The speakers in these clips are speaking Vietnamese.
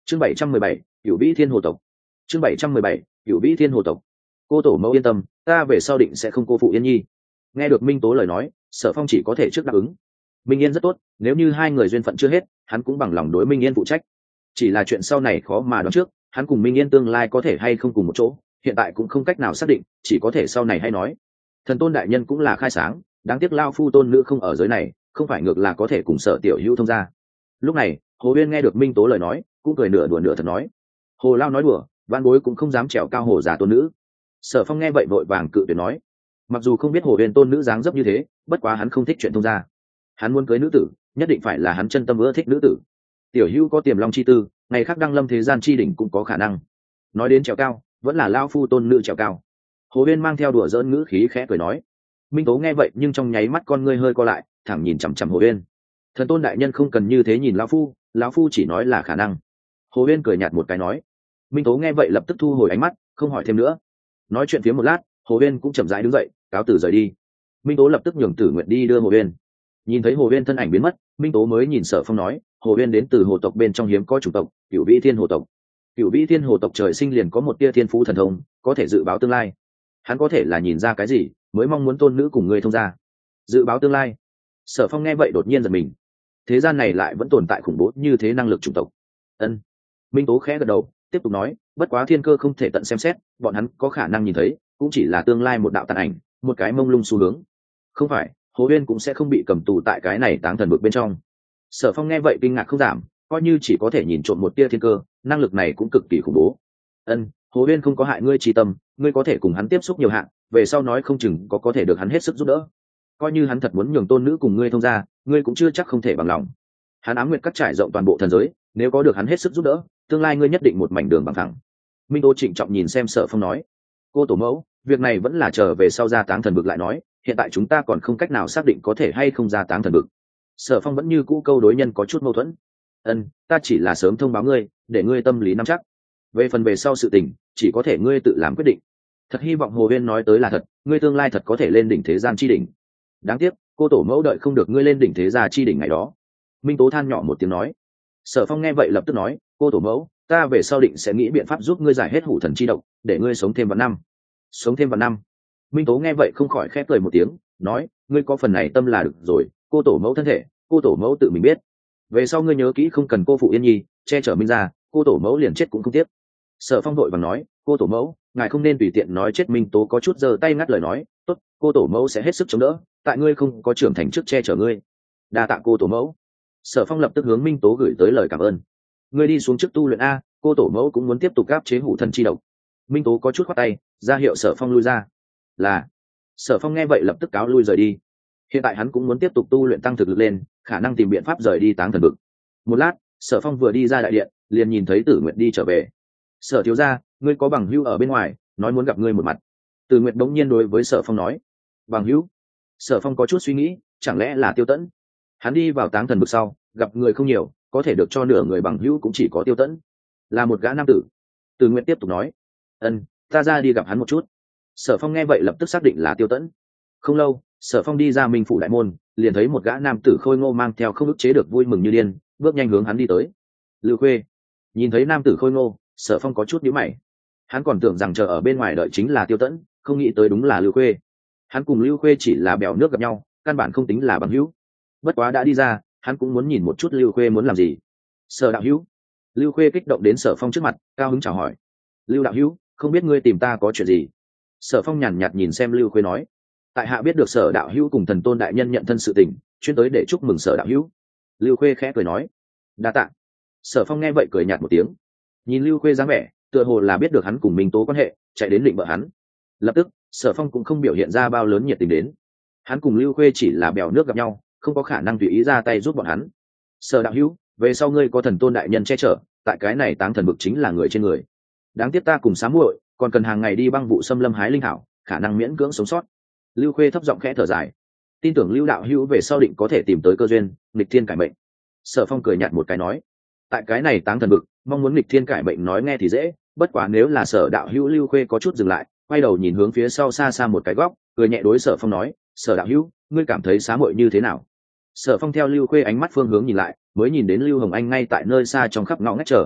chương 717, Cửu Vĩ Thiên Hồ tộc. chương 717, Cửu Vĩ Thiên Hồ tộc. Cô tổ mẫu yên tâm, ta về sau định sẽ không cô phụ Yên Nhi. Nghe được Minh Tố lời nói, Sở Phong chỉ có thể trước đáp ứng. Minh Yên rất tốt, nếu như hai người duyên phận chưa hết, hắn cũng bằng lòng đối Minh Yên phụ trách. Chỉ là chuyện sau này khó mà đoán trước, hắn cùng Minh Yên tương lai có thể hay không cùng một chỗ, hiện tại cũng không cách nào xác định, chỉ có thể sau này hay nói. Thần Tôn đại nhân cũng là khai sáng, đáng tiếc lao phu tôn nữ không ở giới này, không phải ngược là có thể cùng Sở tiểu hữu thông ra. Lúc này, Hồ Uyên nghe được Minh Tố lời nói, cũng cười nửa đùa nửa thật nói. Hồ lao nói đùa, văn bối cũng không dám trèo cao hồ già tôn nữ. Sở Phong nghe vậy vội vàng cự tuyệt nói, mặc dù không biết Hồ Uyên tôn nữ dáng dấp như thế, bất quá hắn không thích chuyện thông gia. Hắn muốn cưới nữ tử, nhất định phải là hắn chân tâm ưa thích nữ tử. Tiểu hữu có tiềm long chi tư, ngày khác đăng lâm thế gian chi đỉnh cũng có khả năng. Nói đến trèo cao, vẫn là lao phu tôn nữ trèo cao. Hồ Uyên mang theo đùa giỡn ngữ khí khẽ cười nói. Minh Tố nghe vậy nhưng trong nháy mắt con ngươi hơi co lại, thẳng nhìn chằm chằm Hồ Uyên. Thần Tôn đại nhân không cần như thế nhìn lão phu chỉ nói là khả năng. Hồ Uyên cười nhạt một cái nói. Minh Tố nghe vậy lập tức thu hồi ánh mắt, không hỏi thêm nữa. Nói chuyện phía một lát, Hồ Uyên cũng chậm rãi đứng dậy, cáo từ rời đi. Minh Tố lập tức nhường Tử Nguyện đi đưa Hồ Uyên. Nhìn thấy Hồ Uyên thân ảnh biến mất, Minh Tố mới nhìn Sở Phong nói, Hồ Uyên đến từ hồ tộc bên trong hiếm có chủng tộc, Cửu Vĩ Thiên Hồ tộc. Cửu Vĩ Thiên Hồ tộc trời sinh liền có một tia thiên phú thần thông, có thể dự báo tương lai. Hắn có thể là nhìn ra cái gì, mới mong muốn tôn nữ cùng ngươi thông gia. Dự báo tương lai. Sở Phong nghe vậy đột nhiên giật mình. Thế gian này lại vẫn tồn tại khủng bố như thế năng lực chủng tộc. Ân. Minh Tố khẽ gật đầu, tiếp tục nói, bất quá thiên cơ không thể tận xem xét, bọn hắn có khả năng nhìn thấy, cũng chỉ là tương lai một đạo tàn ảnh, một cái mông lung xu hướng. Không phải, Hồ Uyên cũng sẽ không bị cầm tù tại cái này táng thần vực bên trong. Sở Phong nghe vậy kinh ngạc không giảm, coi như chỉ có thể nhìn trộm một tia thiên cơ, năng lực này cũng cực kỳ khủng bố. Ân, Hồ Uyên không có hại ngươi chi tâm, ngươi có thể cùng hắn tiếp xúc nhiều hạn, về sau nói không chừng có thể được hắn hết sức giúp đỡ. Coi như hắn thật muốn nhường tôn nữ cùng ngươi thông gia, ngươi cũng chưa chắc không thể bằng lòng. Hắn ám nguyệt cắt trải rộng toàn bộ thần giới, nếu có được hắn hết sức giúp đỡ, tương lai ngươi nhất định một mảnh đường bằng thẳng. Minh Tố trịnh trọng nhìn xem Sở Phong nói, cô tổ mẫu, việc này vẫn là chờ về sau gia táng thần vực lại nói, hiện tại chúng ta còn không cách nào xác định có thể hay không gia táng thần vực. Sở Phong vẫn như cũ câu đối nhân có chút mâu thuẫn. Ân, ta chỉ là sớm thông báo ngươi, để ngươi tâm lý nắm chắc. Về phần về sau sự tình, chỉ có thể ngươi tự làm quyết định. Thật hy vọng Hồ Uyên nói tới là thật, ngươi tương lai thật có thể lên đỉnh thế gian chi đỉnh. Đáng tiếc, cô tổ mẫu đợi không được ngươi lên đỉnh thế gia chi đỉnh ngày đó. Minh Tố than nhỏ một tiếng nói. Sở Phong nghe vậy lập tức nói, cô tổ mẫu, ta về sau định sẽ nghĩ biện pháp giúp ngươi giải hết hủ thần chi độc, để ngươi sống thêm vạn năm. Sống thêm vạn năm. Minh Tố nghe vậy không khỏi khép cười một tiếng, nói, ngươi có phần này tâm là được rồi, cô tổ mẫu thân thể, cô tổ mẫu tự mình biết. Về sau ngươi nhớ kỹ không cần cô phụ Yên Nhi, che chở Minh gia, cô tổ mẫu liền chết cũng không tiếc. Sở Phong đội vàng nói, cô tổ mẫu, ngài không nên tùy tiện nói chết. Minh Tố có chút giơ tay ngắt lời nói, tốt, cô tổ mẫu sẽ hết sức chống đỡ, tại ngươi không có trưởng thành trước che chở ngươi. Đa tạ cô tổ mẫu. Sở Phong lập tức hướng Minh Tố gửi tới lời cảm ơn. Ngươi đi xuống trước tu luyện a, cô tổ mẫu cũng muốn tiếp tục áp chế hủ thần chi độc. Minh Tố có chút khoát tay, ra hiệu Sở Phong lui ra. Là. Sở Phong nghe vậy lập tức cáo lui rời đi. Hiện tại hắn cũng muốn tiếp tục tu luyện tăng thực lực lên, khả năng tìm biện pháp rời đi táng thần vực. Một lát, Sở Phong vừa đi ra đại điện, liền nhìn thấy Tử Nguyệt đi trở về. Sở thiếu gia, ngươi có bằng hữu ở bên ngoài, nói muốn gặp ngươi một mặt. Tử Nguyệt đống nhiên đối với Sở Phong nói. Bằng hữu? Sở Phong có chút suy nghĩ, chẳng lẽ là Tiêu Tẫn? Hắn đi vào táng thần vực sau, gặp người không nhiều, có thể được cho nửa người bằng hữu cũng chỉ có Tiêu Tẫn, là một gã nam tử. Tử Nguyệt tiếp tục nói. Ân, ta ra đi gặp hắn một chút. Sở Phong nghe vậy lập tức xác định là Tiêu Tẫn. Không lâu, Sở Phong đi ra Minh phủ đại môn, liền thấy một gã nam tử khôi ngô mang theo không ức chế được vui mừng như điên, bước nhanh hướng hắn đi tới. Lưu Khuê. Nhìn thấy nam tử khôi ngô, Sở Phong có chút nhíu mày. Hắn còn tưởng rằng chờ ở bên ngoài đợi chính là Tiêu Tẫn, không nghĩ tới đúng là Lưu Khuê. Hắn cùng Lưu Khuê chỉ là bèo nước gặp nhau, căn bản không tính là bằng hữu. Bất quá đã đi ra, hắn cũng muốn nhìn một chút Lưu Khuê muốn làm gì. Sở đạo hữu. Lưu Khuê kích động đến Sở Phong trước mặt, cao hứng chào hỏi. Lưu đạo hữu, không biết ngươi tìm ta có chuyện gì? Sở Phong nhàn nhạt nhìn xem Lưu Khuê nói. Tại hạ biết được Sở đạo hữu cùng Thần Tôn đại nhân nhận thân sự tình, chuyên tới để chúc mừng Sở đạo hữu. Lưu Khuê khẽ cười nói. Đa tạ. Sở Phong nghe vậy cười nhạt một tiếng. Nhìn Lưu Khuê dáng vẻ, tựa hồ là biết được hắn cùng Minh Tố quan hệ, chạy đến định vợ hắn. Lập tức, Sở Phong cũng không biểu hiện ra bao lớn nhiệt tình đến. Hắn cùng Lưu Khuê chỉ là bèo nước gặp nhau, không có khả năng tùy ý ra tay giúp bọn hắn. Sở đạo hữu, về sau ngươi có Thần Tôn đại nhân che chở, tại cái này táng thần vực chính là người trên người. Đáng tiếc ta cùng Sám muội còn cần hàng ngày đi băng vụ xâm lâm hái linh thảo, khả năng miễn cưỡng sống sót. Lưu Khuê thấp giọng khẽ thở dài, tin tưởng Lưu đạo hữu về sau định có thể tìm tới cơ duyên, nghịch thiên cải mệnh. Sở Phong cười nhạt một cái nói, tại cái này táng thần vực, mong muốn nghịch thiên cải mệnh nói nghe thì dễ, bất quá nếu là Sở đạo hữu. Lưu Khuê có chút dừng lại, quay đầu nhìn hướng phía sau xa xa một cái góc, cười nhẹ đối Sở Phong nói, Sở đạo hữu, ngươi cảm thấy Sám muội như thế nào? Sở Phong theo Lưu Khuê ánh mắt phương hướng nhìn lại, mới nhìn đến Lưu Hồng Anh ngay tại nơi xa trong khắp ngõ ngách chờ.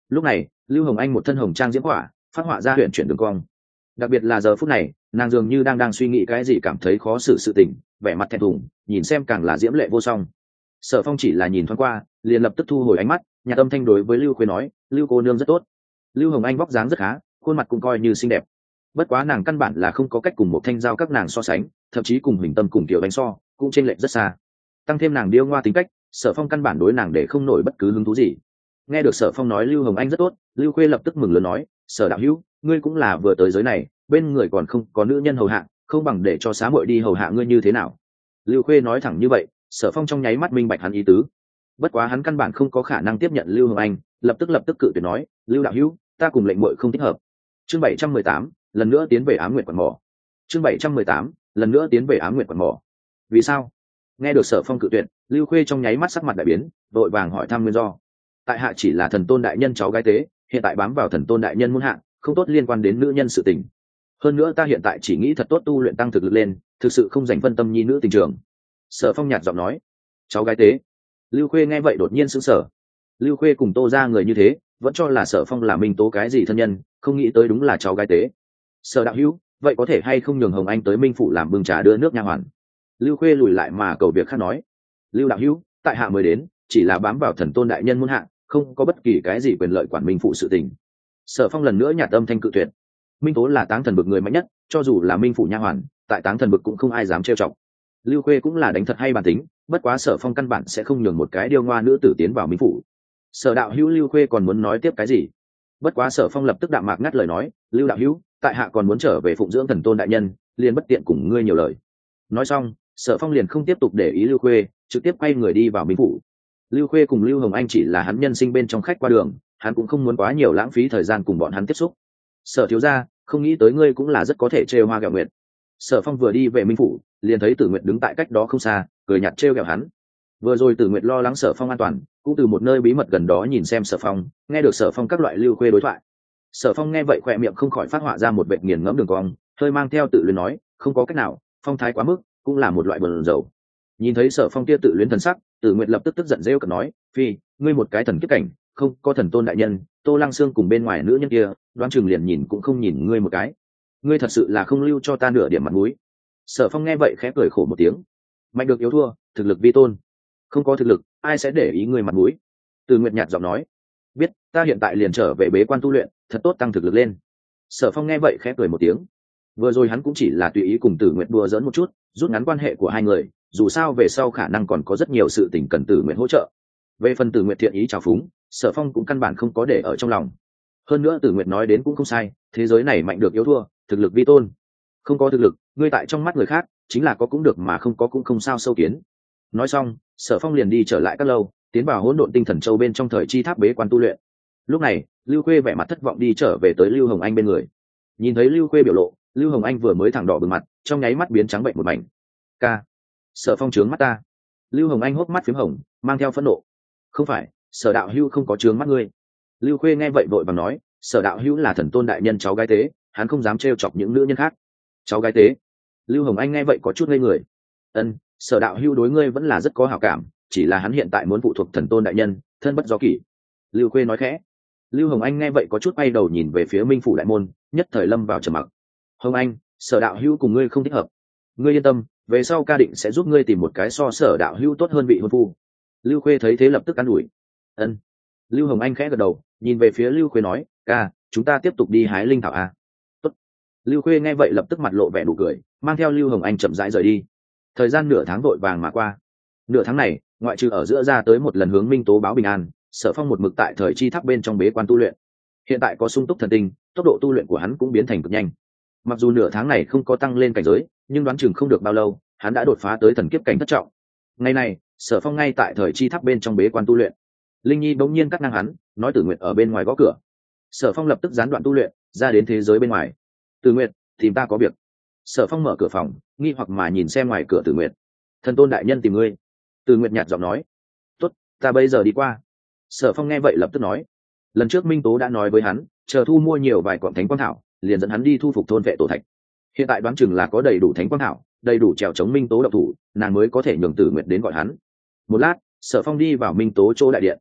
Lúc này lưu hồng anh một thân hồng trang diễm hỏa phát họa ra huyện chuyển đường cong, đặc biệt là giờ phút này nàng dường như đang suy nghĩ cái gì, cảm thấy khó xử sự tình, vẻ mặt thẹn thùng, nhìn xem càng là diễm lệ vô song. Sở Phong chỉ là nhìn thoáng qua liền lập tức thu hồi ánh mắt, nhà tâm thanh đối với lưu khuê nói, lưu cô nương rất tốt. Lưu hồng anh vóc dáng rất khá, khuôn mặt cũng coi như xinh đẹp, bất quá nàng căn bản là không có cách cùng một thanh giao các nàng so sánh, thậm chí cùng Huỳnh Tâm cùng Tiểu Đánh so cũng chênh lệch rất xa. Tăng thêm nàng điêu ngoa tính cách, Sở Phong căn bản đối nàng để không nổi bất cứ hứng thú gì. Nghe được Sở Phong nói lưu hồng anh rất tốt, lưu khuê lập tức mừng lớn nói, Sở đạo hữu, ngươi cũng là vừa tới giới này, bên người còn không có nữ nhân hầu hạ, không bằng để cho xá muội đi hầu hạ ngươi như thế nào? Lưu khuê nói thẳng như vậy, Sở Phong trong nháy mắt minh bạch hắn ý tứ. Bất quá hắn căn bản không có khả năng tiếp nhận lưu hồng anh, lập tức cự tuyệt nói, lưu đạo hữu, ta cùng lệnh muội không thích hợp. Chương 718, lần nữa tiến về Ám Nguyệt quận mỏ. Chương 718, lần nữa tiến về Ám Nguyệt quận mỏ. Vì sao? Nghe được Sở Phong cự tuyệt, lưu khuê trong nháy mắt sắc mặt đại biến, vội vàng hỏi thăm nguyên do. Tại hạ chỉ là thần tôn đại nhân cháu gái tế, hiện tại bám vào thần tôn đại nhân muôn hạ, không tốt liên quan đến nữ nhân sự tình. Hơn nữa ta hiện tại chỉ nghĩ thật tốt tu luyện tăng thực lực lên, thực sự không dành phân tâm nhi nữ tình trường. Sở Phong nhạt giọng nói. Cháu gái tế? Lưu khuê nghe vậy đột nhiên sững sờ. Lưu khuê cùng Tô ra người như thế, vẫn cho là Sở Phong là minh tố cái gì thân nhân, không nghĩ tới đúng là cháu gái tế. Sở đạo hữu, vậy có thể hay không nhường hồng anh tới minh phủ làm bưng trà đưa nước nha hoàn? Lưu khuê lùi lại mà cầu việc khác nói. Lưu đạo hữu, tại hạ mới đến, chỉ là bám vào thần tôn đại nhân muôn hạ, không có bất kỳ cái gì quyền lợi quản minh phụ sự tình. Sở Phong lần nữa nhạt âm thanh cự tuyệt. Minh tố là táng thần bực người mạnh nhất, cho dù là minh phủ nha hoàn, tại táng thần bực cũng không ai dám trêu chọc. Lưu khuê cũng là đánh thật hay bản tính, bất quá Sở Phong căn bản sẽ không nhường một cái điêu ngoa nữ tử tiến vào minh phủ. Sở đạo hữu, Lưu khuê còn muốn nói tiếp cái gì, bất quá Sở Phong lập tức đạm mạc ngắt lời nói, Lưu đạo hữu, tại hạ còn muốn trở về phụng dưỡng thần tôn đại nhân, liền bất tiện cùng ngươi nhiều lời. Nói xong, Sở Phong liền không tiếp tục để ý Lưu khuê, trực tiếp quay người đi vào minh phủ. Lưu khuê cùng Lưu hồng anh chỉ là hắn nhân sinh bên trong khách qua đường, hắn cũng không muốn quá nhiều lãng phí thời gian cùng bọn hắn tiếp xúc. Sở thiếu gia, không nghĩ tới ngươi cũng là rất có thể trêu hoa ghẹo nguyệt. Sở Phong vừa đi về minh phủ, liền thấy Tử Nguyệt đứng tại cách đó không xa, cười nhạt trêu ghẹo hắn. Vừa rồi Tử Nguyệt lo lắng Sở Phong an toàn, cũng từ một nơi bí mật gần đó nhìn xem Sở Phong, nghe được Sở Phong các loại Lưu khuê đối thoại. Sở Phong nghe vậy khỏe miệng không khỏi phát họa ra một vệt nghiền ngẫm đường cong, hơi mang theo tự luyến nói, không có cách nào, phong thái quá mức, cũng là một loại buồn rầu. Nhìn thấy Sở Phong kia tự luyến thần sắc, Tử Nguyệt lập tức tức giận rêu cợt nói, phi, ngươi một cái thần kiếp cảnh, không có thần tôn đại nhân, Tô Lăng Sương cùng bên ngoài nữ nhân kia, đoán chừng liền nhìn cũng không nhìn ngươi một cái. Ngươi thật sự là không lưu cho ta nửa điểm mặt mũi. Sở Phong nghe vậy khẽ cười khổ một tiếng. Mạnh được yếu thua, thực lực vi tôn. Không có thực lực, ai sẽ để ý ngươi mặt mũi? Từ Nguyệt nhạt giọng nói. Biết, ta hiện tại liền trở về bế quan tu luyện, thật tốt tăng thực lực lên. Sở Phong nghe vậy khẽ cười một tiếng. Vừa rồi hắn cũng chỉ là tùy ý cùng Tử Nguyệt đùa giỡn một chút, rút ngắn quan hệ của hai người, dù sao về sau khả năng còn có rất nhiều sự tình cần Tử Nguyệt hỗ trợ. Về phần Tử Nguyệt thiện ý trào phúng, Sở Phong cũng căn bản không có để ở trong lòng. Hơn nữa Tử Nguyệt nói đến cũng không sai, thế giới này mạnh được yếu thua, thực lực vi tôn. Không có thực lực, ngươi tại trong mắt người khác chính là có cũng được mà không có cũng không sao sâu kiến. Nói xong, Sở Phong liền đi trở lại các lâu, tiến vào Hỗn Độn Tinh Thần Châu bên trong thời chi tháp bế quan tu luyện. Lúc này, Lưu Khuê vẻ mặt thất vọng đi trở về tới Lưu Hồng Anh bên người. Nhìn thấy Lưu Khuê biểu lộ, Lưu Hồng Anh vừa mới thẳng đỏ bừng mặt, trong nháy mắt biến trắng bệnh một mảnh. Ca, Sở Phong trướng mắt ta. Lưu Hồng Anh hốc mắt phím hồng, mang theo phẫn nộ. Không phải, Sở đạo hữu không có trướng mắt ngươi. Lưu Khuê nghe vậy vội vàng nói, Sở đạo hữu là thần tôn đại nhân cháu gái tế, hắn không dám trêu chọc những nữ nhân khác. Cháu gái tế? Lưu Hồng Anh nghe vậy có chút ngây người. Ân, Sở đạo hữu đối ngươi vẫn là rất có hảo cảm, chỉ là hắn hiện tại muốn phụ thuộc thần tôn đại nhân, thân bất do kỷ. Lưu Khuê nói khẽ. Lưu Hồng Anh nghe vậy có chút quay đầu nhìn về phía Minh phủ đại môn, nhất thời lâm vào trầm mặc. Hồng Anh, Sở đạo hữu cùng ngươi không thích hợp. Ngươi yên tâm, về sau ca định sẽ giúp ngươi tìm một cái so Sở đạo hữu tốt hơn vị hôn phu. Lưu Khuê thấy thế lập tức an ủi. Ân. Lưu Hồng Anh khẽ gật đầu, nhìn về phía Lưu Khuê nói, ca, chúng ta tiếp tục đi hái linh thảo a. Tốt. Lưu Khuê nghe vậy lập tức mặt lộ vẻ nụ cười, mang theo Lưu Hồng Anh chậm rãi rời đi. Thời gian nửa tháng vội vàng mà qua. Nửa tháng này, ngoại trừ ở giữa ra tới một lần hướng Minh tố báo bình an, Sở Phong một mực tại thời chi tháp bên trong bế quan tu luyện. Hiện tại có sung túc thần tinh, tốc độ tu luyện của hắn cũng biến thành cực nhanh. Mặc dù nửa tháng này không có tăng lên cảnh giới, nhưng đoán chừng không được bao lâu, hắn đã đột phá tới thần kiếp cảnh thất trọng. Ngày này, Sở Phong ngay tại thời chi tháp bên trong bế quan tu luyện. Linh Nhi bỗng nhiên cắt ngang hắn, nói Tử Nguyệt ở bên ngoài gõ cửa. Sở Phong lập tức gián đoạn tu luyện, ra đến thế giới bên ngoài. Tử Nguyệt, tìm ta có việc. Sở Phong mở cửa phòng, nghi hoặc mà nhìn xem ngoài cửa Tử Nguyệt. Thần tôn đại nhân tìm ngươi. Tử Nguyệt nhạt giọng nói. Tốt, ta bây giờ đi qua. Sở Phong nghe vậy lập tức nói. Lần trước Minh Tố đã nói với hắn, chờ thu mua nhiều vài cọng thánh quang thảo, liền dẫn hắn đi thu phục thôn vệ tổ thạch. Hiện tại đoán chừng là có đầy đủ thánh quang thảo, đầy đủ trèo chống Minh Tố độc thủ, nàng mới có thể nhường Tử Nguyệt đến gọi hắn. Một lát, Sở Phong đi vào Minh Tố chỗ đại điện.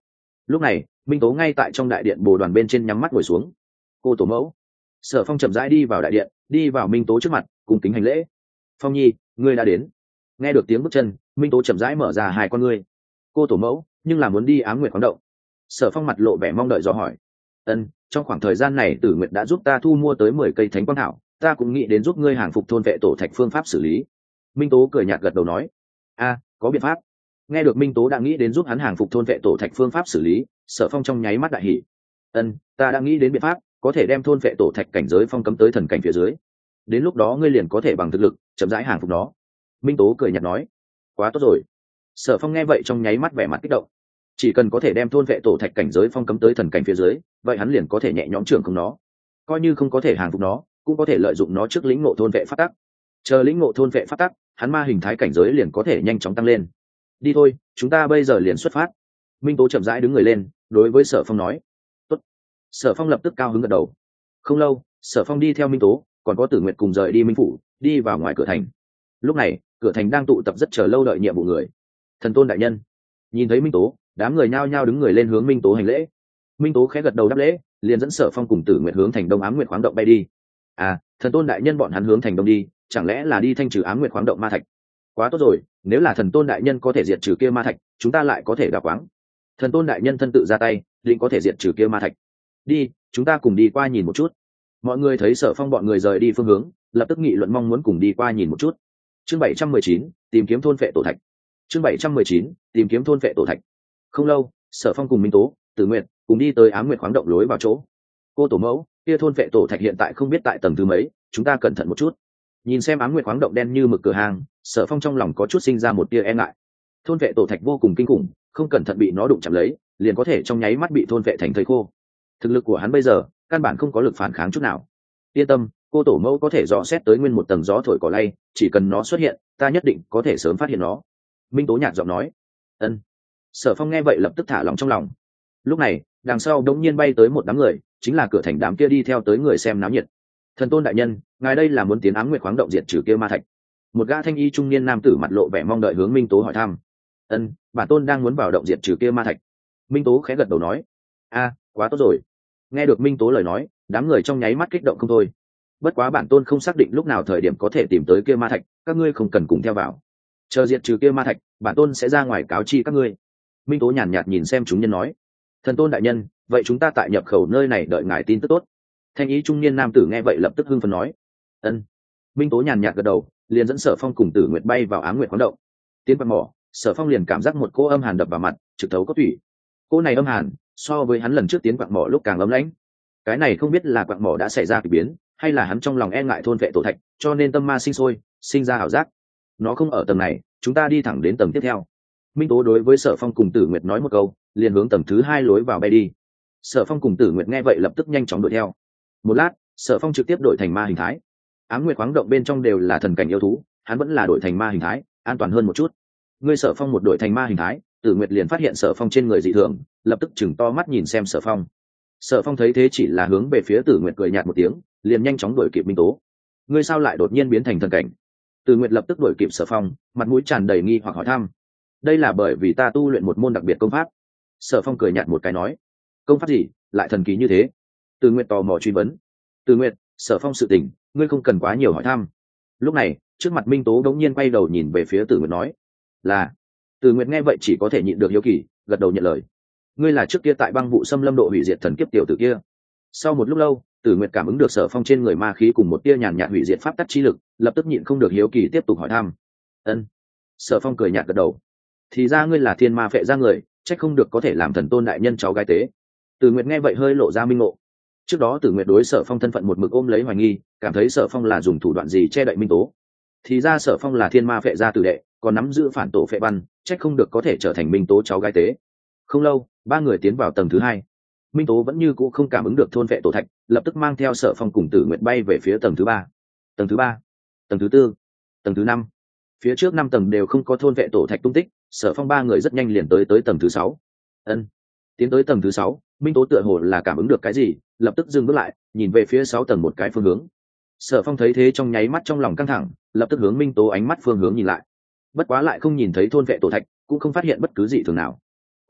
Lúc này minh tố ngay tại trong đại điện bồ đoàn bên trên nhắm mắt ngồi xuống. Cô tổ mẫu. Sở Phong chậm rãi đi vào đại điện, đi vào minh tố trước mặt cùng kính hành lễ. Phong nhi, ngươi đã đến. Nghe được tiếng bước chân, minh tố chậm rãi mở ra hai con ngươi. Cô tổ mẫu, nhưng là muốn đi Ám Nguyệt khoáng động. Sở Phong mặt lộ vẻ mong đợi dò hỏi. Ân, trong khoảng thời gian này Tử Nguyệt đã giúp ta thu mua tới 10 cây thánh quang thảo, ta cũng nghĩ đến giúp ngươi hàng phục thôn vệ tổ thạch phương pháp xử lý. Minh tố cười nhạt gật đầu nói. A, có biện pháp. Nghe được minh tố đã nghĩ đến giúp hắn hàng phục thôn vệ tổ thạch phương pháp xử lý, Sở Phong trong nháy mắt đại hỉ. Ân, ta đã nghĩ đến biện pháp, có thể đem thôn vệ tổ thạch cảnh giới phong cấm tới thần cảnh phía dưới. Đến lúc đó ngươi liền có thể bằng thực lực chậm rãi hàng phục nó. Minh tố cười nhạt nói. Quá tốt rồi. Sở Phong nghe vậy trong nháy mắt vẻ mặt kích động. Chỉ cần có thể đem thôn vệ tổ thạch cảnh giới phong cấm tới thần cảnh phía dưới, vậy hắn liền có thể nhẹ nhõm trưởng không nó. Coi như không có thể hàng phục nó, cũng có thể lợi dụng nó trước lĩnh ngộ thôn vệ pháp tắc. Chờ lĩnh ngộ thôn vệ pháp tắc, hắn ma hình thái cảnh giới liền có thể nhanh chóng tăng lên. Đi thôi, chúng ta bây giờ liền xuất phát. Minh tố chậm rãi đứng người lên, đối với Sở Phong nói. Tốt. Sở Phong lập tức cao hứng gật đầu. Không lâu, Sở Phong đi theo minh tố, còn có Tử Nguyệt cùng rời đi minh phủ, đi vào ngoài cửa thành. Lúc này cửa thành đang tụ tập rất chờ lâu đợi nhiệm vụ người. Thần tôn đại nhân. Nhìn thấy minh tố, đám người nhao nhao đứng người lên hướng minh tố hành lễ. Minh tố khẽ gật đầu đáp lễ, liền dẫn Sở Phong cùng Tử Nguyệt hướng thành Đông Ám Nguyệt khoáng động bay đi. À, thần tôn đại nhân bọn hắn hướng thành đông đi, chẳng lẽ là đi thanh trừ Ám Nguyệt khoáng động ma thạch? Quá tốt rồi, nếu là thần tôn đại nhân có thể diệt trừ kia ma thạch, chúng ta lại có thể đào quáng. Thần tôn đại nhân thân tự ra tay, định có thể diệt trừ kia ma thạch. Đi, chúng ta cùng đi qua nhìn một chút. Mọi người thấy Sở Phong bọn người rời đi phương hướng, lập tức nghị luận mong muốn cùng đi qua nhìn một chút. Chương 719, tìm kiếm thôn phệ tổ thạch. Chương 719, tìm kiếm thôn phệ tổ thạch. Không lâu, Sở Phong cùng Minh Tố, Tử Nguyệt cùng đi tới Ám Nguyệt khoáng động lối vào chỗ. Cô tổ mẫu, kia thôn phệ tổ thạch hiện tại không biết tại tầng thứ mấy, chúng ta cẩn thận một chút. Nhìn xem Ám Nguyệt khoáng động đen như mực cửa hàng, Sở Phong trong lòng có chút sinh ra một tia e ngại. Thôn phệ tổ thạch vô cùng kinh khủng, không cẩn thận bị nó đụng chạm lấy, liền có thể trong nháy mắt bị thôn phệ thành thây khô. Thực lực của hắn bây giờ, căn bản không có lực phản kháng chút nào. Yên tâm, cô tổ mẫu có thể dò xét tới nguyên một tầng gió thổi cỏ lay, chỉ cần nó xuất hiện, ta nhất định có thể sớm phát hiện nó. Minh Tố nhạt giọng nói. Ân. Sở Phong nghe vậy lập tức thả lòng trong lòng. Lúc này, đằng sau đống nhiên bay tới một đám người, chính là cửa thành đám kia đi theo tới người xem náo nhiệt. Thần tôn đại nhân, ngài đây là muốn tiến Ám Nguyệt khoáng động diệt trừ kia ma thạch? Một gã thanh y trung niên nam tử mặt lộ vẻ mong đợi hướng Minh Tố hỏi thăm. Ân, bản tôn đang muốn vào động diệt trừ kia ma thạch. Minh Tố khẽ gật đầu nói. A, quá tốt rồi. Nghe được Minh Tố lời nói, đám người trong nháy mắt kích động không thôi. Bất quá bản tôn không xác định lúc nào thời điểm có thể tìm tới kia ma thạch, các ngươi không cần cùng theo vào. Chờ diệt trừ kia ma thạch, bản tôn sẽ ra ngoài cáo chi các ngươi. Minh Tố nhàn nhạt nhìn xem chúng nhân nói. Thần tôn đại nhân, vậy chúng ta tại nhập khẩu nơi này đợi ngài tin tức tốt. Thanh ý trung niên nam tử nghe vậy lập tức hưng phấn nói. Ân. Minh Tố nhàn nhạt gật đầu, liền dẫn Sở Phong cùng Tử Nguyệt bay vào Ám Nguyệt khoáng động. Tiến vào mỏ, Sở Phong liền cảm giác một cỗ âm hàn đập vào mặt, trực thấu cốt thủy. Cỗ này âm hàn, so với hắn lần trước tiến quặng mỏ lúc càng ấm lãnh. Cái này không biết là quặng mỏ đã xảy ra kỳ biến, hay là hắn trong lòng e ngại thôn vệ tổ thạch, cho nên tâm ma sinh sôi, sinh ra ảo giác. Nó không ở tầng này, chúng ta đi thẳng đến tầng tiếp theo. Minh Tố đối với Sở Phong cùng Tử Nguyệt nói một câu, liền hướng tầng thứ 2 lối vào bay đi. Sở Phong cùng Tử Nguyệt nghe vậy lập tức nhanh chóng đuổi theo. Một lát, Sở Phong trực tiếp đổi thành ma hình thái. Ám Nguyệt khoáng động bên trong đều là thần cảnh yêu thú, hắn vẫn là đổi thành ma hình thái, an toàn hơn một chút. Ngươi Sở Phong một đổi thành ma hình thái, Tử Nguyệt liền phát hiện Sở Phong trên người dị thường, lập tức chừng to mắt nhìn xem Sở Phong. Sở Phong thấy thế chỉ là hướng về phía Tử Nguyệt cười nhạt một tiếng, liền nhanh chóng đuổi kịp Minh Tố. Ngươi sao lại đột nhiên biến thành thần cảnh? Tử Nguyệt lập tức đuổi kịp Sở Phong, mặt mũi tràn đầy nghi hoặc hỏi thăm. Đây là bởi vì ta tu luyện một môn đặc biệt công pháp. Sở Phong cười nhạt một cái nói. Công pháp gì lại thần kỳ như thế? Tử Nguyệt tò mò truy vấn. Tử Nguyệt, Sở Phong sự tình, ngươi không cần quá nhiều hỏi thăm. Lúc này, trước mặt Minh Tố đống nhiên quay đầu nhìn về phía Tử Nguyệt nói. Là. Tử Nguyệt nghe vậy chỉ có thể nhịn được hiếu kỳ, gật đầu nhận lời. Ngươi là trước kia tại băng vụ xâm lâm độ hủy diệt thần kiếp tiểu tử kia. Sau một lúc lâu, Tử Nguyệt cảm ứng được Sở Phong trên người ma khí cùng một tia nhàn nhạt hủy diệt pháp tắc chi lực, lập tức nhịn không được hiếu kỳ tiếp tục hỏi thăm. Ân. Sở Phong cười nhạt gật đầu. Thì ra ngươi là thiên ma phệ ra người, trách không được có thể làm thần tôn đại nhân cháu gái tế. Tử Nguyệt nghe vậy hơi lộ ra minh ngộ. Trước đó Tử Nguyệt đối Sở Phong thân phận một mực ôm lấy hoài nghi, cảm thấy Sở Phong là dùng thủ đoạn gì che đậy Minh Tố. Thì ra Sở Phong là thiên ma phệ gia tử đệ, còn nắm giữ phản tổ phệ văn, trách không được có thể trở thành Minh Tố cháu gái tế. Không lâu, ba người tiến vào tầng thứ 2. Minh Tố vẫn như cũ không cảm ứng được thôn phệ tổ thạch, lập tức mang theo Sở Phong cùng Tử Nguyệt bay về phía tầng thứ 3. Tầng thứ 3, tầng thứ 4, tầng thứ 5. Phía trước 5 tầng đều không có thôn phệ tổ thạch tung tích, Sở Phong ba người rất nhanh liền tới tầng thứ 6. Ân. Tiến tới tầng thứ 6, Minh Tố tựa hồ là cảm ứng được cái gì, lập tức dừng bước lại, nhìn về phía 6 tầng một cái phương hướng. Sở Phong thấy thế trong nháy mắt trong lòng căng thẳng, lập tức hướng Minh Tố ánh mắt phương hướng nhìn lại. Bất quá lại không nhìn thấy thôn vệ tổ thạch, cũng không phát hiện bất cứ gì thường nào.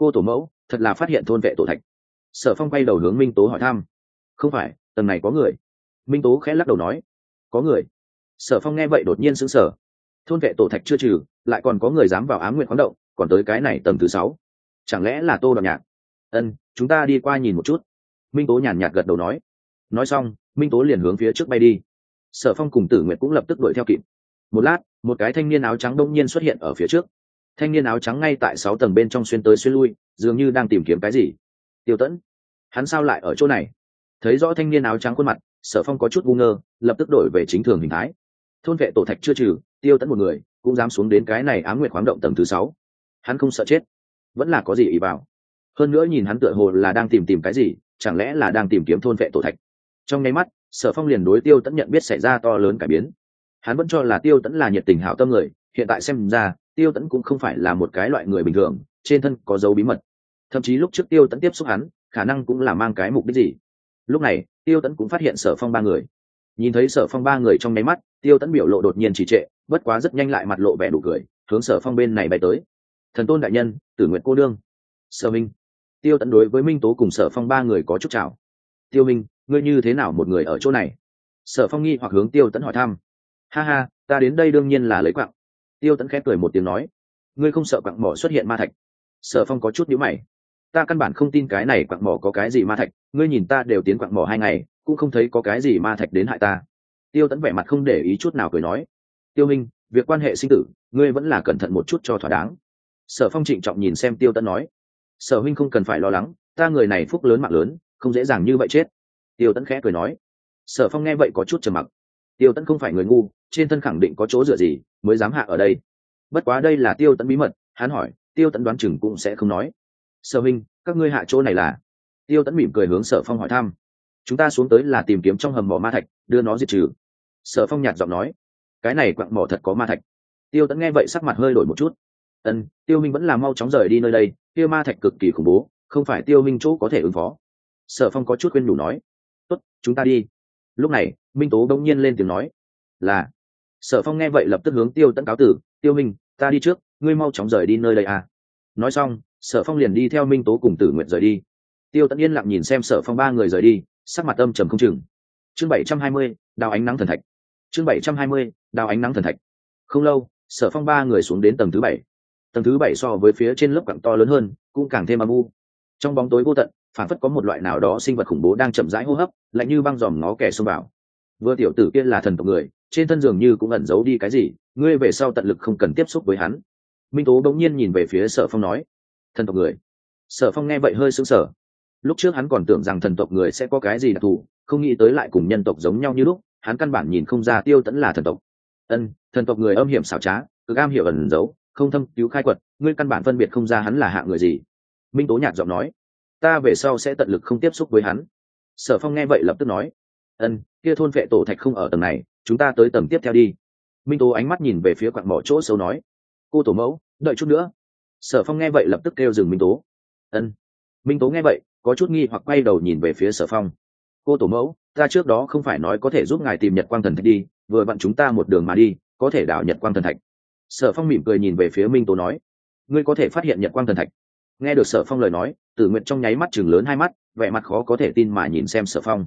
cô tổ mẫu thật là phát hiện thôn vệ tổ thạch. Sở Phong quay đầu hướng Minh Tố hỏi thăm. Không phải, tầng này có người. Minh Tố khẽ lắc đầu nói. Có người. Sở Phong nghe vậy đột nhiên sững sờ. Thôn vệ tổ thạch chưa trừ, lại còn có người dám vào Ám Nguyệt khoáng động, còn tới cái này tầng thứ 6. Chẳng lẽ là Tô Đoạn Nhạc? Chúng ta đi qua nhìn một chút. Minh Tố nhàn nhạt gật đầu nói. Nói xong, Minh Tố liền hướng phía trước bay đi. Sở Phong cùng Tử Nguyệt cũng lập tức đuổi theo kịp. Một lát, một cái thanh niên áo trắng đông nhiên xuất hiện ở phía trước. Thanh niên áo trắng ngay tại 6 tầng bên trong xuyên tới xuyên lui, dường như đang tìm kiếm cái gì. Tiêu Tẫn, hắn sao lại ở chỗ này? Thấy rõ thanh niên áo trắng khuôn mặt, Sở Phong có chút ngu ngơ, lập tức đổi về chính thường hình thái. Thôn vệ tổ thạch chưa trừ, Tiêu Tẫn một người cũng dám xuống đến cái này Ám Nguyệt khoáng động tầng thứ 6. Hắn không sợ chết, vẫn là có gì ý vào. Hơn nữa nhìn hắn tựa hồ là đang tìm cái gì, chẳng lẽ là đang tìm kiếm thôn vệ tổ thạch. Trong nháy mắt, Sở Phong liền đối Tiêu Tẫn nhận biết xảy ra to lớn cải biến. Hắn vẫn cho là Tiêu Tẫn là nhiệt tình hảo tâm người, hiện tại xem ra Tiêu Tẫn cũng không phải là một cái loại người bình thường, trên thân có dấu bí mật. Thậm chí lúc trước Tiêu Tẫn tiếp xúc hắn, khả năng cũng là mang cái mục đích gì. Lúc này Tiêu Tẫn cũng phát hiện Sở Phong ba người. Nhìn thấy Sở Phong ba người trong nháy mắt, Tiêu Tẫn biểu lộ đột nhiên trì trệ, bất quá rất nhanh lại mặt lộ vẻ nụ cười, hướng Sở Phong bên này bay tới. Thần Tôn đại nhân, Tử Nguyệt cô đương, Sở Minh. Tiêu Tẫn đối với Minh Tố cùng Sở Phong ba người có chút chào. Tiêu Minh, ngươi như thế nào một người ở chỗ này? Sở Phong nghi hoặc hướng Tiêu Tẫn hỏi thăm. Ha ha, ta đến đây đương nhiên là lấy quặng. Tiêu Tẫn khép cười một tiếng nói. Ngươi không sợ quặng mỏ xuất hiện ma thạch? Sở Phong có chút nhíu mày. Ta căn bản không tin cái này quặng mỏ có cái gì ma thạch, ngươi nhìn ta đều tiến quặng mỏ 2 ngày, cũng không thấy có cái gì ma thạch đến hại ta. Tiêu Tẫn vẻ mặt không để ý chút nào cười nói. Tiêu Minh, việc quan hệ sinh tử, ngươi vẫn là cẩn thận một chút cho thỏa đáng. Sở Phong trịnh trọng nhìn xem Tiêu Tẫn nói. Sở huynh không cần phải lo lắng, ta người này phúc lớn mạng lớn, không dễ dàng như vậy chết. Tiêu Tẫn khẽ cười nói. Sở Phong nghe vậy có chút trầm mặc. Tiêu Tẫn không phải người ngu, trên thân khẳng định có chỗ dựa gì mới dám hạ ở đây. Bất quá đây là Tiêu Tẫn bí mật, hắn hỏi, Tiêu Tẫn đoán chừng cũng sẽ không nói. Sở huynh, các ngươi hạ chỗ này là? Tiêu Tẫn mỉm cười hướng Sở Phong hỏi thăm. Chúng ta xuống tới là tìm kiếm trong hầm mỏ ma thạch, đưa nó diệt trừ. Sở Phong nhạt giọng nói. Cái này quặng mỏ thật có ma thạch? Tiêu Tẫn nghe vậy sắc mặt hơi đổi một chút. Tiêu Minh vẫn là mau chóng rời đi nơi đây, kia ma thạch cực kỳ khủng bố, không phải Tiêu Minh chỗ có thể ứng phó. Sở Phong có chút khuyên nhủ nói. Tốt, chúng ta đi. Lúc này Minh Tố bỗng nhiên lên tiếng nói. Là. Sở Phong nghe vậy lập tức hướng Tiêu Tẫn cáo tử. Tiêu Minh, ta đi trước, ngươi mau chóng rời đi nơi đây à. Nói xong, Sở Phong liền đi theo Minh Tố cùng Tử Nguyệt rời đi. Tiêu Tẫn yên lặng nhìn xem Sở Phong ba người rời đi, sắc mặt âm trầm không chừng. Chương 720, đào ánh nắng thần thạch. Chương 720, đào ánh nắng thần thạch. Không lâu, Sở Phong ba người xuống đến tầng thứ 7. Tầng thứ 7 so với phía trên lớp càng to lớn hơn, cũng càng thêm âm u. Trong bóng tối vô tận, phản phất có một loại nào đó sinh vật khủng bố đang chậm rãi hô hấp, lạnh như băng dòm ngó kẻ xông vào. Vừa tiểu tử kia là thần tộc người, trên thân dường như cũng ẩn giấu đi cái gì, ngươi về sau tận lực không cần tiếp xúc với hắn. Minh Tố bỗng nhiên nhìn về phía Sở Phong nói. Thần tộc người? Sở Phong nghe vậy hơi sững sờ. Lúc trước hắn còn tưởng rằng thần tộc người sẽ có cái gì đặc thù, không nghĩ tới lại cùng nhân tộc giống nhau như lúc, hắn căn bản nhìn không ra Tiêu Tẫn là thần tộc. Thần tộc người âm hiểm xảo trá, cực am hiểu ẩn giấu, không thâm cứu khai quật, ngươi căn bản phân biệt không ra hắn là hạng người gì. Minh Tố nhạt giọng nói. Ta về sau sẽ tận lực không tiếp xúc với hắn. Sở Phong nghe vậy lập tức nói. Kia thôn vệ tổ thạch không ở tầng này, chúng ta tới tầng tiếp theo đi. Minh Tố ánh mắt nhìn về phía quặng mỏ chỗ sâu nói. Cô tổ mẫu, đợi chút nữa. Sở Phong nghe vậy lập tức kêu dừng Minh Tố. Minh Tố nghe vậy có chút nghi hoặc quay đầu nhìn về phía Sở Phong. Cô tổ mẫu, ta trước đó không phải nói có thể giúp ngài tìm Nhật Quang thần thạch đi, vừa vặn chúng ta một đường mà đi, có thể đảo Nhật Quang thần thạch. Sở Phong mỉm cười nhìn về phía Minh Tố nói. Ngươi có thể phát hiện Nhật Quang thần thạch? Nghe được Sở Phong lời nói, Tử Nguyệt trong nháy mắt chừng lớn 2 mắt, vẻ mặt khó có thể tin mà nhìn xem Sở Phong.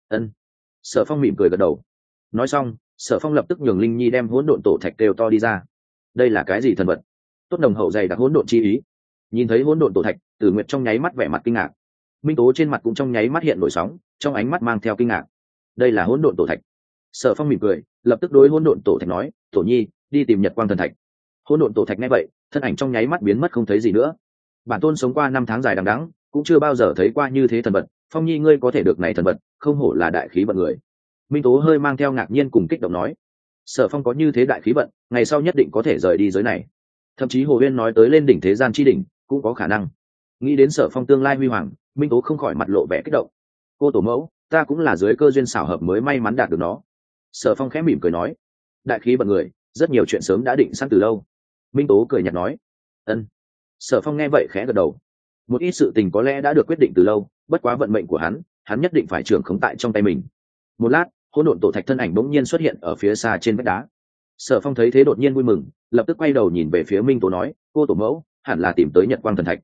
Sở Phong mỉm cười gật đầu. Nói xong, Sở Phong lập tức nhường Linh Nhi đem hỗn độn tổ thạch kêu to đi ra. Đây là cái gì thần vật? Tốt nồng hậu dày đặc hỗn độn chi ý. Nhìn thấy hỗn độn tổ thạch, Tử Nguyệt trong nháy mắt vẻ mặt kinh ngạc. Minh Tố trên mặt cũng trong nháy mắt hiện nổi sóng, trong ánh mắt mang theo kinh ngạc. Đây là hỗn độn tổ thạch. Sở Phong mỉm cười, lập tức đối hỗn độn tổ thạch nói, "Tổ nhi, đi tìm Nhật Quang thần thạch." Hỗn độn tổ thạch nghe vậy, thân ảnh trong nháy mắt biến mất không thấy gì nữa. Bản tôn sống qua 5 tháng dài đằng đẵng, cũng chưa bao giờ thấy qua như thế thần vật, Phong nhi ngươi có thể được này thần vật, không hổ là đại khí vận người. Minh Tố hơi mang theo ngạc nhiên cùng kích động nói. Sở Phong có như thế đại khí vận, ngày sau nhất định có thể rời đi giới này. Thậm chí Hồ Uyên nói tới lên đỉnh thế gian chi đỉnh, cũng có khả năng. Nghĩ đến Sở Phong tương lai huy hoàng, Minh Tố không khỏi mặt lộ vẻ kích động. Cô tổ mẫu, ta cũng là dưới cơ duyên xảo hợp mới may mắn đạt được nó. Sở Phong khẽ mỉm cười nói. Đại khí vận người, rất nhiều chuyện sớm đã định sẵn từ lâu. Minh Tố cười nhạt nói. Sở Phong nghe vậy khẽ gật đầu. Một ít sự tình có lẽ đã được quyết định từ lâu, bất quá vận mệnh của hắn nhất định phải trưởng khống tại trong tay mình. Một lát, hỗn độn tổ thạch thân ảnh bỗng nhiên xuất hiện ở phía xa trên vách đá. Sở Phong thấy thế đột nhiên vui mừng, lập tức quay đầu nhìn về phía Minh Tố nói, cô tổ mẫu hẳn là tìm tới Nhật Quang thần thạch.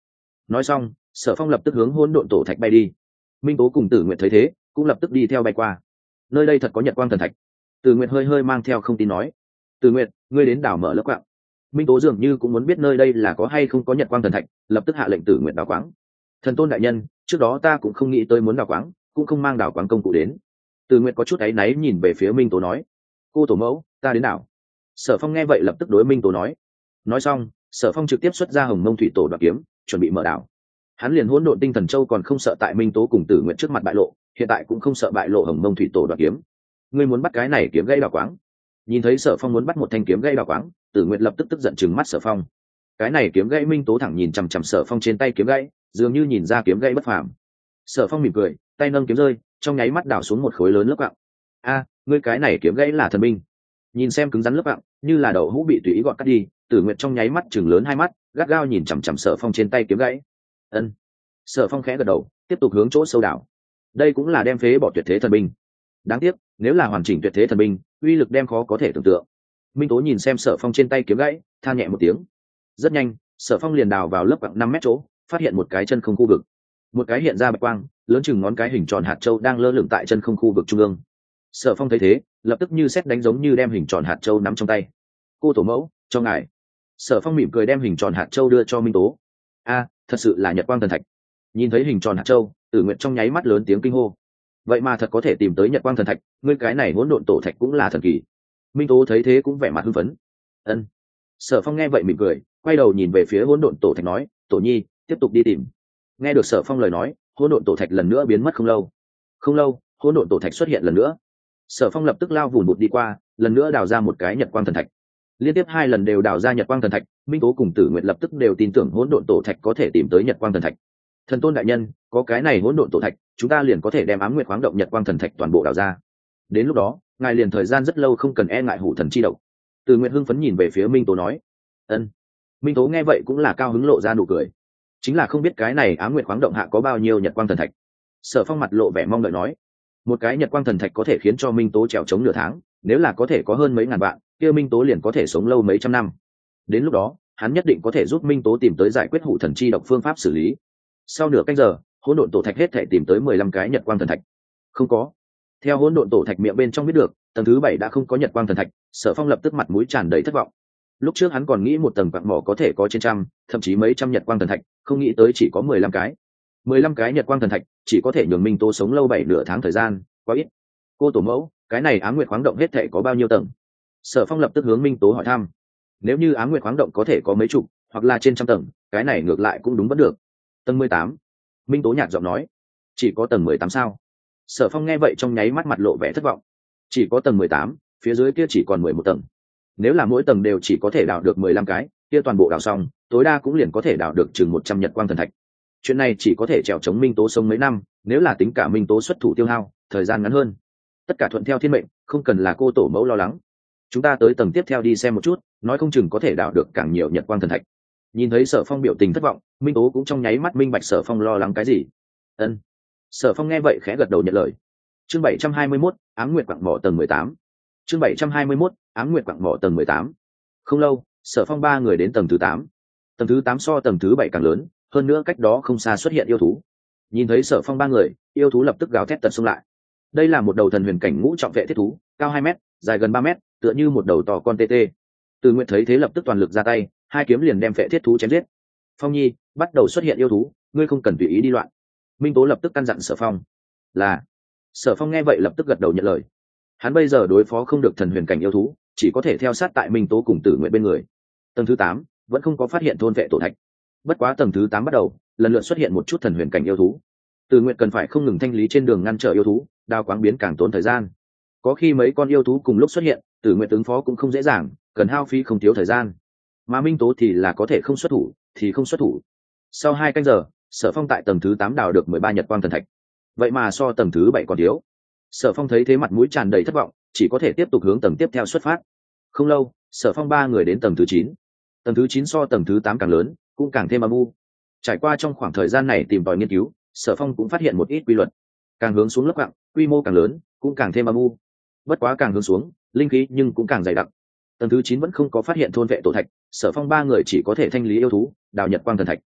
nói xong Sở Phong lập tức hướng hỗn độn tổ thạch bay đi. Minh Tố cùng Tử Nguyệt thấy thế cũng lập tức đi theo bay qua. Nơi đây thật có nhật quang thần thạch. Tử Nguyệt hơi hơi mang theo không tin nói. Tử Nguyệt, ngươi đến đảo mở lớp quạng. Minh Tố dường như cũng muốn biết nơi đây là có hay không có nhật quang thần thạch, lập tức hạ lệnh Tử Nguyệt đào quáng. Thần tôn đại nhân, trước đó ta cũng không nghĩ tới muốn đào quáng, cũng không mang đào quáng công cụ đến. Tử Nguyệt có chút áy náy nhìn về phía Minh Tố nói. Cô tổ mẫu, ta đến đảo. Sở Phong nghe vậy lập tức đối Minh Tố nói. Nói xong Sở Phong trực tiếp xuất ra hồng mông thủy tổ đoạt kiếm, chuẩn bị mở đảo. Hắn liền hỗn độn tinh thần châu còn không sợ tại Minh Tố cùng Tử Nguyệt trước mặt bại lộ, hiện tại cũng không sợ bại lộ hồng mông thủy tổ đoạt kiếm. Ngươi muốn bắt cái này kiếm gãy đào quáng? Nhìn thấy Sở Phong muốn bắt một thanh kiếm gãy đào quáng, Tử Nguyệt lập tức tức giận trừng mắt Sở Phong. Cái này kiếm gãy Minh Tố thẳng nhìn chằm chằm Sở Phong trên tay kiếm gãy, dường như nhìn ra kiếm gãy bất phàm. Sở Phong mỉm cười, tay nâng kiếm rơi, trong nháy mắt đảo xuống một khối lớn lớp quặng. A, ngươi cái này kiếm gãy là thần binh. Nhìn xem cứng rắn lớp quặng, như là đậu hũ bị tùy ý gọt cắt đi, Tử Nguyệt trong nháy mắt chừng lớn hai mắt, gắt gao nhìn chằm chằm Sở Phong trên tay kiếm gãy. Ân. Sở Phong khẽ gật đầu, tiếp tục hướng chỗ sâu đảo. Đây cũng là đem phế bỏ tuyệt thế thần binh. Đáng tiếc, nếu là hoàn chỉnh tuyệt thế thần binh, uy lực đem khó có thể tưởng tượng. Minh Tố nhìn xem Sở Phong trên tay kiếm gãy, than nhẹ một tiếng. Rất nhanh, Sở Phong liền đào vào lớp quặng 5 mét chỗ, phát hiện một cái chân không khu vực. Một cái hiện ra bạch quang, lớn chừng ngón cái hình tròn hạt châu đang lơ lửng tại chân không khu vực trung ương. Sở Phong thấy thế, lập tức như sét đánh giống như đem hình tròn hạt châu nắm trong tay. Cô tổ mẫu, cho ngài. Sở Phong mỉm cười đem hình tròn hạt châu đưa cho Minh Tố. A, thật sự là nhật quang thần thạch. Nhìn thấy hình tròn hạt châu, Tử Nguyệt trong nháy mắt lớn tiếng kinh hô. Vậy mà thật có thể tìm tới nhật quang thần thạch, ngươi cái này hỗn độn tổ thạch cũng là thần kỳ. Minh Tố thấy thế cũng vẻ mặt hưng phấn. Ân. Sở Phong nghe vậy mỉm cười, quay đầu nhìn về phía hỗn độn tổ thạch nói, tổ nhi, tiếp tục đi tìm. Nghe được Sở Phong lời nói, hỗn độn tổ thạch lần nữa biến mất không lâu. Không lâu, hỗn độn tổ thạch xuất hiện lần nữa. Sở Phong lập tức lao vùn vụt đi qua, lần nữa đào ra một cái nhật quang thần thạch. Liên tiếp 2 lần đều đào ra nhật quang thần thạch, Minh Tố cùng Tử Nguyệt lập tức đều tin tưởng hỗn độn tổ thạch có thể tìm tới nhật quang thần thạch. Thần tôn đại nhân, có cái này hỗn độn tổ thạch, chúng ta liền có thể đem ám nguyệt khoáng động nhật quang thần thạch toàn bộ đào ra. Đến lúc đó, ngài liền thời gian rất lâu không cần e ngại hủ thần chi độc. Tử Nguyệt hưng phấn nhìn về phía Minh Tố nói. Ân. Minh Tố nghe vậy cũng là cao hứng lộ ra nụ cười. Chính là không biết cái này ám nguyệt khoáng động hạ có bao nhiêu nhật quang thần thạch. Sở Phong mặt lộ vẻ mong đợi nói. Một cái nhật quang thần thạch có thể khiến cho Minh Tố trèo chống nửa tháng, nếu là có thể có hơn mấy ngàn vạn, kia Minh Tố liền có thể sống lâu mấy trăm năm. Đến lúc đó, hắn nhất định có thể giúp Minh Tố tìm tới giải quyết hủ thần chi độc phương pháp xử lý. Sau nửa canh giờ, hỗn độn tổ thạch hết thể tìm tới 15 cái nhật quang thần thạch. Không có. Theo hỗn độn tổ thạch miệng bên trong biết được, tầng thứ 7 đã không có nhật quang thần thạch, Sở Phong lập tức mặt mũi tràn đầy thất vọng. Lúc trước hắn còn nghĩ một tầng quặng mỏ có thể có trên trăm, thậm chí mấy trăm nhật quang thần thạch, không nghĩ tới chỉ có 15 cái. 15 cái nhật quang thần thạch, chỉ có thể nhường Minh Tố sống lâu 7 nửa tháng thời gian, quá ít. Cô tổ mẫu, cái này ám nguyệt khoáng động hết thể có bao nhiêu tầng? Sở Phong lập tức hướng Minh Tố hỏi thăm. Nếu như ám nguyệt khoáng động có thể có mấy chục, hoặc là trên trăm tầng, cái này ngược lại cũng đúng vẫn được. Tầng 18. Minh Tố nhạt giọng nói. Chỉ có tầng 18 sao? Sở Phong nghe vậy trong nháy mắt mặt lộ vẻ thất vọng. Chỉ có tầng 18, phía dưới kia chỉ còn 11 tầng. Nếu là mỗi tầng đều chỉ có thể đào được 15 cái, kia toàn bộ đào xong, tối đa cũng liền có thể đào được chừng 100 nhật quang thần thạch. Chuyện này chỉ có thể trèo chống Minh Tố sống mấy năm, nếu là tính cả Minh Tố xuất thủ tiêu hao, thời gian ngắn hơn. Tất cả thuận theo thiên mệnh, không cần là cô tổ mẫu lo lắng. Chúng ta tới tầng tiếp theo đi xem một chút, nói không chừng có thể đào được càng nhiều nhật quang thần thạch. Nhìn thấy Sở Phong biểu tình thất vọng, Minh Tố cũng trong nháy mắt minh bạch Sở Phong lo lắng cái gì. Ân. Sở Phong nghe vậy khẽ gật đầu nhận lời. Chương 721, Ám Nguyệt quặng mỏ tầng 18. Chương 721, Ám Nguyệt quặng mỏ tầng 18. Không lâu, Sở Phong 3 người đến tầng thứ 8. Tầng thứ 8 so tầng thứ 7 càng lớn, hơn nữa cách đó không xa xuất hiện yêu thú. Nhìn thấy Sở Phong 3 người, yêu thú lập tức gào thét tận xông lại. Đây là một đầu thần huyền cảnh ngũ trọng vệ thiết thú, cao 2 mét, dài gần 3 mét, tựa như một đầu to con tê tê. Từ Nguyệt thấy thế lập tức toàn lực ra tay, 2 kiếm liền đem vệ thiết thú chém giết. Phong Nhi, bắt đầu xuất hiện yêu thú, ngươi không cần tùy ý đi loạn. Minh Tố lập tức căn dặn Sở Phong. Là. Sở Phong nghe vậy lập tức gật đầu nhận lời. Hắn bây giờ đối phó không được thần huyền cảnh yêu thú, chỉ có thể theo sát tại Minh Tố cùng Tử Nguyệt bên người. Tầng thứ 8 vẫn không có phát hiện thôn vệ tổ thạch. Bất quá tầng thứ 8 bắt đầu, lần lượt xuất hiện một chút thần huyền cảnh yêu thú. Tử Nguyệt cần phải không ngừng thanh lý trên đường ngăn trở yêu thú, đào quáng biến càng tốn thời gian. Có khi mấy con yêu thú cùng lúc xuất hiện, Tử Nguyệt ứng phó cũng không dễ dàng, cần hao phí không thiếu thời gian. Mà Minh Tố thì là có thể không xuất thủ thì không xuất thủ. Sau 2 canh giờ, Sở Phong tại tầng thứ 8 đào được 13 nhật quang thần thạch. Vậy mà so tầng thứ 7 còn thiếu. Sở Phong thấy thế mặt mũi tràn đầy thất vọng, chỉ có thể tiếp tục hướng tầng tiếp theo xuất phát. Không lâu, Sở Phong 3 người đến tầng thứ 9. Tầng thứ 9 so tầng thứ 8 càng lớn, cũng càng thêm âm u. Trải qua trong khoảng thời gian này tìm tòi nghiên cứu, Sở Phong cũng phát hiện một ít quy luật. Càng hướng xuống lớp quặng, quy mô càng lớn, cũng càng thêm âm u. Bất quá càng hướng xuống, linh khí nhưng cũng càng dày đặc. Tầng thứ 9 vẫn không có phát hiện thôn vệ tổ thạch, Sở Phong 3 người chỉ có thể thanh lý yêu thú, đào nhật quang thần thạch.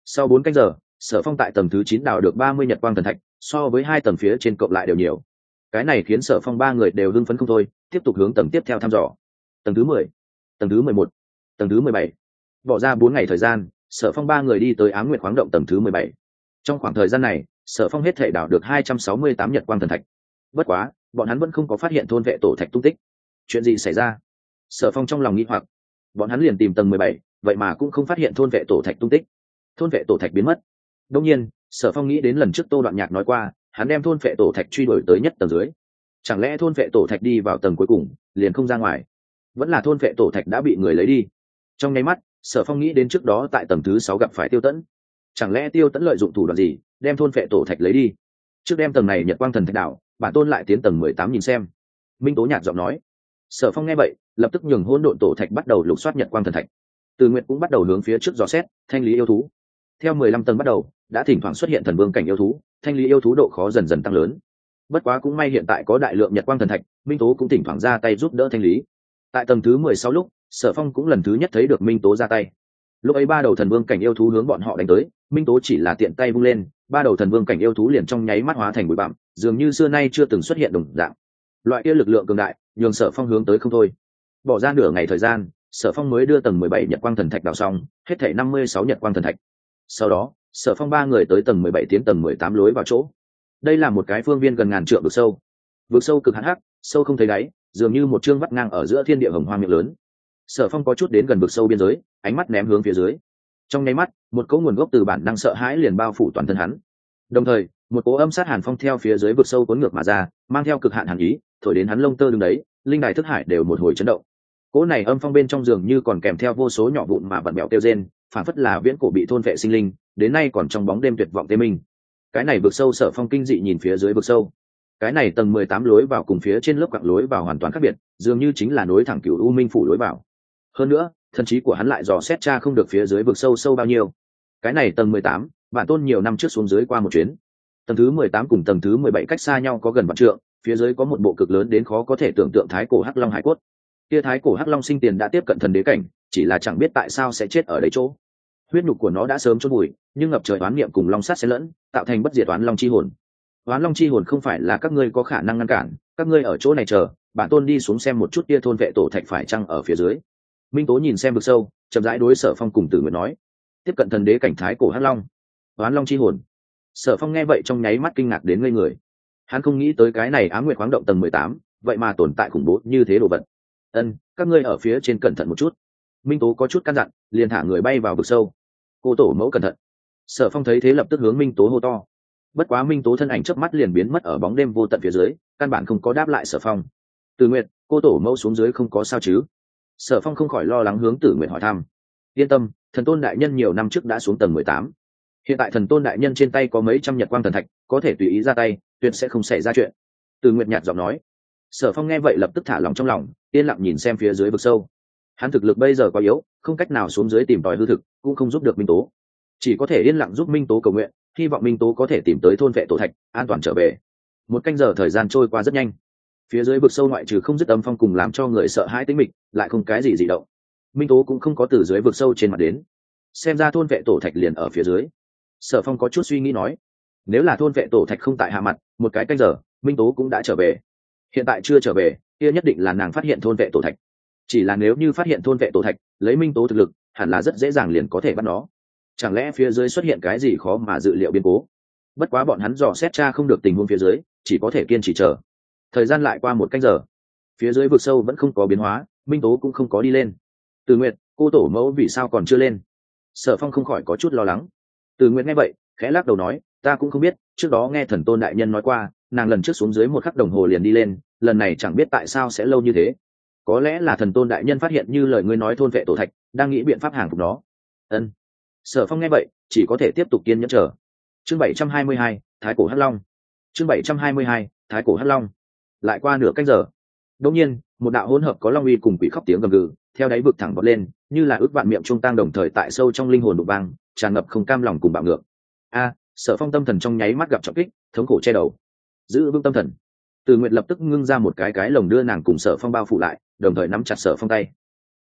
Sau 4 canh giờ, Sở Phong tại tầng thứ 9 đào được 30 nhật quang thần thạch, so với 2 tầng phía trên cộng lại đều nhiều. Cái này khiến Sở Phong ba người đều hưng phấn không thôi, tiếp tục hướng tầng tiếp theo thăm dò. Tầng thứ 10, tầng thứ 11, tầng thứ 17. Bỏ ra 4 ngày thời gian, Sở Phong ba người đi tới Ám Nguyệt khoáng động tầng thứ 17. Trong khoảng thời gian này, Sở Phong hết thảy đào được 268 nhật quang thần thạch. Bất quá, bọn hắn vẫn không có phát hiện thôn vệ tổ thạch tung tích. Chuyện gì xảy ra? Sở Phong trong lòng nghi hoặc. Bọn hắn liền tìm tầng 17, vậy mà cũng không phát hiện thôn vệ tổ thạch tung tích. Thôn vệ tổ thạch biến mất. Đương nhiên, Sở Phong nghĩ đến lần trước Tô Đoạn Nhạc nói qua, hắn đem thôn vệ tổ thạch truy đuổi tới nhất tầng dưới. Chẳng lẽ thôn vệ tổ thạch đi vào tầng cuối cùng, liền không ra ngoài? Vẫn là thôn vệ tổ thạch đã bị người lấy đi? Trong nháy mắt, Sở Phong nghĩ đến trước đó tại tầng thứ 6 gặp phải Tiêu Tẫn. Chẳng lẽ Tiêu Tẫn lợi dụng thủ đoạn gì, đem thôn vệ tổ thạch lấy đi? Trước đem tầng này Nhật Quang Thần Thạch đảo, bản tôn lại tiến tầng 18 nhìn xem. Minh Tố nhạt giọng nói. Sở Phong nghe vậy, lập tức nhường hỗn độn tổ thạch bắt đầu lục soát Nhật Quang Thần Thạch. Từ Nguyệt cũng bắt đầu hướng phía trước dò xét, thanh lý yêu thú. Theo 15 tầng bắt đầu, đã thỉnh thoảng xuất hiện thần vương cảnh yêu thú, thanh lý yêu thú độ khó dần dần tăng lớn. Bất quá cũng may hiện tại có đại lượng Nhật Quang Thần Thạch, Minh Tố cũng thỉnh thoảng ra tay giúp đỡ thanh lý. Tại tầng thứ 16 lúc, Sở Phong cũng lần thứ nhất thấy được Minh Tố ra tay. Lúc ấy ba đầu thần vương cảnh yêu thú hướng bọn họ đánh tới, Minh Tố chỉ là tiện tay vung lên, ba đầu thần vương cảnh yêu thú liền trong nháy mắt hóa thành bụi bặm, dường như xưa nay chưa từng xuất hiện đồng dạng. Loại kia lực lượng cường đại, nhường Sở Phong hướng tới không thôi. Bỏ ra nửa ngày thời gian, Sở Phong mới đưa tầng 17 Nhật Quang Thần Thạch đào xong, hết thảy 56 Nhật Quang Thần Thạch. Sau đó, Sở Phong ba người tới tầng 17 tiến tầng 18 lối vào chỗ. Đây là một cái phương viên gần ngàn trượng vực sâu. Vực sâu cực hạn hắc, sâu không thấy đáy, dường như một chương vắt ngang ở giữa thiên địa hồng hoang miệng lớn. Sở Phong có chút đến gần vực sâu biên giới, ánh mắt ném hướng phía dưới. Trong nháy mắt, một cỗ nguồn gốc từ bản năng sợ hãi liền bao phủ toàn thân hắn. Đồng thời, một cỗ âm sát hàn phong theo phía dưới vực sâu cuốn ngược mà ra, mang theo cực hạn hàn ý, thổi đến hắn lông tơ đứng đấy, linh đài thức hải đều một hồi chấn động. Cỗ này âm phong bên trong dường như còn kèm theo vô số nhỏ vụn mà vặn bẹo tiêu rên, phản phất là viễn cổ bị thôn vệ sinh linh, đến nay còn trong bóng đêm tuyệt vọng tê minh. Cái này vực sâu Sở Phong kinh dị nhìn phía dưới vực sâu. Cái này tầng 18 lối vào cùng phía trên lớp quặng lối vào hoàn toàn khác biệt, dường như chính là nối thẳng Cửu U Minh phủ lối vào. Hơn nữa, thần trí của hắn lại dò xét tra không được phía dưới vực sâu sâu bao nhiêu. Cái này tầng 18, bản tôn nhiều năm trước xuống dưới qua một chuyến. Tầng thứ 18 cùng tầng thứ 17 cách xa nhau có gần vạn trượng, phía dưới có một bộ cực lớn đến khó có thể tưởng tượng thái cổ hắc long hải cốt. Kia thái cổ hắc long sinh tiền đã tiếp cận thần đế cảnh, chỉ là chẳng biết tại sao sẽ chết ở đấy chỗ. Huyết nhục của nó đã sớm chôn vùi, nhưng ngập trời oán niệm cùng long sát xen lẫn, tạo thành bất diệt oán long chi hồn. Oán long chi hồn không phải là các ngươi có khả năng ngăn cản, các ngươi ở chỗ này chờ, bản tôn đi xuống xem một chút kia thôn vệ tổ thạch phải chăng ở phía dưới. Minh Tố nhìn xem vực sâu, chậm rãi đối Sở Phong cùng Tử Nguyệt nói: tiếp cận thần đế cảnh thái cổ hắc long, oán long chi hồn. Sở Phong nghe vậy trong nháy mắt kinh ngạc đến ngây người. Hắn không nghĩ tới cái này Ám Nguyệt khoáng động tầng 18, vậy mà tồn tại khủng bố như thế đồ vật. Các ngươi ở phía trên cẩn thận một chút. Minh Tố có chút căn dặn, liền thả người bay vào vực sâu. Cô tổ mẫu cẩn thận. Sở Phong thấy thế lập tức hướng Minh Tố hô to. Bất quá Minh Tố thân ảnh chớp mắt liền biến mất ở bóng đêm vô tận phía dưới, căn bản không có đáp lại Sở Phong. Tử Nguyệt, cô tổ mẫu xuống dưới không có sao chứ? Sở Phong không khỏi lo lắng hướng Tử Nguyệt hỏi thăm. Yên tâm, thần tôn đại nhân nhiều năm trước đã xuống tầng 18. Hiện tại thần tôn đại nhân trên tay có mấy trăm nhật quang thần thạch, có thể tùy ý ra tay, tuyệt sẽ không xảy ra chuyện. Tử Nguyệt nhạt giọng nói. Sở Phong nghe vậy lập tức thả lòng trong lòng, yên lặng nhìn xem phía dưới vực sâu. Hắn thực lực bây giờ quá yếu, không cách nào xuống dưới tìm tòi hư thực, cũng không giúp được Minh Tố, chỉ có thể yên lặng giúp Minh Tố cầu nguyện, hy vọng Minh Tố có thể tìm tới thôn vệ tổ thạch, an toàn trở về. Một canh giờ thời gian trôi qua rất nhanh. Phía dưới vực sâu ngoại trừ không dứt âm phong cùng làm cho người sợ hãi tĩnh mịch, lại không cái gì dị động. Minh Tố cũng không có từ dưới vực sâu trên mặt đến. Xem ra thôn vệ tổ thạch liền ở phía dưới. Sở Phong có chút suy nghĩ nói, nếu là thôn vệ tổ thạch không tại hạ mặt, một cái canh giờ, Minh Tố cũng đã trở về. Hiện tại chưa trở về, kia nhất định là nàng phát hiện thôn vệ tổ thạch. Chỉ là nếu như phát hiện thôn vệ tổ thạch, lấy Minh Tố thực lực, hẳn là rất dễ dàng liền có thể bắt nó. Chẳng lẽ phía dưới xuất hiện cái gì khó mà dự liệu biến cố? Bất quá bọn hắn dò xét tra không được tình huống phía dưới, chỉ có thể kiên trì chờ. Thời gian lại qua một canh giờ, phía dưới vực sâu vẫn không có biến hóa, Minh Tố cũng không có đi lên. Từ Nguyệt, cô tổ mẫu vì sao còn chưa lên? Sở Phong không khỏi có chút lo lắng. Từ Nguyệt nghe vậy, khẽ lắc đầu nói, ta cũng không biết, trước đó nghe thần tôn đại nhân nói qua, nàng lần trước xuống dưới một khắc đồng hồ liền đi lên, lần này chẳng biết tại sao sẽ lâu như thế. Có lẽ là thần tôn đại nhân phát hiện như lời ngươi nói thôn vệ tổ thạch, đang nghĩ biện pháp hàng phục nó. Sở Phong nghe vậy, chỉ có thể tiếp tục kiên nhẫn chờ. Chương 722, Thái cổ hắc long. Chương 722, Thái cổ hắc long. Lại qua nửa canh giờ, đột nhiên, một đạo hỗn hợp có long uy cùng quỷ khóc tiếng gầm gừ, theo đáy vực thẳng vọt lên, như là ước vạn miệng trung tang đồng thời tại sâu trong linh hồn đục vang, tràn ngập không cam lòng cùng bạo ngược. Sở Phong tâm thần trong nháy mắt gặp trọng kích, thống khổ che đầu. Giữ vững tâm thần. Từ Nguyệt lập tức ngưng ra một cái lồng đưa nàng cùng Sở Phong bao phủ lại, đồng thời nắm chặt Sở Phong tay.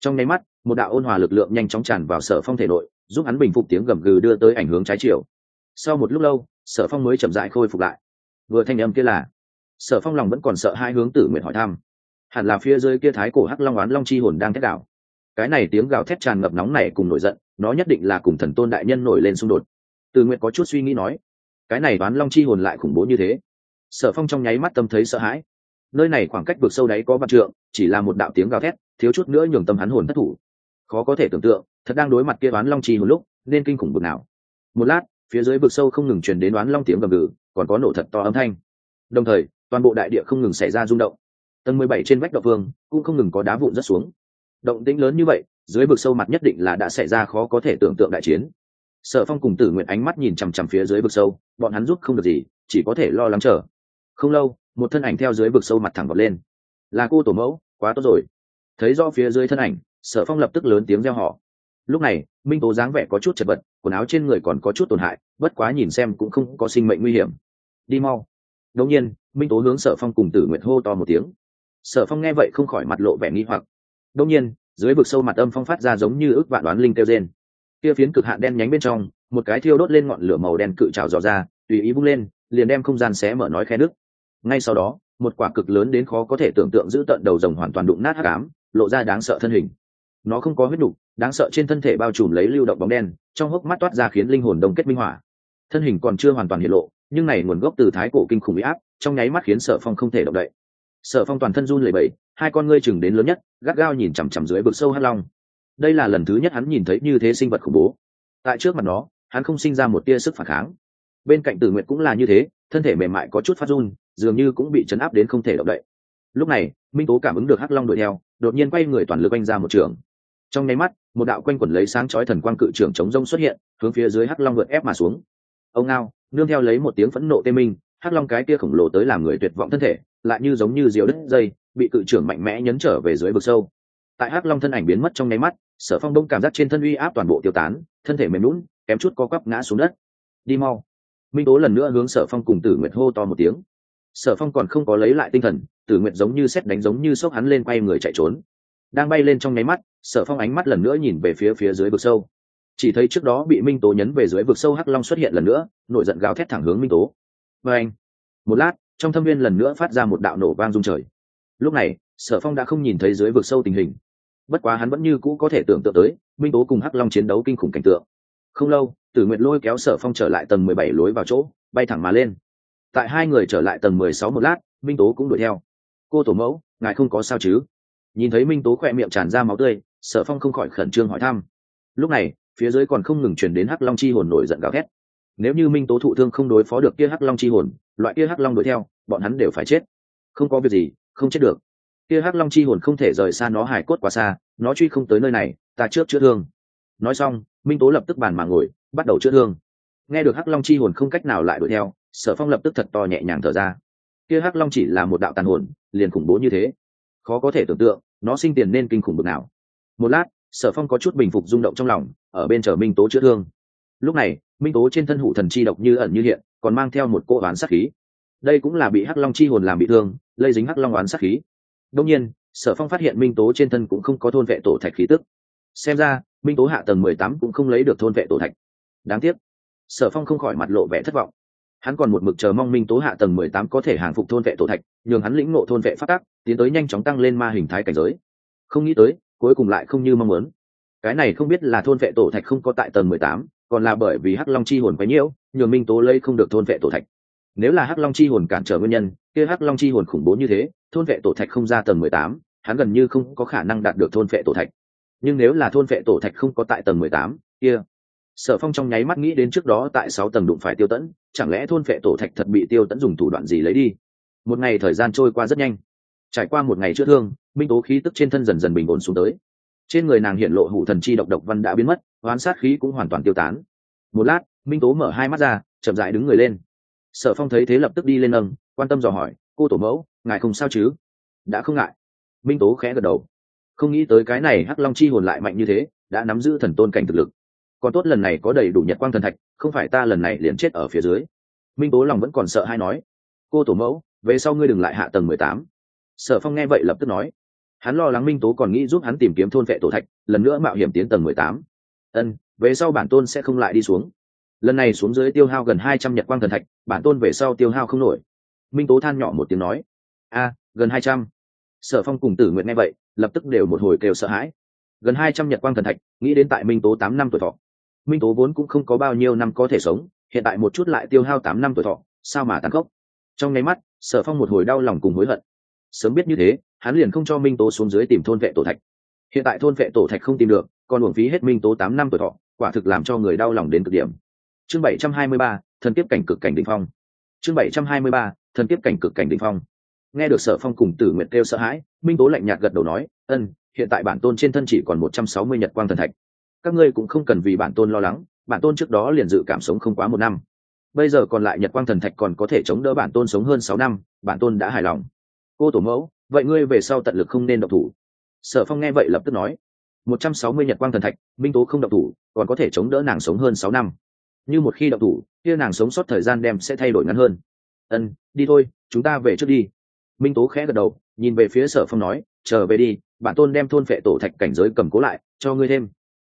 Trong nháy mắt một đạo ôn hòa lực lượng nhanh chóng tràn vào Sở Phong thể nội, giúp hắn bình phục tiếng gầm gừ đưa tới ảnh hướng trái chiều. Sau một lúc lâu Sở Phong mới chậm rãi khôi phục lại. Vừa thanh âm kia là? Sở Phong lòng vẫn còn sợ hai, hướng Tử Nguyệt hỏi thăm. Hẳn là phía dưới kia thái cổ hắc long oán long chi hồn đang thét gào. Cái này tiếng gào thét tràn ngập nóng nảy cùng nổi giận, nó nhất định là cùng thần tôn đại nhân nổi lên xung đột. Tử Nguyệt có chút suy nghĩ nói, cái này oán long chi hồn lại khủng bố như thế. Sở Phong trong nháy mắt tâm thấy sợ hãi. Nơi này khoảng cách vực sâu đáy có vạn trượng, chỉ là một đạo tiếng gào thét thiếu chút nữa nhường tâm hắn hồn thất thủ. Khó có thể tưởng tượng, thật đang đối mặt kia oán long chi hồn lúc nên kinh khủng bực nào. Một lát phía dưới vực sâu không ngừng truyền đến oán long tiếng gầm gừ, còn có nổ thật to âm thanh. Đồng thời toàn bộ đại địa không ngừng xảy ra rung động. Tầng 17 trên vách động vương cũng không ngừng có đá vụn rớt xuống. Động tĩnh lớn như vậy, dưới vực sâu mặt nhất định là đã xảy ra khó có thể tưởng tượng đại chiến. Sở Phong cùng Tử Nguyệt ánh mắt nhìn chằm chằm phía dưới vực sâu, bọn hắn giúp không được gì, chỉ có thể lo lắng chờ. Không lâu một thân ảnh theo dưới vực sâu mặt thẳng vọt lên. Là cô tổ mẫu, quá tốt rồi. Thấy rõ phía dưới thân ảnh, Sở Phong lập tức lớn tiếng reo hò. Lúc này Minh Tố dáng vẻ có chút chật vật, quần áo trên người còn có chút tổn hại, bất quá nhìn xem cũng không có sinh mệnh nguy hiểm. Đi mau. Đột nhiên Minh Tố hướng Sở Phong cùng Tử Nguyệt hô to một tiếng. Sở Phong nghe vậy không khỏi mặt lộ vẻ nghi hoặc. Đột nhiên dưới vực sâu mặt âm phong phát ra giống như ức vạn đoán linh kêu rên. Kia phiến cực hạn đen nhánh bên trong, một cái thiêu đốt lên ngọn lửa màu đen cự trào dò ra, tùy ý vung lên, liền đem không gian xé mở nói khe nứt. Ngay sau đó một quả cực lớn đến khó có thể tưởng tượng giữ tận đầu rồng hoàn toàn đụng nát hắc ám, lộ ra đáng sợ thân hình. Nó không có huyết nục, đáng sợ trên thân thể bao trùm lấy lưu động bóng đen, trong hốc mắt toát ra khiến linh hồn đông kết minh hỏa. Thân hình còn chưa hoàn toàn hiện lộ, nhưng này nguồn gốc từ thái cổ kinh khủng uy áp, trong nháy mắt khiến Sở Phong không thể động đậy. Sở Phong toàn thân run lẩy bẩy, hai con ngươi chừng đến lớn nhất, gắt gao nhìn chằm chằm dưới vực sâu hắc long. Đây là lần thứ nhất hắn nhìn thấy như thế sinh vật khủng bố. Tại trước mặt nó, hắn không sinh ra một tia sức phản kháng. Bên cạnh Tử Nguyệt cũng là như thế, thân thể mềm mại có chút phát run, dường như cũng bị chấn áp đến không thể động đậy. Lúc này Minh Tố cảm ứng được hắc long đuổi theo, đột nhiên quay người toàn lực oanh ra một trường. Trong nháy mắt một đạo quanh quẩn lấy sáng chói thần quang cự trường chống rông xuất hiện, hướng phía dưới hắc long vượt ép mà xuống. Ông ngao, nương theo lấy một tiếng phẫn nộ tê minh, hắc long cái kia khổng lồ tới làm người tuyệt vọng thân thể lại như giống như diều đứt dây, bị cự trưởng mạnh mẽ nhấn trở về dưới vực sâu. Tại hắc long thân ảnh biến mất trong nháy mắt, Sở Phong đông cảm giác trên thân uy áp toàn bộ tiêu tán, thân thể mềm nhũn, kém chút co quắp ngã xuống đất. Đi mau. Minh Tố lần nữa hướng Sở Phong cùng Tử Nguyệt hô to một tiếng. Sở Phong còn không có lấy lại tinh thần, Tử Nguyệt giống như sét đánh giống như sốc hắn lên, quay người chạy trốn. Đang bay lên trong nháy mắt, Sở Phong ánh mắt lần nữa nhìn về phía dưới vực sâu. Chỉ thấy trước đó bị Minh Tố nhấn về dưới vực sâu hắc long xuất hiện lần nữa, nổi giận gào thét thẳng hướng Minh Tố. Và anh, một lát, trong thâm viên lần nữa phát ra một đạo nổ vang rung trời. Lúc này Sở Phong đã không nhìn thấy dưới vực sâu tình hình, bất quá hắn vẫn như cũ có thể tưởng tượng tới Minh Tố cùng hắc long chiến đấu kinh khủng cảnh tượng. Không lâu Tử Nguyệt lôi kéo Sở Phong trở lại tầng 17 lối vào chỗ, bay thẳng mà lên. Tại hai người trở lại tầng 16 một lát, Minh Tố cũng đuổi theo. Cô tổ mẫu, ngài không có sao chứ? Nhìn thấy Minh Tố khỏe miệng tràn ra máu tươi, Sở Phong không khỏi khẩn trương hỏi thăm. Lúc này phía dưới còn không ngừng truyền đến hắc long chi hồn nổi giận gào thét. Nếu như Minh Tố thụ thương không đối phó được kia hắc long chi hồn, loại kia hắc long đuổi theo bọn hắn đều phải chết. Không có việc gì, không chết được. Kia hắc long chi hồn không thể rời xa nó hài cốt quá xa, nó truy không tới nơi này, ta trước chữa thương. Nói xong Minh Tố lập tức bàn mà ngồi, bắt đầu chữa thương. Nghe được hắc long chi hồn không cách nào lại đuổi theo, Sở Phong lập tức thật to nhẹ nhàng thở ra. Kia hắc long chỉ là một đạo tàn hồn, liền khủng bố như thế, khó có thể tưởng tượng nó sinh tiền nên kinh khủng bực nào. Một lát Sở Phong có chút bình phục rung động trong lòng, ở bên chờ Minh Tố chữa thương. Lúc này Minh Tố trên thân hủ thần chi độc như ẩn như hiện, còn mang theo một cỗ oán sát khí. Đây cũng là bị hắc long chi hồn làm bị thương, lây dính hắc long oán sát khí. Đương nhiên Sở Phong phát hiện Minh Tố trên thân cũng không có thôn vệ tổ thạch khí tức, xem ra Minh Tố hạ tầng 18 cũng không lấy được thôn vệ tổ thạch. Đáng tiếc. Sở Phong không khỏi mặt lộ vẻ thất vọng. Hắn còn một mực chờ mong Minh Tố hạ tầng 18 có thể hàng phục thôn vệ tổ thạch, nhường hắn lĩnh ngộ thôn vệ pháp tắc, tiến tới nhanh chóng tăng lên ma hình thái cảnh giới. Không nghĩ tới, cuối cùng lại không như mong muốn. Cái này không biết là thôn vệ tổ thạch không có tại tầng 18, còn là bởi vì hắc long chi hồn quá nhiễu, nhường Minh Tố lấy không được thôn vệ tổ thạch. Nếu là hắc long chi hồn cản trở nguyên nhân, kia hắc long chi hồn khủng bố như thế, thôn vệ tổ thạch không ra tầng 18, hắn gần như không có khả năng đạt được thôn vệ tổ thạch. Nhưng nếu là thôn vệ tổ thạch không có tại tầng 18, kia Sở Phong trong nháy mắt nghĩ đến trước đó tại 6 tầng đụng phải Tiêu Tẫn, chẳng lẽ thôn vệ tổ thạch thật bị Tiêu Tẫn dùng thủ đoạn gì lấy đi. Một ngày thời gian trôi qua rất nhanh. Trải qua một ngày chữa thương, Minh Tố khí tức trên thân dần dần bình ổn xuống tới. Trên người nàng hiện lộ hủ thần chi độc văn đã biến mất, oán sát khí cũng hoàn toàn tiêu tán. Một lát Minh Tố mở hai mắt ra, chậm rãi đứng người lên. Sở Phong thấy thế lập tức đi lên nâng, quan tâm dò hỏi, cô tổ mẫu, ngài không sao chứ? Đã không ngại. Minh Tố khẽ gật đầu. Không nghĩ tới cái này hắc long chi hồn lại mạnh như thế, đã nắm giữ thần tôn cảnh thực lực. Còn tốt lần này có đầy đủ nhật quang thần thạch, không phải ta lần này liền chết ở phía dưới. Minh Tố lòng vẫn còn sợ hay nói, cô tổ mẫu, về sau ngươi đừng lại hạ tầng 18. Sở Phong nghe vậy lập tức nói, Hắn lo lắng Minh Tố còn nghĩ giúp hắn tìm kiếm thôn vệ tổ thạch, lần nữa mạo hiểm tiến tầng 18. Về sau bản tôn sẽ không lại đi xuống. Lần này xuống dưới tiêu hao gần 200 nhật quang thần thạch, bản tôn về sau tiêu hao không nổi. Minh Tố than nhỏ một tiếng nói. Gần 200. Sở Phong cùng Tử Nguyệt nghe vậy, lập tức đều một hồi kêu sợ hãi. Gần 200 nhật quang thần thạch, nghĩ đến tại Minh Tố 8 năm tuổi thọ. Minh Tố vốn cũng không có bao nhiêu năm có thể sống, hiện tại một chút lại tiêu hao 8 năm tuổi thọ, sao mà tàn khốc. Trong nháy mắt, Sở Phong một hồi đau lòng cùng hối hận. Sớm biết như thế, hắn liền không cho Minh Tố xuống dưới tìm thôn vệ tổ thạch. Hiện tại thôn vệ tổ thạch không tìm được, còn uổng phí hết Minh Tố 8 năm tuổi thọ, quả thực làm cho người đau lòng đến cực điểm. Chương 723, thần kiếp cảnh cực cảnh đỉnh phong. Chương 723, thần kiếp cảnh cực cảnh đỉnh phong. Nghe được Sở Phong cùng Tử Nguyệt kêu sợ hãi, Minh Tố lạnh nhạt gật đầu nói, hiện tại bản tôn trên thân chỉ còn 160 nhật quang thần thạch. Các ngươi cũng không cần vì bản tôn lo lắng, bản tôn trước đó liền dự cảm sống không quá 1 năm. Bây giờ còn lại nhật quang thần thạch còn có thể chống đỡ bản tôn sống hơn 6 năm, bản tôn đã hài lòng. Cô tổ mẫu, vậy ngươi về sau tận lực không nên động thủ. Sở Phong nghe vậy lập tức nói, 160 nhật quang thần thạch, Minh Tố không động thủ, còn có thể chống đỡ nàng sống hơn 6 năm. Như một khi động thủ, kia nàng sống sót thời gian đem sẽ thay đổi ngắn hơn. Đi thôi, chúng ta về trước đi. Minh Tố khẽ gật đầu, nhìn về phía Sở Phong nói, trở về đi, bản tôn đem thôn phệ tổ thạch cảnh giới cầm cố lại, cho ngươi thêm.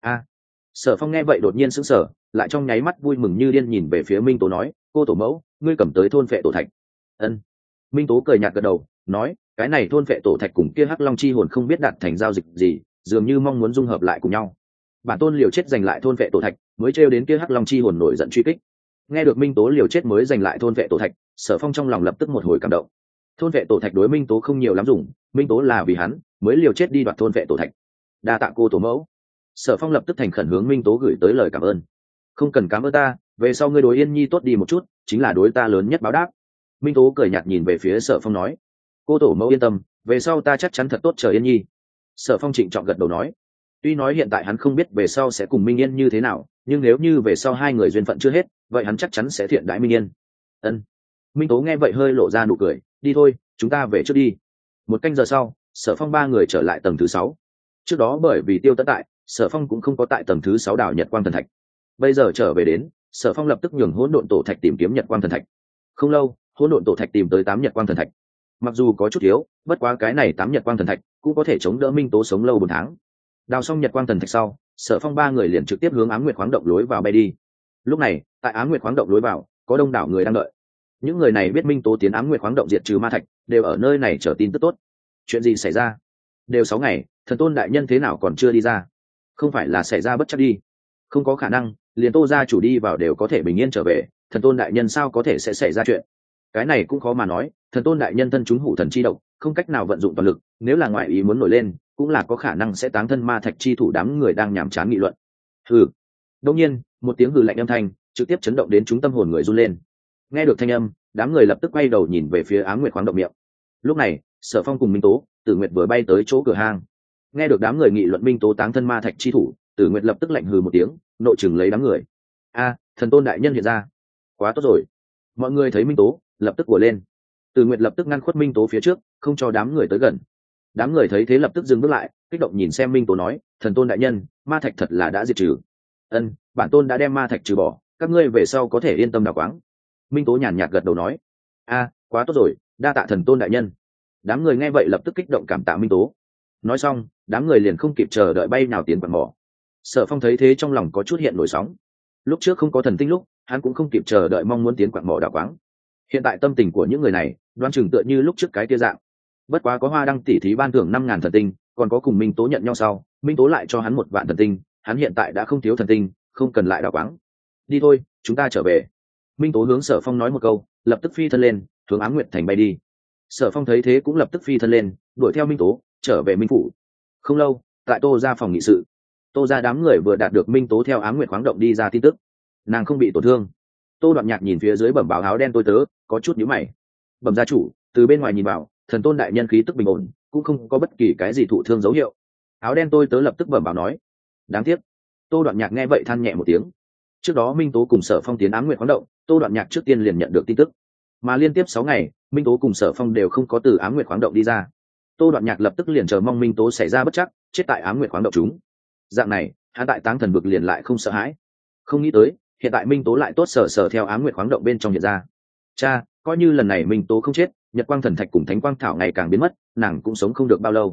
Sở Phong nghe vậy đột nhiên sững sờ, lại trong nháy mắt vui mừng như điên nhìn về phía Minh Tố nói, cô tổ mẫu, ngươi cầm tới thôn phệ tổ thạch. Minh Tố cười nhạt gật đầu, nói, cái này thôn phệ tổ thạch cùng kia hắc long chi hồn không biết đạt thành giao dịch gì, dường như mong muốn dung hợp lại cùng nhau. Bản tôn liều chết giành lại thôn phệ tổ thạch, mới trêu đến kia hắc long chi hồn nổi giận truy kích. Nghe được Minh Tố liều chết mới giành lại thôn phệ tổ thạch, Sở Phong trong lòng lập tức một hồi cảm động. Thôn vệ tổ thạch đối Minh Tố không nhiều lắm dùng, Minh Tố là vì hắn mới liều chết đi đoạt thôn vệ tổ thạch. Đa tạ cô tổ mẫu. Sở Phong lập tức thành khẩn hướng Minh Tố gửi tới lời cảm ơn. Không cần cảm ơn ta, về sau ngươi đối Yên Nhi tốt đi một chút, chính là đối ta lớn nhất báo đáp. Minh Tố cười nhạt nhìn về phía Sở Phong nói, cô tổ mẫu yên tâm, về sau ta chắc chắn thật tốt chờ Yên Nhi. Sở Phong trịnh trọng gật đầu nói, tuy nói hiện tại hắn không biết về sau sẽ cùng Minh Yên như thế nào, nhưng nếu như về sau hai người duyên phận chưa hết, vậy hắn chắc chắn sẽ thiện đãi Minh Yên. Minh Tố nghe vậy hơi lộ ra nụ cười, đi thôi, chúng ta về trước đi. 1 canh giờ sau, Sở Phong 3 người trở lại tầng thứ 6. Trước đó bởi vì Tiêu Tấn tại, Sở Phong cũng không có tại tầng thứ 6 đảo nhật quang thần thạch. Bây giờ trở về đến, Sở Phong lập tức nhường hỗn độn tổ thạch tìm kiếm nhật quang thần thạch. Không lâu, hỗn độn tổ thạch tìm tới 8 nhật quang thần thạch. Mặc dù có chút thiếu, bất quá cái này 8 nhật quang thần thạch cũng có thể chống đỡ Minh Tố sống lâu 4 tháng. Đào xong nhật quang thần thạch sau, Sở Phong 3 người liền trực tiếp hướng Ám Nguyệt khoáng động lối vào bay đi. Lúc này, tại Ám Nguyệt khoáng động lối vào, có đông đảo người đang đợi. Những người này biết Minh Tố tiến Ám Nguyệt khoáng động diệt trừ ma thạch, đều ở nơi này chờ tin tức tốt. Chuyện gì xảy ra? Đều 6 ngày, thần tôn đại nhân thế nào còn chưa đi ra? Không phải là xảy ra bất trắc đi? Không có khả năng, liền Tô gia chủ đi vào đều có thể bình yên trở về, thần tôn đại nhân sao có thể sẽ xảy ra chuyện? Cái này cũng khó mà nói, thần tôn đại nhân thân chúng hủ thần chi độc, không cách nào vận dụng toàn lực, nếu là ngoại ý muốn nổi lên, cũng là có khả năng sẽ táng thân ma thạch chi thủ. Đám người đang nhàm chán nghị luận. Hừ. Đột nhiên, một tiếng hừ lạnh âm thanh trực tiếp chấn động đến chúng tâm hồn người run lên. Nghe được thanh âm, đám người lập tức quay đầu nhìn về phía Ám Nguyệt khoáng động miệng. Lúc này, Sở Phong cùng Minh Tố, Tử Nguyệt vừa bay tới chỗ cửa hang. Nghe được đám người nghị luận Minh Tố táng thân ma thạch chi thủ, Tử Nguyệt lập tức lạnh hừ một tiếng, nội chừng lấy đám người. Thần tôn đại nhân hiện ra, quá tốt rồi. Mọi người thấy Minh Tố, lập tức của lên. Tử Nguyệt lập tức ngăn khuất Minh Tố phía trước, không cho đám người tới gần. Đám người thấy thế lập tức dừng bước lại, kích động nhìn xem Minh Tố nói, thần tôn đại nhân, ma thạch thật là đã diệt trừ. Bản tôn đã đem ma thạch trừ bỏ, các ngươi về sau có thể yên tâm đào quáng. Minh Tố nhàn nhạt gật đầu nói, quá tốt rồi, đa tạ thần tôn đại nhân. Đám người nghe vậy lập tức kích động cảm tạ Minh Tố. Nói xong, đám người liền không kịp chờ đợi bay nào tiến quặng mỏ. Sở Phong thấy thế trong lòng có chút hiện nổi sóng. Lúc trước không có thần tinh lúc, hắn cũng không kịp chờ đợi mong muốn tiến quặng mỏ đào quáng. Hiện tại tâm tình của những người này, đoán chừng tựa như lúc trước cái kia dạng. Bất quá có Hoa Đăng tỷ thí ban thưởng 5.000 thần tinh, còn có cùng Minh Tố nhận nhau sau, Minh Tố lại cho hắn 1 vạn thần tinh, hắn hiện tại đã không thiếu thần tinh, không cần lại đào quáng. Đi thôi, chúng ta trở về. Minh Tố hướng Sở Phong nói một câu, lập tức phi thân lên, hướng Ám Nguyệt thành bay đi. Sở Phong thấy thế cũng lập tức phi thân lên, đuổi theo Minh Tố, trở về Minh phủ. Không lâu, tại Tô gia phòng nghị sự, Tô gia đám người vừa đạt được Minh Tố theo Ám Nguyệt khoáng động đi ra tin tức, nàng không bị tổn thương. Tô Đoạn Nhạc nhìn phía dưới bẩm báo áo đen tôi tớ, có chút nhíu mày. Bẩm gia chủ, từ bên ngoài nhìn vào, thần tôn đại nhân khí tức bình ổn, cũng không có bất kỳ cái gì thụ thương dấu hiệu. Áo đen tôi tớ lập tức bẩm báo nói. Đáng tiếc. Tô Đoạn Nhạc nghe vậy than nhẹ một tiếng. Trước đó Minh Tố cùng Sở Phong tiến Ám Nguyệt khoáng động, Tô Đoạn Nhạc trước tiên liền nhận được tin tức, mà liên tiếp 6 ngày, Minh Tố cùng Sở Phong đều không có từ Ám Nguyệt khoáng động đi ra. Tô Đoạn Nhạc lập tức liền chờ mong Minh Tố xảy ra bất trắc, chết tại Ám Nguyệt khoáng động chúng. Dạng này, hắn tại Táng Thần vực liền lại không sợ hãi. Không nghĩ tới, hiện tại Minh Tố lại tốt sở theo Ám Nguyệt khoáng động bên trong hiện ra. Cha, coi như lần này Minh Tố không chết, Nhật Quang Thần Thạch cùng Thánh Quang Thảo ngày càng biến mất, nàng cũng sống không được bao lâu.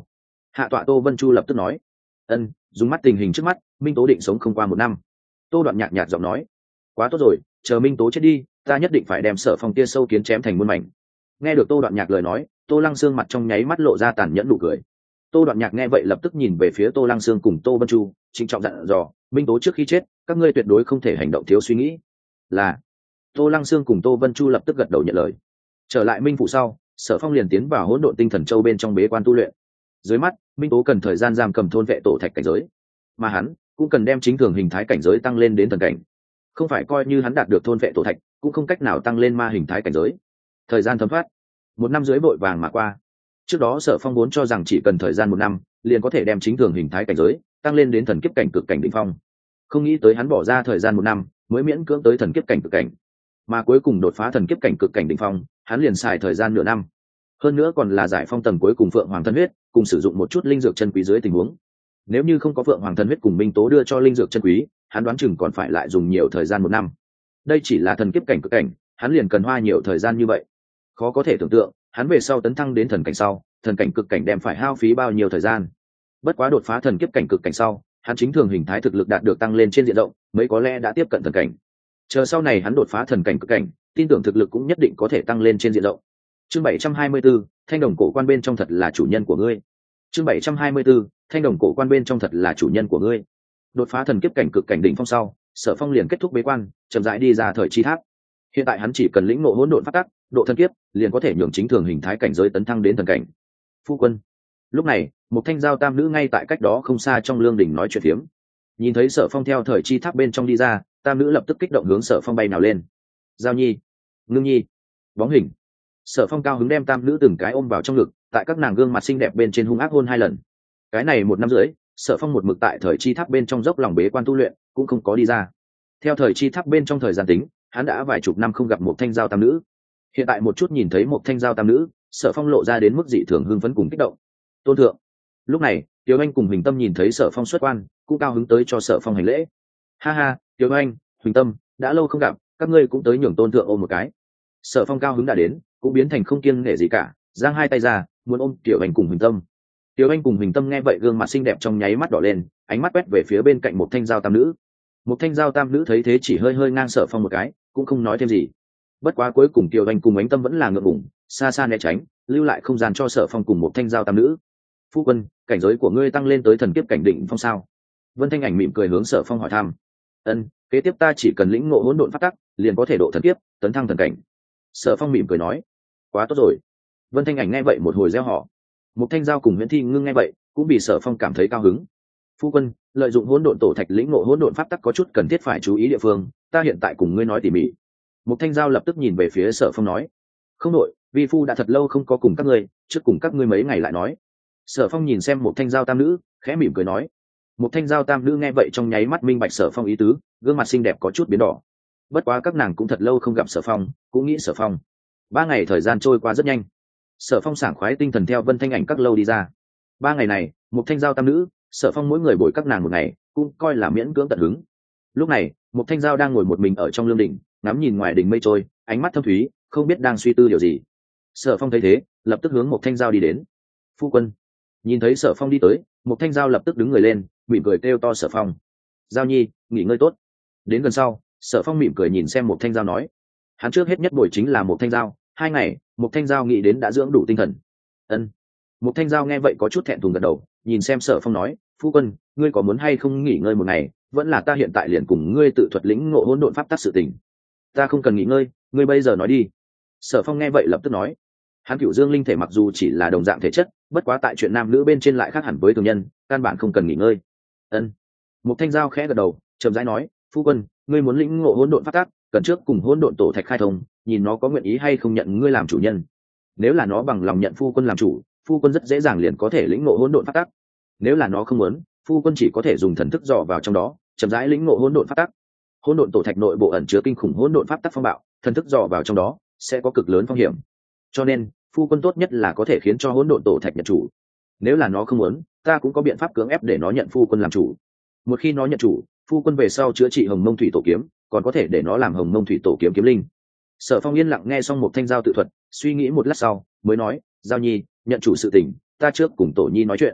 Hạ tọa Tô Vân Chu lập tức nói. Ân, dùng mắt tình hình trước mắt, Minh Tố định sống không qua 1 năm. Tô Đoạn nhạt nhạt giọng nói. Quá tốt rồi, chờ Minh Tố chết đi, ta nhất định phải đem Sở Phong tia sâu kiến chém thành muôn mảnh. Nghe được Tô Đoạn nhạc lời nói, Tô Lăng Sương mặt trong nháy mắt lộ ra tàn nhẫn nụ cười. Tô Đoạn nhạc nghe vậy lập tức nhìn về phía Tô Lăng Sương cùng Tô Vân Chu, trịnh trọng dặn dò, Minh Tố trước khi chết, các ngươi tuyệt đối không thể hành động thiếu suy nghĩ. Là. Tô Lăng Sương cùng Tô Vân Chu lập tức gật đầu nhận lời. Trở lại Minh phủ sau, Sở Phong liền tiến vào Hỗn Độn Tinh Thần Châu bên trong bế quan tu luyện. Dưới mắt, Minh Tố cần thời gian giam cầm thôn vệ tổ thạch cảnh giới, mà hắn cũng cần đem chính thường hình thái cảnh giới tăng lên đến thần cảnh. Không phải coi như hắn đạt được thôn vệ tổ thạch, cũng không cách nào tăng lên ma hình thái cảnh giới. Thời gian thấm thoát, 1 năm dưới vội vàng mà qua. Trước đó Sở Phong vốn cho rằng chỉ cần thời gian 1 năm, liền có thể đem chính thường hình thái cảnh giới tăng lên đến thần kiếp cảnh cực cảnh đỉnh phong. Không nghĩ tới hắn bỏ ra thời gian 1 năm, mới miễn cưỡng tới thần kiếp cảnh cực cảnh. Mà cuối cùng đột phá thần kiếp cảnh cực cảnh đỉnh phong, hắn liền xài thời gian nửa năm. Hơn nữa còn là giải phong tầng cuối cùng Phượng Hoàng thân huyết, cùng sử dụng một chút linh dược chân quý dưới tình huống. Nếu như không có Phượng Hoàng thân huyết cùng Minh Tố đưa cho linh dược chân quý, hắn đoán chừng còn phải lại dùng nhiều thời gian 1 năm. Đây chỉ là thần kiếp cảnh cực cảnh, hắn liền cần hoa nhiều thời gian như vậy. Khó có thể tưởng tượng, hắn về sau tấn thăng đến thần cảnh sau, thần cảnh cực cảnh đem phải hao phí bao nhiêu thời gian. Bất quá đột phá thần kiếp cảnh cực cảnh sau, hắn chính thường hình thái thực lực đạt được tăng lên trên diện rộng, mấy có lẽ đã tiếp cận thần cảnh. Chờ sau này hắn đột phá thần cảnh cực cảnh, tin tưởng thực lực cũng nhất định có thể tăng lên trên diện rộng. Chương 724, Thanh Đồng Cổ Quan bên trong thật là chủ nhân của ngươi. Chương 724, Thanh Đồng Cổ Quan bên trong thật là chủ nhân của ngươi. Đột phá thần kiếp cảnh cực cảnh đỉnh phong sau, Sở Phong liền kết thúc bế quan, chậm rãi đi ra thời chi tháp. Hiện tại hắn chỉ cần lĩnh ngộ hỗn độn pháp tắc, độ thần kiếp, liền có thể nhường chính thường hình thái cảnh giới tấn thăng đến thần cảnh. Phu quân. Lúc này, một thanh giao tam nữ ngay tại cách đó không xa trong lương đỉnh nói chuyện phiếm. Nhìn thấy Sở Phong theo thời chi tháp bên trong đi ra, tam nữ lập tức kích động hướng Sở Phong bay nào lên. Giao nhi, ngưng nhi, bóng hình. Sở Phong cao hứng đem tam nữ từng cái ôm vào trong ngực, tại các nàng gương mặt xinh đẹp bên trên hung ác hôn 2 lần. Cái này 1 năm rưỡi, Sở Phong một mực tại thời chi tháp bên trong dốc lòng bế quan tu luyện, cũng không có đi ra. Theo thời chi tháp bên trong thời gian tính, hắn đã vài chục năm không gặp một thanh giao tam nữ. Hiện tại một chút nhìn thấy một thanh giao tam nữ, Sở Phong lộ ra đến mức dị thường hưng phấn cùng kích động. Tôn thượng. Lúc này, Tiểu Anh cùng Huỳnh Tâm nhìn thấy Sở Phong xuất quan, cũng cao hứng tới cho Sở Phong hành lễ. Ha ha, Tiểu Anh, Huỳnh Tâm, đã lâu không gặp, các ngươi cũng tới nhường tôn thượng ôm một cái. Sở Phong cao hứng đã đến, cũng biến thành không kiêng nể gì cả, giang 2 tay ra, muốn ôm Tiểu Anh cùng Huỳnh Tâm. Tiểu Anh cùng Huỳnh Tâm nghe vậy gương mặt xinh đẹp trong nháy mắt đỏ lên, ánh mắt quét về phía bên cạnh một thanh giao tam nữ. Một thanh giao tam nữ thấy thế chỉ hơi hơi ngang Sở Phong một cái, cũng không nói thêm gì. Bất quá cuối cùng Tiểu Anh cùng Ánh Tâm vẫn là ngượng ngùng, xa xa né tránh, lưu lại không gian cho Sở Phong cùng một thanh giao tam nữ. Phu quân, cảnh giới của ngươi tăng lên tới thần kiếp cảnh đỉnh phong sao? Vân Thanh Ảnh mỉm cười hướng Sở Phong hỏi thăm. Ân, kế tiếp ta chỉ cần lĩnh ngộ hỗn độn pháp tắc, liền có thể độ thần kiếp, tấn thăng thần cảnh. Sở Phong mỉm cười nói. Quá tốt rồi. Vân Thanh Ảnh nghe vậy một hồi reo hò. Một thanh giao cùng Nguyễn Thi Ngưng nghe vậy, cũng bị Sở Phong cảm thấy cao hứng. Phu quân, lợi dụng hỗn độn tổ thạch lĩnh ngộ hỗn độn pháp tắc có chút cần thiết phải chú ý địa phương, ta hiện tại cùng ngươi nói tỉ mỉ. Một thanh giao lập tức nhìn về phía Sở Phong nói. Không đội, vi phu đã thật lâu không có cùng các ngươi, trước cùng các ngươi mấy ngày lại nói. Sở Phong nhìn xem một thanh giao tam nữ, khẽ mỉm cười nói. Một thanh giao tam nữ nghe vậy trong nháy mắt minh bạch Sở Phong ý tứ, gương mặt xinh đẹp có chút biến đỏ. Bất quá các nàng cũng thật lâu không gặp Sở Phong, cũng nghĩ Sở Phong. 3 ngày thời gian trôi qua rất nhanh. Sở Phong sảng khoái tinh thần theo Vân Thanh Ảnh các lâu đi ra. 3 ngày này, một thanh giao tam nữ, Sở Phong mỗi người bồi các nàng một ngày, cũng coi là miễn cưỡng tận hứng. Lúc này, một thanh giao đang ngồi một mình ở trong lương đỉnh, ngắm nhìn ngoài đỉnh mây trôi, ánh mắt thâm thúy, không biết đang suy tư điều gì. Sở Phong thấy thế, lập tức hướng một thanh giao đi đến. Phu quân. Nhìn thấy Sở Phong đi tới, một thanh giao lập tức đứng người lên, mỉm cười kêu to Sở Phong. Giao nhi, nghỉ ngơi tốt. Đến gần sau, Sở Phong mỉm cười nhìn xem một thanh giao nói. Hắn trước hết nhất bồi chính là một thanh giao, 2 ngày, một thanh giao nghĩ đến đã dưỡng đủ tinh thần. Ân. Một thanh giao nghe vậy có chút thẹn thùng gật đầu, nhìn xem Sở Phong nói, phu quân, ngươi có muốn hay không nghỉ ngơi một ngày, vẫn là ta hiện tại liền cùng ngươi tự thuật lĩnh ngộ hỗn độn pháp tắc sự tình. Ta không cần nghỉ ngơi, ngươi bây giờ nói đi. Sở Phong nghe vậy lập tức nói. Hắn Cửu Dương linh thể mặc dù chỉ là đồng dạng thể chất, bất quá tại chuyện nam nữ bên trên lại khác hẳn với thường nhân, căn bản không cần nghỉ ngơi. Ân. Một thanh giao khẽ gật đầu, chậm rãi nói, phu quân, ngươi muốn lĩnh ngộ hỗn độn pháp tắc, cần trước cùng hỗn độn tổ thạch khai thông, nhìn nó có nguyện ý hay không nhận ngươi làm chủ nhân. Nếu là nó bằng lòng nhận phu quân làm chủ, phu quân rất dễ dàng liền có thể lĩnh ngộ hỗn độn pháp tắc. Nếu là nó không muốn, phu quân chỉ có thể dùng thần thức dò vào trong đó, chậm rãi lĩnh ngộ hỗn độn pháp tắc. Hỗn độn tổ thạch nội bộ ẩn chứa kinh khủng hỗn độn pháp tắc phong bạo, thần thức dò vào trong đó sẽ có cực lớn phong hiểm. Cho nên, phu quân tốt nhất là có thể khiến cho hỗn độn tổ thạch nhận chủ. Nếu là nó không muốn, ta cũng có biện pháp cưỡng ép để nó nhận phu quân làm chủ. Một khi nó nhận chủ, phu quân về sau chữa trị Hồng Mông Thủy Tổ kiếm, còn có thể để nó làm Hồng Mông Thủy Tổ kiếm kiếm linh. Sở Phong yên lặng nghe xong một thanh giao tự thuật, suy nghĩ một lát sau, mới nói, giao nhi, nhận chủ sự tình, ta trước cùng tổ nhi nói chuyện.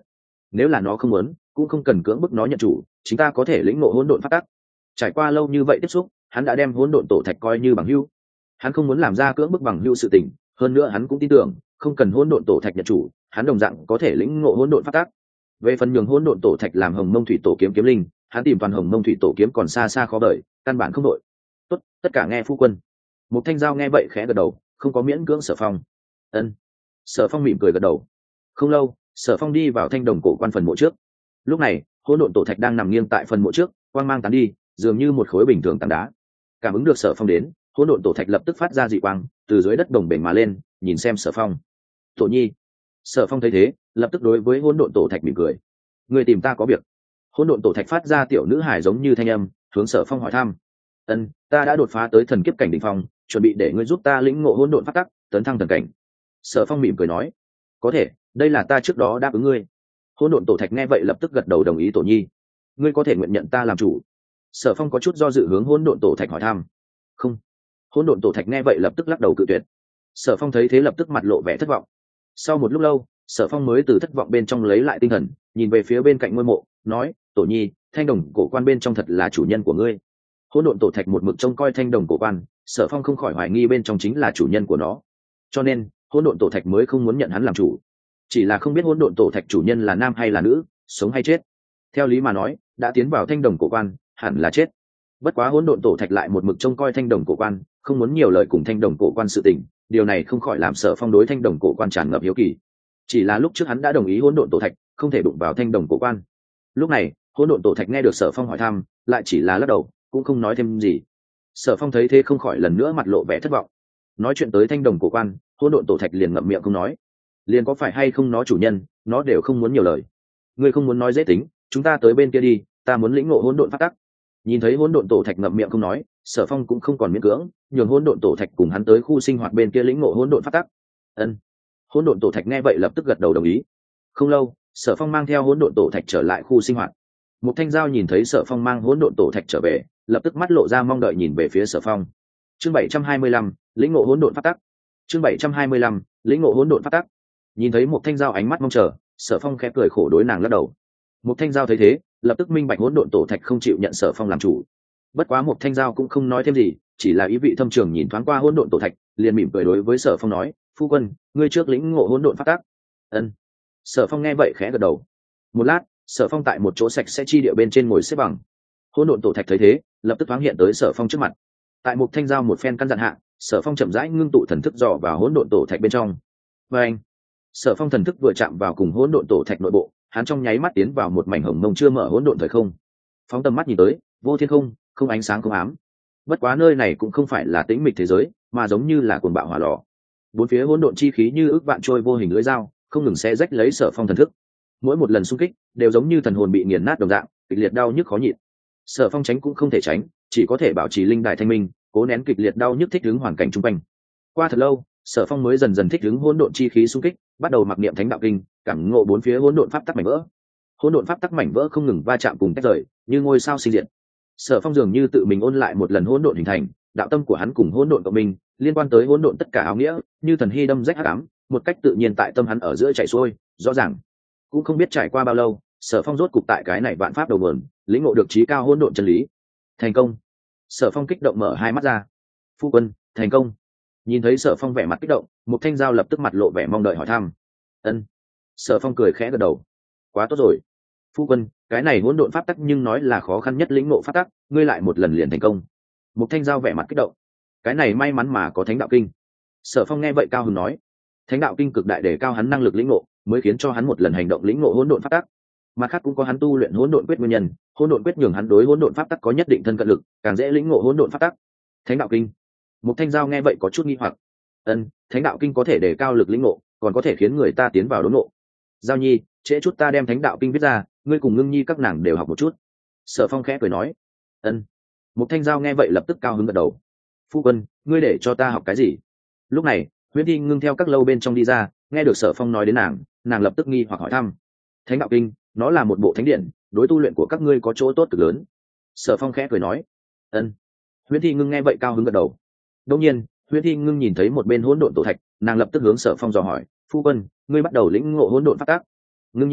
nếu là nó không muốn cũng không cần cưỡng bức nó nhận chủ, chúng ta có thể lĩnh ngộ hỗn độn pháp tắc. Trải qua lâu như vậy tiếp xúc, hắn đã đem hỗn độn tổ thạch coi như bằng hữu. Hắn không muốn làm ra cưỡng bức bằng hữu sự tình, hơn nữa hắn cũng tin tưởng không cần hỗn độn tổ thạch nhận chủ, hắn đồng dạng có thể lĩnh ngộ hỗn độn pháp tắc. Về phần nhường hỗn độn tổ thạch làm hồng mông thủy tổ kiếm kiếm linh, hắn tìm toàn hồng mông thủy tổ kiếm còn xa xa khó đợi, căn bản không đội. Tốt, tất cả nghe phu quân. Một thanh giao nghe vậy khẽ gật đầu, không có miễn cưỡng Sở Phong. Ân. Sở Phong mỉm cười gật đầu. Không lâu, Sở Phong đi vào thanh đồng cổ quan phần mộ trước. Lúc này, hỗn độn tổ thạch đang nằm nghiêng tại phần mộ trước, quang mang tán đi, dường như một khối bình thường tảng đá. Cảm ứng được Sở Phong đến, hỗn độn tổ thạch lập tức phát ra dị quang, từ dưới đất đồng bền mà lên, nhìn xem Sở Phong. Tổ nhi. Sở Phong thấy thế, lập tức đối với hỗn độn tổ thạch mỉm cười. Người tìm ta có việc. Hỗn độn tổ thạch phát ra tiểu nữ hài giống như thanh âm, hướng Sở Phong hỏi thăm. Ân, ta đã đột phá tới thần kiếp cảnh đỉnh phong, chuẩn bị để ngươi giúp ta lĩnh ngộ hỗn độn pháp tắc, tấn thăng thần cảnh. Sở Phong mỉm cười nói. Có thể, đây là ta trước đó đáp ứng ngươi. Hỗn độn tổ thạch nghe vậy lập tức gật đầu đồng ý. Tổ nhi, ngươi có thể nguyện nhận ta làm chủ. Sở Phong có chút do dự hướng hỗn độn tổ thạch hỏi thăm. Không. Hỗn độn tổ thạch nghe vậy lập tức lắc đầu cự tuyệt. Sở Phong thấy thế lập tức mặt lộ vẻ thất vọng. Sau một lúc lâu, Sở Phong mới từ thất vọng bên trong lấy lại tinh thần, nhìn về phía bên cạnh ngôi mộ, nói: Tổ nhi, thanh đồng cổ quan bên trong thật là chủ nhân của ngươi. Hỗn độn tổ thạch một mực trông coi thanh đồng cổ quan, Sở Phong không khỏi hoài nghi bên trong chính là chủ nhân của nó, cho nên hỗn độn tổ thạch mới không muốn nhận hắn làm chủ. Chỉ là không biết hỗn độn tổ thạch chủ nhân là nam hay là nữ, sống hay chết. Theo lý mà nói, đã tiến vào thanh đồng cổ quan, hẳn là chết. Bất quá hỗn độn tổ thạch lại một mực trông coi thanh đồng cổ quan, không muốn nhiều lời cùng thanh đồng cổ quan sự tình, điều này không khỏi làm Sở Phong đối thanh đồng cổ quan tràn ngập hiếu kỳ. Chỉ là lúc trước hắn đã đồng ý hỗn độn tổ thạch không thể đụng vào thanh đồng cổ quan. Lúc này, hỗn độn tổ thạch nghe được Sở Phong hỏi thăm, lại chỉ là lắc đầu, cũng không nói thêm gì. Sở Phong thấy thế không khỏi lần nữa mặt lộ vẻ thất vọng. Nói chuyện tới thanh đồng cổ quan, hỗn độn tổ thạch liền ngậm miệng không nói. Liền có phải hay không nó chủ nhân, nó đều không muốn nhiều lời. Ngươi không muốn nói dễ tính, chúng ta tới bên kia đi, ta muốn lĩnh ngộ hỗn độn pháp tắc. Nhìn thấy hỗn độn tổ thạch ngậm miệng không nói, Sở Phong cũng không còn miễn cưỡng, nhường hỗn độn tổ thạch cùng hắn tới khu sinh hoạt bên kia lĩnh ngộ hỗn độn pháp tắc. Ân. Hỗn độn tổ thạch nghe vậy lập tức gật đầu đồng ý. Không lâu, Sở Phong mang theo hỗn độn tổ thạch trở lại khu sinh hoạt. Một thanh giao nhìn thấy Sở Phong mang hỗn độn tổ thạch trở về, lập tức mắt lộ ra mong đợi nhìn về phía Sở Phong. Chương 725, lĩnh ngộ hỗn độn pháp tắc. Chương 725, lĩnh ngộ hỗn độn pháp tắc. Nhìn thấy một thanh giao ánh mắt mong chờ, Sở Phong khẽ cười khổ đối nàng lắc đầu. Một thanh giao thấy thế, lập tức minh bạch hỗn độn tổ thạch không chịu nhận Sở Phong làm chủ. Bất quá một thanh giao cũng không nói thêm gì, chỉ là ý vị thâm trường nhìn thoáng qua hỗn độn tổ thạch, liền mỉm cười đối với Sở Phong nói: "Phu quân, ngươi trước lĩnh ngộ hỗn độn pháp tắc." Ân. Sở Phong nghe vậy khẽ gật đầu. Một lát, Sở Phong tại một chỗ sạch sẽ chi địa bên trên ngồi xếp bằng. Hỗn độn tổ thạch thấy thế, lập tức thoáng hiện tới Sở Phong trước mặt. Tại một thanh giao một phen căn dặn hạ, Sở Phong chậm rãi ngưng tụ thần thức dò vào hỗn độn tổ thạch bên trong. Và anh, Sở Phong thần thức vừa chạm vào cùng hỗn độn tổ thạch nội bộ, hắn trong nháy mắt tiến vào một mảnh hồng mông chưa mở hỗn độn thời không. Phóng tầm mắt nhìn tới, vô thiên không, không ánh sáng không ám. Bất quá nơi này cũng không phải là tĩnh mịch thế giới, mà giống như là cuồng bạo hỏa lò. Bốn phía hỗn độn chi khí như ức vạn trôi vô hình lưỡi dao, không ngừng xé rách lấy Sở Phong thần thức. Mỗi một lần xung kích, đều giống như thần hồn bị nghiền nát đồng dạng, kịch liệt đau nhức khó nhịn. Sở Phong tránh cũng không thể tránh, chỉ có thể bảo trì linh đài thanh minh, cố nén kịch liệt đau nhức thích ứng hoàn cảnh xung quanh. Qua thật lâu, Sở Phong mới dần dần thích ứng hỗn độn chi khí xung kích, bắt đầu mặc niệm thánh đạo kinh, cảm ngộ bốn phía hỗn độn pháp tắc mảnh vỡ. Hỗn độn pháp tắc mảnh vỡ không ngừng va chạm cùng tách rời, như ngôi sao sinh diệt. Sở Phong dường như tự mình ôn lại một lần hỗn độn hình thành, đạo tâm của hắn cùng hỗn độn cộng minh, liên quan tới hỗn độn tất cả áo nghĩa, như thần hy đâm rách hắc ám, một cách tự nhiên tại tâm hắn ở giữa chảy xuôi, rõ ràng. Cũng không biết trải qua bao lâu, Sở Phong rốt cục tại cái này vạn pháp đầu nguồn, lĩnh ngộ được trí cao hỗn độn chân lý. Thành công. Sở Phong kích động mở hai mắt ra. Phu quân, thành công. Nhìn thấy Sở Phong vẻ mặt kích động, một thanh giao lập tức mặt lộ vẻ mong đợi hỏi thăm. Ân. Sở Phong cười khẽ gật đầu. Quá tốt rồi. Phu quân, cái này hỗn độn pháp tắc nhưng nói là khó khăn nhất lĩnh ngộ pháp tắc, ngươi lại một lần liền thành công. Một thanh giao vẻ mặt kích động. Cái này may mắn mà có thánh đạo kinh. Sở Phong nghe vậy cao hứng nói. Thánh đạo kinh cực đại đề cao hắn năng lực lĩnh ngộ, mới khiến cho hắn một lần hành động lĩnh ngộ hỗn độn pháp tắc. Mặt khác cũng có hắn tu luyện hỗn độn quyết nguyên nhân, hỗn độn quyết nhường hắn đối hỗn độn pháp tắc có nhất định thân cận lực, càng dễ lĩnh ngộ hỗn độn pháp tắc. Thánh đạo kinh. Một thanh giao nghe vậy có chút nghi hoặc. Ân, thánh đạo kinh có thể đề cao lực lĩnh ngộ, còn có thể khiến người ta tiến vào đốn ngộ. Giao nhi, trễ chút ta đem thánh đạo kinh viết ra, ngươi cùng Ngưng nhi các nàng đều học một chút. Sở Phong khẽ cười nói. Ân. Một thanh giao nghe vậy lập tức cao hứng gật đầu. Phu quân, ngươi để cho ta học cái gì? Lúc này, Huyễn Thi Ngưng theo các lâu bên trong đi ra, nghe được Sở Phong nói đến nàng lập tức nghi hoặc hỏi thăm. Thánh đạo kinh, nó là một bộ thánh điện, đối tu luyện của các ngươi có chỗ tốt cực lớn. Sở Phong khẽ cười nói. Ân. Huyễn Thi Ngưng nghe vậy cao hứng gật đầu. Đương nhiên, Huyễn Thi Ngưng nhìn thấy một bên hỗn độn tổ thạch, nàng lập tức hướng Sở Phong dò hỏi, phu quân, ngươi bắt đầu lĩnh ngộ hỗn độn pháp tắc. Ngưng nhi,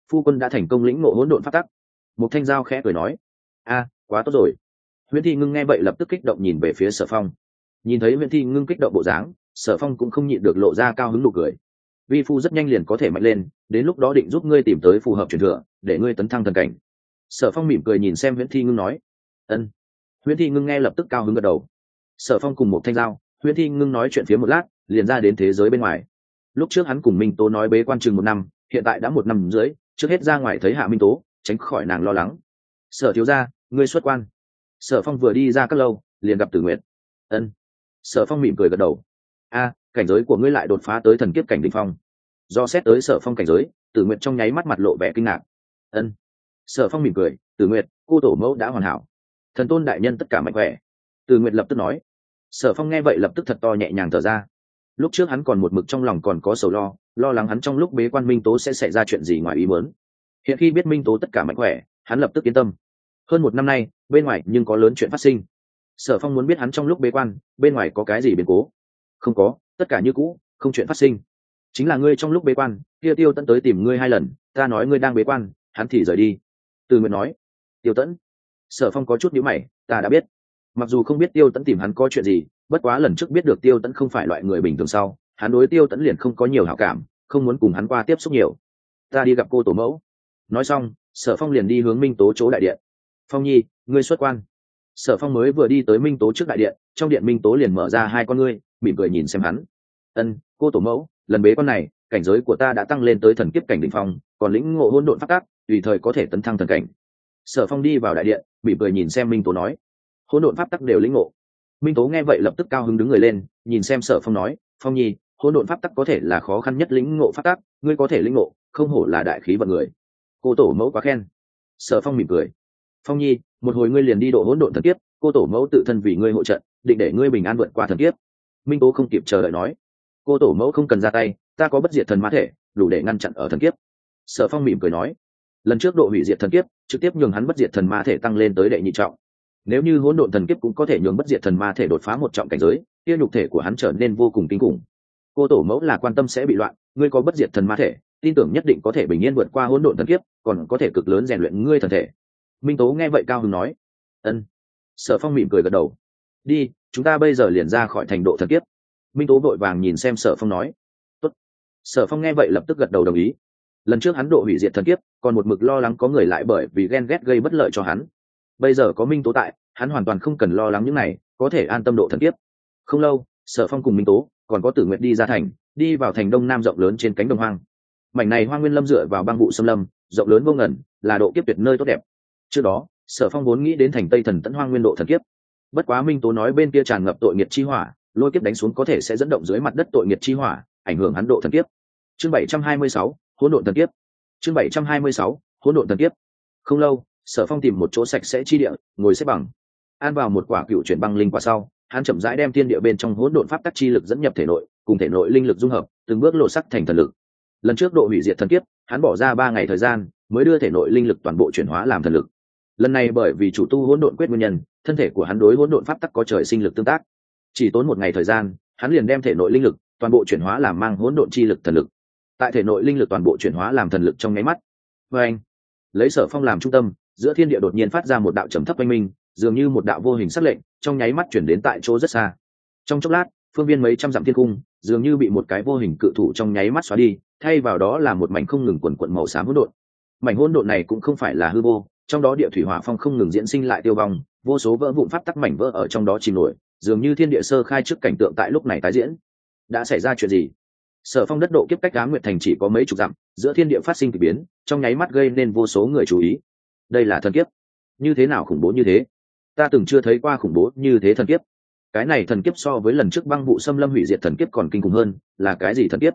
phu quân đã thành công lĩnh ngộ hỗn độn pháp tắc. Một thanh giao khẽ cười nói. A, quá tốt rồi. Huyễn Thi Ngưng nghe vậy lập tức kích động nhìn về phía Sở Phong. Nhìn thấy Huyễn Thi Ngưng kích động bộ dáng, Sở Phong cũng không nhịn được lộ ra cao hứng nụ cười. Vi phu rất nhanh liền có thể mạnh lên, đến lúc đó định giúp ngươi tìm tới phù hợp truyền thừa, để ngươi tấn thăng thần cảnh. Sở Phong mỉm cười nhìn xem Huyễn Thi Ngưng nói. Ân. Huyễn Thi Ngưng nghe lập tức cao hứng gật đầu. Sở Phong cùng một thanh giao, Huyễn Thi Ngưng nói chuyện phía một lát, liền ra đến thế giới bên ngoài. Lúc trước hắn cùng Minh Tố nói bế quan chừng 1 năm, hiện tại đã 1 năm rưỡi, trước hết ra ngoài thấy Hạ Minh Tố, tránh khỏi nàng lo lắng. Sở thiếu gia, ngươi xuất quan. Sở Phong vừa đi ra các lâu, liền gặp Tử Nguyệt. Ân. Sở Phong mỉm cười gật đầu. A, cảnh giới của ngươi lại đột phá tới thần kiếp cảnh đỉnh phong. Do xét tới Sở Phong cảnh giới, Tử Nguyệt trong nháy mắt mặt lộ vẻ kinh ngạc. Ân. Sở Phong mỉm cười, Tử Nguyệt, cô tổ mẫu đã hoàn hảo, thần tôn đại nhân tất cả mạnh khỏe. Tử Nguyệt lập tức nói. Sở Phong nghe vậy lập tức thật to nhẹ nhàng thở ra. Lúc trước hắn còn một mực trong lòng còn có sầu lo lắng hắn trong lúc bế quan Minh Tố sẽ xảy ra chuyện gì ngoài ý muốn. Hiện khi biết Minh Tố tất cả mạnh khỏe, hắn lập tức yên tâm. Hơn 1 năm nay, bên ngoài nhưng có lớn chuyện phát sinh. Sở Phong muốn biết hắn trong lúc bế quan, bên ngoài có cái gì biến cố. Không có, tất cả như cũ, không chuyện phát sinh. Chính là ngươi trong lúc bế quan, kia Tiêu Tẫn tới tìm ngươi 2 lần, ta nói ngươi đang bế quan, hắn thì rời đi. Từ Nguyệt nói. Tiêu Tẫn. Sở Phong có chút nhíu mày, ta đã biết. Mặc dù không biết Tiêu Tẫn tìm hắn có chuyện gì, bất quá lần trước biết được Tiêu Tẫn không phải loại người bình thường sau, hắn đối Tiêu Tẫn liền không có nhiều hảo cảm, không muốn cùng hắn qua tiếp xúc nhiều. Ta đi gặp cô tổ mẫu. Nói xong, Sở Phong liền đi hướng Minh Tố chỗ đại điện. Phong nhi, ngươi xuất quan. Sở Phong mới vừa đi tới Minh Tố trước đại điện, trong điện Minh Tố liền mở ra 2 con ngươi, mỉm cười nhìn xem hắn. Ân, cô tổ mẫu, lần bế quan này, cảnh giới của ta đã tăng lên tới thần kiếp cảnh đỉnh phong, còn lĩnh ngộ hỗn độn pháp tắc, tùy thời có thể tấn thăng thần cảnh. Sở Phong đi vào đại điện, mỉm cười nhìn xem Minh Tố nói. Hỗn độn pháp tắc đều lĩnh ngộ. Minh Tố nghe vậy lập tức cao hứng đứng người lên, nhìn xem Sở Phong nói, Phong nhi, hỗn độn pháp tắc có thể là khó khăn nhất lĩnh ngộ pháp tắc, ngươi có thể lĩnh ngộ, không hổ là đại khí vận người. Cô tổ mẫu quá khen. Sở Phong mỉm cười. Phong nhi, một hồi ngươi liền đi độ hỗn độn thần kiếp, cô tổ mẫu tự thân vì ngươi hộ trận, định để ngươi bình an vượt qua thần kiếp. Minh Tố không kịp chờ đợi nói. Cô tổ mẫu không cần ra tay, ta có bất diệt thần ma thể, đủ để ngăn chặn ở thần kiếp. Sở Phong mỉm cười nói. Lần trước độ hủy diệt thần kiếp, trực tiếp nhường hắn bất diệt thần ma thể tăng lên tới đệ nhị trọng. Nếu như hỗn độn thần kiếp cũng có thể nhường bất diệt thần ma thể đột phá 1 trọng cảnh giới, kia nhục thể của hắn trở nên vô cùng kinh khủng. Cô tổ mẫu là quan tâm sẽ bị loạn, ngươi có bất diệt thần ma thể, tin tưởng nhất định có thể bình yên vượt qua hỗn độn thần kiếp, còn có thể cực lớn rèn luyện ngươi thần thể. Minh Tố nghe vậy cao hứng nói. Ân. Sở Phong mỉm cười gật đầu. Đi, chúng ta bây giờ liền ra khỏi thành độ thần kiếp. Minh Tố vội vàng nhìn xem Sở Phong nói. Tốt. Sở Phong nghe vậy lập tức gật đầu đồng ý. Lần trước hắn độ hủy diệt thần kiếp, còn một mực lo lắng có người lại bởi vì ghen ghét gây bất lợi cho hắn. Bây giờ có Minh Tố tại, hắn hoàn toàn không cần lo lắng những này, có thể an tâm độ thần kiếp. Không lâu, Sở Phong cùng Minh Tố, còn có Tử Nguyệt đi ra thành, đi vào thành đông nam rộng lớn trên cánh đồng hoang. Mảnh này hoang nguyên lâm dựa vào băng vụ xâm lâm, rộng lớn vô ngần, là độ kiếp tuyệt nơi tốt đẹp. Trước đó, Sở Phong vốn nghĩ đến thành Tây Thần Tẫn hoang nguyên độ thần kiếp. Bất quá Minh Tố nói bên kia tràn ngập tội nghiệt chi hỏa, lôi kiếp đánh xuống có thể sẽ dẫn động dưới mặt đất tội nghiệt chi hỏa, ảnh hưởng hắn độ thần kiếp. Chương 726, hỗn độn thần kiếp. Chương 726, hỗn độn thần kiếp. Không lâu, Sở Phong tìm một chỗ sạch sẽ chi địa, ngồi xếp bằng, ăn vào một quả cựu chuyển băng linh quả sau, hắn chậm rãi đem thiên địa bên trong hỗn độn pháp tắc chi lực dẫn nhập thể nội, cùng thể nội linh lực dung hợp, từng bước lộ sắc thành thần lực. Lần trước độ hủy diệt thần kiếp, hắn bỏ ra 3 ngày thời gian, mới đưa thể nội linh lực toàn bộ chuyển hóa làm thần lực. Lần này bởi vì chủ tu hỗn độn quyết nguyên nhân, thân thể của hắn đối hỗn độn pháp tắc có trời sinh lực tương tác. Chỉ tốn 1 ngày thời gian, hắn liền đem thể nội linh lực toàn bộ chuyển hóa làm mang hỗn độn chi lực thần lực. Tại thể nội linh lực toàn bộ chuyển hóa làm thần lực trong nháy mắt. Và anh, lấy Sở Phong làm trung tâm, giữa thiên địa đột nhiên phát ra một đạo trầm thấp oanh minh, dường như một đạo vô hình sắc lệnh, trong nháy mắt chuyển đến tại chỗ rất xa. Trong chốc lát, phương viên mấy trăm dặm thiên cung, dường như bị một cái vô hình cự thủ trong nháy mắt xóa đi, thay vào đó là một mảnh không ngừng quần quần màu xám hỗn độn. Mảnh hỗn độn này cũng không phải là hư vô, trong đó địa thủy hỏa phong không ngừng diễn sinh lại tiêu vong, vô số vỡ vụn pháp tắc mảnh vỡ ở trong đó chìm nổi, dường như thiên địa sơ khai trước cảnh tượng tại lúc này tái diễn. Đã xảy ra chuyện gì? Sở Phong đất độ kiếp cách Ám Nguyệt Thành chỉ có mấy chục dặm, giữa thiên địa phát sinh kỳ biến, trong nháy mắt gây nên vô số người chú ý. Đây là thần kiếp, như thế nào khủng bố như thế? Ta từng chưa thấy qua khủng bố như thế thần kiếp. Cái này thần kiếp so với lần trước băng vụ xâm lâm hủy diệt thần kiếp còn kinh khủng hơn, là cái gì thần kiếp?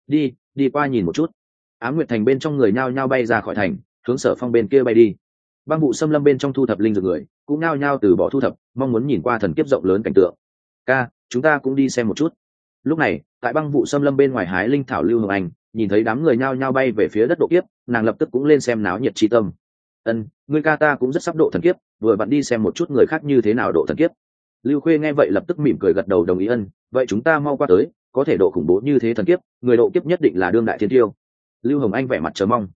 Đi qua nhìn một chút. Ám Nguyệt Thành bên trong người nhao nhao bay ra khỏi thành, hướng Sở Phong bên kia bay đi. Băng vụ xâm lâm bên trong thu thập linh dược người, cũng nhao nhao từ bỏ thu thập, mong muốn nhìn qua thần kiếp rộng lớn cảnh tượng. Ca, chúng ta cũng đi xem một chút. Lúc này, tại băng vụ xâm lâm bên ngoài hái linh thảo Lưu Hồng Anh, nhìn thấy đám người nhao nhao bay về phía đất độ kiếp, nàng lập tức cũng lên xem náo nhiệt chi tâm. Ân, ngươi ca ta cũng rất sắp độ thần kiếp, vừa vặn đi xem một chút người khác như thế nào độ thần kiếp. Lưu Khuê nghe vậy lập tức mỉm cười gật đầu đồng ý. Ân, vậy chúng ta mau qua tới, có thể độ khủng bố như thế thần kiếp, người độ kiếp nhất định là đương đại thiên tiêu. Lưu Hồng Anh vẻ mặt chờ mong.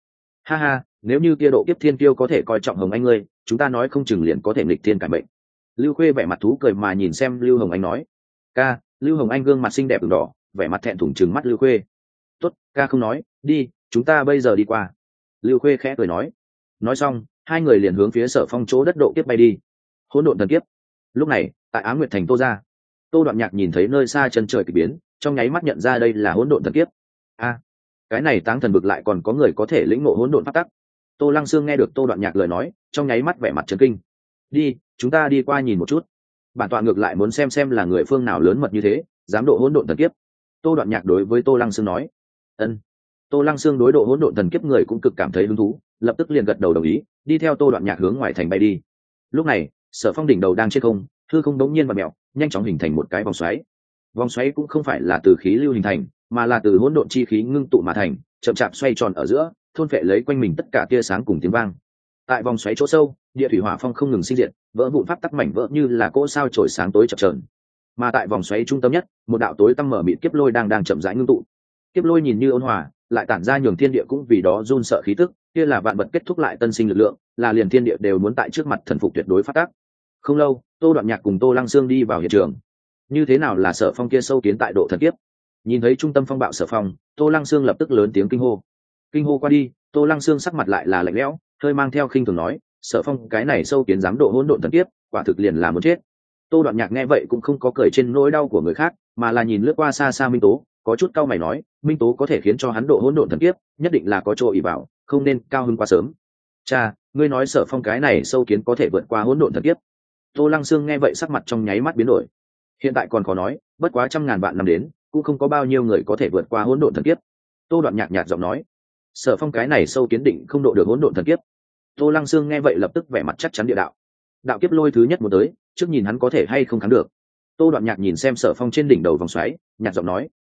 Ha ha, nếu như kia độ kiếp thiên kiêu có thể coi trọng Hồng Anh ngươi, chúng ta nói không chừng liền có thể nghịch thiên cải mệnh. Lưu Khuê vẻ mặt thú cười mà nhìn xem Lưu Hồng Anh nói. Ca, Lưu Hồng Anh gương mặt xinh đẹp ửng đỏ, vẻ mặt thẹn thùng trừng mắt Lưu Khuê. Tốt, ca không nói, đi, chúng ta bây giờ đi qua. Lưu Khuê khẽ cười nói. Nói xong, hai người liền hướng phía Sở Phong chỗ đất độ kiếp bay đi. Hỗn độn thần kiếp. Lúc này, tại Á Nguyệt thành Tô gia, Tô Đoạn Nhạc nhìn thấy nơi xa chân trời kỳ biến, trong nháy mắt nhận ra đây là hỗn độn thần kiếp. A, cái này Táng Thần Vực lại còn có người có thể lĩnh ngộ hỗn độn pháp tắc. Tô Lăng Sương nghe được Tô Đoạn Nhạc lời nói, trong nháy mắt vẻ mặt chấn kinh. Đi, chúng ta đi qua nhìn một chút. Bản tọa ngược lại muốn xem là người phương nào lớn mật như thế, dám độ hỗn độn thần kiếp. Tô Đoạn Nhạc đối với Tô Lăng Sương nói. Ân. Tô Lăng Sương đối độ hỗn độn thần kiếp người cũng cực cảm thấy hứng thú, lập tức liền gật đầu đồng ý, đi theo Tô Đoạn Nhạc hướng ngoài thành bay đi. Lúc này, Sở Phong đỉnh đầu đang trên không, hư không đống nhiên và mèo, nhanh chóng hình thành một cái vòng xoáy. Vòng xoáy cũng không phải là từ khí lưu hình thành, mà là từ hỗn độn chi khí ngưng tụ mà thành, chậm chạp xoay tròn ở giữa, thôn phệ lấy quanh mình tất cả tia sáng cùng tiếng vang. Tại vòng xoáy chỗ sâu, địa thủy hỏa phong không ngừng sinh diệt, vỡ vụn pháp tắc mảnh vỡ như là cỗ sao chổi sáng tối chập chờn. Mà tại vòng xoáy trung tâm nhất, một đạo tối tăm mở mịt kiếp lôi đang chậm rãi ngưng tụ. Kiếp lôi nhìn như ôn hòa, lại tản ra nhường thiên địa cũng vì đó run sợ khí tức, kia là vạn vật kết thúc lại tân sinh lực lượng, là liền thiên địa đều muốn tại trước mặt thần phục tuyệt đối pháp tắc. Không lâu, Tô Đoạn Nhạc cùng Tô Lăng Sương đi vào hiện trường. Như thế nào là Sở Phong kia sâu kiến tại độ thần kiếp? Nhìn thấy trung tâm phong bạo Sở Phong, Tô Lăng Sương lập tức lớn tiếng kinh hô. Kinh hô qua đi, Tô Lăng Sương sắc mặt lại là lạnh lẽo, hơi mang theo khinh thường nói, Sở Phong cái này sâu kiến dám độ hỗn độn thần kiếp, quả thực liền là muốn chết. Tô Đoạn Nhạc nghe vậy cũng không có cười trên nỗi đau của người khác, mà là nhìn lướt qua xa xa Minh Tố, có chút cau mày nói, Minh Tố có thể khiến cho hắn độ hỗn độn thần kiếp, nhất định là có chỗ ỷ vào, không nên cao hứng quá sớm. Cha, ngươi nói Sở Phong cái này sâu kiến có thể vượt qua hỗn độn thần kiếp? Tô Lăng Sương nghe vậy sắc mặt trong nháy mắt biến đổi. Hiện tại còn khó nói, bất quá trăm ngàn vạn năm đến, cũng không có bao nhiêu người có thể vượt qua hỗn độn thần kiếp. Tô Đoạn Nhạc nhạt giọng nói, Sở Phong cái này sâu kiến định không độ được hỗn độn thần kiếp. Tô Lăng Sương nghe vậy lập tức vẻ mặt chắc chắn địa đạo. Đạo kiếp lôi thứ nhất muốn tới, trước nhìn hắn có thể hay không thắng được. Tô Đoạn Nhạc nhìn xem Sở Phong trên đỉnh đầu vòng xoáy, nhạt giọng nói,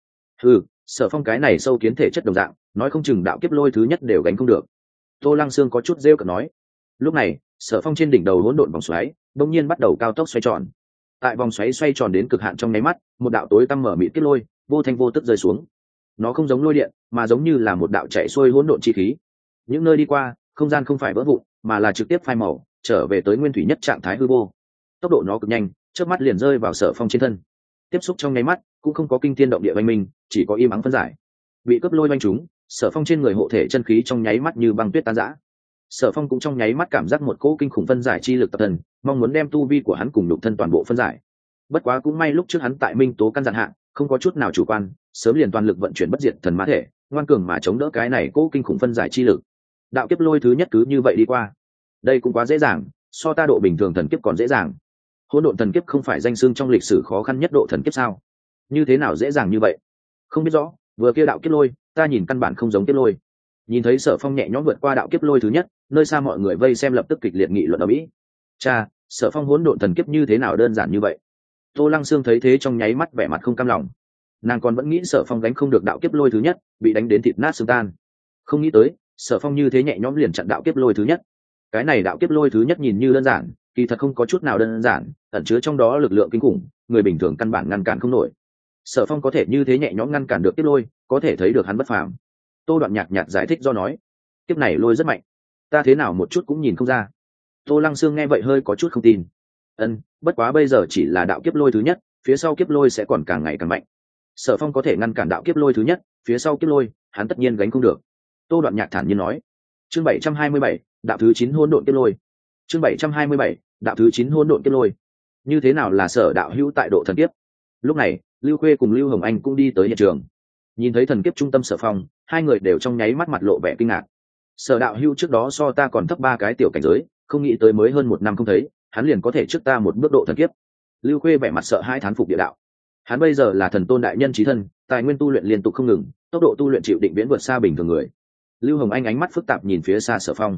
Sở Phong cái này sâu kiến thể chất đồng dạng, nói không chừng đạo kiếp lôi thứ nhất đều gánh không được. Tô Lăng Sương có chút rêu cợt nói. Lúc này, Sở Phong trên đỉnh đầu hỗn độn vòng xoáy đột nhiên bắt đầu cao tốc xoay tròn. Tại vòng xoáy xoay tròn đến cực hạn trong nháy mắt, một đạo tối tăm mở mịt kiếp lôi vô thanh vô tức rơi xuống. Nó không giống lôi điện, mà giống như là một đạo chạy xuôi hỗn độn chi khí. Những nơi đi qua, không gian không phải vỡ vụn, mà là trực tiếp phai màu, trở về tới nguyên thủy nhất trạng thái hư vô. Tốc độ nó cực nhanh, chớp mắt liền rơi vào Sở Phong trên thân. Tiếp xúc trong nháy mắt, cũng không có kinh thiên động địa vang minh, chỉ có im ắng phân giải. Bị cướp lôi vanh chúng, Sở Phong trên người hộ thể chân khí trong nháy mắt như băng tuyết tan rã. Sở Phong cũng trong nháy mắt cảm giác một cỗ kinh khủng phân giải chi lực tập thần, mong muốn đem tu vi của hắn cùng nhục thân toàn bộ phân giải. Bất quá cũng may lúc trước hắn tại Minh Tố căn dặn hạ, không có chút nào chủ quan, sớm liền toàn lực vận chuyển bất diệt thần mã thể, ngoan cường mà chống đỡ cái này cỗ kinh khủng phân giải chi lực. Đạo kiếp lôi thứ nhất cứ như vậy đi qua. Đây cũng quá dễ dàng, so ta độ bình thường thần kiếp còn dễ dàng. Hỗn độn thần kiếp không phải danh xưng trong lịch sử khó khăn nhất độ thần kiếp sao? Như thế nào dễ dàng như vậy? Không biết rõ, vừa kia đạo kiếp lôi, ta nhìn căn bản không giống kiếp lôi. Nhìn thấy Sở Phong nhẹ nhõm vượt qua đạo kiếp lôi thứ nhất, nơi xa mọi người vây xem lập tức kịch liệt nghị luận ở mỹ. Cha, Sở Phong hỗn độn thần kiếp như thế nào đơn giản như vậy? Tô Lăng Sương thấy thế trong nháy mắt vẻ mặt không cam lòng. Nàng còn vẫn nghĩ Sở Phong đánh không được đạo kiếp lôi thứ nhất, bị đánh đến thịt nát xương tan. Không nghĩ tới, Sở Phong như thế nhẹ nhõm liền chặn đạo kiếp lôi thứ nhất. Cái này đạo kiếp lôi thứ nhất nhìn như đơn giản, kỳ thật không có chút nào đơn giản, ẩn chứa trong đó lực lượng kinh khủng, người bình thường căn bản ngăn cản không nổi. Sở Phong có thể như thế nhẹ nhõm ngăn cản được kiếp lôi, có thể thấy được hắn bất phàm. Tô Đoạn Nhạc nhạt giải thích do nói, kiếp này lôi rất mạnh, ta thế nào một chút cũng nhìn không ra. Tô Lăng Sương nghe vậy hơi có chút không tin. Bất quá bây giờ chỉ là đạo kiếp lôi thứ nhất, phía sau kiếp lôi sẽ còn càng ngày càng mạnh. Sở Phong có thể ngăn cản đạo kiếp lôi thứ nhất, phía sau kiếp lôi, hắn tất nhiên gánh không được. Tô Đoạn Nhạc thản nhiên nói. Chương 727, đạo thứ 9 hỗn độn kiếp lôi. Chương 727, đạo thứ 9 hỗn độn kiếp lôi. Như thế nào là Sở đạo hữu tại độ thần kiếp? Lúc này, Lưu Khuê cùng Lưu Hồng Anh cũng đi tới hiện trường. Nhìn thấy thần kiếp trung tâm Sở Phong, hai người đều trong nháy mắt mặt lộ vẻ kinh ngạc. Sở đạo hữu trước đó so ta còn thấp 3 cái tiểu cảnh giới, không nghĩ tới mới hơn 1 năm không thấy, hắn liền có thể trước ta một bước độ thần kiếp. Lưu Khuê vẻ mặt sợ hãi thán phục địa đạo. Hắn bây giờ là thần tôn đại nhân chí thân, tài nguyên tu luyện liên tục không ngừng, tốc độ tu luyện chịu định viễn vượt xa bình thường người. Lưu Hồng Anh ánh mắt phức tạp nhìn phía xa Sở Phong.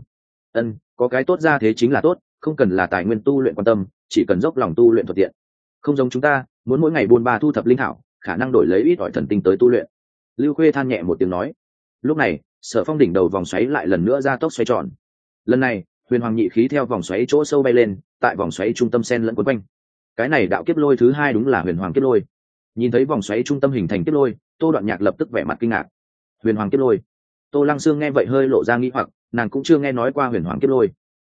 Có cái tốt ra thế chính là tốt, không cần là tài nguyên tu luyện quan tâm, chỉ cần dốc lòng tu luyện thuận tiện. Không giống chúng ta, muốn mỗi ngày buôn ba thu thập linh thảo, khả năng đổi lấy ít ỏi thần tinh tới tu luyện. Lưu Khuê than nhẹ một tiếng nói. Lúc này, Sở Phong đỉnh đầu vòng xoáy lại lần nữa ra tốc xoay tròn. Lần này, huyền hoàng nhị khí theo vòng xoáy chỗ sâu bay lên, tại vòng xoáy trung tâm xen lẫn quấn quanh. Cái này đạo kiếp lôi thứ hai đúng là huyền hoàng kiếp lôi. Nhìn thấy vòng xoáy trung tâm hình thành kiếp lôi, Tô Đoạn Nhạc lập tức vẻ mặt kinh ngạc. Huyền hoàng kiếp lôi, Tô Lăng Sương nghe vậy hơi lộ ra nghi hoặc, nàng cũng chưa nghe nói qua huyền hoàng kiếp lôi.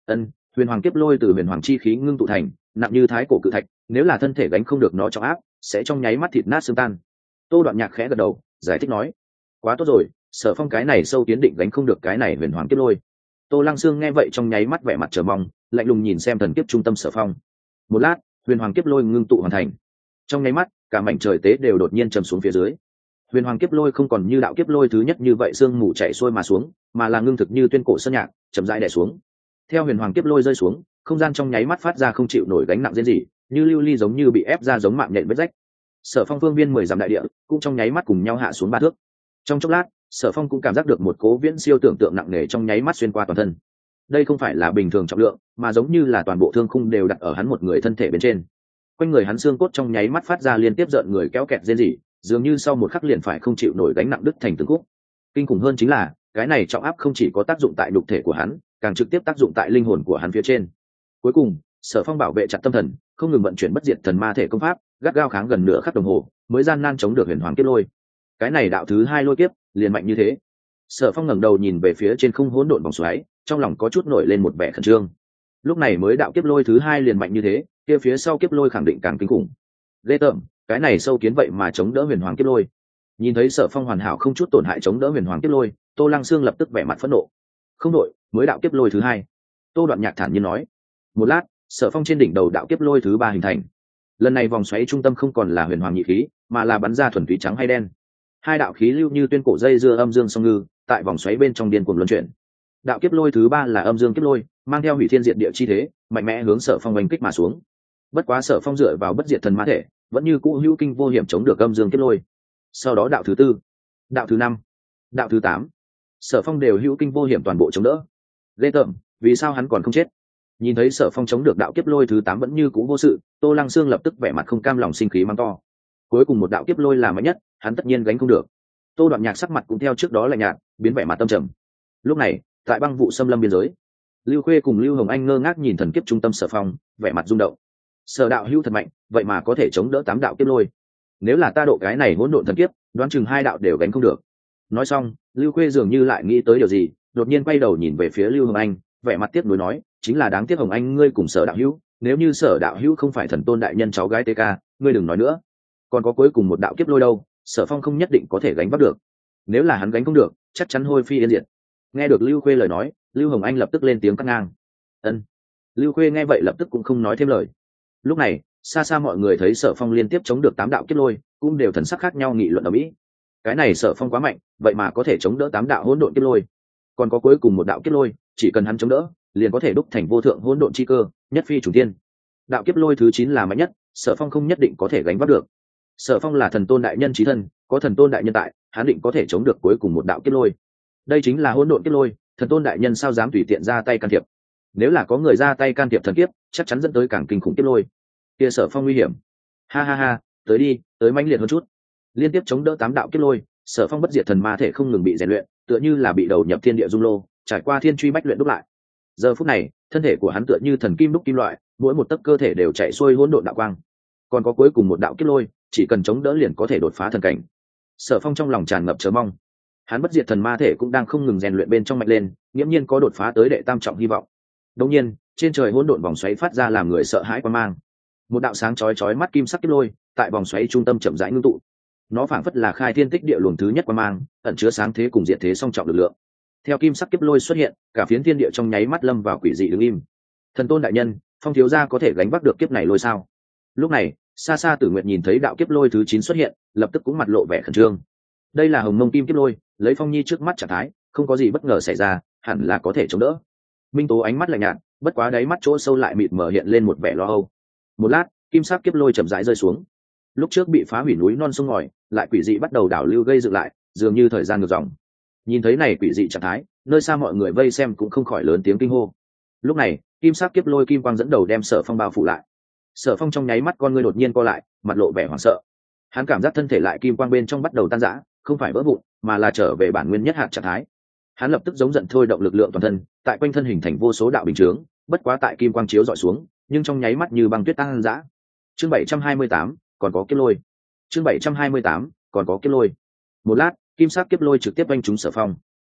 Huyền hoàng kiếp lôi từ huyền hoàng chi khí ngưng tụ thành, nặng như thái cổ cự thạch, nếu là thân thể gánh không được nó trọng áp, sẽ trong nháy mắt thịt nát xương tan. Tô Đoạn Nhạc khẽ gật đầu, giải thích nói: quá tốt rồi, Sở Phong cái này sâu tiến định gánh không được cái này huyền hoàng kiếp lôi. Tô Lăng Sương nghe vậy trong nháy mắt vẻ mặt chờ mong, lạnh lùng nhìn xem thần kiếp trung tâm Sở Phong. Một lát, huyền hoàng kiếp lôi ngưng tụ hoàn thành. Trong nháy mắt, cả mảnh trời tế đều đột nhiên trầm xuống phía dưới. Huyền hoàng kiếp lôi không còn như đạo kiếp lôi thứ nhất như vậy sương mù chảy xuôi mà xuống, mà là ngưng thực như tuyên cổ sơn nhạc, chậm rãi đè xuống. Theo huyền hoàng kiếp lôi rơi xuống, không gian trong nháy mắt phát ra không chịu nổi gánh nặng rên rỉ, như lưu ly giống như bị ép ra giống mạng nhện vết rách. Sở Phong phương viên 10 dặm đại địa cũng trong nháy mắt cùng nhau hạ xuống 3 thước. Trong chốc lát, Sở Phong cũng cảm giác được một cố viễn siêu tưởng tượng nặng nề trong nháy mắt xuyên qua toàn thân. Đây không phải là bình thường trọng lượng, mà giống như là toàn bộ thương khung đều đặt ở hắn một người thân thể bên trên. Quanh người hắn xương cốt trong nháy mắt phát ra liên tiếp rợn người kéo kẹt rên rỉ, dường như sau một khắc liền phải không chịu nổi gánh nặng đứt thành từng khúc. Kinh khủng hơn chính là, cái này trọng áp không chỉ có tác dụng tại nhục thể của hắn, càng trực tiếp tác dụng tại linh hồn của hắn phía trên. Cuối cùng, Sở Phong bảo vệ chặt tâm thần, không ngừng vận chuyển bất diệt thần ma thể công pháp, gắt gao kháng gần nửa khắc đồng hồ, mới gian nan chống được huyền hoàng kiếp lôi. Cái này đạo thứ 2 lôi kiếp, liền mạnh như thế. Sở Phong ngẩng đầu nhìn về phía trên không hỗn độn vòng xoáy, trong lòng có chút nổi lên một vẻ khẩn trương. Lúc này mới đạo kiếp lôi thứ 2 liền mạnh như thế, kia phía sau kiếp lôi khẳng định càng kinh khủng. Ghê tởm, cái này sâu kiến vậy mà chống đỡ huyền hoàng kiếp lôi. Nhìn thấy Sở Phong hoàn hảo không chút tổn hại chống đỡ huyền hoàng kiếp lôi, Tô Lăng Sương lập tức vẻ mặt phẫn nộ. Không đổi, mới đạo kiếp lôi thứ 2. Tô Đoạn Nhạc thản nhiên nói. Một lát, Sở Phong trên đỉnh đầu đạo kiếp lôi thứ 3 hình thành. Lần này vòng xoáy trung tâm không còn là huyền hoàng nhị khí, mà là bắn ra thuần túy trắng hay đen. Hai đạo khí lưu như tuyên cổ dây dưa âm dương song ngư, tại vòng xoáy bên trong điên cuồng luân chuyển. Đạo kiếp lôi thứ 3 là âm dương kiếp lôi, mang theo hủy thiên diệt địa chi thế, mạnh mẽ hướng Sở Phong oanh kích mà xuống. Bất quá Sở Phong dựa vào bất diệt thần ma thể, vẫn như cũ hữu kinh vô hiểm chống được âm dương kiếp lôi. Sau đó đạo thứ 4, đạo thứ 5, đạo thứ 8, Sở Phong đều hữu kinh vô hiểm toàn bộ chống đỡ. Ghê tởm, vì sao hắn còn không chết? Nhìn thấy Sở Phong chống được đạo kiếp lôi thứ 8 vẫn như cũ vô sự, Tô Lăng Sương lập tức vẻ mặt không cam lòng sinh khí mắng to. Cuối cùng một đạo kiếp lôi là mạnh nhất, hắn tất nhiên gánh không được. Tô Đoạn Nhạc sắc mặt cũng theo trước đó lạnh nhạt, biến vẻ mặt tâm trầm. Lúc này, tại băng vụ xâm lâm biên giới, Lưu Khuê cùng Lưu Hồng Anh ngơ ngác nhìn thần kiếp trung tâm Sở Phong, vẻ mặt rung động. Sở đạo hữu thật mạnh, vậy mà có thể chống đỡ 8 đạo kiếp lôi. Nếu là ta độ cái này hỗn độn thần kiếp, đoán chừng 2 đạo đều gánh không được. Nói xong, Lưu Khuê dường như lại nghĩ tới điều gì, đột nhiên quay đầu nhìn về phía Lưu Hồng Anh, vẻ mặt tiếc nuối nói, chính là đáng tiếc Hồng Anh ngươi cùng Sở đạo hữu, nếu như Sở đạo hữu không phải thần tôn đại nhân cháu gái TK, ngươi đừng nói nữa. Còn có cuối cùng một đạo kiếp lôi đâu, Sở Phong không nhất định có thể gánh vác được. Nếu là hắn gánh không được, chắc chắn hôi phi yên diệt. Nghe được Lưu Khuê lời nói, Lưu Hồng Anh lập tức lên tiếng cắt ngang. Ân. Lưu Khuê nghe vậy lập tức cũng không nói thêm lời. Lúc này, xa xa mọi người thấy Sở Phong liên tiếp chống được 8 đạo kiếp lôi, cũng đều thần sắc khác nhau nghị luận ở mỹ. Cái này Sở Phong quá mạnh, vậy mà có thể chống đỡ 8 đạo hỗn độn kiếp lôi. Còn có cuối cùng một đạo kiếp lôi, chỉ cần hắn chống đỡ, liền có thể đúc thành vô thượng hỗn độn chi cơ, nhất phi trùng thiên. Đạo kiếp lôi thứ 9 là mạnh nhất, Sở Phong không nhất định có thể gánh vác được. Sở Phong là thần tôn đại nhân chí thân, có thần tôn đại nhân tại, hắn định có thể chống được cuối cùng một đạo kiếp lôi. Đây chính là hỗn độn kiếp lôi, thần tôn đại nhân sao dám tùy tiện ra tay can thiệp? Nếu là có người ra tay can thiệp thần kiếp, chắc chắn dẫn tới càng kinh khủng kiếp lôi. Kia Sở Phong nguy hiểm. Ha ha ha, tới đi, tới mãnh liệt hơn chút. Liên tiếp chống đỡ 8 đạo kiếp lôi, Sở Phong bất diệt thần ma thể không ngừng bị rèn luyện, tựa như là bị đầu nhập thiên địa dung lô, trải qua thiên truy bách luyện đúc lại. Giờ phút này, thân thể của hắn tựa như thần kim đúc kim loại, mỗi một tấc cơ thể đều chạy xuôi hỗn độn đạo quang. Còn có cuối cùng một đạo kiếp lôi, chỉ cần chống đỡ liền có thể đột phá thần cảnh. Sở Phong trong lòng tràn ngập chờ mong. Hắn bất diệt thần ma thể cũng đang không ngừng rèn luyện bên trong mạnh lên, nghiễm nhiên có đột phá tới đệ tam trọng hy vọng. Đương nhiên, trên trời hỗn độn vòng xoáy phát ra làm người sợ hãi quan mang. Một đạo sáng chói chói mắt kim sắc kiếp lôi, tại vòng xoáy trung tâm chậm rãi ngưng tụ. Nó phảng phất là khai thiên tích địa luồng thứ nhất quan mang, ẩn chứa sáng thế cùng diệt thế song trọng lực lượng. Theo kim sắc kiếp lôi xuất hiện, cả phiến thiên địa trong nháy mắt lâm vào quỷ dị đứng im. Thần tôn đại nhân, Phong thiếu gia có thể gánh vác được kiếp này lôi sao? Lúc này, xa xa Tử Nguyệt nhìn thấy đạo kiếp lôi thứ 9 xuất hiện, lập tức cũng mặt lộ vẻ khẩn trương. Đây là hồng mông kim kiếp lôi, lấy Phong Nhi trước mắt trạng thái, không có gì bất ngờ xảy ra, hẳn là có thể chống đỡ. Minh Tố ánh mắt lạnh nhạt, bất quá đáy mắt chỗ sâu lại mịt mờ hiện lên một vẻ lo âu. Một lát, kim sắc kiếp lôi chậm rãi rơi xuống. Lúc trước bị phá hủy núi non sông ngòi, lại quỷ dị bắt đầu đảo lưu gây dựng lại, dường như thời gian ngược dòng. Nhìn thấy này quỷ dị trạng thái, nơi xa mọi người vây xem cũng không khỏi lớn tiếng kinh hô. Lúc này, kim sắc kiếp lôi kim quang dẫn đầu đem Sở Phong bao phủ lại. Sở Phong trong nháy mắt con ngươi đột nhiên co lại, mặt lộ vẻ hoảng sợ. Hắn cảm giác thân thể lại kim quang bên trong bắt đầu tan rã, không phải vỡ vụn, mà là trở về bản nguyên nhất hạt trạng thái. Hắn lập tức giống giận thôi động lực lượng toàn thân, tại quanh thân hình thành vô số đạo bình chướng, bất quá tại kim quang chiếu dọi xuống, nhưng trong nháy mắt như băng tuyết tan rã. Chương 728, còn có kiếp lôi. Chương 728, còn có kiếp lôi. Một lát, kim sắc kiếp lôi trực tiếp vanh trúng Sở Phong.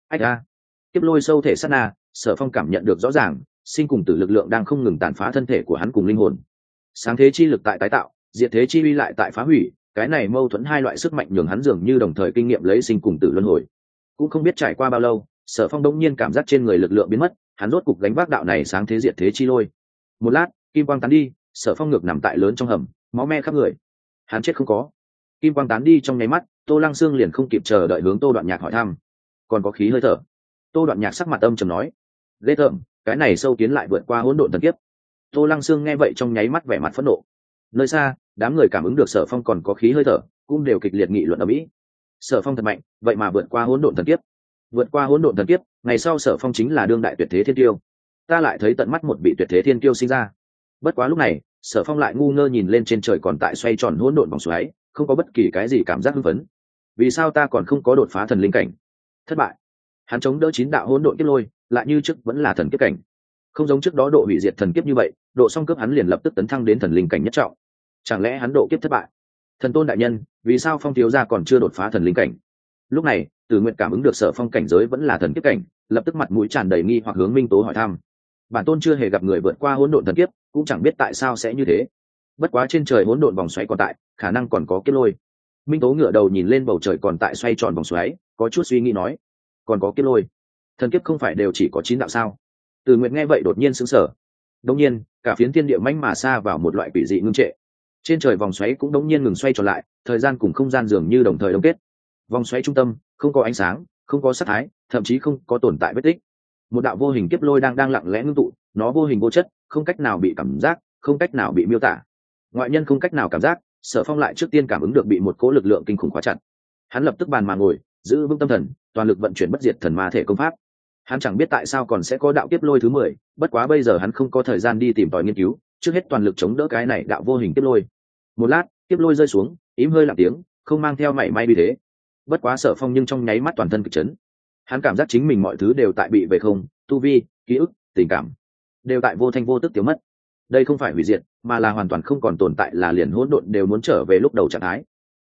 ách a. Kiếp lôi sâu thể sát na, Sở Phong cảm nhận được rõ ràng, sinh cùng tử lực lượng đang không ngừng tàn phá thân thể của hắn cùng linh hồn. Sáng thế chi lực tại tái tạo, diệt thế chi uy lại tại phá hủy, cái này mâu thuẫn hai loại sức mạnh nhường hắn dường như đồng thời kinh nghiệm lấy sinh cùng tử luân hồi. Cũng không biết trải qua bao lâu, Sở Phong đống nhiên cảm giác trên người lực lượng biến mất, hắn rốt cục gánh vác đạo này sáng thế diệt thế chi lôi. Một lát, kim quang tán đi, Sở Phong ngược nằm tại lớn trong hầm, máu me khắp người. Hắn chết không có. Kim quang tán đi trong nháy mắt, Tô Lăng Sương liền không kịp chờ đợi hướng Tô Đoạn Nhạc hỏi thăm. Còn có khí hơi thở. Tô Đoạn Nhạc sắc mặt âm trầm nói, ghê tởm, cái này sâu kiến lại vượt qua hỗn độn thần kiếp. Tô Lăng Sương nghe vậy trong nháy mắt vẻ mặt phẫn nộ. Nơi xa, đám người cảm ứng được Sở Phong còn có khí hơi thở, cũng đều kịch liệt nghị luận ở mỹ. Sở Phong thật mạnh, vậy mà vượt qua hỗn độn thần kiếp. Vượt qua hỗn độn thần kiếp, ngày sau Sở Phong chính là đương đại tuyệt thế thiên tiêu. Ta lại thấy tận mắt một vị tuyệt thế thiên tiêu sinh ra. Bất quá lúc này, Sở Phong lại ngu ngơ nhìn lên trên trời còn tại xoay tròn hỗn độn vòng xoáy, không có bất kỳ cái gì cảm giác hưng phấn. Vì sao ta còn không có đột phá thần linh cảnh? Thất bại. Hắn chống đỡ 9 đạo hỗn độn kiếp lôi, lại như trước vẫn là thần kiếp cảnh. Không giống trước đó độ hủy diệt thần kiếp như vậy, độ song cướp hắn liền lập tức tấn thăng đến thần linh cảnh nhất trọng. Chẳng lẽ hắn độ kiếp thất bại? Thần tôn đại nhân, vì sao Phong thiếu gia còn chưa đột phá thần linh cảnh? Lúc này, Từ Nguyệt cảm ứng được Sở Phong cảnh giới vẫn là thần kiếp cảnh, lập tức mặt mũi tràn đầy nghi hoặc hướng Minh Tố hỏi thăm. Bản tôn chưa hề gặp người vượt qua hỗn độn thần kiếp, cũng chẳng biết tại sao sẽ như thế. Bất quá trên trời hỗn độn vòng xoáy còn tại, khả năng còn có kiếp lôi. Minh Tố ngửa đầu nhìn lên bầu trời còn tại xoay tròn vòng xoáy, có chút suy nghĩ nói, còn có kiếp lôi. Thần kiếp không phải đều chỉ có 9 đạo sao? Từ Nguyệt nghe vậy đột nhiên sững sờ. Đột nhiên, cả phiến thiên địa manh mà xa vào một loại quỷ dị ngưng trệ. Trên trời vòng xoáy cũng đột nhiên ngừng xoay tròn lại, thời gian cùng không gian dường như đồng thời đông kết. Vòng xoáy trung tâm, không có ánh sáng, không có sắc thái, thậm chí không có tồn tại vết tích. Một đạo vô hình kiếp lôi đang lặng lẽ ngưng tụ, nó vô hình vô chất, không cách nào bị cảm giác, không cách nào bị miêu tả. Ngoại nhân không cách nào cảm giác, Sở Phong lại trước tiên cảm ứng được bị một cỗ lực lượng kinh khủng khóa chặt. Hắn lập tức bàn mà ngồi, giữ vững tâm thần, toàn lực vận chuyển bất diệt thần ma thể công pháp. Hắn chẳng biết tại sao còn sẽ có đạo kiếp lôi thứ 10, bất quá bây giờ hắn không có thời gian đi tìm tòi nghiên cứu, trước hết toàn lực chống đỡ cái này đạo vô hình kiếp lôi. Một lát, kiếp lôi rơi xuống, im hơi lặng tiếng, không mang theo mảy may uy thế. Bất quá Sở Phong nhưng trong nháy mắt toàn thân kịch chấn. Hắn cảm giác chính mình mọi thứ đều tại bị về không, tu vi, ký ức, tình cảm đều tại vô thanh vô tức tiêu mất. Đây không phải hủy diệt, mà là hoàn toàn không còn tồn tại, là liền hỗn độn đều muốn trở về lúc đầu trạng thái.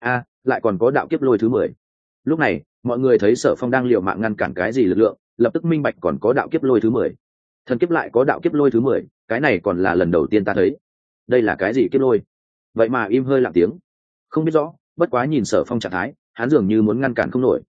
Lại còn có đạo kiếp lôi thứ 10. Lúc này, mọi người thấy Sở Phong đang liều mạng ngăn cản cái gì lực lượng, lập tức minh bạch còn có đạo kiếp lôi thứ 10. Thần kiếp lại có đạo kiếp lôi thứ 10, cái này còn là lần đầu tiên ta thấy. Đây là cái gì kiếp lôi? Vậy mà im hơi lặng tiếng. Không biết rõ, bất quá nhìn Sở Phong trạng thái, hắn dường như muốn ngăn cản không nổi.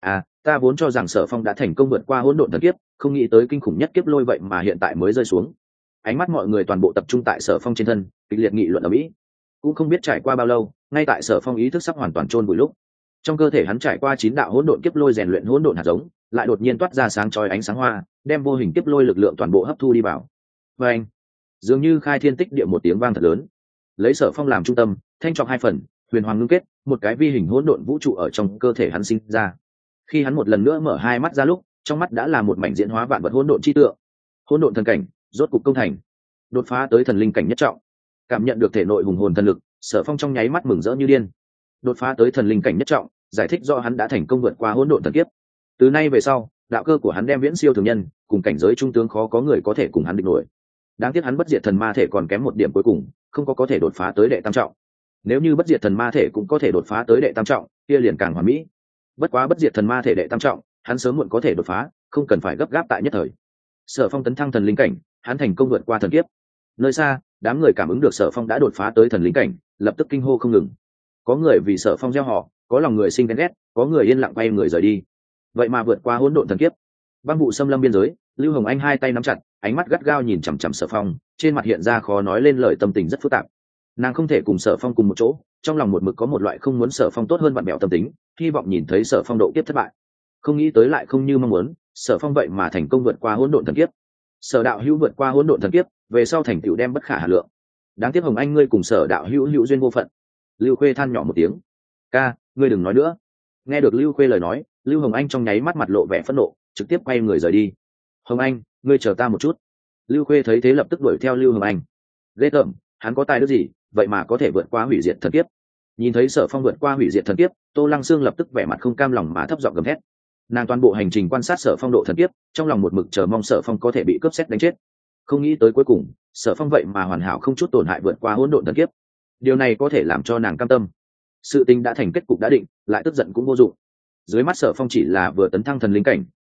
Ta vốn cho rằng Sở Phong đã thành công vượt qua hỗn độn thần kiếp, không nghĩ tới kinh khủng nhất kiếp lôi vậy mà hiện tại mới rơi xuống. Ánh mắt mọi người toàn bộ tập trung tại Sở Phong trên thân, kịch liệt nghị luận ở mỹ. Cũng không biết trải qua bao lâu, ngay tại Sở Phong ý thức sắp hoàn toàn chôn vùi lúc, trong cơ thể hắn trải qua 9 đạo hỗn độn kiếp lôi rèn luyện hỗn độn hạt giống, lại đột nhiên toát ra sáng chói ánh sáng hoa, đem vô hình kiếp lôi lực lượng toàn bộ hấp thu đi vào. Và anh, dường như khai thiên tích địa một tiếng vang thật lớn. Lấy Sở Phong làm trung tâm, thanh trọc 2 phần, huyền hoàng ngưng kết, một cái vi hình hỗn độn vũ trụ ở trong cơ thể hắn sinh ra. Khi hắn một lần nữa mở hai mắt ra lúc, trong mắt đã là một mảnh diễn hóa vạn vật hỗn độn chi tượng. Hỗn độn thần cảnh, rốt cục công thành, đột phá tới thần linh cảnh nhất trọng. Cảm nhận được thể nội hùng hồn thần lực, Sở Phong trong nháy mắt mừng rỡ như điên. Đột phá tới thần linh cảnh nhất trọng, giải thích do hắn đã thành công vượt qua hỗn độn thần kiếp. Từ nay về sau, đạo cơ của hắn đem viễn siêu thường nhân, cùng cảnh giới trung tướng khó có người có thể cùng hắn địch nổi. Đáng tiếc hắn bất diệt thần ma thể còn kém một điểm cuối cùng, không có thể đột phá tới đệ tam trọng. Nếu như bất diệt thần ma thể cũng có thể đột phá tới đệ tam trọng, kia liền càng hoàn mỹ. Bất quá bất diệt thần ma thể đệ tam trọng, hắn sớm muộn có thể đột phá, không cần phải gấp gáp tại nhất thời. Sở Phong tấn thăng thần linh cảnh, hắn thành công vượt qua thần kiếp. Nơi xa, đám người cảm ứng được Sở Phong đã đột phá tới thần linh cảnh, lập tức kinh hô không ngừng. Có người vì Sở Phong gieo họ, có lòng người sinh ghen ghét, có người yên lặng quay người rời đi. Vậy mà vượt qua hỗn độn thần kiếp. Băng vụ xâm lâm biên giới, Lưu Hồng Anh hai tay nắm chặt, ánh mắt gắt gao nhìn chằm chằm Sở Phong, trên mặt hiện ra khó nói lên lời tâm tình rất phức tạp. Nàng không thể cùng Sở Phong cùng một chỗ, trong lòng một mực có một loại không muốn Sở Phong tốt hơn bạn bèo tâm tính, hy vọng nhìn thấy Sở Phong độ kiếp thất bại. Không nghĩ tới lại không như mong muốn, Sở Phong vậy mà thành công vượt qua hỗn độn thần kiếp. Sở đạo hữu vượt qua hỗn độn thần kiếp, về sau thành tựu đem bất khả hà lượng. Đáng tiếc Hồng Anh ngươi cùng Sở đạo hữu hữu duyên vô phận. Lưu Khuê than nhỏ một tiếng. Ca, ngươi đừng nói nữa. Nghe được Lưu Khuê lời nói, Lưu Hồng Anh trong nháy mắt mặt lộ vẻ phẫn nộ, trực tiếp quay người rời đi. Hồng Anh, ngươi chờ ta một chút. Lưu Khuê thấy thế lập tức đuổi theo Lưu Hồng Anh. Ghê tởm, hắn có tài đức gì, vậy mà có thể vượt qua hủy diệt thần kiếp. Nhìn thấy Sở Phong vượt qua hủy diệt thần kiếp, Tô Lăng Sương lập tức vẻ mặt không cam lòng mà thấp giọng gầm thét. Nàng toàn bộ hành trình quan sát Sở Phong độ thần kiếp, trong lòng một mực chờ mong Sở Phong có thể bị cướp xét đánh chết. Không nghĩ tới cuối cùng, Sở Phong vậy mà hoàn hảo không chút tổn hại vượt qua hỗn độn thần kiếp. Điều này có thể làm cho nàng cam tâm. Sự tình đã thành kết cục đã định, lại tức giận cũng vô dụng. Dưới mắt Sở Phong chỉ là vừa tấn thăng thần linh cảnh,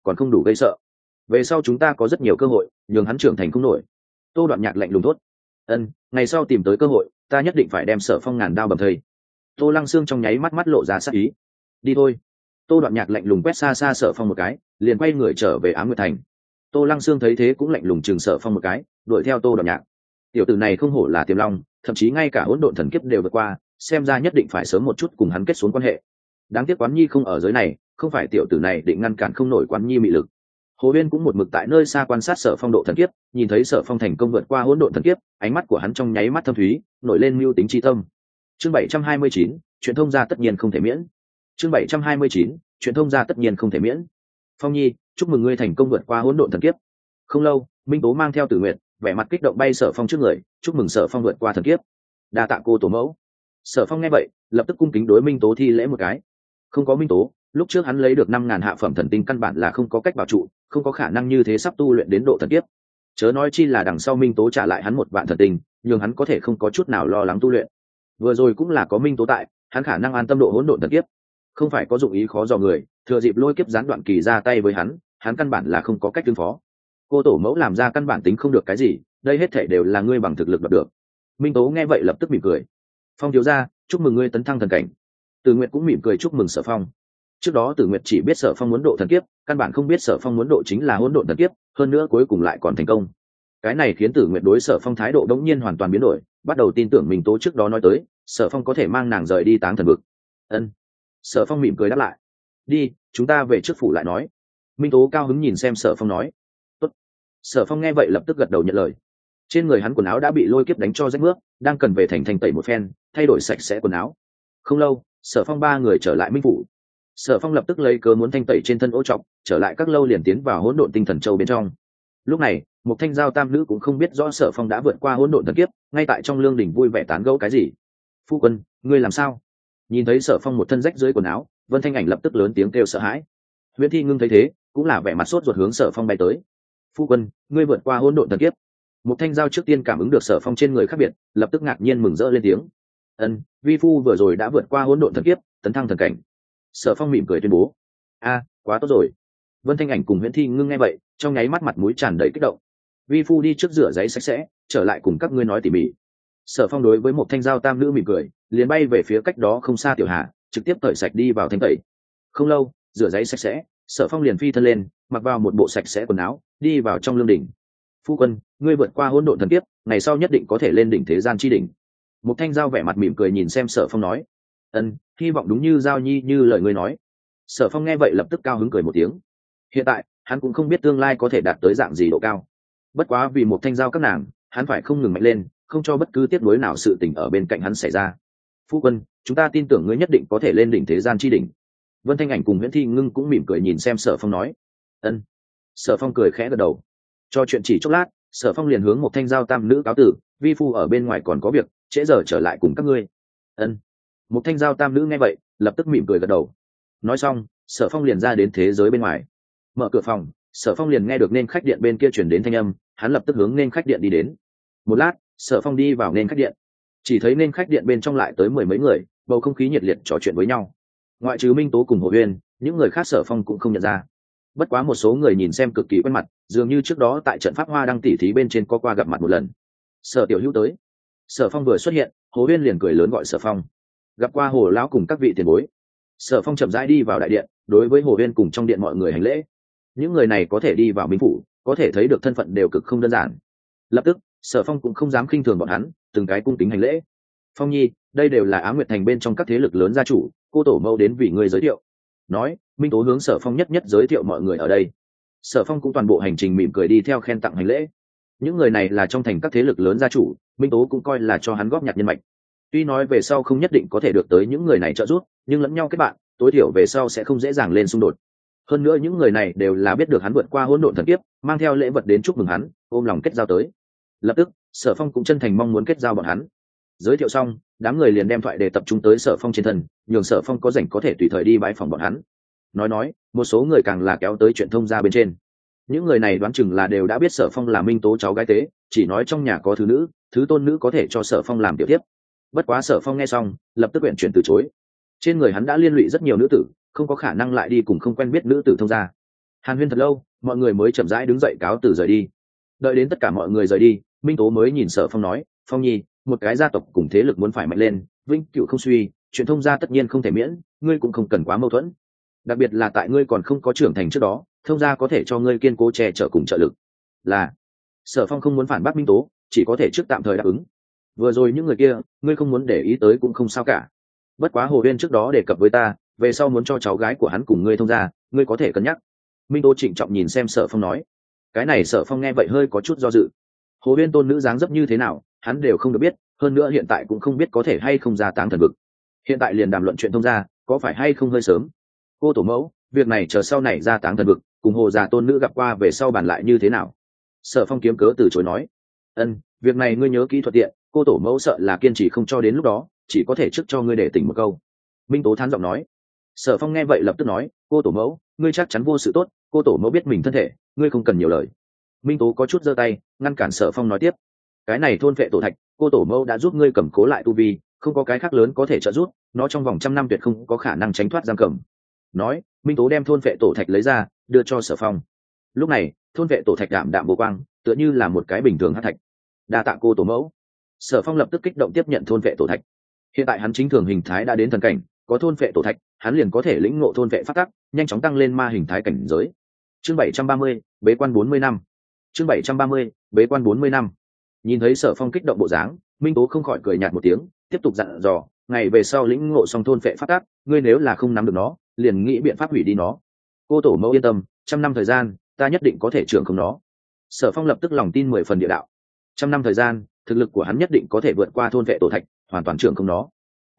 còn không đủ gây sợ. Về sau chúng ta có rất nhiều cơ hội nhường hắn trưởng thành không nổi. Tô Đoạn Nhạc lạnh lùng thốt. Ngày sau tìm tới cơ hội ta nhất định phải đem Sở Phong ngàn đao bầm thây. Tô Lăng Sương trong nháy mắt mắt lộ ra sắc ý. Đi thôi. Tô Đoạn Nhạc lạnh lùng quét xa xa Sở Phong một cái, liền quay người trở về Ám Nguyệt Thành. Tô Lăng Sương thấy thế cũng lạnh lùng chừng Sở Phong một cái, đuổi theo Tô Đoạn Nhạc. Tiểu tử này không hổ là Tiềm Long, thậm chí ngay cả hỗn độn thần kiếp đều vượt qua, xem ra nhất định phải sớm một chút cùng hắn kết xuống quan hệ. Đáng tiếc Quán Nhi không ở giới này, không phải tiểu tử này định ngăn cản không nổi Quán Nhi mị lực. Hồ Uyên cũng một mực tại nơi xa quan sát Sở Phong độ thần kiếp, nhìn thấy Sở Phong thành công vượt qua hỗn độn thần kiếp, ánh mắt của hắn trong nháy mắt thâm thúy, nổi lên mưu tính chi tâm. Chương 729, chuyện thông gia tất nhiên không thể miễn. Chương 729, chuyện thông gia tất nhiên không thể miễn. Phong Nhi, chúc mừng ngươi thành công vượt qua hỗn độn thần kiếp. Không lâu, Minh Tố mang theo Tử Nguyệt, vẻ mặt kích động bay Sở Phong trước người, chúc mừng Sở Phong vượt qua thần kiếp. Đa tạ cô tổ mẫu. Sở Phong nghe vậy, lập tức cung kính đối Minh Tố thi lễ một cái. Không có Minh Tố, lúc trước hắn lấy được 5.000 hạ phẩm thần tinh căn bản là không có cách bảo trụ, không có khả năng như thế sắp tu luyện đến độ thần kiếp. Chớ nói chi là đằng sau Minh Tố trả lại hắn 1 vạn thần tinh, nhưng hắn có thể không có chút nào lo lắng tu luyện. Vừa rồi cũng là có Minh Tố tại, hắn khả năng an tâm độ hỗn độn thần kiếp. Không phải có dụng ý khó dò người, thừa dịp lôi kiếp gián đoạn kỳ ra tay với hắn căn bản là không có cách ứng phó. Cô tổ mẫu làm ra căn bản tính không được cái gì, đây hết thảy đều là ngươi bằng thực lực đạt được. Minh Tố nghe vậy lập tức mỉm cười. Phong thiếu gia, chúc mừng ngươi tấn thăng thần cảnh. Tử Nguyệt cũng mỉm cười chúc mừng Sở Phong. Trước đó Tử Nguyệt chỉ biết Sở Phong muốn độ thần kiếp, căn bản không biết Sở Phong muốn độ chính là hỗn độn thần kiếp, hơn nữa cuối cùng lại còn thành công. Cái này khiến Tử Nguyệt đối Sở Phong thái độ đống nhiên hoàn toàn biến đổi, bắt đầu tin tưởng Minh Tố trước đó nói tới, Sở Phong có thể mang nàng rời đi Táng Thần vực. Sở Phong mỉm cười đáp lại. Đi, chúng ta về trước phủ lại nói. Minh Tố cao hứng nhìn xem Sở Phong nói. Tốt. Sở Phong nghe vậy lập tức gật đầu nhận lời. Trên người hắn quần áo đã bị lôi kiếp đánh cho rách mướp, đang cần về thành thanh tẩy một phen, thay đổi sạch sẽ quần áo. Không lâu, Sở Phong 3 người trở lại Minh phủ. Sở Phong lập tức lấy cớ muốn thanh tẩy trên thân ô trọc, trở lại các lâu liền tiến vào hỗn độn tinh thần châu bên trong. Lúc này, một thanh giao tam nữ cũng không biết rõ Sở Phong đã vượt qua hỗn độn thần kiếp, ngay tại trong lương đình vui vẻ tán gẫu cái gì. Phu quân, ngươi làm sao? Nhìn thấy Sở Phong một thân rách dưới quần áo, Vân Thanh Ảnh lập tức lớn tiếng kêu sợ hãi. Huyễn Thi Ngưng thấy thế, cũng là vẻ mặt sốt ruột hướng Sở Phong bay tới. Phu quân, ngươi vượt qua hỗn độn thần kiếp. Một thanh giao trước tiên cảm ứng được Sở Phong trên người khác biệt, lập tức ngạc nhiên mừng rỡ lên tiếng. Vi phu vừa rồi đã vượt qua hỗn độn thần kiếp, tấn thăng thần cảnh. Sở Phong mỉm cười tuyên bố. Quá tốt rồi. Vân Thanh Ảnh cùng Huyễn Thi Ngưng nghe vậy, trong nháy mắt mặt mũi tràn đầy kích động. Vi phu đi trước rửa giấy sạch sẽ, trở lại cùng các ngươi nói tỉ mỉ. Sở Phong đối với một thanh giao tam nữ mỉm cười, liền bay về phía cách đó không xa Tiểu Hà, trực tiếp tẩy sạch đi vào thanh tẩy. Không lâu, rửa giấy sạch sẽ, Sở Phong liền phi thân lên, mặc vào một bộ sạch sẽ quần áo, đi vào trong lương đỉnh. Phu quân, ngươi vượt qua hỗn độn thần kiếp, ngày sau nhất định có thể lên đỉnh thế gian chi đỉnh. Một thanh giao vẻ mặt mỉm cười nhìn xem Sở Phong nói. Hy vọng đúng như giao nhi như lời ngươi nói. Sở Phong nghe vậy lập tức cao hứng cười một tiếng. Hiện tại hắn cũng không biết tương lai có thể đạt tới dạng gì độ cao, bất quá vì một thanh giao các nàng, hắn phải không ngừng mạnh lên, không cho bất cứ tiếp nối nào sự tình ở bên cạnh hắn xảy ra. Phu quân, chúng ta tin tưởng ngươi nhất định có thể lên đỉnh thế gian chi đỉnh. Vân Thanh Ảnh cùng Huyễn Thi Ngưng cũng mỉm cười nhìn xem Sở Phong nói. Sở Phong cười khẽ gật đầu. Cho chuyện chỉ chốc lát, Sở Phong liền hướng một thanh giao tam nữ cáo tử, vi phu ở bên ngoài còn có việc, trễ giờ trở lại cùng các ngươi. Một thanh giao tam nữ nghe vậy, lập tức mỉm cười gật đầu. Nói xong, Sở Phong liền ra đến thế giới bên ngoài. Mở cửa phòng, Sở Phong liền nghe được nên khách điện bên kia chuyển đến thanh âm, hắn lập tức hướng nên khách điện đi đến. Một lát, Sở Phong đi vào nên khách điện, chỉ thấy nên khách điện bên trong lại tới 10 mấy người, bầu không khí nhiệt liệt trò chuyện với nhau. Ngoại trừ Minh Tố cùng Hồ Uyên, những người khác Sở Phong cũng không nhận ra. Bất quá một số người nhìn xem cực kỳ quen mặt, dường như trước đó tại trận pháp hoa đăng tỉ thí bên trên có qua gặp mặt một lần. Sở tiểu hữu tới. Sở Phong vừa xuất hiện, Hồ Uyên liền cười lớn gọi Sở Phong. Gặp qua Hồ lão cùng các vị tiền bối. Sở Phong chậm rãi đi vào đại điện, đối với Hồ Uyên cùng trong điện mọi người hành lễ. Những người này có thể đi vào Minh phủ, có thể thấy được thân phận đều cực không đơn giản. Lập tức, Sở Phong cũng không dám khinh thường bọn hắn, từng cái cung kính hành lễ. Phong nhi, đây đều là Á Nguyệt Thành bên trong các thế lực lớn gia chủ, cô tổ mẫu đến vì người giới thiệu. Nói, Minh Tố hướng Sở Phong nhất nhất giới thiệu mọi người ở đây. Sở Phong cũng toàn bộ hành trình mỉm cười đi theo khen tặng hành lễ. Những người này là trong thành các thế lực lớn gia chủ, Minh Tố cũng coi là cho hắn góp nhặt nhân mạch. Tuy nói về sau không nhất định có thể được tới những người này trợ giúp, nhưng lẫn nhau kết bạn, tối thiểu về sau sẽ không dễ dàng lên xung đột. Hơn nữa những người này đều là biết được hắn vượt qua hỗn độn thần kiếp, mang theo lễ vật đến chúc mừng hắn, ôm lòng kết giao tới. Lập tức, Sở Phong cũng chân thành mong muốn kết giao bọn hắn. Giới thiệu xong, đám người liền đem thoại đề tập trung tới Sở Phong trên thân, nhường Sở Phong có rảnh có thể tùy thời đi bãi phòng bọn hắn. Nói, một số người càng là kéo tới chuyện thông gia bên trên. Những người này đoán chừng là đều đã biết Sở Phong là Minh Tố cháu gái tế, chỉ nói trong nhà có thứ nữ, thứ tôn nữ có thể cho Sở Phong làm tiểu tiếp. Bất quá Sở Phong nghe xong, lập tức nguyện chuyển từ chối. Trên người hắn đã liên lụy rất nhiều nữ tử, không có khả năng lại đi cùng không quen biết nữ tử thông gia. hàn huyên thật lâu, mọi người mới chậm rãi đứng dậy cáo từ rời đi. Đợi đến tất cả mọi người rời đi, minh tố mới nhìn Sở Phong nói, Phong nhi, một cái gia tộc cùng thế lực muốn phải mạnh lên, vĩnh cửu không suy, chuyện thông gia tất nhiên không thể miễn, ngươi cũng không cần quá mâu thuẫn. Đặc biệt là tại ngươi còn không có trưởng thành trước đó, thông gia có thể cho ngươi kiên cố che chở cùng trợ lực. Là Sở Phong không muốn phản bác minh tố, chỉ có thể trước tạm thời đáp ứng. Vừa rồi những người kia, ngươi không muốn để ý tới cũng không sao cả. Bất quá Hồ Uyên trước đó đề cập với ta, về sau muốn cho cháu gái của hắn cùng ngươi thông gia, ngươi có thể cân nhắc. Minh tố trịnh trọng nhìn xem Sở Phong nói. Cái này Sở Phong nghe vậy hơi có chút do dự. Hồ Uyên tôn nữ dáng dấp như thế nào, hắn đều không được biết, hơn nữa hiện tại cũng không biết có thể hay không ra táng thần vực. Hiện tại liền đàm luận chuyện thông gia, có phải hay không hơi sớm? Cô tổ mẫu, việc này chờ sau này ra táng thần vực, cùng Hồ già tôn nữ gặp qua về sau bàn lại như thế nào? Sở Phong kiếm cớ từ chối nói. Việc này ngươi nhớ kỹ thuận tiện, cô tổ mẫu sợ là kiên trì không cho đến lúc đó, chỉ có thể trước cho ngươi để tỉnh một câu. Minh tố thán giọng nói. Sở Phong nghe vậy lập tức nói, cô tổ mẫu, ngươi chắc chắn vô sự tốt, cô tổ mẫu biết mình thân thể, ngươi không cần nhiều lời. Minh tố có chút giơ tay ngăn cản Sở Phong nói tiếp. Cái này thôn vệ tổ thạch, cô tổ mẫu đã giúp ngươi cầm cố lại tu vi, không có cái khác lớn có thể trợ giúp, nó trong vòng 100 năm tuyệt không có khả năng tránh thoát giam cầm. Nói, Minh tố đem thôn vệ tổ thạch lấy ra, đưa cho Sở Phong. Lúc này, thôn vệ tổ thạch đạm đạm vô quang, tựa như là một cái bình thường hắc thạch. Đa tạ cô tổ mẫu. Sở Phong lập tức kích động tiếp nhận thôn vệ tổ thạch. Hiện tại hắn chính thường hình thái đã đến thần cảnh, có thôn vệ tổ thạch, hắn liền có thể lĩnh ngộ thôn vệ pháp tắc, nhanh chóng tăng lên ma hình thái cảnh giới. Chương 730, bế quan 40 năm. Chương 730, bế quan 40 năm. Nhìn thấy Sở Phong kích động bộ dáng, Minh tố không khỏi cười nhạt một tiếng, tiếp tục dặn dò, ngày về sau lĩnh ngộ xong thôn vệ pháp tắc, ngươi nếu là không nắm được nó, liền nghĩ biện pháp hủy đi nó. Cô tổ mẫu yên tâm, 100 năm thời gian, ta nhất định có thể trưởng không nó. Sở Phong lập tức lòng tin 10 phần địa đạo. 100 năm thời gian, thực lực của hắn nhất định có thể vượt qua thôn vệ tổ thạch, hoàn toàn trưởng không nó.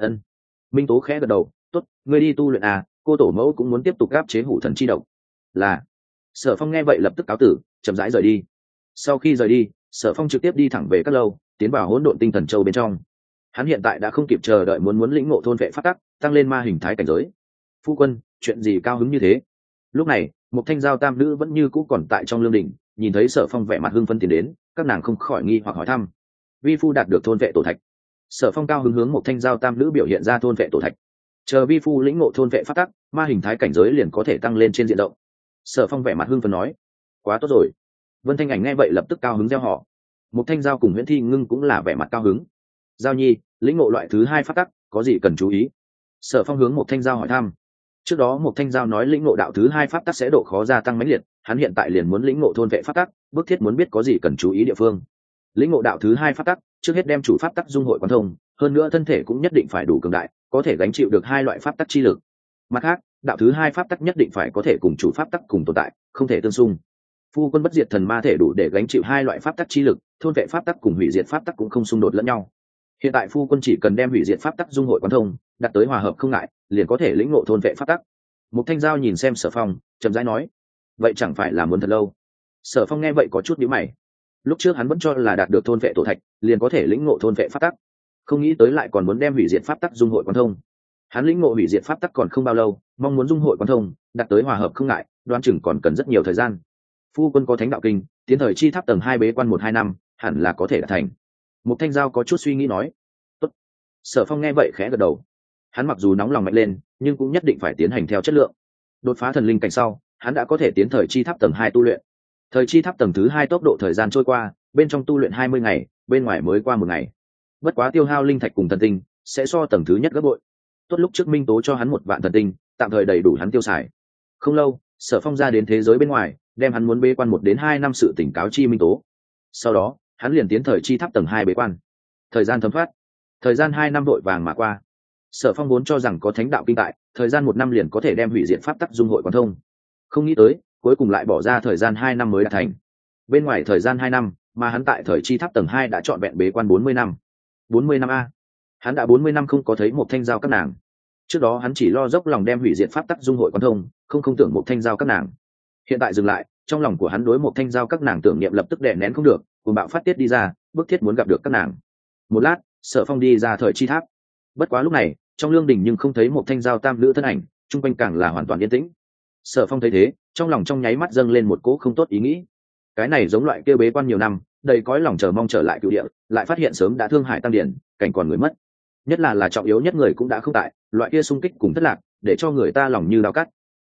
Minh tố khẽ gật đầu, tốt, ngươi đi tu luyện à, cô tổ mẫu cũng muốn tiếp tục áp chế hủ thần chi độc. Là. Sở Phong nghe vậy lập tức cáo tử, chậm rãi rời đi. Sau khi rời đi, Sở Phong trực tiếp đi thẳng về các lâu, tiến vào hỗn độn tinh thần châu bên trong. Hắn hiện tại đã không kịp chờ đợi muốn lĩnh ngộ thôn vệ pháp tắc, tăng lên ma hình thái cảnh giới. Phu quân, chuyện gì cao hứng như thế? Lúc này, một thanh giao tam nữ vẫn như cũ còn tại trong lương đình, nhìn thấy Sở Phong vẻ mặt hưng phấn tiến đến, các nàng không khỏi nghi hoặc hỏi thăm. Vi phu đạt được thôn vệ tổ thạch. Sở Phong cao hứng hướng một thanh giao tam nữ biểu hiện ra thôn vệ tổ thạch. Chờ vi phu lĩnh ngộ thôn vệ pháp tắc, ma hình thái cảnh giới liền có thể tăng lên trên diện rộng. Sở Phong vẻ mặt hưng phấn nói. Quá tốt rồi. Vân Thanh Ảnh nghe vậy lập tức cao hứng reo hò. Một thanh giao cùng Nguyễn Thi Ngưng cũng là vẻ mặt cao hứng. Giao nhi, lĩnh ngộ loại thứ 2 pháp tắc, có gì cần chú ý? Sở Phong hướng một thanh giao hỏi thăm. Trước đó một thanh giao nói lĩnh ngộ đạo thứ 2 pháp tắc sẽ độ khó gia tăng mãnh liệt, hắn hiện tại liền muốn lĩnh ngộ thôn vệ pháp tắc, bức thiết muốn biết có gì cần chú ý địa phương. Lĩnh ngộ đạo thứ 2 pháp tắc, trước hết đem chủ pháp tắc dung hội quán thông, hơn nữa thân thể cũng nhất định phải đủ cường đại, có thể gánh chịu được 2 loại pháp tắc chi lực. Mặt khác, đạo thứ 2 pháp tắc nhất định phải có thể cùng chủ pháp tắc cùng tồn tại, không thể tương xung. Phu quân bất diệt thần ma thể đủ để gánh chịu 2 loại pháp tắc chi lực, thôn vệ pháp tắc cùng hủy diệt pháp tắc cũng không xung đột lẫn nhau. Hiện tại phu quân chỉ cần đem hủy diệt pháp tắc dung hội quán thông, đạt tới hòa hợp không ngại, liền có thể lĩnh ngộ thôn vệ pháp tắc. Một thanh giao nhìn xem Sở Phong, chậm rãi nói, vậy chẳng phải là muốn thật lâu? Sở Phong nghe vậy có chút nhíu mày. Lúc trước hắn vẫn cho là đạt được thôn vệ tổ thạch, liền có thể lĩnh ngộ thôn vệ pháp tắc, không nghĩ tới lại còn muốn đem hủy diệt pháp tắc dung hội quán thông. Hắn lĩnh ngộ hủy diệt pháp tắc còn không bao lâu, mong muốn dung hội quán thông, đạt tới hòa hợp không ngại, đoán chừng còn cần rất nhiều thời gian. Phu quân có thánh đạo kinh, tiến thời chi tháp tầng 2 bế quan 1-2 năm, hẳn là có thể đạt thành. Một thanh giao có chút suy nghĩ nói. Tốt. Sở Phong nghe vậy khẽ gật đầu. Hắn mặc dù nóng lòng mạnh lên, nhưng cũng nhất định phải tiến hành theo chất lượng. Đột phá thần linh cảnh sau, hắn đã có thể tiến thời chi tháp tầng 2 tu luyện. Thời chi tháp tầng thứ 2 tốc độ thời gian trôi qua, bên trong tu luyện 20 ngày, bên ngoài mới qua 1 ngày. Bất quá tiêu hao linh thạch cùng thần tinh sẽ so tầng thứ nhất gấp bội. Tốt lúc trước Minh Tố cho hắn 1 vạn thần tinh, tạm thời đầy đủ hắn tiêu xài. Không lâu, Sở Phong ra đến thế giới bên ngoài, đem hắn muốn bế quan 1-2 năm sự tỉnh cáo chi Minh Tố. Sau đó, hắn liền tiến thời chi tháp tầng 2 bế quan. Thời gian thấm thoát, thời gian 2 năm vội vàng mà qua. Sở Phong vốn cho rằng có thánh đạo kinh tại, thời gian 1 năm liền có thể đem hủy diệt pháp tắc dung hội quán thông. Không nghĩ tới, cuối cùng lại bỏ ra thời gian 2 năm mới đạt thành. Bên ngoài thời gian 2 năm, mà hắn tại thời chi tháp tầng 2 đã trọn vẹn bế quan 40 năm. 40 năm a. Hắn đã 40 năm không có thấy một thanh giao các nàng. Trước đó hắn chỉ lo dốc lòng đem hủy diệt pháp tắc dung hội quán thông, không tưởng một thanh giao các nàng. Hiện tại dừng lại, trong lòng của hắn đối một thanh giao các nàng tưởng niệm lập tức đè nén không được, cuồng bạo phát tiết đi ra, bức thiết muốn gặp được các nàng. Một lát, Sở Phong đi ra thời chi tháp. Bất quá lúc này, trong lương đình nhưng không thấy một thanh giao tam nữ thân ảnh, trung quanh càng là hoàn toàn yên tĩnh. Sở Phong thấy thế, trong lòng trong nháy mắt dâng lên một cỗ không tốt ý nghĩ. Cái này giống loại kia bế quan nhiều năm, đầy cõi lòng chờ mong trở lại cựu địa, lại phát hiện sớm đã thương hại tăng điển, cảnh còn người mất. Nhất là trọng yếu nhất người cũng đã không tại, loại kia xung kích cùng thất lạc, để cho người ta lòng như dao cắt.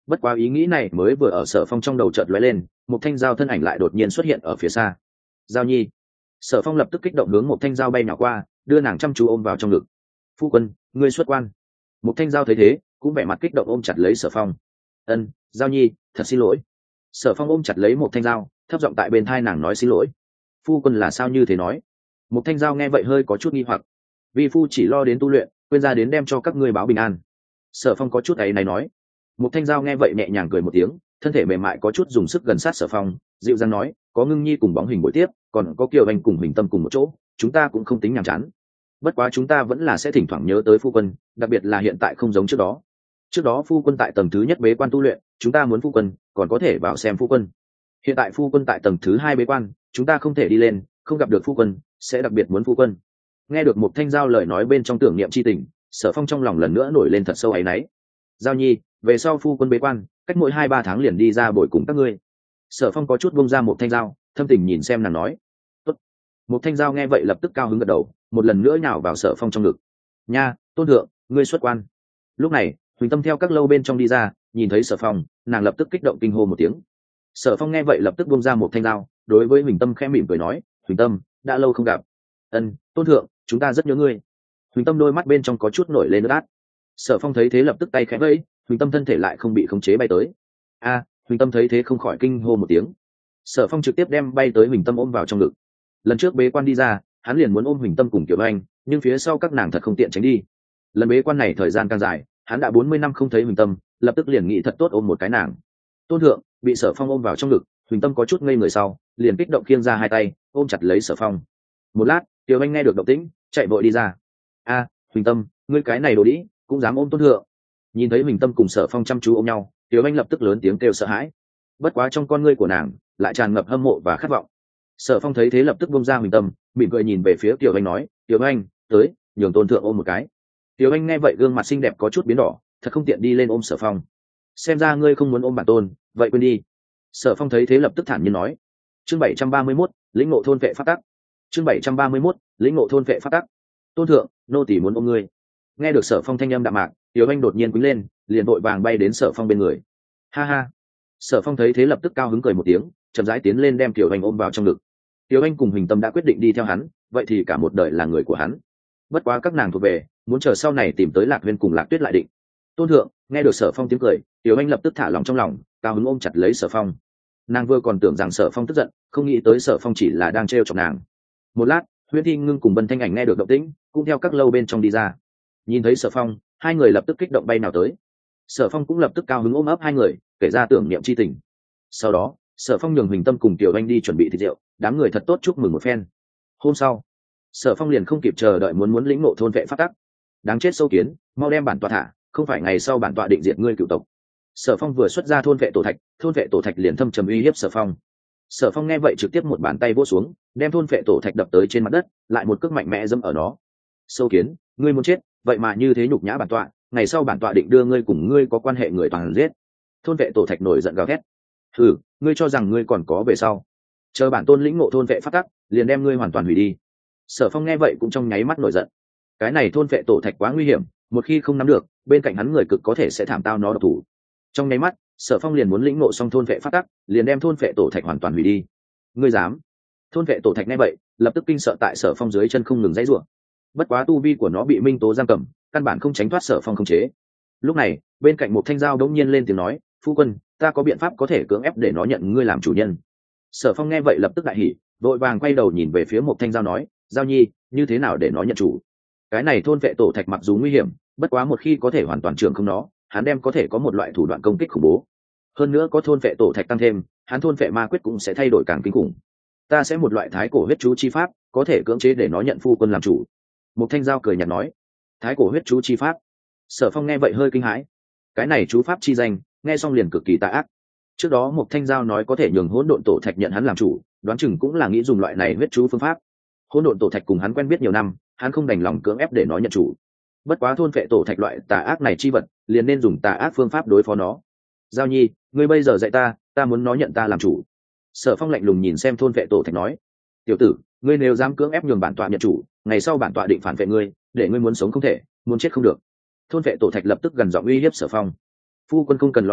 Bất quá ý nghĩ này mới vừa ở Sở Phong trong đầu chợt lóe lên, một thanh dao thân ảnh lại đột nhiên xuất hiện ở phía xa. Giao nhi. Sở Phong lập tức kích động hướng một thanh dao bay nhỏ qua, đưa nàng chăm chú ôm vào trong ngực. Phu quân, ngươi xuất quan. Một thanh dao thấy thế cũng vẻ mặt kích động ôm chặt lấy Sở Phong. Ân, giao nhi, thật xin lỗi. Sở Phong ôm chặt lấy một thanh dao, thấp giọng tại bên tai nàng nói xin lỗi. Phu quân là sao như thế nói? Một thanh dao nghe vậy hơi có chút nghi hoặc. Vi phu chỉ lo đến tu luyện, quên ra đến đem cho các ngươi báo bình an. Sở Phong có chút ấy này nói. Một thanh dao nghe vậy nhẹ nhàng cười một tiếng, thân thể mềm mại có chút dùng sức gần sát Sở Phong, dịu dàng nói, có Ngưng Nhi cùng bóng hình buổi tiếp, còn có Kiều Anh cùng Huỳnh Tâm cùng một chỗ, chúng ta cũng không tính nhàm chán. Bất quá chúng ta vẫn là sẽ thỉnh thoảng nhớ tới phu quân, đặc biệt là hiện tại không giống trước đó. Trước đó phu quân tại tầng thứ nhất bế quan tu luyện, chúng ta muốn phu quân còn có thể vào xem phu quân. Hiện tại phu quân tại tầng thứ hai bế quan, chúng ta không thể đi lên, không gặp được phu quân, sẽ đặc biệt muốn phu quân. Nghe được một thanh giao lời nói bên trong tưởng niệm chi tình, Sở Phong trong lòng lần nữa nổi lên thật sâu áy náy. Giao nhi, về sau phu quân bế quan, cách mỗi 2-3 tháng liền đi ra bồi cùng các ngươi. Sở Phong có chút bông ra một thanh giao, thâm tình nhìn xem nàng nói. Tốt. Một thanh giao nghe vậy lập tức cao hứng gật đầu, một lần nữa nhào vào Sở Phong trong ngực. Nha, tôn thượng, ngươi xuất quan. Lúc này, Huỳnh Tâm theo các lâu bên trong đi ra, nhìn thấy Sở Phong, nàng lập tức kích động kinh hô một tiếng. Sở Phong nghe vậy lập tức bông ra một thanh giao, đối với Huỳnh Tâm khẽ mỉm cười nói, Huỳnh Tâm, đã lâu không gặp. Ân, tôn thượng, chúng ta rất nhớ ngươi. Huỳnh Tâm đôi mắt bên trong có chút nổi lên nước át. Sở Phong thấy thế lập tức tay khẽ vẫy, Huỳnh Tâm thân thể lại không bị khống chế bay tới. A, Huỳnh Tâm thấy thế không khỏi kinh hô một tiếng. Sở Phong trực tiếp đem bay tới Huỳnh Tâm ôm vào trong ngực. Lần trước bế quan đi ra, hắn liền muốn ôm Huỳnh Tâm cùng Kiều Anh, nhưng phía sau các nàng thật không tiện tránh đi. Lần bế quan này thời gian càng dài, hắn đã 40 năm không thấy Huỳnh Tâm, lập tức liền nghĩ thật tốt ôm một cái nàng. Tôn thượng, bị Sở Phong ôm vào trong ngực, Huỳnh Tâm có chút ngây người sau, liền kích động khiêng ra hai tay, ôm chặt lấy Sở Phong. Một lát, Kiều Anh nghe được động tĩnh, chạy vội đi ra. A, Huỳnh Tâm, ngươi cái này đồ đĩ, cũng dám ôm tôn thượng. Nhìn thấy Huỳnh Tâm cùng Sở Phong chăm chú ôm nhau, Kiều Anh lập tức lớn tiếng kêu sợ hãi. Bất quá trong con ngươi của nàng lại tràn ngập hâm mộ và khát vọng. Sở Phong thấy thế lập tức buông ra Huỳnh Tâm, mỉm cười nhìn về phía Kiều Anh nói, Kiều Anh, tới, nhường tôn thượng ôm một cái. Kiều Anh nghe vậy gương mặt xinh đẹp có chút biến đỏ, thật không tiện đi lên ôm Sở Phong. Xem ra ngươi không muốn ôm bản tôn, vậy quên đi. Sở Phong thấy thế lập tức thản nhiên nói. Chương 731, lĩnh ngộ thôn vệ pháp tắc. Chương 731, lĩnh ngộ thôn vệ pháp tắc. Tôn thượng, nô tỳ muốn ôm ngươi. Nghe được Sở Phong thanh âm đạm mạc, Kiều Anh đột nhiên quýnh lên, liền vội vàng bay đến Sở Phong bên người. Ha ha. Sở Phong thấy thế lập tức cao hứng cười một tiếng, chậm rãi tiến lên đem Kiều Anh ôm vào trong ngực. Kiều Anh cùng Huỳnh Tâm đã quyết định đi theo hắn, vậy thì cả một đời là người của hắn. Bất quá các nàng thuộc về, muốn chờ sau này tìm tới Lạc Huyên cùng Lạc Tuyết lại định. Tôn thượng, nghe được Sở Phong tiếng cười, Kiều Anh lập tức thả lòng trong lòng, cao hứng ôm chặt lấy Sở Phong. Nàng vừa còn tưởng rằng Sở Phong tức giận, không nghĩ tới Sở Phong chỉ là đang trêu chọc nàng. Một lát, Huyễn Thi Ngưng cùng Bân Thanh Ảnh nghe được động tĩnh, cũng theo các lâu bên trong đi ra. Nhìn thấy Sở Phong, hai người lập tức kích động bay nào tới. Sở Phong cũng lập tức cao hứng ôm ấp hai người, kể ra tưởng niệm chi tình. Sau đó, Sở Phong nhường Huỳnh Tâm cùng Tiểu Anh đi chuẩn bị thịt rượu, đám người thật tốt chúc mừng một phen. Hôm sau, Sở Phong liền không kịp chờ đợi muốn lĩnh ngộ thôn vệ pháp tắc. Đáng chết sâu kiến, mau đem bản tọa thả, không phải ngày sau bản tọa định diệt ngươi cựu tộc. Sở Phong vừa xuất ra thôn vệ tổ thạch liền thâm trầm uy hiếp Sở Phong. Sở Phong nghe vậy trực tiếp một bàn tay vỗ xuống, đem thôn vệ tổ thạch đập tới trên mặt đất, lại một cước mạnh mẽ dẫm ở nó. Sâu kiến, ngươi muốn chết, vậy mà như thế nhục nhã bản tọa, ngày sau bản tọa định đưa ngươi cùng ngươi có quan hệ người toàn giết. Thôn vệ tổ thạch nổi giận gào thét. Hừ, ngươi cho rằng ngươi còn có về sau? Chờ bản tôn lĩnh ngộ thôn vệ pháp tắc, liền đem ngươi hoàn toàn hủy đi. Sở Phong nghe vậy cũng trong nháy mắt nổi giận. Cái này thôn vệ tổ thạch quá nguy hiểm, một khi không nắm được, bên cạnh hắn người cực có thể sẽ thảm tao nó độc thủ. Trong nháy mắt, Sở Phong liền muốn lĩnh ngộ xong thôn vệ pháp tắc, liền đem thôn vệ tổ thạch hoàn toàn hủy đi. Ngươi dám? Thôn vệ tổ thạch nghe vậy, lập tức kinh sợ tại Sở Phong dưới chân không ngừng giãy giụa. Bất quá tu vi của nó bị minh tố giam cầm, căn bản không tránh thoát Sở Phong khống chế. Lúc này, bên cạnh một thanh dao đống nhiên lên tiếng nói, phu quân, ta có biện pháp có thể cưỡng ép để nó nhận ngươi làm chủ nhân. Sở Phong nghe vậy lập tức đại hỉ, vội vàng quay đầu nhìn về phía một thanh dao nói, giao nhi, như thế nào để nó nhận chủ? Cái này thôn vệ tổ thạch mặc dù nguy hiểm, bất quá một khi có thể hoàn toàn trưởng không nó, hắn đem có thể có một loại thủ đoạn công kích khủng bố. Hơn nữa có thôn vệ tổ thạch tăng thêm, hắn thôn vệ ma quyết cũng sẽ thay đổi càng kinh khủng. Ta sẽ một loại thái cổ huyết chú chi pháp, có thể cưỡng chế để nó nhận phu quân làm chủ. Một thanh dao cười nhạt nói, thái cổ huyết chú chi pháp. Sở Phong nghe vậy hơi kinh hãi. Cái này chú pháp chi danh, nghe xong liền cực kỳ tà ác. Trước đó một thanh dao nói có thể nhường hỗn độn tổ thạch nhận hắn làm chủ, đoán chừng cũng là nghĩ dùng loại này huyết chú phương pháp. Hỗn độn tổ thạch cùng hắn quen biết nhiều năm, hắn không đành lòng cưỡng ép để nó nhận chủ. Bất quá thôn vệ tổ thạch loại tà ác này chi vật, liền nên dùng tà ác phương pháp đối phó nó. Giao nhi, ngươi bây giờ dạy ta muốn nó nhận ta làm chủ. Sở Phong lạnh lùng nhìn xem thôn vệ tổ thạch nói, tiểu tử, ngươi nếu dám cưỡng ép nhường bản tọa nhận chủ, ngày sau bản tọa định phản vệ ngươi, để ngươi muốn sống không thể, muốn chết không được. Thôn vệ tổ thạch lập tức gần giọng uy hiếp Sở Phong. Phu quân không cần lo lắng,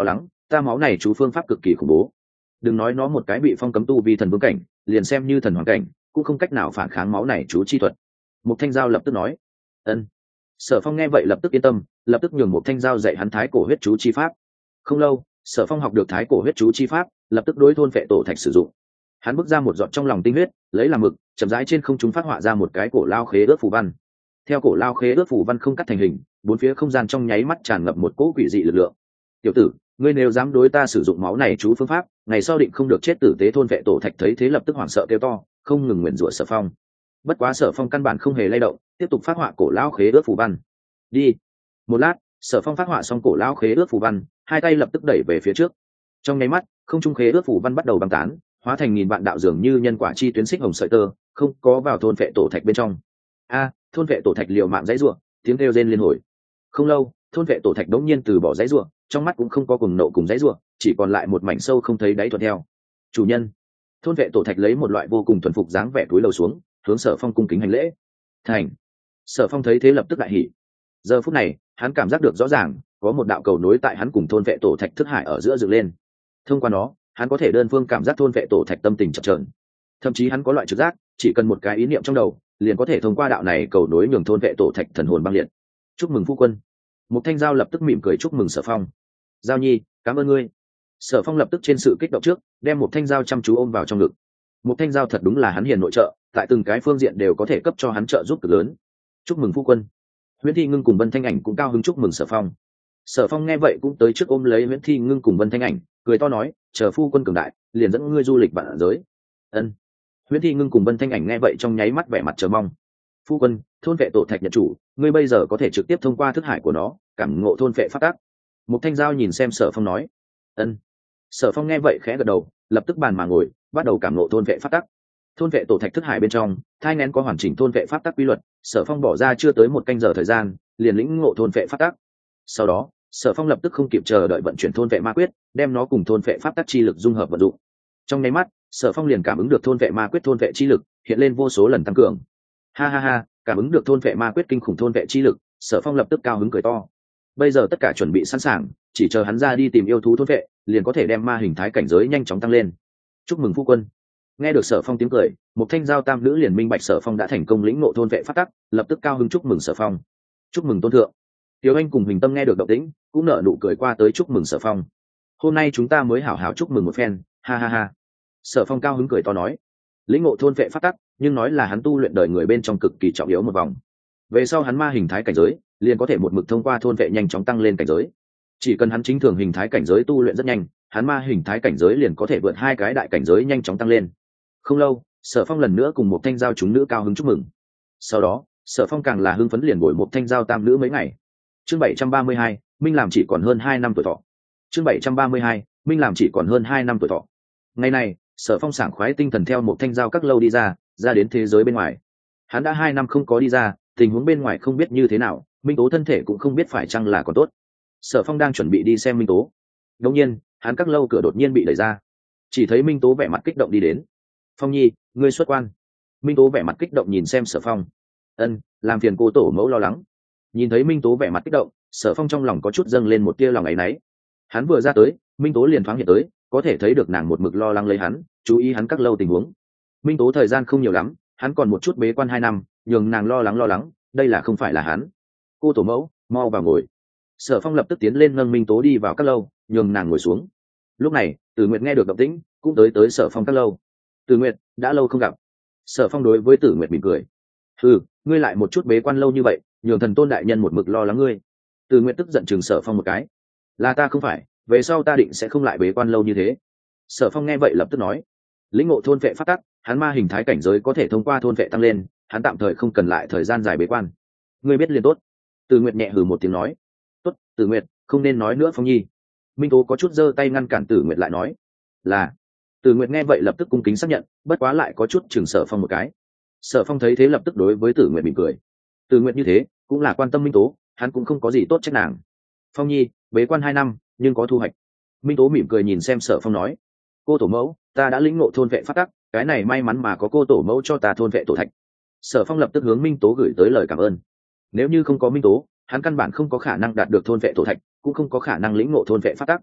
ta máu này chú phương pháp cực kỳ khủng bố, đừng nói nó một cái bị phong cấm tu vi thần vương cảnh, liền xem như thần hoàng cảnh cũng không cách nào phản kháng máu này chú chi thuật. Một thanh giao lập tức nói. Ân. Sở Phong nghe vậy lập tức yên tâm, lập tức nhường một thanh giao dạy hắn thái cổ huyết chú chi pháp. Không lâu, Sở Phong học được thái cổ huyết chú chi pháp, lập tức đối thôn vệ tổ thạch sử dụng. Hắn bước ra một giọt trong lòng tinh huyết, lấy làm mực, chậm rãi trên không trung phát họa ra một cái cổ lao khế ước phù văn. Theo cổ lao khế ước phù văn không cắt thành hình, bốn phía không gian trong nháy mắt tràn ngập một cỗ quỷ dị lực lượng. Tiểu tử, ngươi nếu dám đối ta sử dụng máu này chú phương pháp, ngày sau định không được chết tử tế. Thôn vệ tổ thạch thấy thế lập tức hoảng sợ kêu to, không ngừng nguyền rủa Sở Phong. Bất quá Sở Phong căn bản không hề lay động, tiếp tục phát họa cổ lao khế ước phù văn. Đi. Một lát, Sở Phong phát họa xong cổ lao khế ước phù văn, hai tay lập tức đẩy về phía trước. Trong nháy mắt, không trung khế ước phù văn bắt đầu băng tán, hóa thành nghìn vạn đạo dường như nhân quả chi tuyến xích hồng sợi tơ, không có vào thôn vệ tổ thạch bên trong. Thôn vệ tổ thạch liều mạng dãy rủa, tiếng kêu rên liên hồi. Không lâu, thôn vệ tổ thạch đống nhiên từ bỏ dãy rủa, trong mắt cũng không có cuồng nộ cùng dãy rủa, chỉ còn lại một mảnh sâu không thấy đáy thuận theo. Chủ nhân. Thôn vệ tổ thạch lấy một loại vô cùng thuần phục dáng vẻ túi lầu xuống, hướng Sở Phong cung kính hành lễ. Thành. Sở Phong thấy thế lập tức đại hỉ. Giờ phút này, hắn cảm giác được rõ ràng, có một đạo cầu nối tại hắn cùng thôn vệ tổ thạch thức hải ở giữa dựng lên. Thông qua nó, hắn có thể đơn phương cảm giác thôn vệ tổ thạch tâm tình chập chờn. Thậm chí hắn có loại trực giác, chỉ cần một cái ý niệm trong đầu, liền có thể thông qua đạo này cầu nối nhường thôn vệ tổ thạch thần hồn băng liệt. Chúc mừng phu quân. Một thanh giao lập tức mỉm cười chúc mừng Sở Phong. Giao nhi, cảm ơn ngươi. Sở Phong lập tức trên sự kích động trước, đem một thanh giao chăm chú ôm vào trong ngực. Một thanh giao thật đúng là hắn hiền nội trợ, tại từng cái phương diện đều có thể cấp cho hắn trợ giúp cực lớn. Chúc mừng phu quân. Huyễn Thi Ngưng cùng Vân Thanh Ảnh cũng cao hứng chúc mừng Sở Phong. Sở Phong nghe vậy cũng tới trước ôm lấy Huyễn Thi Ngưng cùng Vân Thanh Ảnh, cười to nói, chờ phu quân cường đại, liền dẫn ngươi du lịch vạn giới. Ân. Huyễn Thi Ngưng cùng Vân Thanh Ảnh nghe vậy trong nháy mắt vẻ mặt chờ mong. Phu quân, thôn vệ tổ thạch nhận chủ, ngươi bây giờ có thể trực tiếp thông qua thức hải của nó, cảm ngộ thôn vệ pháp tắc. Một thanh giao nhìn xem Sở Phong nói. Ân. Sở Phong nghe vậy khẽ gật đầu, lập tức bàn mà ngồi, bắt đầu cảm ngộ thôn vệ pháp tắc. Thôn vệ tổ thạch thức hải bên trong, thai nghén có hoàn chỉnh thôn vệ pháp tắc quy luật. Sở Phong bỏ ra chưa tới một canh giờ thời gian, liền lĩnh ngộ thôn vệ pháp tắc. Sau đó, Sở Phong lập tức không kịp chờ đợi vận chuyển thôn vệ ma quyết, đem nó cùng thôn vệ pháp tắc chi lực dung hợp vận dụng. Trong nháy mắt, Sở Phong liền cảm ứng được thôn vệ ma quyết thôn vệ chi lực hiện lên vô số lần tăng cường. Ha ha ha, cảm ứng được thôn vệ ma quyết kinh khủng thôn vệ chi lực, Sở Phong lập tức cao hứng cười to. Bây giờ tất cả chuẩn bị sẵn sàng, chỉ chờ hắn ra đi tìm yêu thú thôn vệ, liền có thể đem ma hình thái cảnh giới nhanh chóng tăng lên. Chúc mừng phu quân. Nghe được Sở Phong tiếng cười, một thanh giao tam nữ liền minh bạch Sở Phong đã thành công lĩnh ngộ thôn vệ pháp tắc, lập tức cao hứng chúc mừng Sở Phong. Chúc mừng tôn thượng. Tiểu Anh cùng Huỳnh Tâm nghe được động tĩnh, cũng nở nụ cười qua tới chúc mừng Sở Phong. Hôm nay chúng ta mới hảo hảo chúc mừng một phen, ha ha ha. Sở Phong cao hứng cười to nói, lĩnh ngộ thôn vệ pháp tắc, nhưng nói là hắn tu luyện đời người bên trong cực kỳ trọng yếu một vòng. Về sau hắn ma hình thái cảnh giới, liền có thể một mực thông qua thôn vệ nhanh chóng tăng lên cảnh giới. Chỉ cần hắn chính thường hình thái cảnh giới tu luyện rất nhanh, hắn ma hình thái cảnh giới liền có thể vượt hai cái đại cảnh giới nhanh chóng tăng lên. Không lâu, Sở Phong lần nữa cùng một thanh giao chúng nữ cao hứng chúc mừng. Sau đó, Sở Phong càng là hưng phấn liền bồi một thanh giao tam nữ mấy ngày. Chương 732, Minh làm chỉ còn hơn 2 năm tuổi thọ. Chương 732, Minh làm chỉ còn hơn 2 năm tuổi thọ. Ngày này, Sở Phong sảng khoái tinh thần theo một thanh giao các lâu đi ra đến thế giới bên ngoài. Hắn đã 2 năm không có đi ra, tình huống bên ngoài không biết như thế nào, Minh Tố thân thể cũng không biết phải chăng là còn tốt. Sở Phong đang chuẩn bị đi xem Minh Tố, đột nhiên, hắn các lâu cửa đột nhiên bị đẩy ra, chỉ thấy Minh Tố vẻ mặt kích động đi đến. Phong nhi, ngươi xuất quan. Minh Tố vẻ mặt kích động nhìn xem Sở Phong. Ân, làm phiền cô tổ mẫu lo lắng. Nhìn thấy Minh Tố vẻ mặt kích động, Sở Phong trong lòng có chút dâng lên một tia lòng áy náy. Hắn vừa ra tới, Minh Tố liền thoáng hiện tới, có thể thấy được nàng một mực lo lắng lấy hắn, chú ý hắn các lâu tình huống. Minh Tố thời gian không nhiều lắm, hắn còn một chút bế quan 2 năm, nhường nàng lo lắng, đây là không phải là hắn. Cô tổ mẫu, mau vào ngồi. Sở Phong lập tức tiến lên nâng Minh Tố đi vào các lâu, nhường nàng ngồi xuống. Lúc này, Tử Nguyệt nghe được động tĩnh, cũng tới Sở Phong các lâu. Tử Nguyệt, đã lâu không gặp. Sở Phong đối với Tử Nguyệt mỉm cười. Ngươi lại một chút bế quan lâu như vậy, nhường thần tôn đại nhân một mực lo lắng ngươi. Tử Nguyệt tức giận chừng Sở Phong một cái. Là ta không phải, về sau ta định sẽ không lại bế quan lâu như thế. Sở Phong nghe vậy lập tức nói, lĩnh ngộ thôn vệ pháp tắc, hắn ma hình thái cảnh giới có thể thông qua thôn vệ tăng lên, hắn tạm thời không cần lại thời gian dài bế quan. Ngươi biết liền tốt. Tử Nguyệt nhẹ hừ một tiếng nói. Tốt, Tử Nguyệt, không nên nói nữa Phong nhi. Minh Tố có chút giơ tay ngăn cản Tử Nguyệt lại nói. Là. Tử Nguyệt nghe vậy lập tức cung kính xác nhận, bất quá lại có chút chừng Sở Phong một cái. Sở Phong thấy thế lập tức đối với Tử Nguyệt mỉm cười. Tử Nguyệt như thế, cũng là quan tâm Minh Tố, hắn cũng không có gì tốt trách nàng. Phong nhi, bế quan 2 năm, nhưng có thu hoạch. Minh Tố mỉm cười nhìn xem Sở Phong nói, cô tổ mẫu, ta đã lĩnh ngộ thôn vệ pháp tắc, cái này may mắn mà có cô tổ mẫu cho ta thôn vệ tổ thạch. Sở Phong lập tức hướng Minh Tố gửi tới lời cảm ơn. Nếu như không có Minh Tố, hắn căn bản không có khả năng đạt được thôn vệ tổ thạch, cũng không có khả năng lĩnh ngộ thôn vệ pháp tắc.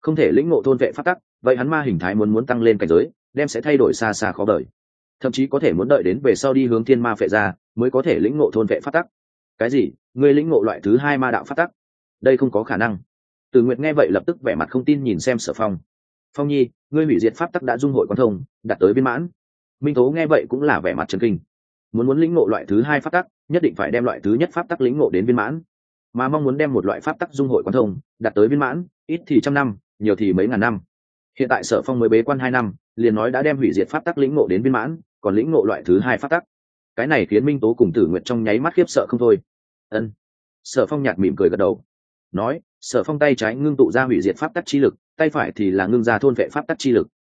không thể lĩnh ngộ thôn vệ pháp tắc, vậy hắn ma hình thái muốn tăng lên cảnh giới đem sẽ thay đổi xa xa khó vời, thậm chí có thể muốn đợi đến về sau đi hướng thiên ma phệ ra mới có thể lĩnh ngộ thôn vệ pháp tắc. Cái gì? Ngươi lĩnh ngộ loại thứ hai ma đạo pháp tắc? Đây không có khả năng. Từ Nguyệt nghe vậy lập tức vẻ mặt không tin nhìn xem Sở Phong. Phong nhi, ngươi hủy diệt pháp tắc đã dung hội quan thông, đạt tới viên mãn. Minh Tố nghe vậy cũng là vẻ mặt chấn kinh. Muốn lĩnh ngộ loại thứ hai pháp tắc, nhất định phải đem loại thứ nhất pháp tắc lĩnh ngộ đến viên mãn, mà mong muốn đem một loại pháp tắc dung hội quan thông, đạt tới viên mãn, ít thì trăm năm, nhiều thì mấy ngàn năm. Hiện tại Sở Phong mới bế quan 2 năm, liền nói đã đem hủy diệt pháp tắc lĩnh ngộ đến viên mãn, còn lĩnh ngộ loại thứ hai pháp tắc. Cái này khiến Minh Tố cùng Tử Nguyệt trong nháy mắt khiếp sợ không thôi. Ân. Sở Phong nhạt mỉm cười gật đầu, nói, Sở Phong tay trái ngưng tụ ra hủy diệt pháp tắc chi lực, tay phải thì là ngưng ra thôn vệ pháp tắc chi lực.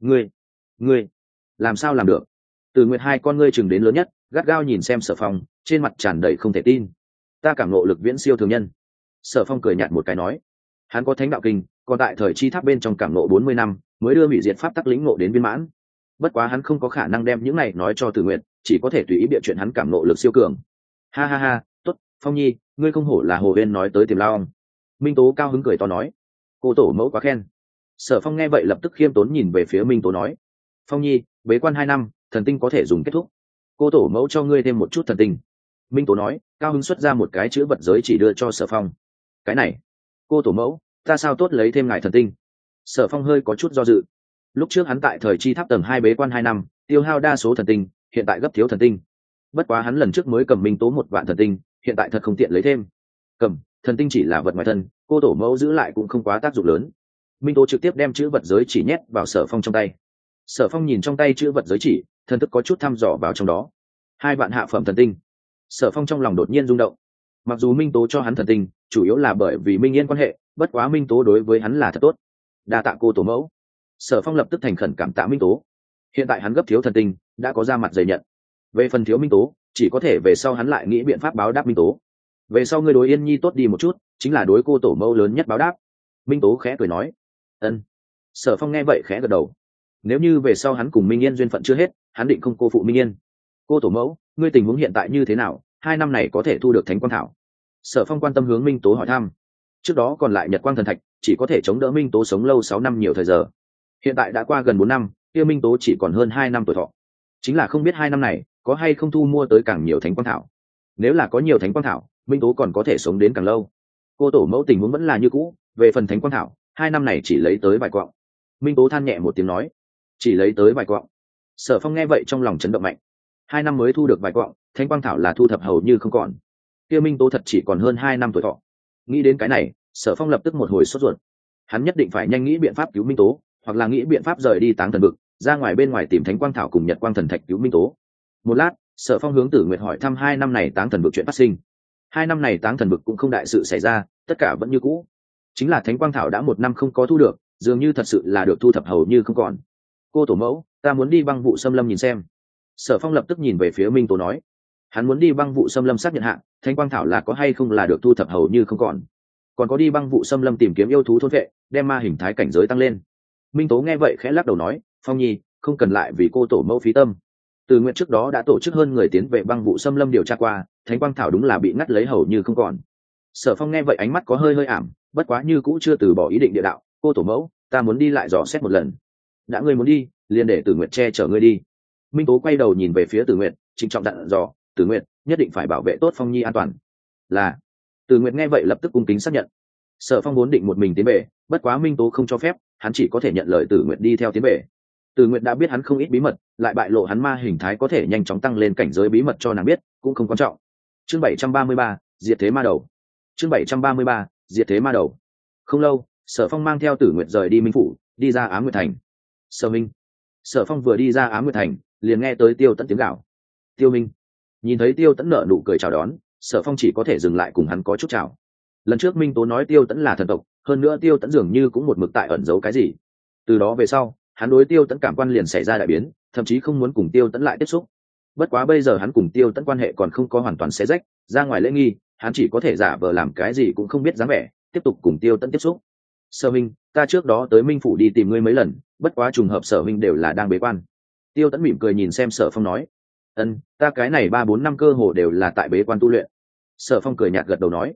Ngươi làm sao làm được? Từ Nguyệt hai con ngươi chừng đến lớn nhất, gắt gao nhìn xem Sở Phong, trên mặt tràn đầy không thể tin. Ta cảm ngộ lực viễn siêu thường nhân. Sở Phong cười nhạt một cái nói, hắn có thánh đạo kinh, còn tại thời chi tháp bên trong cảm ngộ 40 năm, mới đưa hủy diệt pháp tắc lĩnh ngộ đến viên mãn. Bất quá hắn không có khả năng đem những này nói cho Từ Nguyệt, chỉ có thể tùy ý bịa chuyện hắn cảm ngộ lực siêu cường. Ha ha ha, tốt, Phong nhi, ngươi không hổ là Hồ Uyên nói tới Tiềm Lao. Minh Tố cao hứng cười to nói, cô tổ mẫu quá khen. Sở Phong nghe vậy lập tức khiêm tốn nhìn về phía Minh Tố nói, Phong nhi, bế quan 2 năm, thần tinh có thể dùng kết thúc, cô tổ mẫu cho ngươi thêm một chút thần tinh. Minh Tố nói, cao hứng xuất ra một cái chữ vật giới chỉ đưa cho Sở Phong. Cái này, cô tổ mẫu, ta sao tốt lấy thêm ngài thần tinh? Sở Phong hơi có chút do dự. Lúc trước hắn tại thời chi tháp tầng 2 bế quan 2 năm, tiêu hao đa số thần tinh, hiện tại gấp thiếu thần tinh. Bất quá hắn lần trước mới cầm Minh Tố 1 vạn thần tinh, hiện tại thật không tiện lấy thêm. Cầm, thần tinh chỉ là vật ngoài thân, cô tổ mẫu giữ lại cũng không quá tác dụng lớn. Minh Tố trực tiếp đem chữ vật giới chỉ nhét vào Sở Phong trong tay. Sở Phong nhìn trong tay chữ vật giới chỉ, thần thức có chút thăm dò vào trong đó. 2 vạn hạ phẩm thần tinh. Sở Phong trong lòng đột nhiên rung động. Mặc dù Minh Tố cho hắn thần tinh, chủ yếu là bởi vì Minh Yên quan hệ, bất quá Minh Tố đối với hắn là thật tốt. Đa tạ cô tổ mẫu. Sở Phong lập tức thành khẩn cảm tạ Minh Tố. Hiện tại hắn gấp thiếu thần tinh, đã có ra mặt dày nhận. Về phần thiếu Minh Tố, chỉ có thể về sau hắn lại nghĩ biện pháp báo đáp Minh Tố. Về sau ngươi đối Yên Nhi tốt đi một chút, chính là đối cô tổ mẫu lớn nhất báo đáp. Minh Tố khẽ cười nói. Ân. Sở Phong nghe vậy khẽ gật đầu. Nếu như về sau hắn cùng Minh Yên duyên phận chưa hết, hắn định không cô phụ Minh Yên. Cô tổ mẫu, ngươi tình huống hiện tại như thế nào? 2 năm này có thể thu được Thánh Quang Thảo? Sở Phong quan tâm hướng Minh Tố hỏi thăm. Trước đó còn lại Nhật Quang Thần Thạch, chỉ có thể chống đỡ Minh Tố sống lâu 6 năm nhiều thời giờ. Hiện tại đã qua gần 4 năm, kia Minh Tố chỉ còn hơn 2 năm tuổi thọ. Chính là không biết 2 năm này có hay không thu mua tới càng nhiều Thánh Quang Thảo. Nếu là có nhiều Thánh Quang Thảo, Minh Tố còn có thể sống đến càng lâu. Cô tổ mẫu tình huống vẫn là như cũ, về phần Thánh Quang Thảo, 2 năm này chỉ lấy tới vài quặng. Minh Tố than nhẹ một tiếng nói, chỉ lấy tới vài quặng. Sở Phong nghe vậy trong lòng chấn động mạnh. 2 năm mới thu được vài quặng, Thánh Quang Thảo là thu thập hầu như không còn. Kia Minh Tố thật chỉ còn hơn 2 năm tuổi thọ. Nghĩ đến cái này, Sở Phong lập tức một hồi sốt ruột. Hắn nhất định phải nhanh nghĩ biện pháp cứu Minh Tố, hoặc là nghĩ biện pháp rời đi Táng Thần Vực, ra ngoài bên ngoài tìm Thánh Quang Thảo cùng Nhật Quang Thần Thạch cứu Minh Tố. Một lát, Sở Phong hướng Tử Nguyệt hỏi thăm 2 năm này Táng Thần Vực chuyện phát sinh. 2 năm này Táng Thần Vực cũng không đại sự xảy ra, tất cả vẫn như cũ. Chính là Thánh Quang Thảo đã 1 năm không có thu được, dường như thật sự là được thu thập hầu như không còn. Cô tổ mẫu, ta muốn đi Băng Vụ Xâm Lâm nhìn xem. Sở Phong lập tức nhìn về phía Minh Tố nói, hắn muốn đi Băng Vụ Xâm Lâm xác nhận hạ, Thánh Quang Thảo là có hay không là được thu thập hầu như không còn có đi Băng Vụ Xâm Lâm tìm kiếm yêu thú thôn vệ, đem ma hình thái cảnh giới tăng lên. Minh Tố nghe vậy khẽ lắc đầu nói, Phong nhi, không cần lại vì cô tổ mẫu phí tâm. Từ Nguyện trước đó đã tổ chức hơn người tiến về Băng Vụ Xâm Lâm điều tra qua, Thánh Quang Thảo đúng là bị ngắt lấy hầu như không còn. Sở Phong nghe vậy ánh mắt có hơi ảm, bất quá như cũ chưa từ bỏ ý định địa đạo, cô tổ mẫu, ta muốn đi lại dò xét một lần. Đã ngươi muốn đi, liền để Tử Nguyệt che chở ngươi đi. Minh Tố quay đầu nhìn về phía Tử Nguyệt, trịnh trọng dặn dò, Tử Nguyệt, nhất định phải bảo vệ tốt Phong nhi an toàn. Là. Tử Nguyệt nghe vậy lập tức cung kính xác nhận. Sở Phong vốn định một mình tiến về, bất quá Minh Tố không cho phép, hắn chỉ có thể nhận lời Tử Nguyệt đi theo tiến về. Tử Nguyệt đã biết hắn không ít bí mật, lại bại lộ hắn ma hình thái có thể nhanh chóng tăng lên cảnh giới bí mật cho nàng biết, cũng không quan trọng. Chương 733, diệt thế ma đầu. Chương 733, diệt thế ma đầu. Không lâu, Sở Phong mang theo Tử Nguyệt rời đi Minh phủ, đi ra Ám Nguyệt thành. Sở Minh. Sở Phong vừa đi ra Ám Nguyệt thành, liền nghe tới Tiêu Tẫn tiếng gào. Tiêu Minh. Nhìn thấy Tiêu Tẫn nở nụ cười chào đón, Sở Phong chỉ có thể dừng lại cùng hắn có chút chào. Lần trước Minh Tố nói Tiêu Tẫn là thần tộc, hơn nữa Tiêu Tẫn dường như cũng một mực tại ẩn giấu cái gì. Từ đó về sau, hắn đối Tiêu Tẫn cảm quan liền xảy ra đại biến, thậm chí không muốn cùng Tiêu Tẫn lại tiếp xúc. Bất quá bây giờ hắn cùng Tiêu Tẫn quan hệ còn không có hoàn toàn xé rách, ra ngoài lễ nghi, hắn chỉ có thể giả vờ làm cái gì cũng không biết dáng vẻ, tiếp tục cùng Tiêu Tẫn tiếp xúc. Sở Minh, ta trước đó tới Minh phủ đi tìm ngươi mấy lần, bất quá trùng hợp Sở Minh đều là đang bế quan. Tiêu Tẫn mỉm cười nhìn xem Sở Phong nói, ta cái này 3-4 năm cơ hồ đều là tại bế quan tu luyện. Sở Phong cười nhạt gật đầu nói,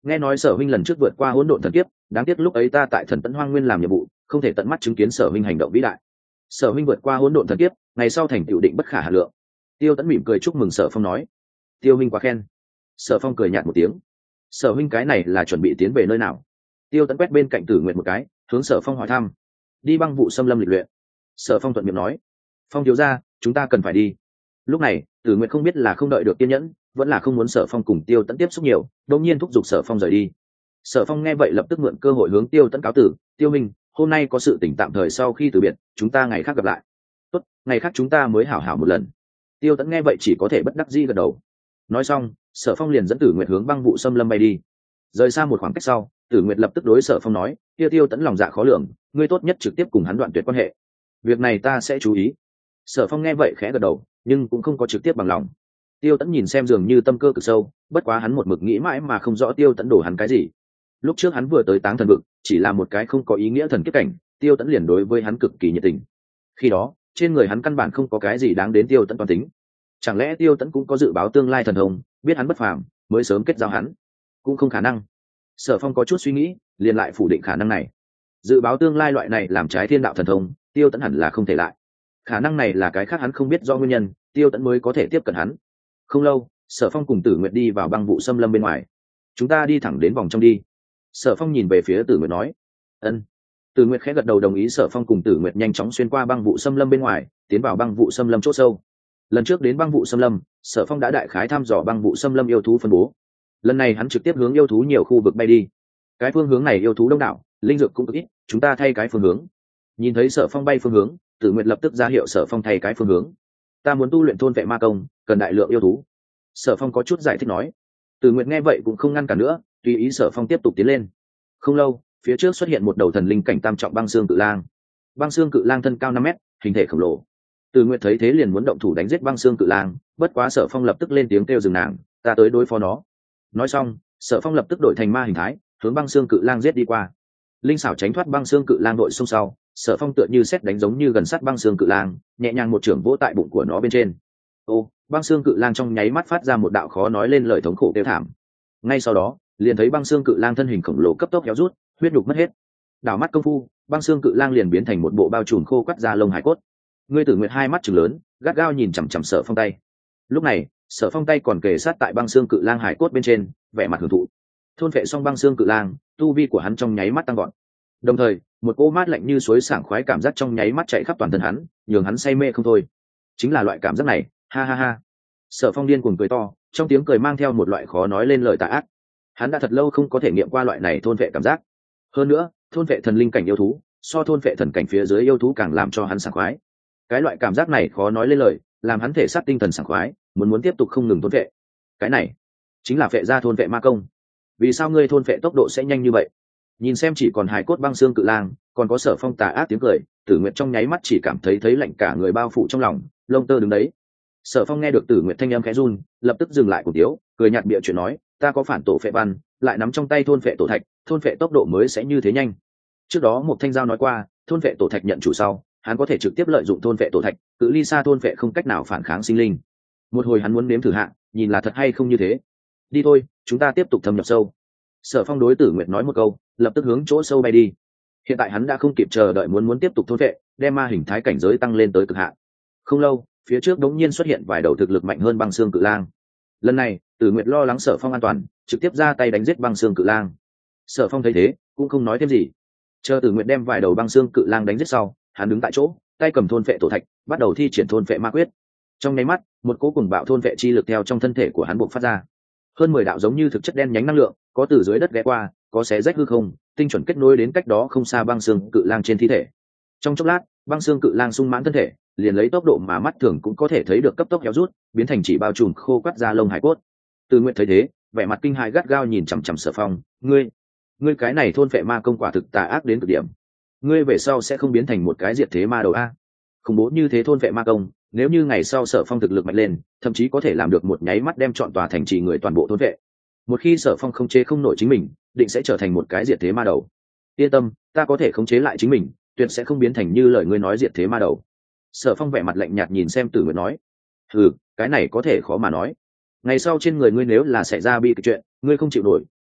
nghe nói Sở huynh lần trước vượt qua hỗn độn thần kiếp, đáng tiếc lúc ấy ta tại Thần Tẫn Hoang Nguyên làm nhiệm vụ, không thể tận mắt chứng kiến Sở huynh hành động vĩ đại. Sở huynh vượt qua hỗn độn thần kiếp, ngày sau thành tựu định bất khả hà lượng. Tiêu Tẫn mỉm cười chúc mừng Sở Phong nói. Tiêu huynh quá khen. Sở Phong cười nhạt một tiếng. Sở huynh cái này là chuẩn bị tiến về nơi nào? Tiêu Tẫn quét bên cạnh Tử Nguyệt một cái, hướng Sở Phong hỏi thăm. Đi băng vụ xâm lâm lịch luyện. Sở Phong thuận miệng nói. Phong thiếu gia, chúng ta cần phải đi. Lúc này Tử Nguyệt không biết là không đợi được kiên nhẫn, vẫn là không muốn Sở Phong cùng Tiêu Tẫn tiếp xúc nhiều, đột nhiên thúc giục Sở Phong rời đi. Sở Phong nghe vậy lập tức mượn cơ hội hướng Tiêu Tẫn cáo tử. Tiêu minh, hôm nay có sự tỉnh tạm thời, sau khi từ biệt chúng ta ngày khác gặp lại. Tốt, ngày khác chúng ta mới hảo hảo một lần. Tiêu Tẫn nghe vậy chỉ có thể bất đắc dĩ gật đầu. Nói xong Sở Phong liền dẫn Tử Nguyệt hướng băng vụ xâm lâm bay đi. Rời xa một khoảng cách sau, Tử Nguyệt lập tức đối Sở Phong nói, kia Tiêu Tẫn lòng dạ khó lường, ngươi tốt nhất trực tiếp cùng hắn đoạn tuyệt quan hệ. Việc này ta sẽ chú ý. Sở Phong nghe vậy khẽ gật đầu, nhưng cũng không có trực tiếp bằng lòng. Tiêu Tẫn nhìn xem dường như tâm cơ cực sâu, bất quá hắn một mực nghĩ mãi mà không rõ Tiêu Tẫn đổ hắn cái gì. Lúc trước hắn vừa tới Táng Thần Vực, chỉ là một cái không có ý nghĩa thần kiếp cảnh, Tiêu Tẫn liền đối với hắn cực kỳ nhiệt tình. Khi đó trên người hắn căn bản không có cái gì đáng đến Tiêu Tẫn toàn tính. Chẳng lẽ Tiêu Tẫn cũng có dự báo tương lai thần thông, biết hắn bất phàm mới sớm kết giao hắn? Cũng không khả năng. Sở Phong có chút suy nghĩ, liền lại phủ định khả năng này. Dự báo tương lai loại này làm trái thiên đạo thần thông, Tiêu Tẫn hẳn là không thể lại. Khả năng này là cái khác hắn không biết do nguyên nhân, Tiêu Tẫn mới có thể tiếp cận hắn. Không lâu Sở Phong cùng Tử Nguyệt đi vào băng vụ xâm lâm bên ngoài. Chúng ta đi thẳng đến vòng trong đi. Sở Phong nhìn về phía Tử Nguyệt nói. Ân. Tử Nguyệt khẽ gật đầu đồng ý. Sở Phong cùng Tử Nguyệt nhanh chóng xuyên qua băng vụ xâm lâm bên ngoài, tiến vào băng vụ xâm lâm chỗ sâu. Lần trước đến băng vụ xâm lâm, Sở Phong đã đại khái thăm dò băng vụ xâm lâm yêu thú phân bố. Lần này hắn trực tiếp hướng yêu thú nhiều khu vực bay đi. Cái phương hướng này yêu thú đông đảo, linh dược cũng ít, chúng ta thay cái phương hướng. Nhìn thấy Sở Phong bay phương hướng, Tử Nguyệt lập tức ra hiệu Sở Phong thay cái phương hướng. Ta muốn tu luyện thôn vệ ma công, cần đại lượng yêu thú. Sở Phong có chút giải thích nói. Tử Nguyệt nghe vậy cũng không ngăn cản nữa, tùy ý Sở Phong tiếp tục tiến lên. Không lâu phía trước xuất hiện một đầu thần linh cảnh tam trọng băng xương cự lang. Băng xương cự lang thân cao 5 mét, hình thể khổng lồ. Tử Nguyệt thấy thế liền muốn động thủ đánh giết băng xương cự lang, bất quá Sở Phong lập tức lên tiếng kêu dừng nàng, ta tới đối phó nó. Nói xong Sở Phong lập tức đổi thành ma hình thái, hướng băng xương cự lang giết đi qua. Linh xảo tránh thoát băng xương cự lang đội xông sau, Sở Phong tựa như sét đánh giống như gần sát băng xương cự lang, nhẹ nhàng một chưởng vỗ tại bụng của nó bên trên. Ô, băng xương cự lang trong nháy mắt phát ra một đạo khó nói lên lời thống khổ kêu thảm. Ngay sau đó liền thấy băng xương cự lang thân hình khổng lồ cấp tốc héo rút, huyết nhục mất hết. Đảo mắt công phu, băng xương cự lang liền biến thành một bộ bao trùm khô quắt da lông hải cốt. Ngươi Tử Nguyệt hai mắt trừng lớn, gắt gao nhìn chằm chằm Sở Phong tay. Lúc này Sở Phong tay còn kề sát tại băng xương cự lang hải cốt bên trên, vẻ mặt hưởng thụ. Thôn phệ xong băng xương cự lang, tu vi của hắn trong nháy mắt tăng gọn. Đồng thời một cỗ mát lạnh như suối sảng khoái cảm giác trong nháy mắt chạy khắp toàn thân hắn, nhường hắn say mê không thôi. Chính là loại cảm giác này, ha ha ha. Sở Phong điên cuồng cười to, trong tiếng cười mang theo một loại khó nói lên lời tà ác. Hắn đã thật lâu không có thể nghiệm qua loại này thôn vệ cảm giác. Hơn nữa thôn vệ thần linh cảnh yêu thú so thôn vệ thần cảnh phía dưới yêu thú càng làm cho hắn sảng khoái. Cái loại cảm giác này khó nói lên lời, làm hắn thể xác tinh thần sảng khoái, muốn tiếp tục không ngừng thôn vệ. Cái này chính là phệ gia thôn vệ ma công. Vì sao ngươi thôn vệ tốc độ sẽ nhanh như vậy? Nhìn xem chỉ còn hài cốt băng xương cự lang, còn có Sở Phong tà ác tiếng cười, Tử Nguyệt trong nháy mắt chỉ cảm thấy lạnh cả người bao phủ trong lòng, lông tơ đứng đấy. Sở Phong nghe được Tử Nguyệt thanh âm khẽ run, lập tức dừng lại cổ tiếu, cười nhạt bịa chuyện nói, ta có phản tổ phệ văn, lại nắm trong tay thôn phệ tổ thạch, thôn phệ tốc độ mới sẽ như thế nhanh. Trước đó một thanh giao nói qua, thôn phệ tổ thạch nhận chủ sau, hắn có thể trực tiếp lợi dụng thôn phệ tổ thạch, cự ly xa thôn phệ không cách nào phản kháng sinh linh. Một hồi hắn muốn nếm thử hạ, nhìn là thật hay không như thế. Đi thôi, chúng ta tiếp tục thâm nhập sâu. Sở Phong đối Tử Nguyệt nói một câu, lập tức hướng chỗ sâu bay đi. Hiện tại hắn đã không kịp chờ đợi muốn tiếp tục thôn phệ, đem ma hình thái cảnh giới tăng lên tới cực hạn. Không lâu phía trước đống nhiên xuất hiện vài đầu thực lực mạnh hơn băng xương cự lang. Lần này Tử Nguyệt lo lắng Sở Phong an toàn, trực tiếp ra tay đánh giết băng xương cự lang. Sở Phong thấy thế cũng không nói thêm gì, chờ Tử Nguyệt đem vài đầu băng xương cự lang đánh giết sau, hắn đứng tại chỗ, tay cầm thôn phệ tổ thạch, bắt đầu thi triển thôn phệ ma quyết. Trong nháy mắt một cỗ cùng bạo thôn phệ chi lực theo trong thân thể của hắn bộc phát ra. Hơn 10 đạo giống như thực chất đen nhánh năng lượng, có từ dưới đất ghé qua, có xé rách hư không, tinh chuẩn kết nối đến cách đó không xa băng xương cự lang trên thi thể. Trong chốc lát băng xương cự lang sung mãn thân thể, liền lấy tốc độ mà mắt thường cũng có thể thấy được cấp tốc héo rút, biến thành chỉ bao trùm khô quắt da lông hải cốt. Từ Nguyệt thấy thế, vẻ mặt kinh hãi gắt gao nhìn chằm chằm Sở Phong, ngươi cái này thôn phệ ma công quả thực tà ác đến cực điểm. Ngươi về sau sẽ không biến thành một cái diệt thế ma đầu a? Khủng bố như thế thôn phệ ma công, nếu như ngày sau Sở Phong thực lực mạnh lên, thậm chí có thể làm được một nháy mắt đem trọn tòa thành trì người toàn bộ thôn phệ. Một khi Sở Phong không chế không nổi chính mình, định sẽ trở thành một cái diệt thế ma đầu. Yên tâm, ta có thể khống chế lại chính mình, tuyệt sẽ không biến thành như lời ngươi nói diệt thế ma đầu. Sở Phong vẻ mặt lạnh nhạt nhìn xem Tử Nguyệt nói, cái này có thể khó mà nói. Ngày sau trên người ngươi nếu là xảy ra bi kịch chuyện, ngươi không chịu nổi,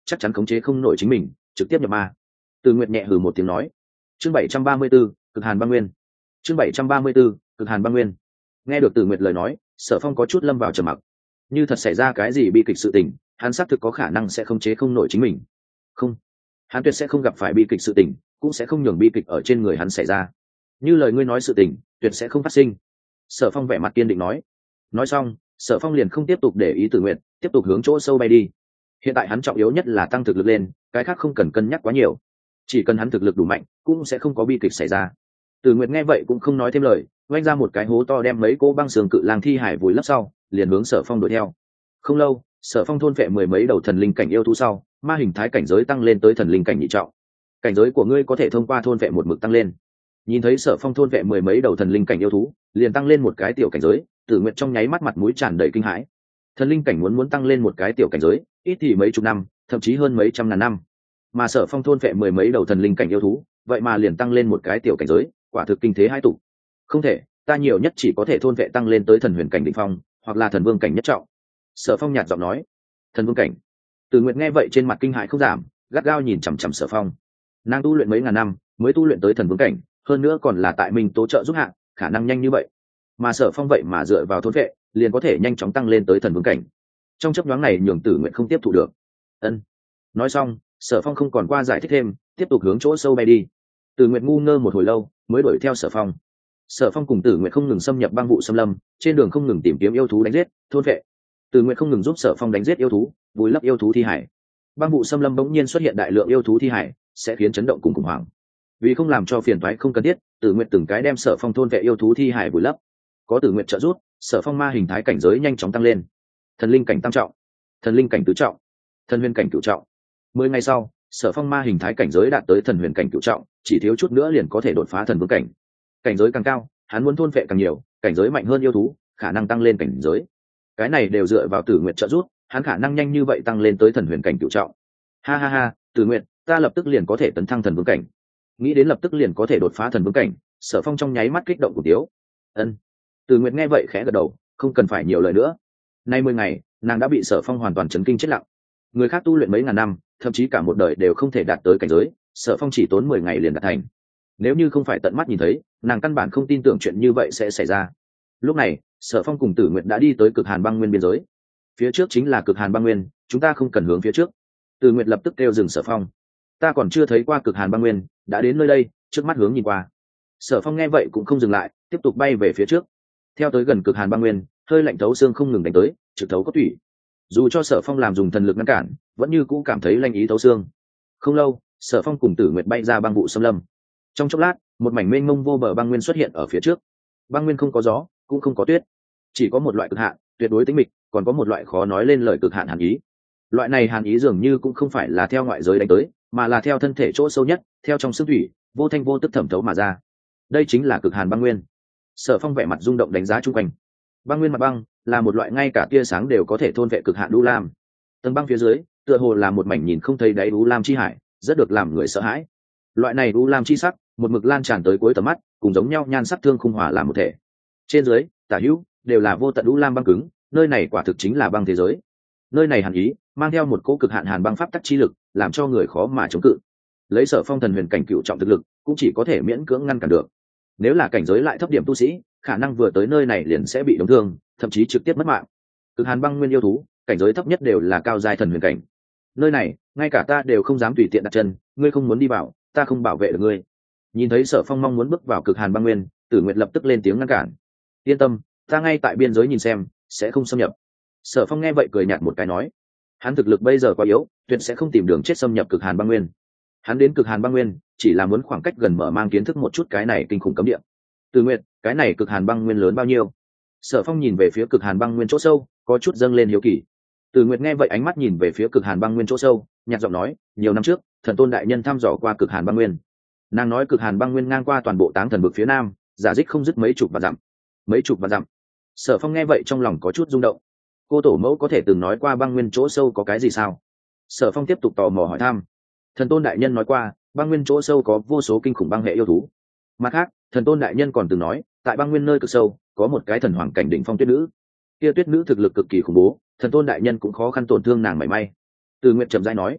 chắc chắn khống chế không nổi chính mình, trực tiếp nhập ma. Từ Nguyệt nhẹ hừ một tiếng nói. Chương 734, Cực Hàn Băng Nguyên. Chương 734, Cực Hàn Băng Nguyên. Nghe được Từ Nguyệt lời nói, Sở Phong có chút lâm vào trầm mặc. Như thật xảy ra cái gì bi kịch sự tình, hắn xác thực có khả năng sẽ khống chế không nổi chính mình. Không, hắn tuyệt sẽ không gặp phải bi kịch sự tình, cũng sẽ không nhường bi kịch ở trên người hắn xảy ra. Như lời ngươi nói sự tình, tuyệt sẽ không phát sinh. Sở Phong vẻ mặt kiên định nói. Nói xong, Sở Phong liền không tiếp tục để ý Từ Nguyệt, tiếp tục hướng chỗ sâu bay đi. Hiện tại hắn trọng yếu nhất là tăng thực lực lên, cái khác không cần cân nhắc quá nhiều. Chỉ cần hắn thực lực đủ mạnh, cũng sẽ không có bi kịch xảy ra. Từ Nguyệt nghe vậy cũng không nói thêm lời, vung ra một cái hố to đem mấy cỗ băng sườn cự lang thi hải vùi lấp sau, liền hướng Sở Phong đuổi theo. Không lâu, Sở Phong thôn vệ mười mấy đầu thần linh cảnh yêu thú sau, ma hình thái cảnh giới tăng lên tới thần linh cảnh nhị trọng. Cảnh giới của ngươi có thể thông qua thôn vệ một mực tăng lên. Nhìn thấy Sở Phong thôn vệ mười mấy đầu thần linh cảnh yêu thú, liền tăng lên một cái tiểu cảnh giới, Tử Nguyệt trong nháy mắt mặt mũi tràn đầy kinh hãi. Thần linh cảnh muốn tăng lên một cái tiểu cảnh giới, ít thì mấy chục năm, thậm chí hơn mấy trăm ngàn năm. Mà Sở Phong thôn vệ mười mấy đầu thần linh cảnh yêu thú, vậy mà liền tăng lên một cái tiểu cảnh giới, quả thực kinh thế hai tụ. Không thể, ta nhiều nhất chỉ có thể thôn vệ tăng lên tới thần huyền cảnh đỉnh phong, hoặc là thần vương cảnh nhất trọng. Sở Phong nhạt giọng nói. Thần vương cảnh. Tử Nguyệt nghe vậy trên mặt kinh hãi không giảm, gắt gao nhìn chằm chằm Sở Phong. Nàng tu luyện mấy ngàn năm, mới tu luyện tới thần vương cảnh, hơn nữa còn là tại mình tố trợ giúp hạng, khả năng nhanh như vậy. Mà Sở Phong vậy mà dựa vào thôn vệ, liền có thể nhanh chóng tăng lên tới thần vương cảnh. Trong chớp nhoáng này nhường Tử Nguyệt không tiếp thụ được. Ân. Nói xong, Sở Phong không còn qua giải thích thêm, tiếp tục hướng chỗ sâu bay đi. Tử Nguyệt ngu ngơ một hồi lâu, mới đuổi theo Sở Phong. Sở Phong cùng Tử Nguyệt không ngừng xâm nhập băng vụ xâm lâm, trên đường không ngừng tìm kiếm yêu thú đánh giết, thôn vệ. Tử Nguyệt không ngừng giúp Sở Phong đánh giết yêu thú, vùi lấp yêu thú thi hải. Băng vụ xâm lâm bỗng nhiên xuất hiện đại lượng yêu thú thi hải, sẽ khiến chấn động cùng khủng hoảng. Vì không làm cho phiền toái không cần thiết, Tử Nguyệt từng cái đem Sở Phong thôn vệ yêu thú thi hải vùi lấp. Có Tử Nguyệt trợ giúp, Sở Phong ma hình thái cảnh giới nhanh chóng tăng lên. Thần linh cảnh tam trọng, thần linh cảnh tứ trọng, thần huyền cảnh cửu trọng. 10 ngày sau, Sở Phong ma hình thái cảnh giới đạt tới thần huyền cảnh cửu trọng, chỉ thiếu chút nữa liền có thể đột phá thần vương cảnh. Cảnh giới càng cao, hắn muốn thôn vệ càng nhiều, cảnh giới mạnh hơn yêu thú, khả năng tăng lên cảnh giới. Cái này đều dựa vào Tử Nguyệt trợ giúp, hắn khả năng nhanh như vậy tăng lên tới thần huyền cảnh cửu trọng. Ha ha ha, Tử Nguyệt, ta lập tức liền có thể tấn thăng thần vương cảnh. Nghĩ đến lập tức liền có thể đột phá thần vương cảnh, Sở Phong trong nháy mắt kích động của tiếu. Ân. Tử Nguyệt nghe vậy khẽ gật đầu, không cần phải nhiều lời nữa. Nay 10 ngày, nàng đã bị Sở Phong hoàn toàn chấn kinh chết lặng. Người khác tu luyện mấy ngàn năm, thậm chí cả một đời đều không thể đạt tới cảnh giới, Sở Phong chỉ tốn 10 ngày liền đạt thành. Nếu như không phải tận mắt nhìn thấy, nàng căn bản không tin tưởng chuyện như vậy sẽ xảy ra. Lúc này, Sở Phong cùng Tử Nguyệt đã đi tới Cực Hàn Băng Nguyên biên giới. Phía trước chính là Cực Hàn Băng Nguyên, chúng ta không cần hướng phía trước. Tử Nguyệt lập tức kêu dừng Sở Phong. Ta còn chưa thấy qua Cực Hàn Băng Nguyên, đã đến nơi đây, trước mắt hướng nhìn qua. Sở Phong nghe vậy cũng không dừng lại, tiếp tục bay về phía trước. Theo tới gần Cực Hàn Băng Nguyên, hơi lạnh thấu xương không ngừng đánh tới, trực thấu cốt tủy. Dù cho Sở Phong làm dùng thần lực ngăn cản, vẫn như cũ cảm thấy lạnh ý thấu xương. Không lâu, Sở Phong cùng Tử Nguyệt bay ra băng vụ xâm lâm. Trong chốc lát, một mảnh mênh mông vô bờ băng nguyên xuất hiện ở phía trước. Băng nguyên không có gió, cũng không có tuyết, chỉ có một loại cực hạn, tuyệt đối tĩnh mịch, còn có một loại khó nói lên lời cực hạn hàn ý. Loại này hàn ý dường như cũng không phải là theo ngoại giới đánh tới, mà là theo thân thể chỗ sâu nhất, theo trong xương thủy, vô thanh vô tức thẩm thấu mà ra. Đây chính là Cực Hàn Băng Nguyên. Sở Phong vẻ mặt rung động đánh giá chung quanh. Băng nguyên mặt băng là một loại ngay cả tia sáng đều có thể thôn vệ cực hạn u lam. Tầng băng phía dưới, tựa hồ là một mảnh nhìn không thấy đáy u lam chi hải, rất được làm người sợ hãi. Loại này u lam chi sắc, một mực lan tràn tới cuối tầm mắt, cùng giống nhau nhan sắc thương khung hòa làm một thể. Trên dưới, tả hữu đều là vô tận u lam băng cứng, nơi này quả thực chính là băng thế giới. Nơi này hàn ý mang theo một cỗ cực hạn hàn băng pháp tắc chi lực, làm cho người khó mà chống cự. Lấy Sở Phong thần huyền cảnh cựu trọng thực lực, cũng chỉ có thể miễn cưỡng ngăn cản được. Nếu là cảnh giới lại thấp điểm tu sĩ, khả năng vừa tới nơi này liền sẽ bị đóng thương, thậm chí trực tiếp mất mạng. Cực Hàn Băng Nguyên yêu thú, cảnh giới thấp nhất đều là cao giai thần huyền cảnh. Nơi này, ngay cả ta đều không dám tùy tiện đặt chân, ngươi không muốn đi vào, ta không bảo vệ được ngươi. Nhìn thấy Sở Phong mong muốn bước vào Cực Hàn Băng Nguyên, Tử Nguyệt lập tức lên tiếng ngăn cản. Yên tâm, ta ngay tại biên giới nhìn xem, sẽ không xâm nhập. Sở Phong nghe vậy cười nhạt một cái nói, hắn thực lực bây giờ quá yếu, tuyệt sẽ không tìm đường chết xâm nhập Cực Hàn Băng Nguyên. Hắn đến Cực Hàn Băng Nguyên chỉ là muốn khoảng cách gần mở mang kiến thức một chút cái này kinh khủng cấm địa. Tử Nguyệt, cái này Cực Hàn Băng Nguyên lớn bao nhiêu? Sở Phong nhìn về phía Cực Hàn Băng Nguyên chỗ sâu, có chút dâng lên hiếu kỳ. Tử Nguyệt nghe vậy ánh mắt nhìn về phía Cực Hàn Băng Nguyên chỗ sâu, nhạt giọng nói, nhiều năm trước, thần tôn đại nhân thăm dò qua Cực Hàn Băng Nguyên. Nàng nói Cực Hàn Băng Nguyên ngang qua toàn bộ Táng Thần vực phía nam, giả dích không dứt mấy chục vạn dặm. Mấy chục vạn dặm. Sở Phong nghe vậy trong lòng có chút rung động. Cô tổ mẫu có thể từng nói qua băng nguyên chỗ sâu có cái gì sao? Sở Phong tiếp tục tò mò hỏi thăm. Thần tôn đại nhân nói qua, băng nguyên chỗ sâu có vô số kinh khủng băng hệ yêu thú. Mặt khác, thần tôn đại nhân còn từng nói, tại băng nguyên nơi cực sâu, có một cái thần hoàng cảnh đỉnh phong tuyết nữ. Kia tuyết nữ thực lực cực kỳ khủng bố, thần tôn đại nhân cũng khó khăn tổn thương nàng mảy may. Từ Nguyệt trầm rãi nói,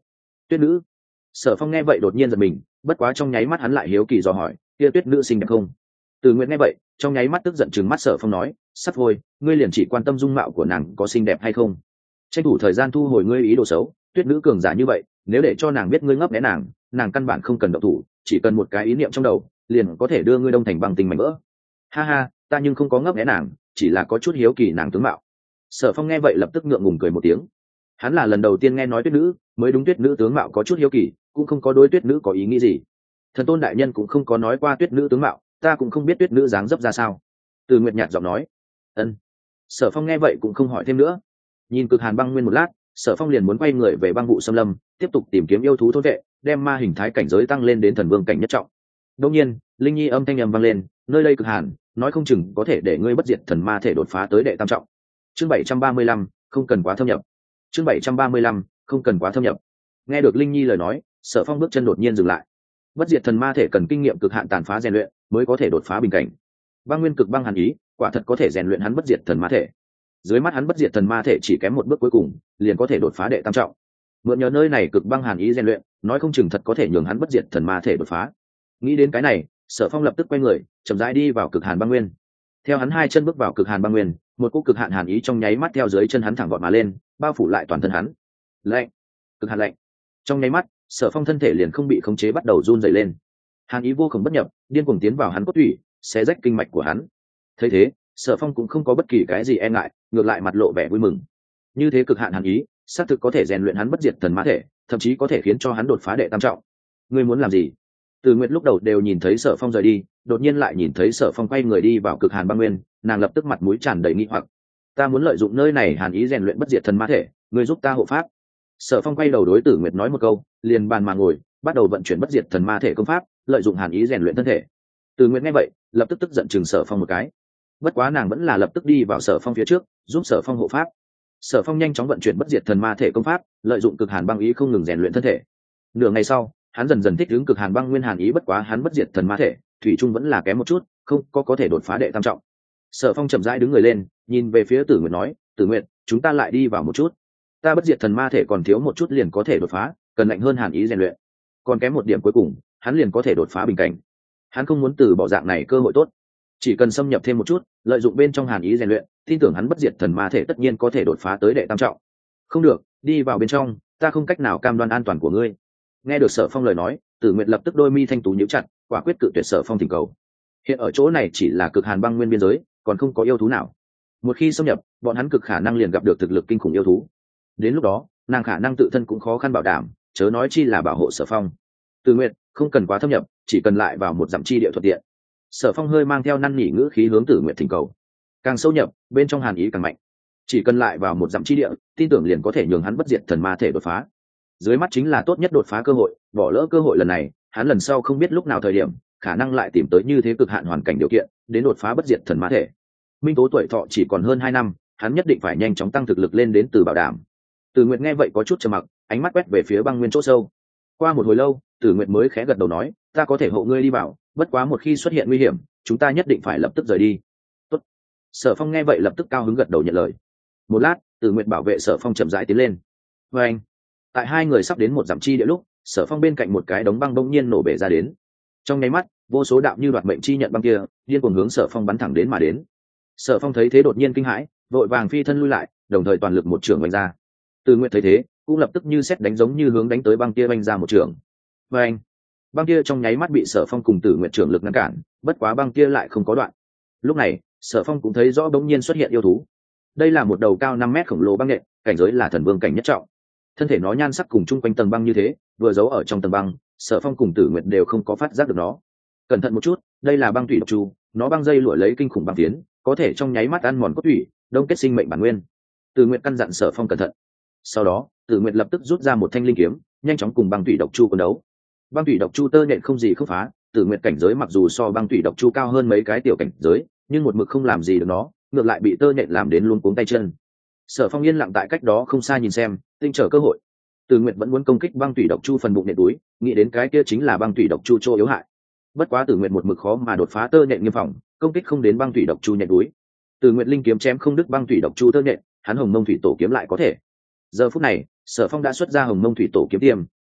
Tuyết nữ. Sở Phong nghe vậy đột nhiên giật mình, bất quá trong nháy mắt hắn lại hiếu kỳ dò hỏi, kia Tuyết nữ xinh đẹp không? Từ Nguyệt nghe vậy, trong nháy mắt tức giận trừng mắt Sở Phong nói, sắp thôi, ngươi liền chỉ quan tâm dung mạo của nàng có xinh đẹp hay không? Tranh thủ thời gian thu hồi ngươi ý đồ xấu, Tuyết nữ cường giả như vậy, nếu để cho nàng biết ngươi ngấp nghé nàng, nàng căn bản không cần động thủ, chỉ cần một cái ý niệm trong đầu, liền có thể đưa ngươi đông thành bằng tình mảnh vỡ. Ha ha, ta nhưng không có ngấp nghé nàng, chỉ là có chút hiếu kỳ nàng tướng mạo. Sở Phong nghe vậy lập tức ngượng ngùng cười một tiếng. Hắn là lần đầu tiên nghe nói Tuyết nữ, mới đúng Tuyết nữ tướng mạo có chút hiếu kỳ, cũng không có đối Tuyết nữ có ý nghĩ gì. Thần tôn đại nhân cũng không có nói qua Tuyết nữ tướng mạo, ta cũng không biết Tuyết nữ dáng dấp ra sao. Từ Nguyệt nhạt giọng nói. Ân. Sở Phong nghe vậy cũng không hỏi thêm nữa. Nhìn Cực Hàn băng nguyên một lát, Sở Phong liền muốn quay người về băng vụ xâm lâm, tiếp tục tìm kiếm yêu thú thôn vệ, đem ma hình thái cảnh giới tăng lên đến thần vương cảnh nhất trọng. Đương nhiên, linh nhi âm thanh ầm vang lên, nơi đây cực hàn, nói không chừng có thể để ngươi bất diệt thần ma thể đột phá tới đệ tam trọng. Chương 735, không cần quá thâm nhập. Chương 735, không cần quá thâm nhập. Nghe được linh nhi lời nói, Sở Phong bước chân đột nhiên dừng lại. Bất diệt thần ma thể cần kinh nghiệm cực hạn tàn phá rèn luyện, mới có thể đột phá bình cảnh. Băng nguyên cực băng hàn ý, quả thật có thể rèn luyện hắn bất diệt thần ma thể. Dưới mắt hắn bất diệt thần ma thể chỉ kém một bước cuối cùng, liền có thể đột phá đệ tam trọng. Mượn nhờ nơi này cực băng hàn ý rèn luyện, nói không chừng thật có thể nhường hắn bất diệt thần ma thể đột phá. Nghĩ đến cái này, Sở Phong lập tức quay người, chậm rãi đi vào cực hàn băng nguyên. Theo hắn hai chân bước vào cực hàn băng nguyên, một cỗ cực hạn hàn ý trong nháy mắt theo dưới chân hắn thẳng vọt mà lên, bao phủ lại toàn thân hắn. Lạnh, cực hàn lạnh. Trong nháy mắt, Sở Phong thân thể liền không bị khống chế bắt đầu run rẩy lên. Hàn ý vô cùng bất nhập, điên cuồng tiến vào hắn cốt tủy, xé rách kinh mạch của hắn. Thấy thế, Sở Phong cũng không có bất kỳ cái gì e ngại, ngược lại mặt lộ vẻ vui mừng. Như thế cực hạn hàn ý, xác thực có thể rèn luyện hắn bất diệt thần ma thể, thậm chí có thể khiến cho hắn đột phá đệ tam trọng. Ngươi muốn làm gì? Từ Nguyệt lúc đầu đều nhìn thấy Sở Phong rời đi, đột nhiên lại nhìn thấy Sở Phong quay người đi vào cực hàn băng nguyên, nàng lập tức mặt mũi tràn đầy nghi hoặc. Ta muốn lợi dụng nơi này hàn ý rèn luyện bất diệt thần ma thể, ngươi giúp ta hộ pháp. Sở Phong quay đầu đối Tử Nguyệt nói một câu, liền bàn mà ngồi, bắt đầu vận chuyển bất diệt thần ma thể công pháp, lợi dụng hàn ý rèn luyện thân thể. Tử Nguyệt nghe vậy, lập tức tức giận chừng Sở Phong một cái. Bất quá nàng vẫn là lập tức đi vào Sở Phong phía trước, giúp Sở Phong hộ pháp. Sở Phong nhanh chóng vận chuyển bất diệt thần ma thể công pháp, lợi dụng cực hàn băng ý không ngừng rèn luyện thân thể. Nửa ngày sau, hắn dần dần thích ứng cực hàn băng nguyên hàn ý, bất quá hắn bất diệt thần ma thể, thủy chung vẫn là kém một chút, không có thể đột phá đệ tam trọng. Sở Phong chậm rãi đứng người lên, nhìn về phía Tử Nguyệt nói, Tử Nguyệt, chúng ta lại đi vào một chút. Ta bất diệt thần ma thể còn thiếu một chút liền có thể đột phá, cần lạnh hơn hàn ý rèn luyện. Còn kém một điểm cuối cùng, hắn liền có thể đột phá bình cảnh. Hắn không muốn từ bỏ dạng này cơ hội tốt, chỉ cần xâm nhập thêm một chút, lợi dụng bên trong hàn ý rèn luyện, tin tưởng hắn bất diệt thần ma thể tất nhiên có thể đột phá tới đệ tam trọng. Không được, đi vào bên trong, ta không cách nào cam đoan an toàn của ngươi. Nghe được Sở Phong lời nói, Tử Nguyệt lập tức đôi mi thanh tú nhíu chặt, quả quyết cự tuyệt Sở Phong thỉnh cầu. Hiện ở chỗ này chỉ là cực hàn băng nguyên biên giới, còn không có yêu thú nào. Một khi xâm nhập, bọn hắn cực khả năng liền gặp được thực lực kinh khủng yêu thú. Đến lúc đó, nàng khả năng tự thân cũng khó khăn bảo đảm, chớ nói chi là bảo hộ Sở Phong. Tử Nguyệt, không cần quá thâm nhập, chỉ cần lại vào một dặm chi địa thuận tiện. Sở Phong hơi mang theo năn nỉ ngữ khí hướng Tử Nguyệt thỉnh cầu. Càng sâu nhập, bên trong hàn ý càng mạnh. Chỉ cần lại vào một dặm chi địa, tin tưởng liền có thể nhường hắn bất diệt thần ma thể đột phá. Dưới mắt chính là tốt nhất đột phá cơ hội, bỏ lỡ cơ hội lần này, hắn lần sau không biết lúc nào thời điểm, khả năng lại tìm tới như thế cực hạn hoàn cảnh điều kiện, đến đột phá bất diệt thần ma thể. Minh tố tuổi thọ chỉ còn hơn 2 năm, hắn nhất định phải nhanh chóng tăng thực lực lên đến từ bảo đảm. Từ Nguyệt nghe vậy có chút trầm mặc, ánh mắt quét về phía băng nguyên chỗ sâu. Qua một hồi lâu, Tử Nguyệt mới khẽ gật đầu nói, ta có thể hộ ngươi đi vào, bất quá một khi xuất hiện nguy hiểm, chúng ta nhất định phải lập tức rời đi. Tốt. Sở Phong nghe vậy lập tức cao hứng gật đầu nhận lời. Một lát, Tử Nguyệt bảo vệ Sở Phong chậm rãi tiến lên. Và anh, tại hai người sắp đến một dặm chi địa lúc, Sở Phong bên cạnh một cái đống băng bỗng nhiên nổ bể ra đến. Trong nháy mắt, vô số đạo như đoạt mệnh chi nhận băng kia, điên cuồng hướng Sở Phong bắn thẳng đến mà đến. Sở Phong thấy thế đột nhiên kinh hãi, vội vàng phi thân lui lại, đồng thời toàn lực một trường vung ra. Từ Nguyệt thấy thế, cũng lập tức như sét đánh giống như hướng đánh tới băng kia vung ra một trường. Và anh, băng kia trong nháy mắt bị Sở Phong cùng Tử Nguyệt trường lực ngăn cản, bất quá băng kia lại không có đoạn. Lúc này, Sở Phong cũng thấy rõ bỗng nhiên xuất hiện yêu thú. Đây là một đầu cao 5 mét khổng lồ băng nhện, cảnh giới là thần vương cảnh nhất trọng. Thân thể nó nhan sắc cùng chung quanh tầng băng như thế, vừa giấu ở trong tầng băng, Sở Phong cùng Tử Nguyệt đều không có phát giác được nó. Cẩn thận một chút, đây là băng thủy độc chu, nó băng dây lụa lấy kinh khủng băng tiến, có thể trong nháy mắt ăn mòn cốt thủy, đông kết sinh mệnh bản nguyên. Tử Nguyệt căn dặn Sở Phong cẩn thận. Sau đó, Tử Nguyệt lập tức rút ra một thanh linh kiếm, nhanh chóng cùng băng thủy độc chu quân đấu. Băng thủy độc chu tơ nhện không gì không phá, Tử Nguyệt cảnh giới mặc dù so băng thủy độc chu cao hơn mấy cái tiểu cảnh giới, nhưng một mực không làm gì được nó, ngược lại bị tơ nhện làm đến luống cuống tay chân. Sở Phong yên lặng tại cách đó không xa nhìn xem, tinh trở cơ hội. Tử Nguyệt vẫn muốn công kích băng thủy độc chu phần bụng nhện túi, nghĩ đến cái kia chính là băng thủy độc chu chỗ yếu hại. Bất quá Tử Nguyệt một mực khó mà đột phá tơ nhện nghiêm phòng, công kích không đến băng thủy độc chu nhện túi. Tử Nguyệt linh kiếm chém không đứt băng thủy độc chu tơ nhện, hắn hồng mông thủy tổ kiếm lại có thể. Giờ phút này, Sở Phong đã xuất ra hồng mông thủy tổ kiếm tiêm,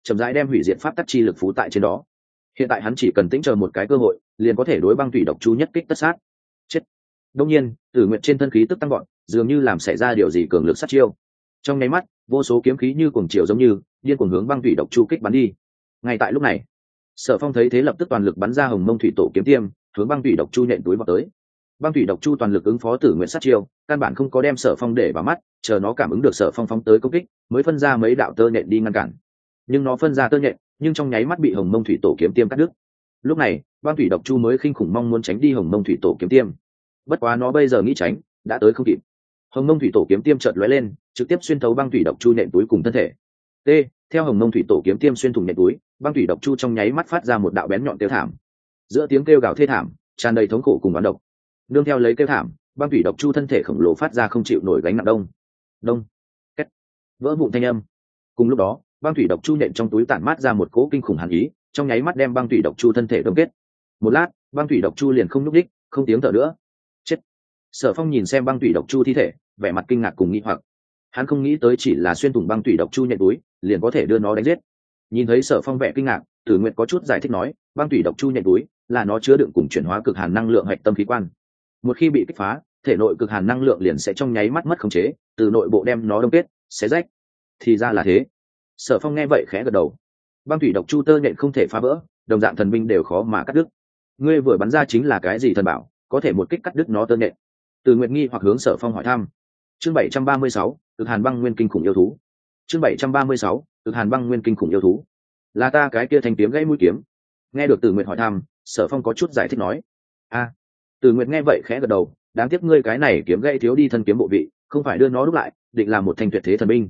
chậm rãi đem hủy diệt pháp tắc chi lực phú tại trên đó. Hiện tại hắn chỉ cần tĩnh chờ một cái cơ hội, liền có thể đối băng thủy độc chu nhất kích tất sát. Chết. Đông nhiên, Tử Nguyệt trên thân khí tức tăng vọt, dường như làm xảy ra điều gì cường lực sát chiêu. Trong nháy mắt, vô số kiếm khí như cuồng chiều giống như điên cuồng hướng băng thủy độc chu kích bắn đi. Ngay tại lúc này, Sở Phong thấy thế lập tức toàn lực bắn ra Hồng Mông Thủy Tổ kiếm tiêm, hướng băng thủy độc chu nhện túi vào tới. Băng thủy độc chu toàn lực ứng phó Tử Nguyệt sát chiêu, căn bản không có đem Sở Phong để vào mắt, chờ nó cảm ứng được Sở Phong phóng tới công kích, mới phân ra mấy đạo tơ nhện đi ngăn cản. Nhưng nó phân ra tơ nhện, nhưng trong nháy mắt bị Hồng Mông Thủy Tổ kiếm tiêm cắt đứt. Lúc này, băng thủy độc chu mới khinh khủng mong muốn tránh đi Hồng Mông Thủy Tổ kiếm tiêm. Bất quá nó bây giờ nghĩ tránh, đã tới không kịp. Hồng Mông Thủy Tổ kiếm tiêm chợt lóe lên, trực tiếp xuyên thấu băng thủy độc chu nhện túi cùng thân thể. T, theo Hồng Mông Thủy Tổ kiếm tiêm xuyên thủng nhện túi, băng thủy độc chu trong nháy mắt phát ra một đạo bén nhọn kêu thảm. Giữa tiếng kêu gào thê thảm, tràn đầy thống khổ cùng oán độc. Nương theo lấy kêu thảm, băng thủy độc chu thân thể khổng lồ phát ra không chịu nổi gánh nặng đông đông két, vỡ vụn thanh âm. Cùng lúc đó, băng thủy độc chu nhện trong túi tản mát ra một cỗ kinh khủng hàn ý, trong nháy mắt đem băng thủy độc chu thân thể đông kết. Một lát, băng thủy độc chu liền không nhúc nhích, không tiếng thở nữa. Chết. Sở Phong nhìn xem băng thủy độc chu thi thể, vẻ mặt kinh ngạc cùng nghi hoặc. Hắn không nghĩ tới chỉ là xuyên thủng băng thủy độc chu nhện túi, liền có thể đưa nó đánh giết. Nhìn thấy Sở Phong vẻ kinh ngạc, Tử Nguyệt có chút giải thích nói, băng thủy độc chu nhện túi là nó chứa đựng cùng chuyển hóa cực hàn năng lượng hạch tâm khí quan. Một khi bị kích phá, thể nội cực hàn năng lượng liền sẽ trong nháy mắt mất khống chế, từ nội bộ đem nó đông kết, xé rách. Thì ra là thế. Sở Phong nghe vậy khẽ gật đầu. Băng thủy độc chu tơ nhện không thể phá vỡ, đồng dạng thần binh đều khó mà cắt đứt. Ngươi vừa bắn ra chính là cái gì thần bảo, có thể một kích cắt đứt nó tơ nhện? Từ Nguyệt nghi hoặc hướng Sở Phong hỏi thăm. Chương 736, Cực Hàn Băng Nguyên kinh khủng yêu thú. Chương 736, Cực Hàn Băng Nguyên kinh khủng yêu thú. Là ta cái kia thanh kiếm gãy mũi kiếm. Nghe được Từ Nguyệt hỏi thăm, Sở Phong có chút giải thích nói. A. Từ Nguyệt nghe vậy khẽ gật đầu, đáng tiếc ngươi cái này kiếm gãy thiếu đi thân kiếm bộ vị, không phải đưa nó đúc lại, định làm một thanh tuyệt thế thần binh.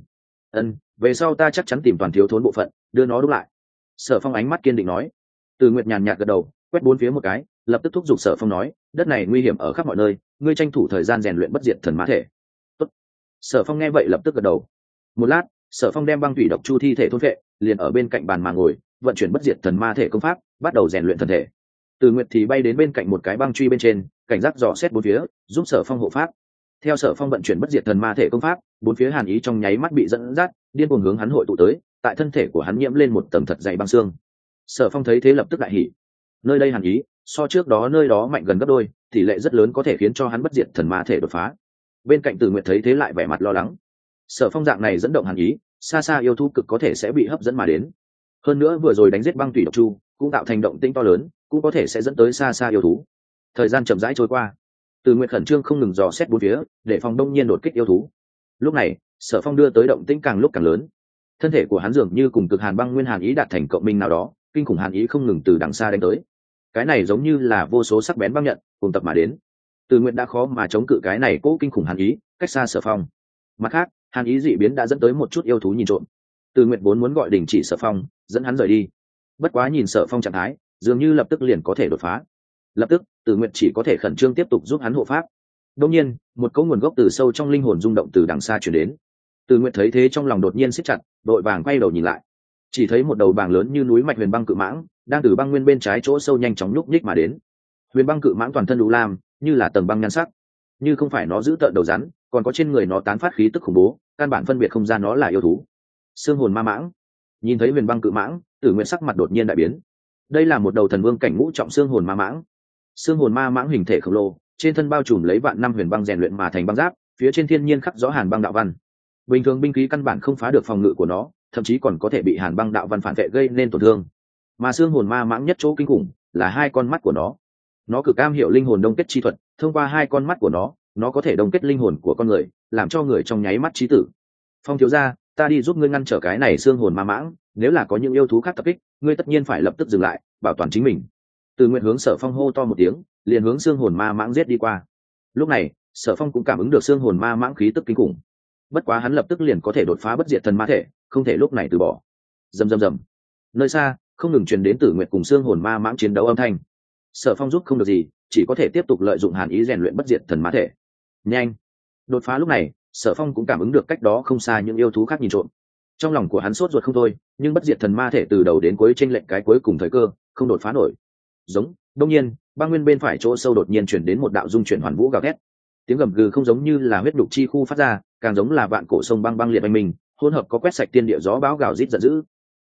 Về sau ta chắc chắn tìm toàn thiếu thốn bộ phận, đưa nó đúc lại. Sở Phong ánh mắt kiên định nói. Từ Nguyệt nhàn nhạt gật đầu, quét bốn phía một cái, lập tức thúc giục Sở Phong nói, đất này nguy hiểm ở khắp mọi nơi, ngươi tranh thủ thời gian rèn luyện bất diệt thần mã thể. Tốt. Sở Phong nghe vậy lập tức gật đầu. Một lát, Sở Phong đem băng thủy độc chu thi thể thôn phệ, liền ở bên cạnh bàn mà ngồi, vận chuyển bất diệt thần ma thể công pháp, bắt đầu rèn luyện thân thể. Từ Nguyệt thì bay đến bên cạnh một cái băng truy bên trên, cảnh giác dò xét bốn phía, giúp Sở Phong hộ pháp. Theo Sở Phong vận chuyển bất diệt thần ma thể công pháp, bốn phía hàn ý trong nháy mắt bị dẫn dắt, điên cuồng hướng hắn hội tụ tới, tại thân thể của hắn nhiễm lên một tầng thật dày băng xương. Sở Phong thấy thế lập tức đại hỉ. Nơi đây hàn ý so trước đó nơi đó mạnh gần gấp đôi, tỷ lệ rất lớn có thể khiến cho hắn bất diệt thần ma thể đột phá. Bên cạnh Từ Nguyệt thấy thế lại vẻ mặt lo lắng. Sở Phong dạng này dẫn động hàn ý, xa xa yêu thú cực có thể sẽ bị hấp dẫn mà đến. Hơn nữa vừa rồi đánh giết băng thủy độc chu, cũng tạo thành động tĩnh to lớn, cũng có thể sẽ dẫn tới xa xa yêu thú. Thời gian chậm rãi trôi qua, Từ Nguyệt khẩn trương không ngừng dò xét bốn phía, để phòng đông nhiên đột kích yêu thú. Lúc này, Sở Phong đưa tới động tĩnh càng lúc càng lớn. Thân thể của hắn dường như cùng cực hàn băng nguyên hàn ý đạt thành cộng minh nào đó, kinh khủng hàn ý không ngừng từ đằng xa đánh tới. Cái này giống như là vô số sắc bén băng nhận cùng tập mà đến. Từ Nguyệt đã khó mà chống cự cái này cố kinh khủng hàn ý, cách xa Sở Phong. Mặt khác, hàn ý dị biến đã dẫn tới một chút yêu thú nhìn trộm. Từ Nguyệt vốn muốn gọi đình chỉ Sở Phong, dẫn hắn rời đi. Bất quá nhìn Sở Phong trạng thái, dường như lập tức liền có thể đột phá. Lập tức, Từ Nguyệt chỉ có thể khẩn trương tiếp tục giúp hắn hộ pháp. Đương nhiên, một cỗ nguồn gốc từ sâu trong linh hồn rung động từ đằng xa truyền đến. Từ Nguyệt thấy thế trong lòng đột nhiên siết chặt, đội vàng quay đầu nhìn lại, chỉ thấy một đầu bàng lớn như núi mạch huyền băng cự mãng đang từ băng nguyên bên trái chỗ sâu nhanh chóng nhúc nhích mà đến. Huyền băng cự mãng toàn thân đủ lam, như là tầng băng nhan sắc, như không phải nó giữ tợn đầu rắn, còn có trên người nó tán phát khí tức khủng bố, căn bản phân biệt không ra nó là yêu thú. Xương hồn ma mãng. Nhìn thấy huyền băng cự mãng, Tử Nguyệt sắc mặt đột nhiên đại biến. Đây là một đầu thần vương cảnh ngũ trọng xương hồn ma mãng. Xương hồn ma mãng hình thể khổng lồ, trên thân bao trùm lấy vạn năm huyền băng rèn luyện mà thành băng giáp, phía trên thiên nhiên khắc rõ hàn băng đạo văn. Bình thường binh khí căn bản không phá được phòng ngự của nó, thậm chí còn có thể bị hàn băng đạo văn phản vệ gây nên tổn thương. Mà xương hồn ma mãng nhất chỗ kinh khủng là hai con mắt của nó cực cam hiểu linh hồn đông kết chi thuật, thông qua hai con mắt của nó có thể đông kết linh hồn của con người, làm cho người trong nháy mắt chí tử. Phong thiếu gia, ta đi giúp ngươi ngăn trở cái này xương hồn ma mãng, nếu là có những yêu thú khác tập kích, ngươi tất nhiên phải lập tức dừng lại, bảo toàn chính mình. Từ Nguyện hướng Sở Phong hô to một tiếng, liền hướng xương hồn ma mãng giết đi qua. Lúc này, Sở Phong cũng cảm ứng được xương hồn ma mãng khí tức kinh khủng. Bất quá hắn lập tức liền có thể đột phá bất diệt thần ma thể, không thể lúc này từ bỏ. Rầm rầm rầm. Nơi xa, không ngừng truyền đến Tử Nguyệt cùng xương hồn ma mãng chiến đấu âm thanh. Sở Phong giúp không được gì, chỉ có thể tiếp tục lợi dụng hàn ý rèn luyện bất diệt thần ma thể. Nhanh! Đột phá lúc này, Sở Phong cũng cảm ứng được cách đó không xa những yêu thú khác nhìn trộm. Trong lòng của hắn sốt ruột không thôi, nhưng bất diệt thần ma thể từ đầu đến cuối chênh lệch cái cuối cùng thời cơ, không đột phá nổi. Giống, đương nhiên, băng nguyên bên phải chỗ sâu đột nhiên chuyển đến một đạo dung chuyển hoàn vũ gào thét. Tiếng gầm gừ không giống như là huyết đục chi khu phát ra, càng giống là vạn cổ sông băng băng liệt oanh mình, hỗn hợp có quét sạch tiên địa gió bão gào rít giận dữ.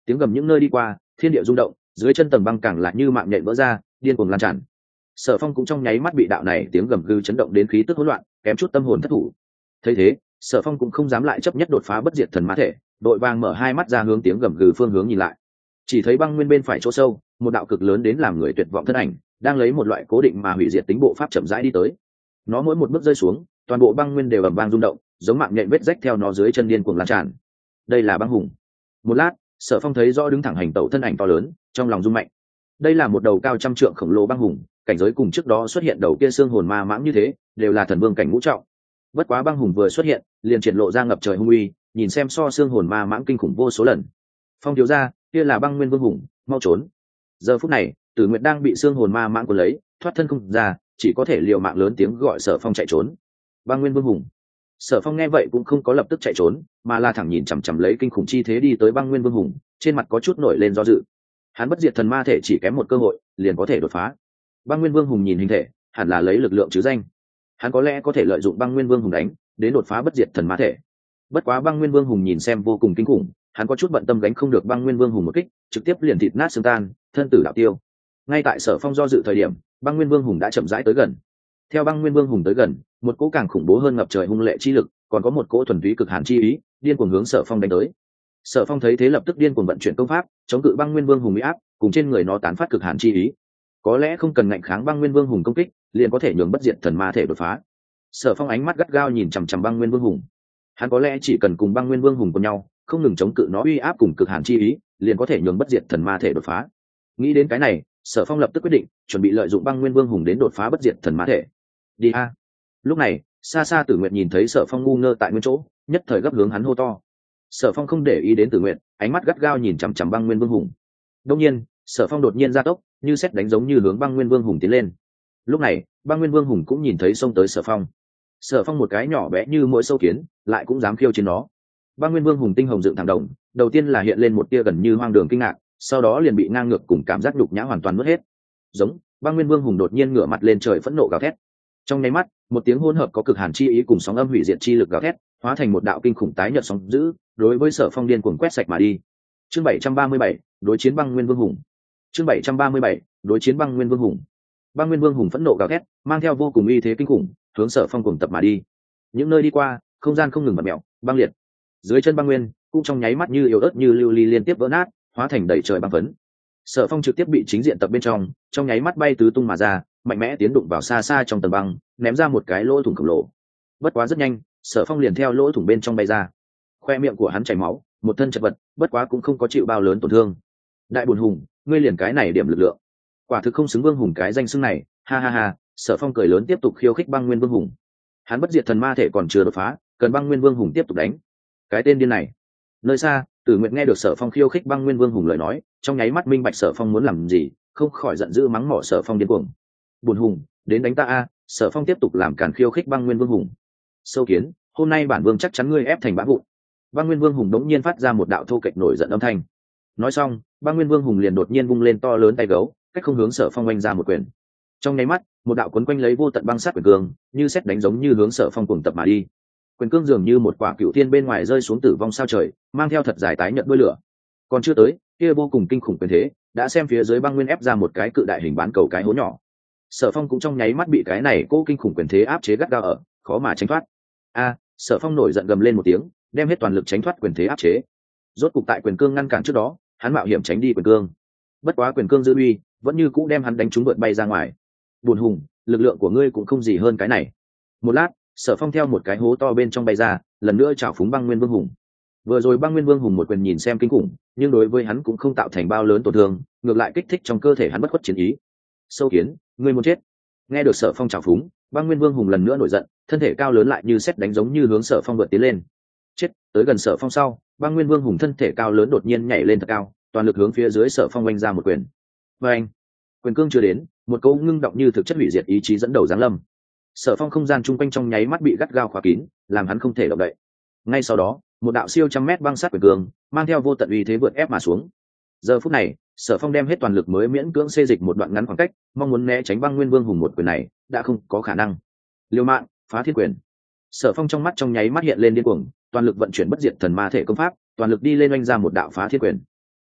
tiếng gầm những nơi đi qua, thiên địa rung động, dưới chân tầng băng càng lại như mạng nhện vỡ ra, điên cuồng lan tràn. Sở Phong cũng trong nháy mắt bị đạo này tiếng gầm gừ chấn động đến khí tức hỗn loạn, kém chút tâm hồn thất thủ. Thấy thế, Sở Phong cũng không dám lại chấp nhất đột phá bất diệt thần mã thể, đội vàng mở hai mắt ra hướng tiếng gầm gừ phương hướng nhìn lại. Chỉ thấy băng nguyên bên phải chỗ sâu, một đạo cực lớn đến làm người tuyệt vọng thân ảnh, đang lấy một loại cố định mà hủy diệt tính bộ pháp chậm rãi đi tới. Nó mỗi một bước rơi xuống, toàn bộ băng nguyên đều ầm vang rung động, giống mạng nhện vết rách theo nó dưới chân điên cuồng lan tràn. Đây là băng hùng. Một lát, Sở Phong thấy rõ đứng thẳng hành tẩu thân ảnh to lớn, trong lòng rung mạnh. Đây là một đầu cao trăm trượng khổng lồ băng hùng, cảnh giới cùng trước đó xuất hiện đầu kia xương hồn ma mãng như thế, đều là thần vương cảnh ngũ trọng. Bất quá băng hùng vừa xuất hiện, liền triển lộ ra ngập trời hung uy, nhìn xem so xương hồn ma mãng kinh khủng vô số lần. Phong thiếu gia, kia là băng nguyên vương hùng, mau trốn. Giờ phút này, Tử Nguyệt đang bị xương hồn ma mãng cuốn lấy, thoát thân không ra, chỉ có thể liều mạng lớn tiếng gọi Sở Phong chạy trốn. Băng nguyên vương hùng. Sở Phong nghe vậy cũng không có lập tức chạy trốn, mà là thẳng nhìn chằm chằm lấy kinh khủng chi thế đi tới băng nguyên vương hùng, trên mặt có chút nổi lên do dự. Hắn bất diệt thần ma thể chỉ kém một cơ hội, liền có thể đột phá. Băng nguyên vương hùng nhìn hình thể, hẳn là lấy lực lượng chứ danh. Hắn có lẽ có thể lợi dụng băng nguyên vương hùng đánh đến đột phá bất diệt thần ma thể. Bất quá băng nguyên vương hùng nhìn xem vô cùng kinh khủng, hắn có chút bận tâm gánh không được băng nguyên vương hùng một kích, trực tiếp liền thịt nát xương tan, thân tử đạo tiêu. Ngay tại Sở Phong do dự thời điểm, băng nguyên vương hùng đã chậm rãi tới gần. Theo băng nguyên vương hùng tới gần, một cỗ càng khủng bố hơn ngập trời hung lệ chi lực, còn có một cỗ thuần túy cực hàn chi ý, điên cuồng hướng Sở Phong đánh tới. Sở Phong thấy thế lập tức điên cuồng vận chuyển công pháp, chống cự băng nguyên vương hùng uy áp, cùng trên người nó tán phát cực hàn chi ý. Có lẽ không cần ngạnh kháng băng nguyên vương hùng công kích, liền có thể nhường bất diệt thần ma thể đột phá. Sở Phong ánh mắt gắt gao nhìn chằm chằm băng nguyên vương hùng. Hắn có lẽ chỉ cần cùng băng nguyên vương hùng cùng nhau, không ngừng chống cự nó uy áp cùng cực hàn chi ý, liền có thể nhường bất diệt thần ma thể đột phá. Nghĩ đến cái này, Sở Phong lập tức quyết định chuẩn bị lợi dụng băng nguyên vương hùng đến đột phá bất diệt thần ma thể. Đi a! Lúc này, xa xa Tử Nguyệt nhìn thấy Sở Phong ngu ngơ tại nguyên chỗ, nhất thời gấp hướng hắn hô to. Sở Phong không để ý đến Tử Nguyệt, ánh mắt gắt gao nhìn chằm chằm băng nguyên vương hùng. Đột nhiên, Sở Phong đột nhiên gia tốc, như sét đánh giống như hướng băng nguyên vương hùng tiến lên. Lúc này, băng nguyên vương hùng cũng nhìn thấy xông tới Sở Phong. Sở Phong một cái nhỏ bé như mỗi sâu kiến, lại cũng dám khiêu chiến nó. Băng nguyên vương hùng tinh hồng dựng thẳng đồng, đầu tiên là hiện lên một tia gần như hoang đường kinh ngạc, sau đó liền bị ngang ngược cùng cảm giác nhục nhã hoàn toàn mất hết. Giống, băng nguyên vương hùng đột nhiên ngửa mặt lên trời phẫn nộ gào thét. Trong nháy mắt, một tiếng hỗn hợp có cực hàn chi ý cùng sóng âm hủy diệt chi lực gào thét, hóa thành một đạo kinh khủng tái nhợt sóng dữ, đối với Sở Phong điên cuồng quét sạch mà đi. Chương 737, đối chiến băng nguyên vương hùng. Chương 737, đối chiến băng nguyên vương hùng. Băng nguyên vương hùng phẫn nộ gào thét, mang theo vô cùng uy thế kinh khủng, hướng Sở Phong cùng tập mà đi. Những nơi đi qua, không gian không ngừng bật mèo, băng liệt. Dưới chân băng nguyên, cũng trong nháy mắt như yếu ớt như lưu ly liên tiếp vỡ nát, hóa thành đầy trời băng phấn. Sở Phong trực tiếp bị chính diện tập bên trong nháy mắt bay tứ tung mà ra, mạnh mẽ tiến đụng vào xa xa trong tầng băng, ném ra một cái lỗ thủng khổng lồ. Bất quá rất nhanh, Sở Phong liền theo lỗ thủng bên trong bay ra. Khoe miệng của hắn chảy máu, một thân chật vật, bất quá cũng không có chịu bao lớn tổn thương. Đại buồn hùng, ngươi liền cái này điểm lực lượng, quả thực không xứng vương hùng cái danh xưng này, ha ha ha. Sở Phong cười lớn tiếp tục khiêu khích băng nguyên vương hùng. Hắn bất diệt thần ma thể còn chưa đột phá, cần băng nguyên vương hùng tiếp tục đánh. Cái tên điên này. Nơi xa, Tử Nguyệt nghe được Sở Phong khiêu khích băng nguyên vương hùng lời nói, trong nháy mắt minh bạch Sở Phong muốn làm gì, không khỏi giận dữ mắng mỏ Sở Phong điên cuồng. Buồn hùng, đến đánh ta a! Sở Phong tiếp tục làm càn khiêu khích băng nguyên vương hùng. Sâu kiến, hôm nay bản vương chắc chắn ngươi ép thành bã vụn. Băng nguyên vương hùng đống nhiên phát ra một đạo thô kệch nổi giận âm thanh. Nói xong, băng nguyên vương hùng liền đột nhiên vung lên to lớn tay gấu, cách không hướng Sở Phong oanh ra một quyền. Trong nháy mắt, một đạo cuốn quanh lấy vô tận băng sát quyền cương, như xét đánh giống như hướng Sở Phong cuồng tập mà đi. Quyền cương dường như một quả cựu thiên bên ngoài rơi xuống tử vong sao trời, mang theo thật dài tái nhợt đuôi lửa. Còn chưa tới, kia vô cùng kinh khủng quyền thế, đã xem phía dưới băng nguyên ép ra một cái cự đại hình bán cầu cái hố nhỏ. Sở Phong cũng trong nháy mắt bị cái này cố kinh khủng quyền thế áp chế gắt gao ở, khó mà tránh thoát. A, Sở Phong nổi giận gầm lên một tiếng, đem hết toàn lực tránh thoát quyền thế áp chế. Rốt cục tại quyền cương ngăn cản trước đó, hắn mạo hiểm tránh đi quyền cương. Bất quá quyền cương dư uy, vẫn như cũ đem hắn đánh trúng vượt bay ra ngoài. Buồn hùng, lực lượng của ngươi cũng không gì hơn cái này. Một lát, Sở Phong theo một cái hố to bên trong bay ra, lần nữa chảo phúng băng nguyên vương hùng. Vừa rồi băng nguyên vương hùng một quyền nhìn xem kinh khủng, nhưng đối với hắn cũng không tạo thành bao lớn tổn thương, ngược lại kích thích trong cơ thể hắn bất khuất chiến ý. Sâu kiến, ngươi muốn chết! Nghe được Sở Phong chảo phúng, băng nguyên vương hùng lần nữa nổi giận, thân thể cao lớn lại như sét đánh giống như hướng Sở Phong vượt tiến lên. Chết! Tới gần Sở Phong sau, băng nguyên vương hùng thân thể cao lớn đột nhiên nhảy lên thật cao, toàn lực hướng phía dưới Sở Phong oanh ra một quyền. Và anh, quyền cương chưa đến, một câu ngưng động như thực chất hủy diệt ý chí dẫn đầu giáng lâm. Sở Phong không gian chung quanh trong nháy mắt bị gắt gao khóa kín, làm hắn không thể động đậy. Ngay sau đó, một đạo siêu trăm mét băng sát quyền cương, mang theo vô tận uy thế vượt ép mà xuống. Giờ phút này, Sở Phong đem hết toàn lực mới miễn cưỡng xê dịch một đoạn ngắn khoảng cách, mong muốn né tránh băng nguyên vương hùng một quyền này, đã không có khả năng. Liều mạng, phá thiên quyền. Sở Phong trong mắt trong nháy mắt hiện lên điên cuồng, toàn lực vận chuyển bất diệt thần ma thể công pháp, toàn lực đi lên oanh ra một đạo phá thiên quyền.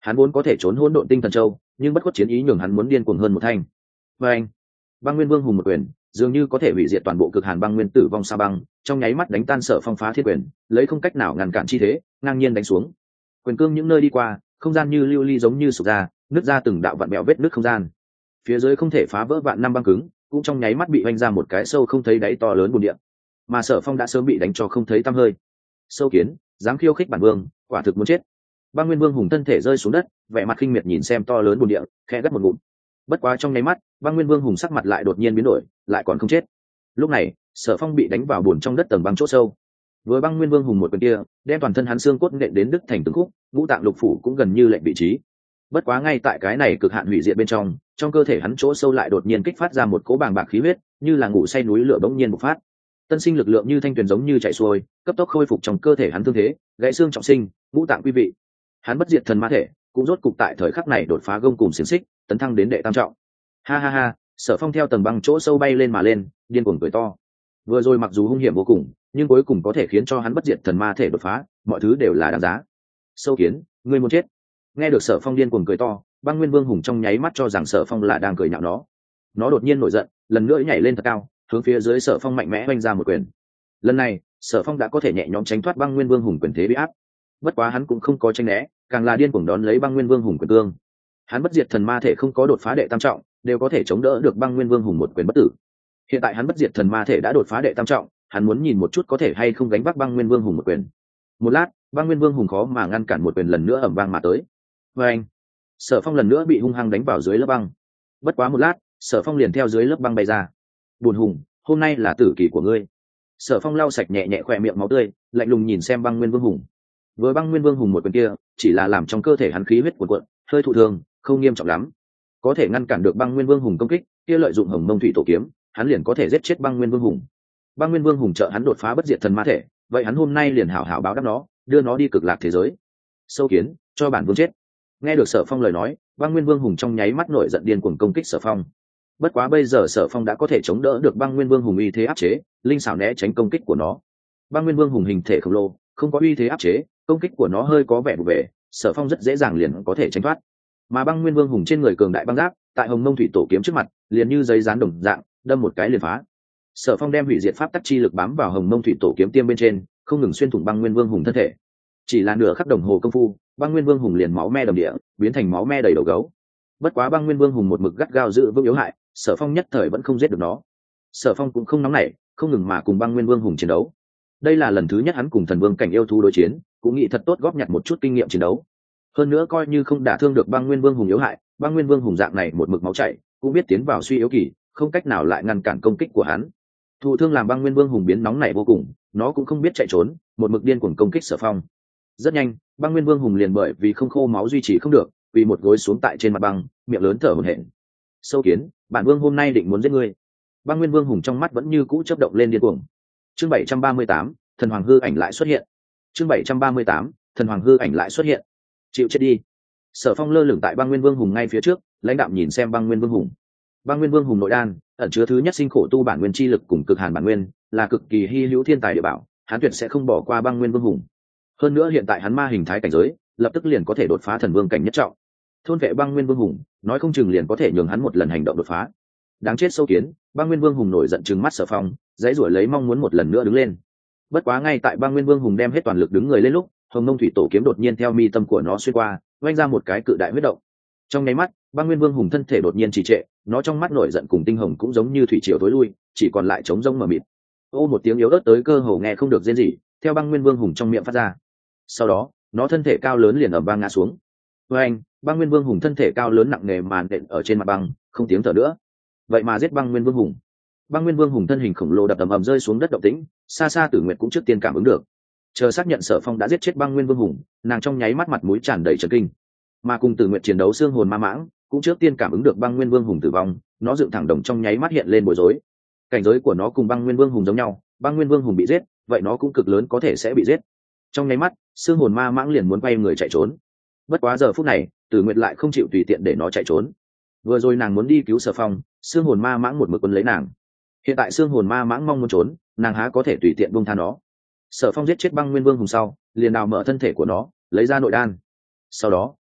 Hắn vốn có thể trốn hỗn độn tinh thần châu, nhưng bất khuất chiến ý nhường hắn muốn điên cuồng hơn một thanh. Và anh, băng nguyên vương hùng một quyền dường như có thể hủy diệt toàn bộ cực hàn băng nguyên tử vong sa băng, trong nháy mắt đánh tan Sở Phong phá thiên quyền, lấy không cách nào ngăn cản chi thế, ngang nhiên đánh xuống. Quyền cương những nơi đi qua, không gian như lưu ly giống như sụp ra, nứt ra từng đạo vạn mèo vết nứt không gian. Phía dưới không thể phá vỡ vạn năm băng cứng, cũng trong nháy mắt bị hoành ra một cái sâu không thấy đáy to lớn bùn địa. Mà Sở Phong đã sớm bị đánh cho không thấy tăm hơi. Sâu kiến, dám khiêu khích bản vương, quả thực muốn chết. Băng nguyên vương hùng thân thể rơi xuống đất, vẻ mặt khinh miệt nhìn xem to lớn bùn địa, khẽ gắt một ngụm. Bất quá trong nháy mắt, băng nguyên vương hùng sắc mặt lại đột nhiên biến đổi, lại còn không chết. Lúc này, Sở Phong bị đánh vào bùn trong đất tầng băng chỗ sâu. Với băng nguyên vương hùng một quyền kia, đem toàn thân hắn xương cốt nện đến đứt thành từng khúc, ngũ tạng lục phủ cũng gần như lệnh vị trí. Bất quá ngay tại cái này cực hạn hủy diệt bên trong cơ thể hắn chỗ sâu lại đột nhiên kích phát ra một cỗ bàng bạc khí huyết, như là ngủ say núi lửa bỗng nhiên bộc phát. Tân sinh lực lượng như thanh tuyền giống như chạy xuôi, cấp tốc khôi phục trong cơ thể hắn thương thế, gãy xương trọng sinh, ngũ tạng quy vị. Hắn bất diệt thần ma thể, cũng rốt cục tại thời khắc này đột phá gông cùng xiềng xích, tấn thăng đến đệ tam trọng. Ha ha ha, Sở Phong theo tầng băng chỗ sâu bay lên mà lên, điên cuồng cười to. Vừa rồi mặc dù hung hiểm vô cùng, nhưng cuối cùng có thể khiến cho hắn bất diệt thần ma thể đột phá, mọi thứ đều là đáng giá. Sâu kiến, ngươi muốn chết. Nghe được Sở Phong điên cuồng cười to, băng nguyên vương hùng trong nháy mắt cho rằng Sở Phong là đang cười nhạo nó đột nhiên nổi giận, lần nữa nhảy lên thật cao, hướng phía dưới Sở Phong mạnh mẽ oanh ra một quyền. Lần này, Sở Phong đã có thể nhẹ nhõm tránh thoát băng nguyên vương hùng quyền thế bị áp. Bất quá hắn cũng không có tranh né, càng là điên cuồng đón lấy băng nguyên vương hùng quyền cương. Hắn bất diệt thần ma thể không có đột phá đệ tam trọng, đều có thể chống đỡ được băng nguyên vương hùng một quyền bất tử. Hiện tại hắn bất diệt thần ma thể đã đột phá đệ tam trọng, hắn muốn nhìn một chút có thể hay không gánh vác băng nguyên vương hùng một quyền. Một lát, băng nguyên vương hùng khó mà ngăn cản một quyền lần nữa ầm vang mà tới. Và anh, Sở Phong lần nữa bị hung hăng đánh vào dưới lớp băng. Bất quá một lát, Sở Phong liền theo dưới lớp băng bay ra. Buồn hùng, hôm nay là tử kỳ của ngươi. Sở Phong lau sạch nhẹ nhẹ khỏe miệng máu tươi, lạnh lùng nhìn xem băng nguyên vương hùng. Với băng nguyên vương hùng một quyền kia, chỉ là làm trong cơ thể hắn khí huyết cuồn cuộn, hơi thụ thương, không nghiêm trọng lắm. Có thể ngăn cản được băng nguyên vương hùng công kích, kia lợi dụng hồng mông thủy tổ kiếm, hắn liền có thể giết chết băng nguyên vương hùng. Băng nguyên vương hùng trợ hắn đột phá bất diệt thần ma thể, vậy hắn hôm nay liền hảo hảo báo đáp nó, đưa nó đi cực lạc thế giới. Sâu kiến, cho bản vương chết. Nghe được Sở Phong lời nói, băng nguyên vương hùng trong nháy mắt nổi giận điên cuồng công kích Sở Phong. Bất quá bây giờ Sở Phong đã có thể chống đỡ được băng nguyên vương hùng uy thế áp chế, linh xảo né tránh công kích của nó. Băng nguyên vương hùng hình thể khổng lồ, không có uy thế áp chế, công kích của nó hơi có vẻ vụ về, Sở Phong rất dễ dàng liền có thể tránh thoát. Mà băng nguyên vương hùng trên người cường đại băng giáp, tại hồng mông thủy tổ kiếm trước mặt, liền như giấy dán đồng dạng, đâm một cái liền phá. Sở Phong đem hủy diệt pháp tắc chi lực bám vào hồng mông thủy tổ kiếm tiêm bên trên, không ngừng xuyên thủng băng nguyên vương hùng thân thể. Chỉ là nửa khắc đồng hồ công phu, băng nguyên vương hùng liền máu me đầm địa, biến thành máu me đầy đầu gấu. Bất quá băng nguyên vương hùng một mực gắt gao giữ vững yếu hại, Sở Phong nhất thời vẫn không giết được nó. Sở Phong cũng không nóng nảy, không ngừng mà cùng băng nguyên vương hùng chiến đấu. Đây là lần thứ nhất hắn cùng thần vương cảnh yêu thú đối chiến, cũng nghĩ thật tốt góp nhặt một chút kinh nghiệm chiến đấu. Hơn nữa coi như không đả thương được băng nguyên vương hùng yếu hại, băng nguyên vương hùng dạng này một mực máu chảy, cũng biết tiến vào suy yếu kỳ, không cách nào lại ngăn cản công kích của hắn. Thụ thương làm băng nguyên vương hùng biến nóng nảy vô cùng, nó cũng không biết chạy trốn, một mực điên cuồng công kích Sở Phong. Rất nhanh, băng nguyên vương hùng liền bởi vì không khô máu duy trì không được, vì một gối xuống tại trên mặt băng, miệng lớn thở hổn hển. Sâu kiến, bản vương hôm nay định muốn giết ngươi. Băng nguyên vương hùng trong mắt vẫn như cũ chớp động lên điên cuồng. Chương 738, thần hoàng hư ảnh lại xuất hiện. Chương 738, thần hoàng hư ảnh lại xuất hiện. Chịu chết đi. Sở Phong lơ lửng tại băng nguyên vương hùng ngay phía trước, lãnh đạm nhìn xem băng nguyên vương hùng. Băng nguyên vương hùng nội đan ẩn chứa thứ nhất sinh khổ tu bản nguyên chi lực cùng cực hàn bản nguyên, là cực kỳ hy hữu thiên tài địa bảo, hắn tuyệt sẽ không bỏ qua băng nguyên vương hùng. Hơn nữa hiện tại hắn ma hình thái cảnh giới, lập tức liền có thể đột phá thần vương cảnh nhất trọng. Thôn vệ băng nguyên vương hùng, nói không chừng liền có thể nhường hắn một lần hành động đột phá. Đáng chết sâu kiến, băng nguyên vương hùng nổi giận trừng mắt Sở Phong, dãy rủa lấy mong muốn một lần nữa đứng lên. Bất quá ngay tại băng nguyên vương hùng đem hết toàn lực đứng người lên lúc, hồng mông thủy tổ kiếm đột nhiên theo mi tâm của nó xuyên qua, vanh ra một cái cự đại huyết động. Trong nháy mắt, băng nguyên vương hùng thân thể đột nhiên trì trệ, nó trong mắt nổi giận cùng tinh hồng cũng giống như thủy triều tối lui, chỉ còn lại trống rỗng mờ mịt. Ô một tiếng yếu ớt tới cơ hồ nghe không được rên rỉ, theo băng nguyên vương hùng trong miệng phát ra. Sau đó, nó thân thể cao lớn liền ầm vang ngã xuống. Với anh, băng nguyên vương hùng thân thể cao lớn nặng nề màn đện ở trên mặt băng, không tiếng thở nữa. Vậy mà giết băng nguyên vương hùng. Băng nguyên vương hùng thân hình khổng lồ đập ầm ầm rơi xuống đất động tĩnh, xa xa Tử Nguyệt cũng trước tiên cảm ứng được. Chờ xác nhận Sở Phong đã giết chết băng nguyên vương hùng, nàng trong nháy mắt mặt mũi tràn đầy chấn kinh. Mà cùng Tử Nguyệt chiến đấu xương hồn ma mãng, cũng trước tiên cảm ứng được băng nguyên vương hùng tử vong, nó dựng thẳng đồng trong nháy mắt hiện lên bối rối. Cảnh giới của nó cùng băng nguyên vương hùng giống nhau, băng nguyên vương hùng bị giết, vậy nó cũng cực lớn có thể sẽ bị giết. Trong nháy mắt, xương hồn ma mãng liền muốn quay người chạy trốn. Bất quá giờ phút này, Tử Nguyệt lại không chịu tùy tiện để nó chạy trốn. Vừa rồi nàng muốn đi cứu Sở Phong, xương hồn ma mãng một mực quấn lấy nàng. Hiện tại xương hồn ma mãng mong muốn trốn, nàng há có thể tùy tiện buông tha nó. Sở Phong giết chết băng nguyên vương hùng sau, liền đào mở thân thể của nó, lấy ra nội đan. Sau đó,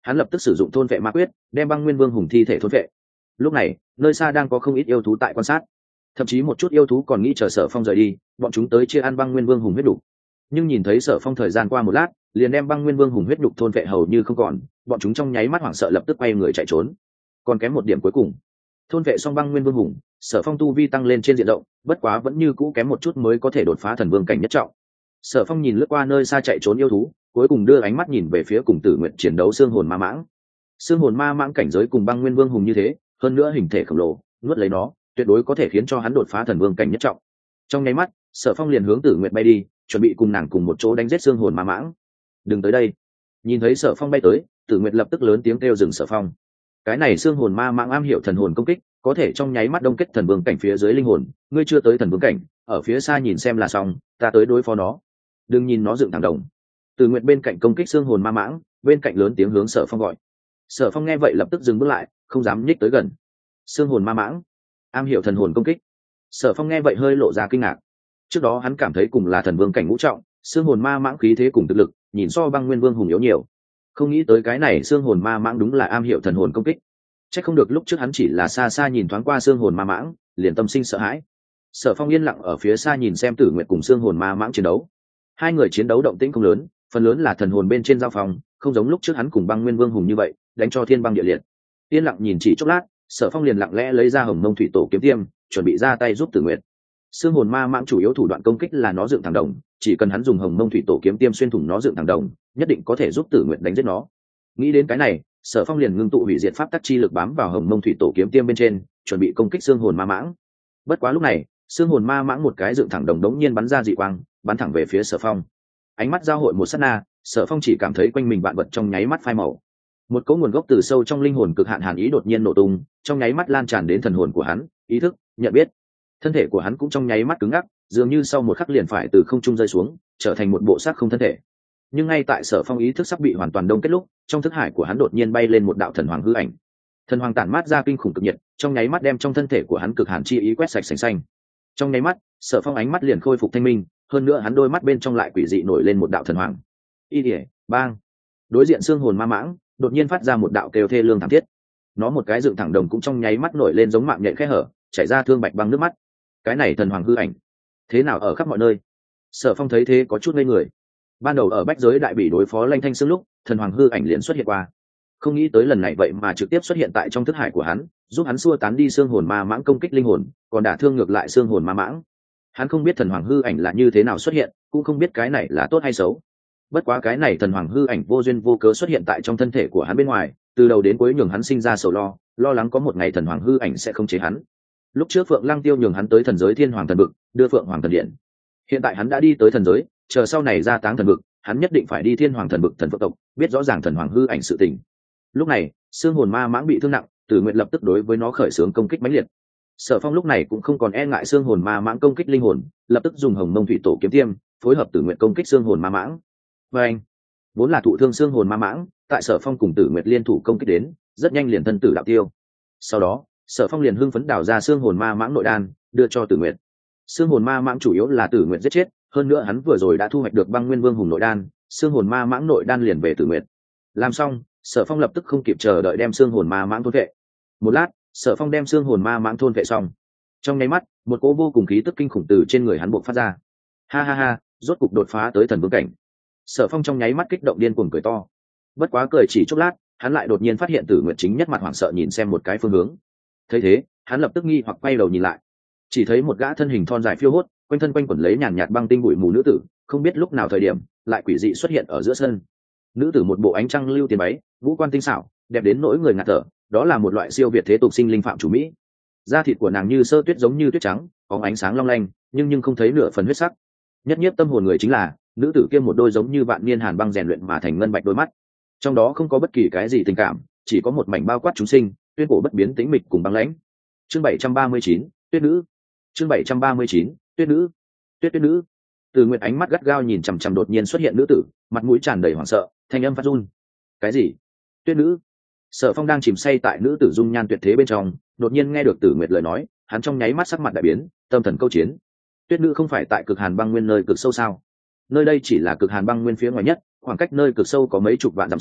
hắn lập tức sử dụng thôn vệ ma quyết đem băng nguyên vương hùng thi thể thôn vệ. Lúc này nơi xa đang có không ít yêu thú tại quan sát, thậm chí một chút yêu thú còn nghĩ chờ Sở Phong rời đi, bọn chúng tới chia ăn băng nguyên vương hùng huyết đục. Nhưng nhìn thấy Sở Phong thời gian qua một lát liền đem băng nguyên vương hùng huyết đục thôn vệ hầu như không còn, bọn chúng trong nháy mắt hoảng sợ lập tức quay người chạy trốn. Còn kém một điểm cuối cùng, thôn vệ xong băng nguyên vương hùng, Sở Phong tu vi tăng lên trên diện rộng, bất quá vẫn như cũ kém một chút mới có thể đột phá thần vương cảnh nhất trọng. Sở Phong nhìn lướt qua nơi xa chạy trốn yêu thú, cuối cùng đưa ánh mắt nhìn về phía cùng Tử Nguyệt chiến đấu xương hồn ma mãng. Xương hồn ma mãng cảnh giới cùng băng nguyên vương hùng như thế, hơn nữa hình thể khổng lồ, nuốt lấy nó tuyệt đối có thể khiến cho hắn đột phá thần vương cảnh nhất trọng. Trong nháy mắt, Sở Phong liền hướng Tử Nguyệt bay đi, chuẩn bị cùng nàng cùng một chỗ đánh giết xương hồn ma mãng. Đừng tới đây! Nhìn thấy Sở Phong bay tới, Tử Nguyệt lập tức lớn tiếng kêu dừng Sở Phong. Cái này xương hồn ma mãng am hiểu thần hồn công kích, có thể trong nháy mắt đông kết thần vương cảnh phía dưới linh hồn. Ngươi chưa tới thần vương cảnh, ở phía xa nhìn xem là xong, ta tới đối phó nó. Đừng nhìn nó dựng thẳng đồng. Tử Nguyệt bên cạnh công kích xương hồn ma mãng, bên cạnh lớn tiếng hướng Sở Phong gọi. Sở Phong nghe vậy lập tức dừng bước lại, không dám nhích tới gần. Xương hồn ma mãng am hiểu thần hồn công kích. Sở Phong nghe vậy hơi lộ ra kinh ngạc. Trước đó hắn cảm thấy cùng là thần vương cảnh ngũ trọng, xương hồn ma mãng khí thế cùng thực lực nhìn so băng nguyên vương hùng yếu nhiều, không nghĩ tới cái này xương hồn ma mãng đúng là am hiểu thần hồn công kích. Chắc không được lúc trước hắn chỉ là xa xa nhìn thoáng qua xương hồn ma mãng liền tâm sinh sợ hãi. Sở Phong yên lặng ở phía xa nhìn xem Tử Nguyệt cùng xương hồn ma mãng chiến đấu. Hai người chiến đấu động tĩnh không lớn, phần lớn là thần hồn bên trên giao phòng, không giống lúc trước hắn cùng băng nguyên vương hùng như vậy đánh cho thiên băng địa liệt. Yên lặng nhìn chỉ chốc lát, Sở Phong liền lặng lẽ lấy ra hồng mông thủy tổ kiếm tiêm, chuẩn bị ra tay giúp Tử Nguyệt. Xương hồn ma mãng chủ yếu thủ đoạn công kích là nó dựng thẳng đồng, chỉ cần hắn dùng hồng mông thủy tổ kiếm tiêm xuyên thủng nó dựng thẳng đồng, nhất định có thể giúp Tử Nguyệt đánh giết nó. Nghĩ đến cái này, Sở Phong liền ngưng tụ hủy diệt pháp tắc chi lực bám vào hồng mông thủy tổ kiếm tiêm bên trên, chuẩn bị công kích xương hồn ma mãng. Bất quá lúc này, xương hồn ma mãng một cái dựng thẳng đồng đống nhiên bắn ra dị quang, bắn thẳng về phía Sở Phong. Ánh mắt giao hội một sát na, Sở Phong chỉ cảm thấy quanh mình vạn vật trong nháy mắt phai màu. Một cỗ nguồn gốc từ sâu trong linh hồn cực hạn hàn ý đột nhiên nổ tung, trong nháy mắt lan tràn đến thần hồn của hắn, ý thức, nhận biết. Thân thể của hắn cũng trong nháy mắt cứng ngắc, dường như sau một khắc liền phải từ không trung rơi xuống, trở thành một bộ xác không thân thể. Nhưng ngay tại Sở Phong ý thức sắp bị hoàn toàn đông kết lúc, trong thức hải của hắn đột nhiên bay lên một đạo thần hoàng hư ảnh. Thần hoàng tản mát ra kinh khủng cực nhiệt, trong nháy mắt đem trong thân thể của hắn cực hàn chi ý quét sạch sành xanh. Trong nháy mắt, Sở Phong ánh mắt liền khôi phục thanh minh, hơn nữa hắn đôi mắt bên trong lại quỷ dị nổi lên một đạo thần hoàng. Y Điệp, bang. Đối diện xương hồn ma mãng, đột nhiên phát ra một đạo kêu thê lương thảm thiết. Nó một cái dựng thẳng đồng cũng trong nháy mắt nổi lên giống mạng nhện khe hở, chảy ra thương bạch băng nước mắt. Cái này thần hoàng hư ảnh, thế nào ở khắp mọi nơi? Sở Phong thấy thế có chút ngây người. Ban đầu ở bách giới đại bỉ đối phó Lanh Thanh Xương lúc, thần hoàng hư ảnh liền xuất hiện qua. Không nghĩ tới lần này vậy mà trực tiếp xuất hiện tại trong thức hải của hắn, giúp hắn xua tán đi xương hồn ma mãng công kích linh hồn, còn đả thương ngược lại xương hồn ma mãng. Hắn không biết thần hoàng hư ảnh là như thế nào xuất hiện, cũng không biết cái này là tốt hay xấu. Bất quá cái này thần hoàng hư ảnh vô duyên vô cớ xuất hiện tại trong thân thể của hắn bên ngoài, từ đầu đến cuối nhường hắn sinh ra sầu lo lắng có một ngày thần hoàng hư ảnh sẽ không chế hắn. Lúc trước Phượng Lăng Tiêu nhường hắn tới thần giới Thiên Hoàng Thần Vực, đưa Phượng Hoàng Thần Điện. Hiện tại hắn đã đi tới thần giới, chờ sau này ra táng thần vực, hắn nhất định phải đi Thiên Hoàng Thần Vực thần Phượng tộc, biết rõ ràng thần hoàng hư ảnh sự tình. Lúc này, xương hồn ma mãng bị thương nặng, Tử Nguyệt lập tức đối với nó khởi xướng công kích mãnh liệt. Sở Phong lúc này cũng không còn e ngại xương hồn ma mãng công kích linh hồn, lập tức dùng hồng mông thủy tổ kiếm tiêm, phối hợp Tử Nguyệt công kích xương hồn ma mãng. Và anh, vốn là thụ thương xương hồn ma mãng, tại Sở Phong cùng Tử Nguyệt liên thủ công kích đến, rất nhanh liền thân tử đạo tiêu. Sau đó, Sở Phong liền hưng phấn đào ra xương hồn ma mãng nội đan, đưa cho Tử Nguyệt. Xương hồn ma mãng chủ yếu là Tử Nguyệt giết chết, hơn nữa hắn vừa rồi đã thu hoạch được băng nguyên vương hùng nội đan, xương hồn ma mãng nội đan liền về Tử Nguyệt. Làm xong, Sở Phong lập tức không kịp chờ đợi đem xương hồn ma mãng thôn vệ. Một lát, Sở Phong đem xương hồn ma mãng thôn vệ xong. Trong nháy mắt, một cỗ vô cùng khí tức kinh khủng từ trên người hắn bộc phát ra. Ha ha ha, rốt cục đột phá tới thần vương cảnh. Sở Phong trong nháy mắt kích động điên cuồng cười to. Bất quá cười chỉ chốc lát, hắn lại đột nhiên phát hiện Tử Nguyệt chính nhất mặt hoảng sợ nhìn xem một cái phương hướng. Thấy thế, hắn lập tức nghi hoặc quay đầu nhìn lại, chỉ thấy một gã thân hình thon dài phiêu hốt, quanh thân quanh quẩn lấy nhàn nhạt băng tinh bụi mù nữ tử, không biết lúc nào thời điểm lại quỷ dị xuất hiện ở giữa sân. Nữ tử một bộ ánh trăng lưu tiền váy, ngũ quan tinh xảo, đẹp đến nỗi người ngạt thở, đó là một loại siêu việt thế tục sinh linh phạm chủ mỹ. Da thịt của nàng như sơ tuyết giống như tuyết trắng, có ánh sáng long lanh, nhưng không thấy nửa phần huyết sắc. Nhất nhiếp tâm hồn người chính là nữ tử kia một đôi giống như vạn niên hàn băng rèn luyện mà thành ngân bạch đôi mắt, trong đó không có bất kỳ cái gì tình cảm, chỉ có một mảnh bao quát chúng sinh, tuyên cổ bất biến tĩnh mịch cùng băng lãnh. Chương 739, tuyết nữ. Chương 739, tuyết nữ. Tuyết nữ. Từ Nguyệt ánh mắt gắt gao nhìn chằm chằm đột nhiên xuất hiện nữ tử, mặt mũi tràn đầy hoảng sợ, thanh âm phát run. Cái gì? Tuyết nữ? Sở Phong đang chìm say tại nữ tử dung nhan tuyệt thế bên trong, đột nhiên nghe được Tử Nguyệt lời nói, hắn trong nháy mắt sắc mặt đại biến, tâm thần câu chiến. Tuyết nữ không phải tại cực hàn băng nguyên nơi cực sâu sao? Nơi đây chỉ là cực hàn băng nguyên phía ngoài nhất, khoảng cách nơi cực sâu có mấy chục vạn dặm xa,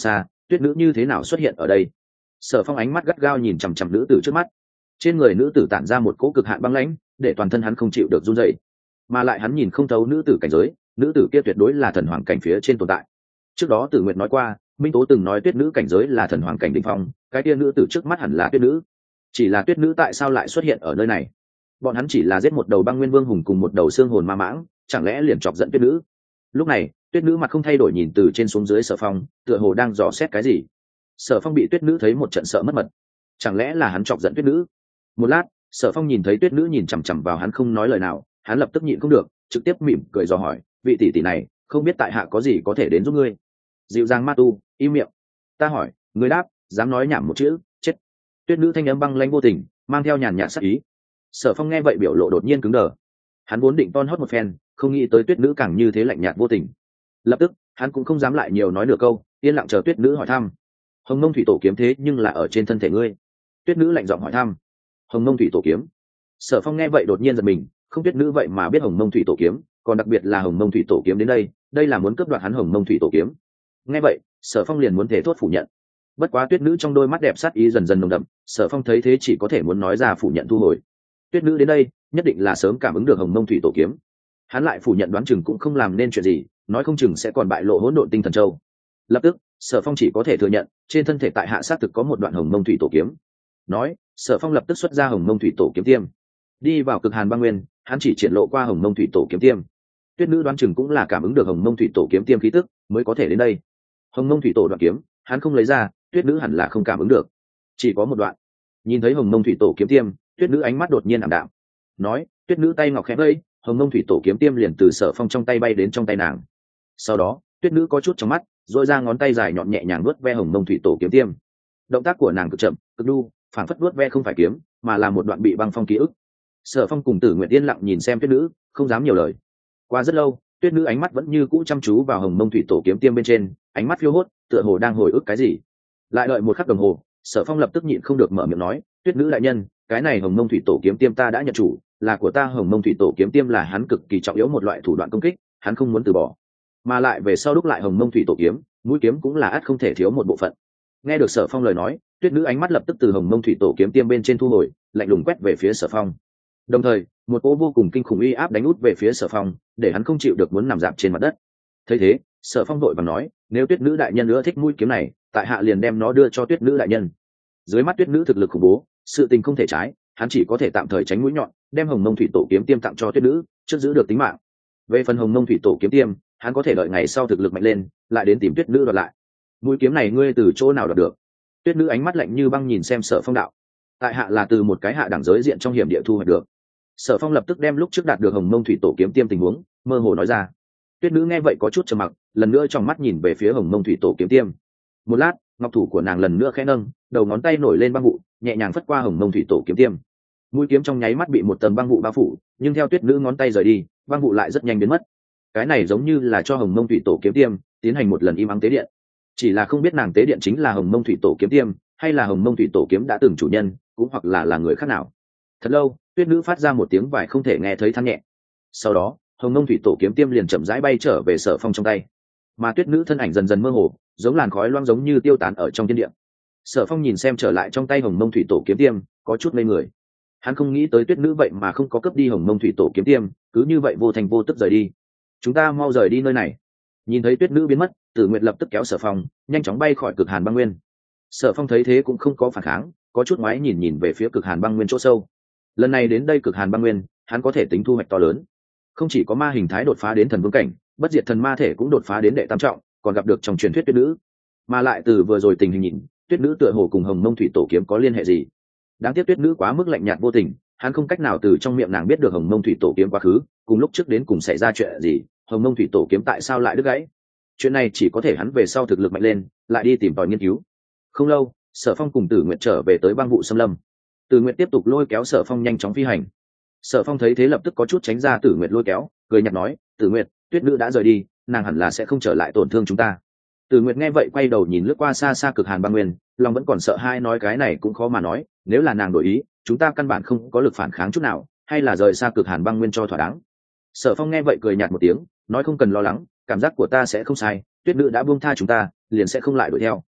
tuyết nữ như thế nào xuất hiện ở đây? Sở Phong ánh mắt gắt gao nhìn chằm chằm nữ tử trước mắt. Trên người nữ tử tản ra một cỗ cực hạn băng lãnh, để toàn thân hắn không chịu được run rẩy. Mà lại hắn nhìn không thấu nữ tử cảnh giới, nữ tử kia tuyệt đối là thần hoàng cảnh phía trên tồn tại. Trước đó Tử Nguyệt nói qua, Minh Tố từng nói tuyết nữ cảnh giới là thần hoàng cảnh đỉnh phong, cái kia nữ tử trước mắt hẳn là tuyết nữ. Chỉ là tuyết nữ tại sao lại xuất hiện ở nơi này? Bọn hắn chỉ là giết một đầu băng nguyên vương hùng cùng một đầu xương hồn ma mãng, chẳng lẽ liền chọc giận tuyết nữ? Lúc này, tuyết nữ mặt không thay đổi nhìn từ trên xuống dưới Sở Phong, tựa hồ đang dò xét cái gì. Sở Phong bị tuyết nữ thấy một trận sợ mất mật. Chẳng lẽ là hắn chọc giận tuyết nữ? Một lát, Sở Phong nhìn thấy tuyết nữ nhìn chằm chằm vào hắn không nói lời nào, hắn lập tức nhịn không được, trực tiếp mỉm cười dò hỏi, vị tỷ tỷ này, không biết tại hạ có gì có thể đến giúp ngươi? Dịu dàng ma tu, im miệng. Ta hỏi, ngươi đáp, dám nói nhảm một chữ, chết. Tuyết nữ thanh âm băng lãnh vô tình, mang theo nhàn nhạt sắc ý. Sở Phong nghe vậy biểu lộ đột nhiên cứng đờ. Hắn vốn định ton hót một phen, không nghĩ tới tuyết nữ càng như thế lạnh nhạt vô tình. Lập tức, hắn cũng không dám lại nhiều nói nửa câu, yên lặng chờ tuyết nữ hỏi thăm. Hồng Mông Thủy Tổ kiếm thế nhưng là ở trên thân thể ngươi? Tuyết nữ lạnh giọng hỏi thăm. Hồng Mông Thủy Tổ kiếm? Sở Phong nghe vậy đột nhiên giật mình, không tuyết nữ vậy mà biết Hồng Mông Thủy Tổ kiếm, còn đặc biệt là Hồng Mông Thủy Tổ kiếm đến đây, đây là muốn cướp đoạt hắn Hồng Mông Thủy Tổ kiếm. Nghe vậy, Sở Phong liền muốn thể thốt phủ nhận. Bất quá tuyết nữ trong đôi mắt đẹp sát ý dần dần nồng đậm, Sở Phong thấy thế chỉ có thể muốn nói ra phủ nhận thu hồi. Tuyết nữ đến đây, nhất định là sớm cảm ứng được Hồng Mông Thủy Tổ kiếm. Hắn lại phủ nhận đoán chừng cũng không làm nên chuyện gì, nói không chừng sẽ còn bại lộ hỗn độn tinh thần châu. Lập tức, Sở Phong chỉ có thể thừa nhận, trên thân thể tại hạ sát thực có một đoạn Hồng Mông Thủy Tổ kiếm. Nói, Sở Phong lập tức xuất ra Hồng Mông Thủy Tổ kiếm tiêm. Đi vào cực hàn băng nguyên, hắn chỉ triển lộ qua Hồng Mông Thủy Tổ kiếm tiêm. Tuyết nữ đoán chừng cũng là cảm ứng được Hồng Mông Thủy Tổ kiếm tiêm khí tức, mới có thể đến đây. Hồng Mông Thủy Tổ đoạn kiếm, hắn không lấy ra, tuyết nữ hẳn là không cảm ứng được. Chỉ có một đoạn. Nhìn thấy Hồng Mông Thủy Tổ kiếm tiêm, tuyết nữ ánh mắt đột nhiên ảm đạm. Nói, tuyết nữ tay ngọc khẽ vẫy, Hồng Mông Thủy Tổ kiếm tiêm liền từ Sở Phong trong tay bay đến trong tay nàng. Sau đó, tuyết nữ có chút trong mắt, rồi ra ngón tay dài nhọn nhẹ nhàng vuốt ve Hồng Mông Thủy Tổ kiếm tiêm. Động tác của nàng cực chậm, cực nhu, phản phất vuốt ve không phải kiếm, mà là một đoạn bị băng phong ký ức. Sở Phong cùng Tử Nguyệt yên lặng nhìn xem tuyết nữ, không dám nhiều lời. Qua rất lâu, tuyết nữ ánh mắt vẫn như cũ chăm chú vào Hồng Mông Thủy Tổ kiếm tiêm bên trên, ánh mắt phiêu hốt, tựa hồ đang hồi ức cái gì. Lại đợi một khắc đồng hồ, Sở Phong lập tức nhịn không được mở miệng nói, tuyết nữ đại nhân, cái này Hồng Mông Thủy Tổ kiếm tiêm ta đã nhận chủ, là của ta. Hồng Mông Thủy Tổ kiếm tiêm là hắn cực kỳ trọng yếu một loại thủ đoạn công kích, hắn không muốn từ bỏ. Mà lại về sau đúc lại Hồng Mông Thủy Tổ kiếm, mũi kiếm cũng là ắt không thể thiếu một bộ phận. Nghe được Sở Phong lời nói, tuyết nữ ánh mắt lập tức từ Hồng Mông Thủy Tổ kiếm tiêm bên trên thu hồi, lạnh lùng quét về phía Sở Phong. Đồng thời, một cỗ vô cùng kinh khủng uy áp đánh út về phía Sở Phong, để hắn không chịu được muốn nằm dạp trên mặt đất. Thấy thế, Sở Phong vội vàng nói, nếu tuyết nữ đại nhân nữa thích mũi kiếm này, tại hạ liền đem nó đưa cho tuyết nữ đại nhân. Dưới mắt tuyết nữ thực lực khủng bố, sự tình không thể trái, hắn chỉ có thể tạm thời tránh mũi nhọn, đem Hồng Mông Thủy Tổ kiếm tiêm tặng cho tuyết nữ, trước giữ được tính mạng. Về phần Hồng Mông Thủy Tổ kiếm tiêm, hắn có thể đợi ngày sau thực lực mạnh lên, lại đến tìm tuyết nữ đoạt lại. Mũi kiếm này ngươi từ chỗ nào đoạt được? Tuyết nữ ánh mắt lạnh như băng nhìn xem Sở Phong đạo. Tại hạ là từ một cái hạ đẳng giới diện trong hiểm địa thu hoạch được. Sở Phong lập tức đem lúc trước đạt được Hồng Mông Thủy Tổ kiếm tiêm tình huống mơ hồ nói ra. Tuyết nữ nghe vậy có chút trầm mặc, lần nữa trong mắt nhìn về phía Hồng Mông Thủy Tổ kiếm tiêm. Một lát, ngọc thủ của nàng lần nữa khẽ nâng, đầu ngón tay nổi lên băng vụ, nhẹ nhàng phất qua Hồng Mông Thủy Tổ kiếm tiêm. Mũi kiếm trong nháy mắt bị một tầng băng vụ bao phủ, nhưng theo tuyết nữ ngón tay rời đi, băng vụ lại rất nhanh biến mất. Cái này giống như là cho Hồng Mông Thủy Tổ kiếm tiêm tiến hành một lần im ắng tế điện. Chỉ là không biết nàng tế điện chính là Hồng Mông Thủy Tổ kiếm tiêm, hay là Hồng Mông Thủy Tổ kiếm đã từng chủ nhân, cũng hoặc là người khác nào. Thật lâu, tuyết nữ phát ra một tiếng vải không thể nghe thấy than nhẹ. Sau đó, Hồng Mông Thủy Tổ kiếm tiêm liền chậm rãi bay trở về Sở Phong trong tay. Mà tuyết nữ thân ảnh dần dần mơ hồ, giống làn khói loang giống như tiêu tán ở trong thiên địa. Sở Phong nhìn xem trở lại trong tay Hồng Mông Thủy Tổ kiếm tiêm, có chút ngây người. Hắn không nghĩ tới tuyết nữ vậy mà không có cướp đi Hồng Mông Thủy Tổ kiếm tiêm, cứ như vậy vô thành vô tức rời đi. Chúng ta mau rời đi nơi này. Nhìn thấy tuyết nữ biến mất, Tử Nguyệt lập tức kéo Sở Phong nhanh chóng bay khỏi cực hàn băng nguyên. Sở Phong thấy thế cũng không có phản kháng, có chút ngoái nhìn về phía cực hàn băng nguyên chỗ sâu. Lần này đến đây cực hàn băng nguyên, hắn có thể tính thu hoạch to lớn. Không chỉ có ma hình thái đột phá đến thần vương cảnh, bất diệt thần ma thể cũng đột phá đến đệ tam trọng, còn gặp được trong truyền thuyết tuyết nữ. Mà lại từ vừa rồi tình hình nhìn, tuyết nữ tựa hồ cùng Hồng Mông Thủy Tổ kiếm có liên hệ gì. Đáng tiếc tuyết nữ quá mức lạnh nhạt vô tình, hắn không cách nào từ trong miệng nàng biết được Hồng Mông Thủy Tổ kiếm quá khứ, cùng lúc trước đến cùng xảy ra chuyện gì, Hồng Mông Thủy Tổ kiếm tại sao lại đứt gãy. Chuyện này chỉ có thể hắn về sau thực lực mạnh lên, lại đi tìm tòi nghiên cứu. Không lâu, Sở Phong cùng Tử Nguyệt trở về tới băng vụ xâm lâm. Tử Nguyệt tiếp tục lôi kéo Sở Phong nhanh chóng phi hành. Sở Phong thấy thế lập tức có chút tránh ra Tử Nguyệt lôi kéo, cười nhạt nói, Tử Nguyệt, tuyết nữ đã rời đi, nàng hẳn là sẽ không trở lại tổn thương chúng ta. Tử Nguyệt nghe vậy quay đầu nhìn lướt qua xa xa cực hàn băng nguyên, lòng vẫn còn sợ hai, nói cái này cũng khó mà nói, nếu là nàng đổi ý, chúng ta căn bản không có lực phản kháng chút nào, hay là rời xa cực hàn băng nguyên cho thỏa đáng. Sở Phong nghe vậy cười nhạt một tiếng, nói không cần lo lắng, cảm giác của ta sẽ không sai, tuyết nữ đã buông tha chúng ta, liền sẽ không lại đuổi theo.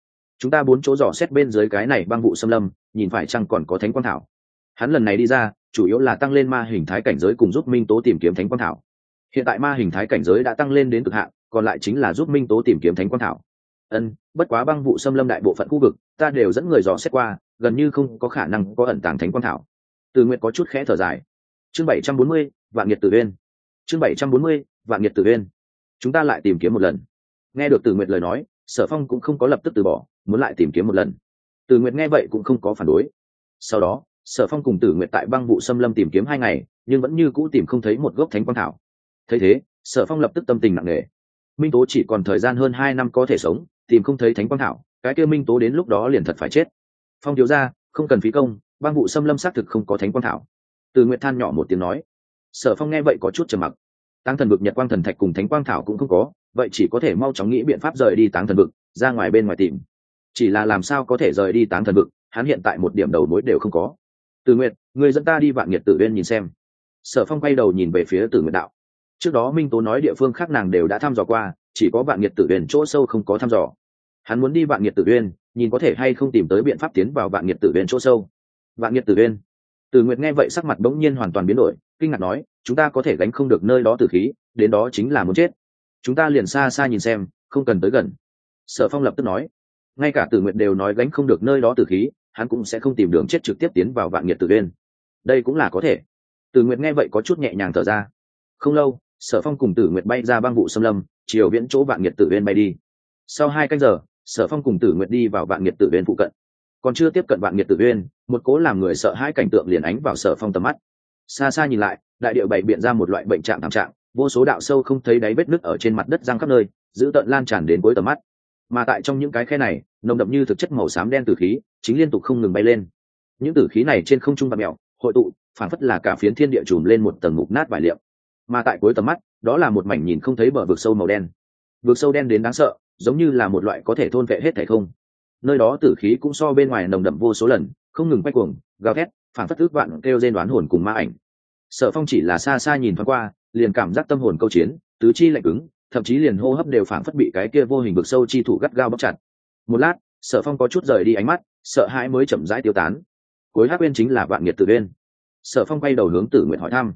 chúng ta 4 chỗ dò xét bên dưới cái này băng vụ xâm lâm, nhìn phải chăng còn có thánh quang thảo. Hắn lần này đi ra chủ yếu là tăng lên ma hình thái cảnh giới cùng giúp Minh Tố tìm kiếm thánh quang thảo. Hiện tại ma hình thái cảnh giới đã tăng lên đến cực hạn, còn lại chính là giúp Minh Tố tìm kiếm thánh quang thảo. Bất quá băng vụ xâm lâm đại bộ phận khu vực ta đều dẫn người dò xét qua, gần như không có khả năng có ẩn tàng thánh quang thảo. Từ Nguyệt có chút khẽ thở dài. Chương 740, Vạn Nghiệt Tử Uyên. Chương 740, Vạn Nghiệt Tử Uyên. Chúng ta lại tìm kiếm một lần. Nghe được Từ Nguyệt lời nói, Sở Phong cũng không có lập tức từ bỏ, muốn lại tìm kiếm một lần. Từ Nguyệt nghe vậy cũng không có phản đối. Sau đó, Sở Phong cùng Tử Nguyệt tại băng vụ xâm lâm tìm kiếm 2 ngày, nhưng vẫn như cũ tìm không thấy một gốc thánh quang thảo. Thấy thế, Sở Phong lập tức tâm tình nặng nề. Minh Tố chỉ còn thời gian hơn 2 năm có thể sống, tìm không thấy thánh quang thảo, cái kia Minh Tố đến lúc đó liền thật phải chết. Phong thiếu gia, không cần phí công, băng vụ xâm lâm xác thực không có thánh quang thảo. Từ Nguyệt than nhỏ một tiếng nói. Sở Phong nghe vậy có chút trầm mặc. Táng thần vực Nhật Quang thần thạch cùng thánh quang thảo cũng không có, vậy chỉ có thể mau chóng nghĩ biện pháp rời đi Táng thần vực, ra ngoài bên ngoài tìm. Chỉ là làm sao có thể rời đi Táng thần vực, hắn hiện tại một điểm đầu mối đều không có. Từ Nguyệt, người dẫn ta đi Vạn Nghiệt Tử Uyên nhìn xem. Sở Phong quay đầu nhìn về phía Từ Nguyệt đạo. Trước đó Minh Tố nói địa phương khác nàng đều đã thăm dò qua, chỉ có Vạn Nghiệt Tử Uyên chỗ sâu không có thăm dò. Hắn muốn đi Vạn Nghiệt Tử Uyên, nhìn có thể hay không tìm tới biện pháp tiến vào Vạn Nghiệt Tử Uyên chỗ sâu. Vạn Nghiệt Tử Uyên. Từ Nguyệt nghe vậy sắc mặt bỗng nhiên hoàn toàn biến đổi, kinh ngạc nói, chúng ta có thể gánh không được nơi đó tử khí, đến đó chính là muốn chết. Chúng ta liền xa xa nhìn xem, không cần tới gần. Sở Phong lập tức nói, ngay cả Từ Nguyệt đều nói gánh không được nơi đó tử khí, hắn cũng sẽ không tìm đường chết trực tiếp tiến vào Vạn Nghiệt Tử Uyên. Đây cũng là có thể. Từ Nguyệt nghe vậy có chút nhẹ nhàng thở ra. Không lâu, Sở Phong cùng Tử Nguyệt bay ra băng vụ xâm lâm, chiều viễn chỗ Vạn Nghiệt Tử Uyên bay đi. Sau 2 canh giờ, Sở Phong cùng Tử Nguyệt đi vào Vạn Nghiệt Tử Uyên phụ cận. Còn chưa tiếp cận Vạn Nghiệt Tử Uyên, một cố làm người sợ hãi cảnh tượng liền ánh vào Sở Phong tầm mắt. Xa xa nhìn lại, đại địa bày biện ra một loại bệnh trạng thảm trạng, vô số đạo sâu không thấy đáy vết nứt ở trên mặt đất giăng khắp nơi, dữ tợn lan tràn đến cuối tầm mắt. Mà tại trong những cái khe này, nồng đậm như thực chất màu xám đen tử khí, chính liên tục không ngừng bay lên. Những tử khí này trên không trung vặn mèo, hội tụ, phản phất là cả phiến thiên địa trùm lên một tầng mục nát vải liệm. Mà tại cuối tầm mắt, đó là một mảnh nhìn không thấy bờ vực sâu màu đen. Vực sâu đen đến đáng sợ, giống như là một loại có thể thôn vệ hết thảy không. Nơi đó tử khí cũng so bên ngoài nồng đậm vô số lần, không ngừng quay cuồng, gào thét, phản phất ước vạn kêu rên đoán hồn cùng ma ảnh. Sở Phong chỉ là xa xa nhìn thoáng qua, liền cảm giác tâm hồn câu chiến, tứ chi lạnh cứng, thậm chí liền hô hấp đều phản phất bị cái kia vô hình vực sâu chi thủ gắt gao bóp chặt. Một lát, Sở Phong có chút rời đi ánh mắt, sợ hãi mới chậm rãi tiêu tán. Cuối hắc bên chính là Vạn Nghiệt Tử Uyên. Sở Phong quay đầu hướng Tử Nguyệt hỏi thăm.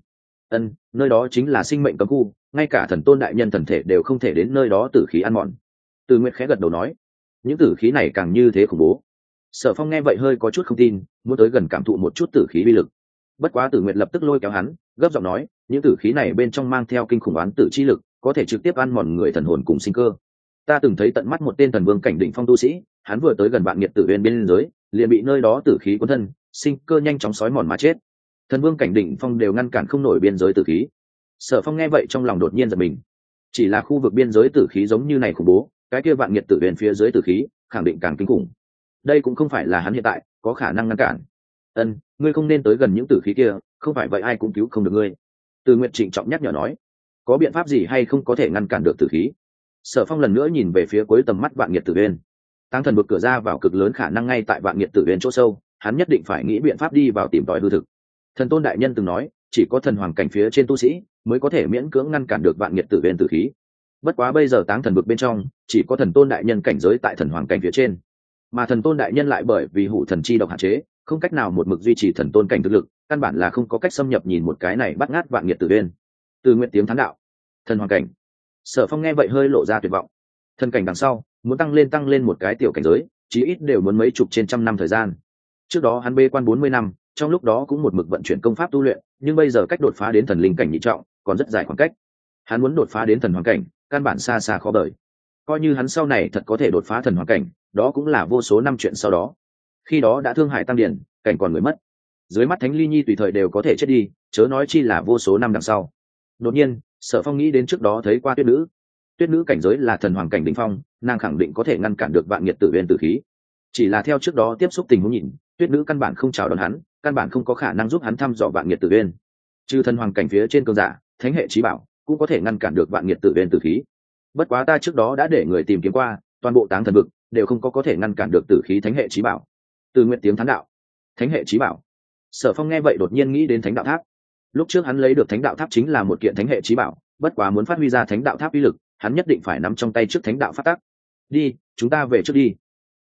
Nơi đó chính là sinh mệnh cấm khu, ngay cả thần tôn đại nhân thần thể đều không thể đến nơi đó tử khí ăn mòn. Tử Nguyệt khẽ gật đầu nói, những tử khí này càng như thế khủng bố. Sở Phong nghe vậy hơi có chút không tin, muốn tới gần cảm thụ một chút tử khí uy lực. Bất quá Tử Nguyệt lập tức lôi kéo hắn, gấp giọng nói, những tử khí này bên trong mang theo kinh khủng oán tử chi lực, có thể trực tiếp ăn mòn người thần hồn cùng sinh cơ. Ta từng thấy tận mắt một tên thần vương cảnh đỉnh phong tu sĩ, hắn vừa tới gần Vạn Nghiệt Tử Uyên bên dưới, liền bị nơi đó tử khí cuốn thân, sinh cơ nhanh chóng sói mòn mà chết. Thần vương cảnh đỉnh phong đều ngăn cản không nổi biên giới tử khí. Sở Phong nghe vậy trong lòng đột nhiên giật mình. Chỉ là khu vực biên giới tử khí giống như này khủng bố, cái kia Vạn Nghiệt Tử Uyên phía dưới tử khí khẳng định càng kinh khủng. Đây cũng không phải là hắn hiện tại có khả năng ngăn cản. Ngươi không nên tới gần những tử khí kia, không phải vậy ai cũng cứu không được ngươi. Từ Nguyệt trịnh trọng nhắc nhở nói, có biện pháp gì hay không có thể ngăn cản được tử khí? Sở Phong lần nữa nhìn về phía cuối tầm mắt Vạn Nghiệt Tử Uyên. Táng thần vực cửa ra vào cực lớn khả năng ngay tại Vạn Nghiệt Tử Uyên chỗ sâu, hắn nhất định phải nghĩ biện pháp đi vào tìm tòi hư thực. Thần tôn đại nhân từng nói, chỉ có thần hoàng cảnh phía trên tu sĩ mới có thể miễn cưỡng ngăn cản được Vạn Nghiệt Tử Uyên tử khí. Bất quá bây giờ Táng thần vực bên trong chỉ có thần tôn đại nhân cảnh giới tại thần hoàng cảnh phía trên, mà thần tôn đại nhân lại bởi vì hủ thần chi độc hạn chế, không cách nào một mực duy trì thần tôn cảnh thực lực, căn bản là không có cách xâm nhập nhìn một cái này bắt ngát Vạn Nghiệt Tử Uyên. Từ Nguyện tiếng thán đạo, thần hoàng cảnh. Sở Phong nghe vậy hơi lộ ra tuyệt vọng. Thần cảnh đằng sau muốn tăng lên một cái tiểu cảnh giới, chí ít đều muốn mấy chục trên trăm năm thời gian. Trước đó hắn bê quan 40 năm, trong lúc đó cũng một mực vận chuyển công pháp tu luyện, nhưng bây giờ cách đột phá đến thần linh cảnh nhị trọng còn rất dài khoảng cách. Hắn muốn đột phá đến thần hoàng cảnh, căn bản xa xa khó đợi. Coi như hắn sau này thật có thể đột phá thần hoàng cảnh, đó cũng là vô số năm chuyện sau đó. Khi đó đã thương hại tăng điển, cảnh còn người mất. Dưới mắt Thánh Ly Nhi tùy thời đều có thể chết đi, chớ nói chi là vô số năm đằng sau. Đột nhiên, Sở Phong nghĩ đến trước đó thấy qua Tuyết Nữ. Tuyết Nữ cảnh giới là thần hoàng cảnh đỉnh phong, nàng khẳng định có thể ngăn cản được Vạn Nghiệt Tử Uyên tử khí. Chỉ là theo trước đó tiếp xúc tình huống nhìn, Tuyết Nữ căn bản không chào đón hắn, căn bản không có khả năng giúp hắn thăm dò Vạn Nghiệt Tử Uyên. Trừ thần hoàng cảnh phía trên cường giả, thánh hệ chí bảo cũng có thể ngăn cản được Vạn Nghiệt Tử Uyên tử khí. Bất quá ta trước đó đã để người tìm kiếm qua, toàn bộ Táng thần vực đều không có thể ngăn cản được tử khí thánh hệ chí bảo. Từ Nguyện tiếng thán đạo, thánh hệ chí bảo. Sở Phong nghe vậy đột nhiên nghĩ đến Thánh Đạo Tháp. Lúc trước hắn lấy được Thánh Đạo Tháp chính là một kiện thánh hệ chí bảo, bất quá muốn phát huy ra Thánh Đạo Tháp uy lực, hắn nhất định phải nắm trong tay trước Thánh Đạo pháp tắc. Đi, chúng ta về trước đi.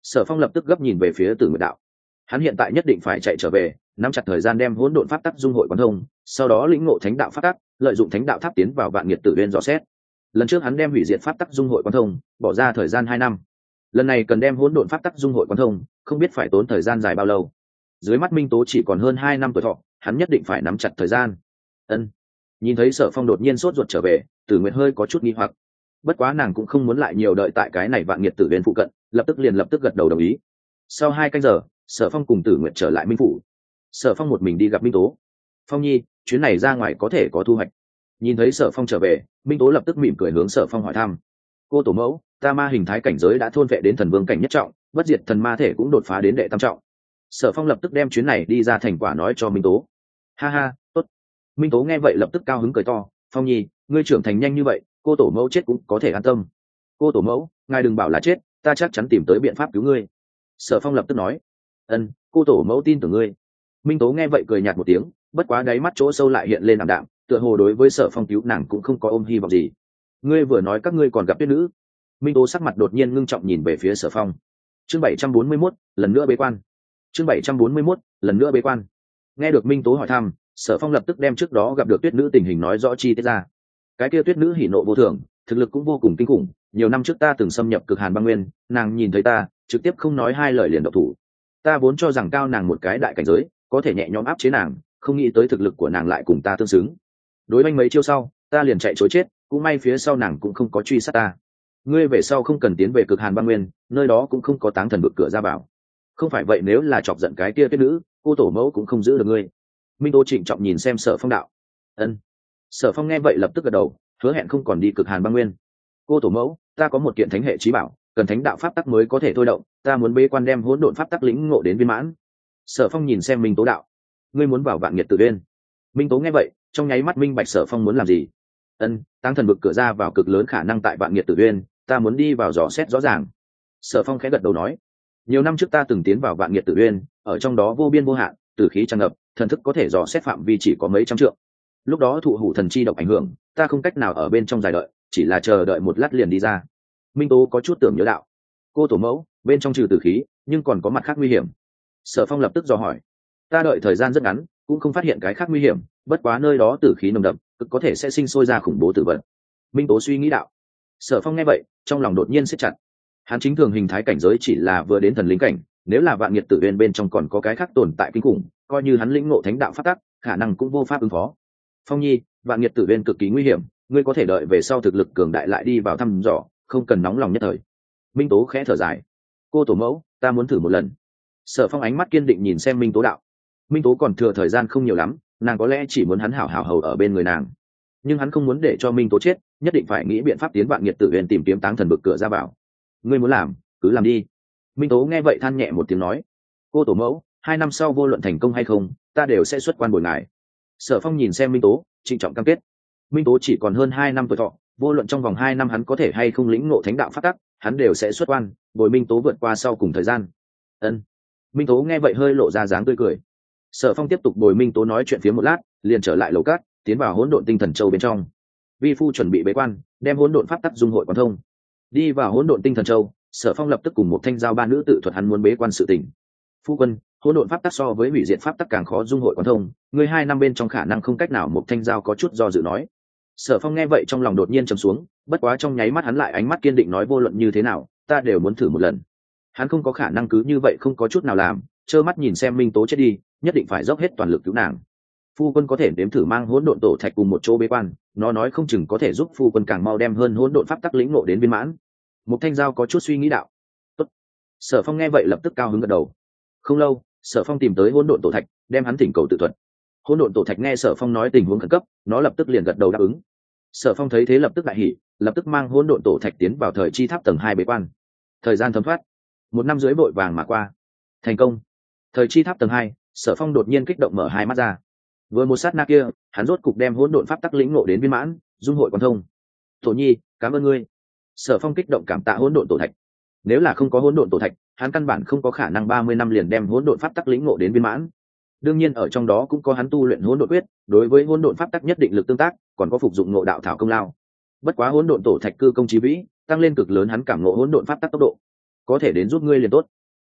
Sở Phong lập tức gấp nhìn về phía Tử Nguyệt đạo. Hắn hiện tại nhất định phải chạy trở về, nắm chặt thời gian đem hỗn độn pháp tắc dung hội quán thông, sau đó lĩnh ngộ thánh đạo pháp tắc, lợi dụng thánh đạo tháp tiến vào vạn nghiệt tử viên dò xét. Lần trước hắn đem hủy diệt pháp tắc dung hội quán thông, bỏ ra thời gian 2 năm. Lần này cần đem hỗn độn pháp tắc dung hội quán thông, không biết phải tốn thời gian dài bao lâu. Dưới mắt Minh Tố chỉ còn hơn 2 năm tuổi thọ, hắn nhất định phải nắm chặt thời gian. Ân. Nhìn thấy Sở Phong đột nhiên sốt ruột trở về, Tử Nguyệt hơi có chút nghi hoặc. Bất quá nàng cũng không muốn lại nhiều đợi tại cái này vạn nghiệt tử viên phụ cận, lập tức gật đầu đồng ý. Sau 2 canh giờ, Sở Phong cùng Tử Nguyệt trở lại Minh phủ. Sở Phong một mình đi gặp Minh Tố. Phong nhi, chuyến này ra ngoài có thể có thu hoạch. Nhìn thấy Sở Phong trở về, Minh Tố lập tức mỉm cười hướng Sở Phong hỏi thăm. Cô tổ mẫu, ta ma hình thái cảnh giới đã thôn vệ đến thần vương cảnh nhất trọng, bất diệt thần ma thể cũng đột phá đến đệ tam trọng. Sở Phong lập tức đem chuyến này đi ra thành quả nói cho Minh Tố. Ha ha, tốt. Minh Tố nghe vậy lập tức cao hứng cười to. Phong nhi, ngươi trưởng thành nhanh như vậy, cô tổ mẫu chết cũng có thể an tâm. Cô tổ mẫu, ngài đừng bảo là chết, ta chắc chắn tìm tới biện pháp cứu ngươi. Sở Phong lập tức nói. Ân, cô tổ mẫu tin tưởng ngươi. Minh Tố nghe vậy cười nhạt một tiếng, bất quá đáy mắt chỗ sâu lại hiện lên ảm đạm, tựa hồ đối với Sở Phong cứu nàng cũng không có ôm hy vọng gì. Ngươi vừa nói các ngươi còn gặp tuyết nữ. Minh Tố sắc mặt đột nhiên ngưng trọng nhìn về phía Sở Phong. Chương 741, lần nữa bế quan. Chương 741, lần nữa bế quan. Nghe được Minh Tố hỏi thăm, Sở Phong lập tức đem trước đó gặp được tuyết nữ tình hình nói rõ chi tiết ra. Cái kia tuyết nữ hỉ nộ vô thường, thực lực cũng vô cùng kinh khủng, nhiều năm trước ta từng xâm nhập cực hàn băng nguyên, nàng nhìn thấy ta, trực tiếp không nói 2 lời liền động thủ. Ta vốn cho rằng cao nàng một cái đại cảnh giới, có thể nhẹ nhõm áp chế nàng, không nghĩ tới thực lực của nàng lại cùng ta tương xứng. Đối với mấy chiêu sau, ta liền chạy trối chết, cũng may phía sau nàng cũng không có truy sát ta. Ngươi về sau không cần tiến về cực hàn băng nguyên, nơi đó cũng không có táng thần vực cửa ra vào. Không phải vậy nếu là chọc giận cái kia tuyết nữ, cô tổ mẫu cũng không giữ được ngươi. Minh Tố trịnh trọng nhìn xem Sở Phong đạo. Ân. Sở Phong nghe vậy lập tức gật đầu, hứa hẹn không còn đi cực hàn băng nguyên. Cô tổ mẫu, ta có một kiện thánh hệ chí bảo, cần thánh đạo pháp tắc mới có thể thôi động, ta muốn bế quan đem hỗn độn pháp tắc lĩnh ngộ đến viên mãn. Sở Phong nhìn xem Minh Tố đạo. Ngươi muốn vào vạn nghiệt tử viên. Minh Tố nghe vậy, trong nháy mắt minh bạch Sở Phong muốn làm gì. Ân, táng thần vực cửa ra vào cực lớn khả năng tại vạn nghiệt tử viên, ta muốn đi vào dò xét rõ ràng. Sở Phong khẽ gật đầu nói. Nhiều năm trước ta từng tiến vào vạn nghiệt tử uyên, ở trong đó vô biên vô hạn, tử khí tràn ngập, thần thức có thể dò xét phạm vi chỉ có mấy trăm trượng. Lúc đó thụ hủ thần chi độc ảnh hưởng, ta không cách nào ở bên trong dài đợi, chỉ là chờ đợi một lát liền đi ra. Minh Tố có chút tưởng nhớ đạo. Cô tổ mẫu, bên trong trừ tử khí, nhưng còn có mặt khác nguy hiểm. Sở Phong lập tức dò hỏi. Ta đợi thời gian rất ngắn, cũng không phát hiện cái khác nguy hiểm, bất quá nơi đó tử khí nồng đậm, cực có thể sẽ sinh sôi ra khủng bố tử vật. Minh Tố suy nghĩ đạo. Sở Phong nghe vậy, trong lòng đột nhiên siết chặt. Hắn chính thường hình thái cảnh giới chỉ là vừa đến thần linh cảnh, nếu là vạn nghiệt tử uyên bên trong còn có cái khác tồn tại kinh khủng, coi như hắn lĩnh ngộ thánh đạo pháp tắc, khả năng cũng vô pháp ứng phó. Phong nhi, vạn nghiệt tử uyên cực kỳ nguy hiểm, ngươi có thể đợi về sau thực lực cường đại lại đi vào thăm dò, không cần nóng lòng nhất thời. Minh Tố khẽ thở dài. Cô tổ mẫu, ta muốn thử một lần. Sở Phong ánh mắt kiên định nhìn xem Minh Tố đạo. Minh Tố còn thừa thời gian không nhiều lắm, nàng có lẽ chỉ muốn hắn hảo hảo hầu ở bên người nàng, nhưng hắn không muốn để cho Minh Tố chết, nhất định phải nghĩ biện pháp tiến vạn nghiệt tử uyên tìm kiếm táng thần vực cửa ra vào. Ngươi muốn làm, cứ làm đi. Minh Tố nghe vậy than nhẹ một tiếng nói. Cô tổ mẫu, 2 năm sau vô luận thành công hay không, ta đều sẽ xuất quan bồi ngài. Sở Phong nhìn xem Minh Tố, trịnh trọng cam kết. Minh Tố chỉ còn hơn 2 năm tuổi thọ, vô luận trong vòng 2 năm hắn có thể hay không lĩnh ngộ thánh đạo pháp tắc, hắn đều sẽ xuất quan, bồi Minh Tố vượt qua sau cùng thời gian. Ân. Minh Tố nghe vậy hơi lộ ra dáng tươi cười. Sở Phong tiếp tục bồi Minh Tố nói chuyện phía một lát, liền trở lại lầu cát, tiến vào hỗn độn tinh thần châu bên trong. Vi phu chuẩn bị bế quan, đem hỗn độn pháp tắc dung hội quán thông. Đi vào hỗn độn tinh thần châu, Sở Phong lập tức cùng một thanh giao ba nữ tự thuật hắn muốn bế quan sự tình. Phu quân, hỗn độn pháp tắc so với hủy diệt pháp tắc càng khó dung hội quán thông, người 2 năm bên trong khả năng không cách nào. Một thanh giao có chút do dự nói. Sở Phong nghe vậy trong lòng đột nhiên trầm xuống, bất quá trong nháy mắt hắn lại ánh mắt kiên định nói vô luận như thế nào, ta đều muốn thử một lần. Hắn không có khả năng cứ như vậy không có chút nào làm, trơ mắt nhìn xem Minh Tố chết đi, nhất định phải dốc hết toàn lực cứu nàng. Phu quân có thể nếm thử mang hỗn độn tổ thạch cùng một chỗ bế quan, nó nói không chừng có thể giúp phu quân càng mau đem hơn hỗn độn pháp tắc lĩnh ngộ đến viên mãn. Một thanh giao có chút suy nghĩ đạo. Tốt. Sở Phong nghe vậy lập tức cao hứng gật đầu. Không lâu, Sở Phong tìm tới hỗn độn tổ thạch, đem hắn thỉnh cầu tự thuật. Hỗn độn tổ thạch nghe Sở Phong nói tình huống khẩn cấp, nó lập tức liền gật đầu đáp ứng. Sở Phong thấy thế lập tức đại hỉ, lập tức mang hỗn độn tổ thạch tiến vào thời chi tháp tầng 2 bế quan. Thời gian thấm thoát, 1 năm rưỡi vội vàng mà qua. Thành công. Thời chi tháp tầng 2, Sở Phong đột nhiên kích động mở 2 mắt ra. Vừa một sát na kia, hắn rốt cục đem hỗn độn pháp tắc lĩnh ngộ đến viên mãn, dung hội quán thông. Tổ nhi, cảm ơn ngươi. Sở Phong kích động cảm tạ hỗn độn tổ thạch. Nếu là không có hỗn độn tổ thạch, hắn căn bản không có khả năng 30 năm liền đem hỗn độn pháp tắc lĩnh ngộ đến viên mãn. Đương nhiên ở trong đó cũng có hắn tu luyện hỗn độn quyết, đối với hỗn độn pháp tắc nhất định lực tương tác, còn có phục dụng ngộ đạo thảo công lao. Bất quá hỗn độn tổ thạch cư công chí vĩ, tăng lên cực lớn hắn cảm ngộ hỗn độn pháp tắc tốc độ. Có thể đến giúp ngươi liền tốt.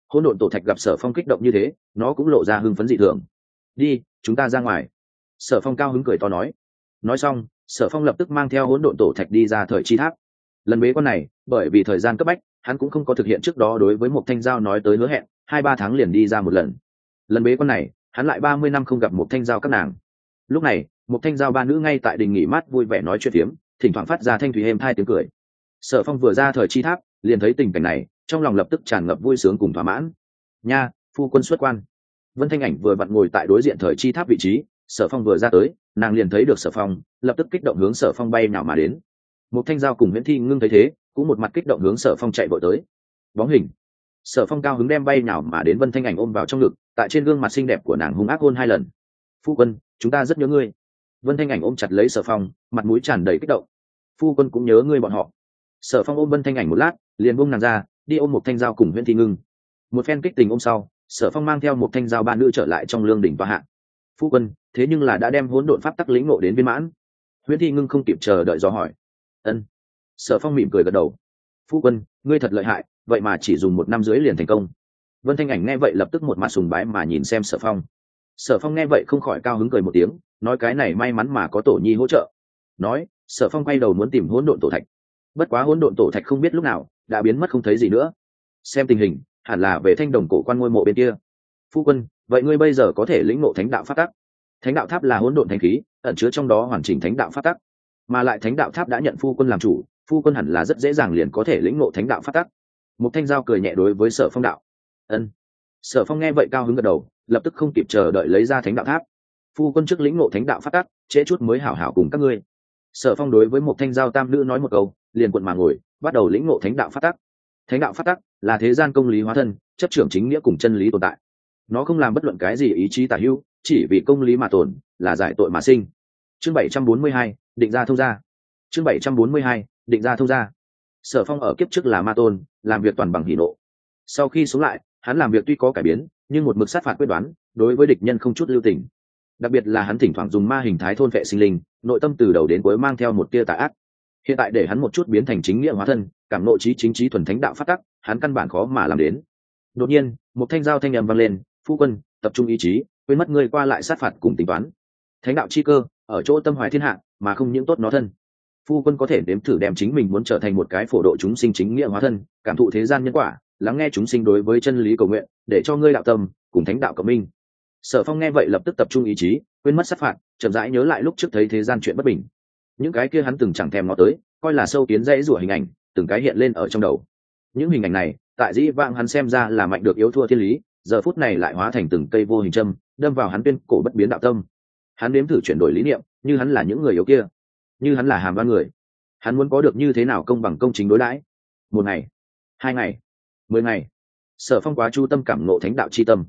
Hỗn độn tổ thạch gặp Sở Phong kích động như thế, nó cũng lộ ra hưng phấn dị thường. Đi, chúng ta ra ngoài. Sở Phong cao hứng cười to nói. Nói xong, Sở Phong lập tức mang theo hỗn độn tổ thạch đi ra thời chi tháp. Lần bế quan này, bởi vì thời gian cấp bách, hắn cũng không có thực hiện trước đó đối với một thanh giao nói tới hứa hẹn, 2-3 tháng liền đi ra một lần. Lần bế quan này, hắn lại 30 năm không gặp một thanh giao các nàng. Lúc này, một thanh giao ba nữ ngay tại đình nghỉ mát vui vẻ nói chuyện phiếm, thỉnh thoảng phát ra thanh thủy êm thai tiếng cười. Sở Phong vừa ra thời chi tháp, liền thấy tình cảnh này, trong lòng lập tức tràn ngập vui sướng cùng thỏa mãn. Nha, phu quân xuất quan. Vân Thanh Ảnh vừa vặn ngồi tại đối diện thời chi tháp vị trí, Sở Phong vừa ra tới, nàng liền thấy được Sở Phong, lập tức kích động hướng Sở Phong bay nào mà đến. Một thanh giao cùng Huyễn Thi Ngưng thấy thế, cũng một mặt kích động hướng Sở Phong chạy vội tới. Bóng hình. Sở Phong cao hứng đem bay nào mà đến Vân Thanh Ảnh ôm vào trong ngực, tại trên gương mặt xinh đẹp của nàng hung ác hôn 2 lần. Phu quân, chúng ta rất nhớ ngươi. Vân Thanh Ảnh ôm chặt lấy Sở Phong, mặt mũi tràn đầy kích động. Phu quân cũng nhớ ngươi bọn họ. Sở Phong ôm Vân Thanh Ảnh một lát, liền buông nàng ra, đi ôm một thanh giao cùng Huyễn Thi Ngưng. Một phen kích tình ôm sau, Sở Phong mang theo một thanh giao ba nữ trở lại trong lương đỉnh và hạ. Phu quân, thế nhưng là đã đem hỗn độn pháp tắc lĩnh ngộ đến viên mãn. Huyễn Thi Ngưng không kịp chờ đợi dò hỏi. Ân. Sở Phong mỉm cười gật đầu. Phu quân, ngươi thật lợi hại, vậy mà chỉ dùng 1 năm dưới liền thành công. Vân Thanh Ảnh nghe vậy lập tức một mặt sùng bái mà nhìn xem Sở Phong. Sở Phong nghe vậy không khỏi cao hứng cười một tiếng, nói cái này may mắn mà có tổ nhi hỗ trợ. Nói, Sở Phong quay đầu muốn tìm hỗn độn tổ thạch. Bất quá hỗn độn tổ thạch không biết lúc nào đã biến mất không thấy gì nữa. Xem tình hình, hẳn là về Thanh Đồng cổ quan ngôi mộ bên kia. Phu quân, vậy ngươi bây giờ có thể lĩnh ngộ thánh đạo pháp tắc. Thánh đạo tháp là hỗn độn thánh khí, ẩn chứa trong đó hoàn chỉnh thánh đạo pháp tắc. Mà lại thánh đạo tháp đã nhận phu quân làm chủ, phu quân hẳn là rất dễ dàng liền có thể lĩnh ngộ thánh đạo pháp tắc. Một thanh giao cười nhẹ đối với Sở Phong đạo. Ân. Sở Phong nghe vậy cao hứng gật đầu, lập tức không kịp chờ đợi lấy ra thánh đạo tháp. Phu quân trước lĩnh ngộ thánh đạo pháp tắc, trễ chút mới hảo hảo cùng các ngươi. Sở Phong đối với một thanh giao tam nữ nói một câu, liền cuộn mà ngồi, bắt đầu lĩnh ngộ thánh đạo pháp tắc. Thánh đạo pháp tắc là thế gian công lý hóa thân, chấp trưởng chính nghĩa cùng chân lý tồn tại. Nó không làm bất luận cái gì ý chí tả hữu, chỉ vì công lý mà tồn, là giải tội mà sinh. Chương 742, định ra thông gia. Chương 742, định ra thông gia. Sở Phong ở kiếp trước là ma tôn, làm việc toàn bằng hỉ nộ. Sau khi sống lại, hắn làm việc tuy có cải biến, nhưng một mực sát phạt quyết đoán, đối với địch nhân không chút lưu tình. Đặc biệt là hắn thỉnh thoảng dùng ma hình thái thôn vệ sinh linh, nội tâm từ đầu đến cuối mang theo một tia tà ác. Hiện tại để hắn một chút biến thành chính nghĩa hóa thân, cảm nội trí chính trí thuần thánh đạo phát tắc, hắn căn bản khó mà làm đến. Đột nhiên, một thanh giao thanh âm vang lên, "Phu quân, tập trung ý chí, quên mất ngươi qua lại sát phạt cùng tính toán. Thánh đạo chi cơ ở chỗ tâm hoài thiên hạ, mà không những tốt nó thân. Phu quân có thể đếm thử đem chính mình muốn trở thành một cái phổ độ chúng sinh chính nghĩa hóa thân, cảm thụ thế gian nhân quả, lắng nghe chúng sinh đối với chân lý cầu nguyện, để cho ngươi đạo tâm cùng thánh đạo cộng minh." Sở Phong nghe vậy lập tức tập trung ý chí, quên mất sát phạt, chậm rãi nhớ lại lúc trước thấy thế gian chuyện bất bình. Những cái kia hắn từng chẳng thèm ngó tới, coi là sâu kiến dãy rủa hình ảnh, từng cái hiện lên ở trong đầu. Những hình ảnh này, tại dĩ vãng hắn xem ra là mạnh được yếu thua thiên lý, giờ phút này lại hóa thành từng cây vô hình châm, đâm vào hắn tuyên cổ bất biến đạo tâm. Hắn nếm thử chuyển đổi lý niệm, như hắn là những người yếu kia, như hắn là hàm đoan người. Hắn muốn có được như thế nào công bằng công chính đối đãi. 1 ngày, 2 ngày, 10 ngày. Sở Phong quá chu tâm cảm ngộ thánh đạo chi tâm.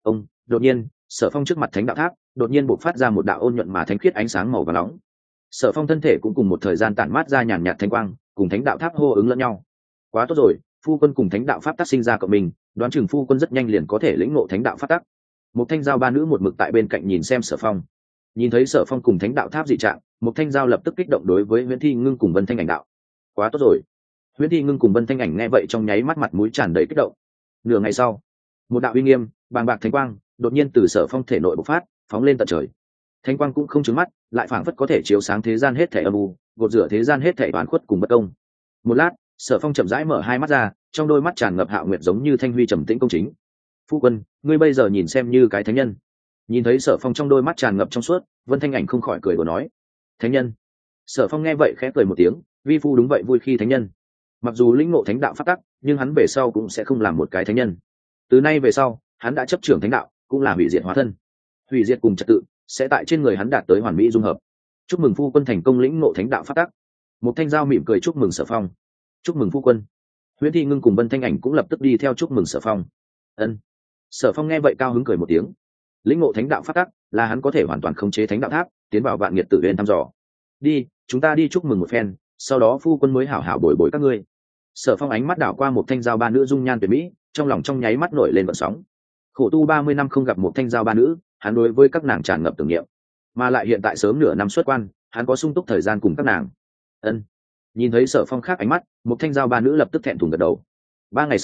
Đột nhiên, Sở Phong trước mặt thánh đạo tháp, đột nhiên bộc phát ra một đạo ôn nhuận mà thánh khiết ánh sáng màu vàng nóng. Sở Phong thân thể cũng cùng một thời gian tản mát ra nhàn nhạt thanh quang, cùng thánh đạo tháp hô ứng lẫn nhau. Quá tốt rồi, phu quân cùng thánh đạo pháp tắc sinh ra cộng mình, đoán chừng phu quân rất nhanh liền có thể lĩnh ngộ thánh đạo pháp tắc. Một thanh giao ba nữ một mực tại bên cạnh nhìn xem Sở Phong. Nhìn thấy Sở Phong cùng thánh đạo tháp dị trạng, một thanh giao lập tức kích động đối với Huyễn Thi Ngưng cùng Vân Thanh Ảnh đạo. Quá tốt rồi. Huyễn Thi Ngưng cùng Vân Thanh Ảnh nghe vậy trong nháy mắt mặt mũi tràn đầy kích động. Nửa ngày sau, một đạo uy nghiêm, bàng bạc thánh quang đột nhiên từ Sở Phong thể nội bộc phát, phóng lên tận trời. Thánh quang cũng không trứng mắt, lại phảng phất có thể chiếu sáng thế gian hết thảy âm u, gột rửa thế gian hết thảy oán khuất cùng bất công. Một lát, Sở Phong chậm rãi mở hai mắt ra, trong đôi mắt tràn ngập hạo nguyệt giống như thanh huy trầm tĩnh công chính. Phu quân, ngươi bây giờ nhìn xem như cái thánh nhân. Nhìn thấy Sở Phong trong đôi mắt tràn ngập trong suốt, Vân Thanh Ảnh không khỏi cười đùa nói. Thánh nhân. Sở Phong nghe vậy khẽ cười một tiếng, vi phu đúng vậy vui khi thánh nhân. Mặc dù lĩnh ngộ thánh đạo pháp tắc, nhưng hắn về sau cũng sẽ không làm một cái thánh nhân. Từ nay về sau, hắn đã chấp trưởng thánh đạo, cũng là hủy diệt hóa thân. Hủy diệt cùng trật tự sẽ tại trên người hắn đạt tới hoàn mỹ dung hợp. Chúc mừng phu quân thành công lĩnh ngộ thánh đạo pháp tắc. Một thanh giao mỉm cười chúc mừng Sở Phong. Chúc mừng phu quân. Huyễn Thi Ngưng cùng Vân Thanh Ảnh cũng lập tức đi theo chúc mừng Sở Phong. Ân. Sở Phong nghe vậy cao hứng cười một tiếng. Lĩnh ngộ thánh đạo pháp tắc là hắn có thể hoàn toàn khống chế thánh đạo tháp, tiến vào vạn nghiệt tử uyên thăm dò. Đi, chúng ta đi chúc mừng một phen, sau đó phu quân mới hảo hảo bồi bồi các ngươi. Sở Phong ánh mắt đảo qua một thanh giao ba nữ dung nhan tuyệt mỹ, trong lòng trong nháy mắt nổi lên vận sóng. Khổ tu 30 năm không gặp một thanh giao ba nữ, hắn đối với các nàng tràn ngập tưởng niệm, mà lại hiện tại sớm nửa năm xuất quan, hắn có sung túc thời gian cùng các nàng. Ân. Nhìn thấy Sở Phong khác ánh mắt, một thanh giao ba nữ lập tức thẹn thùng gật đầu. 3 ngày sau,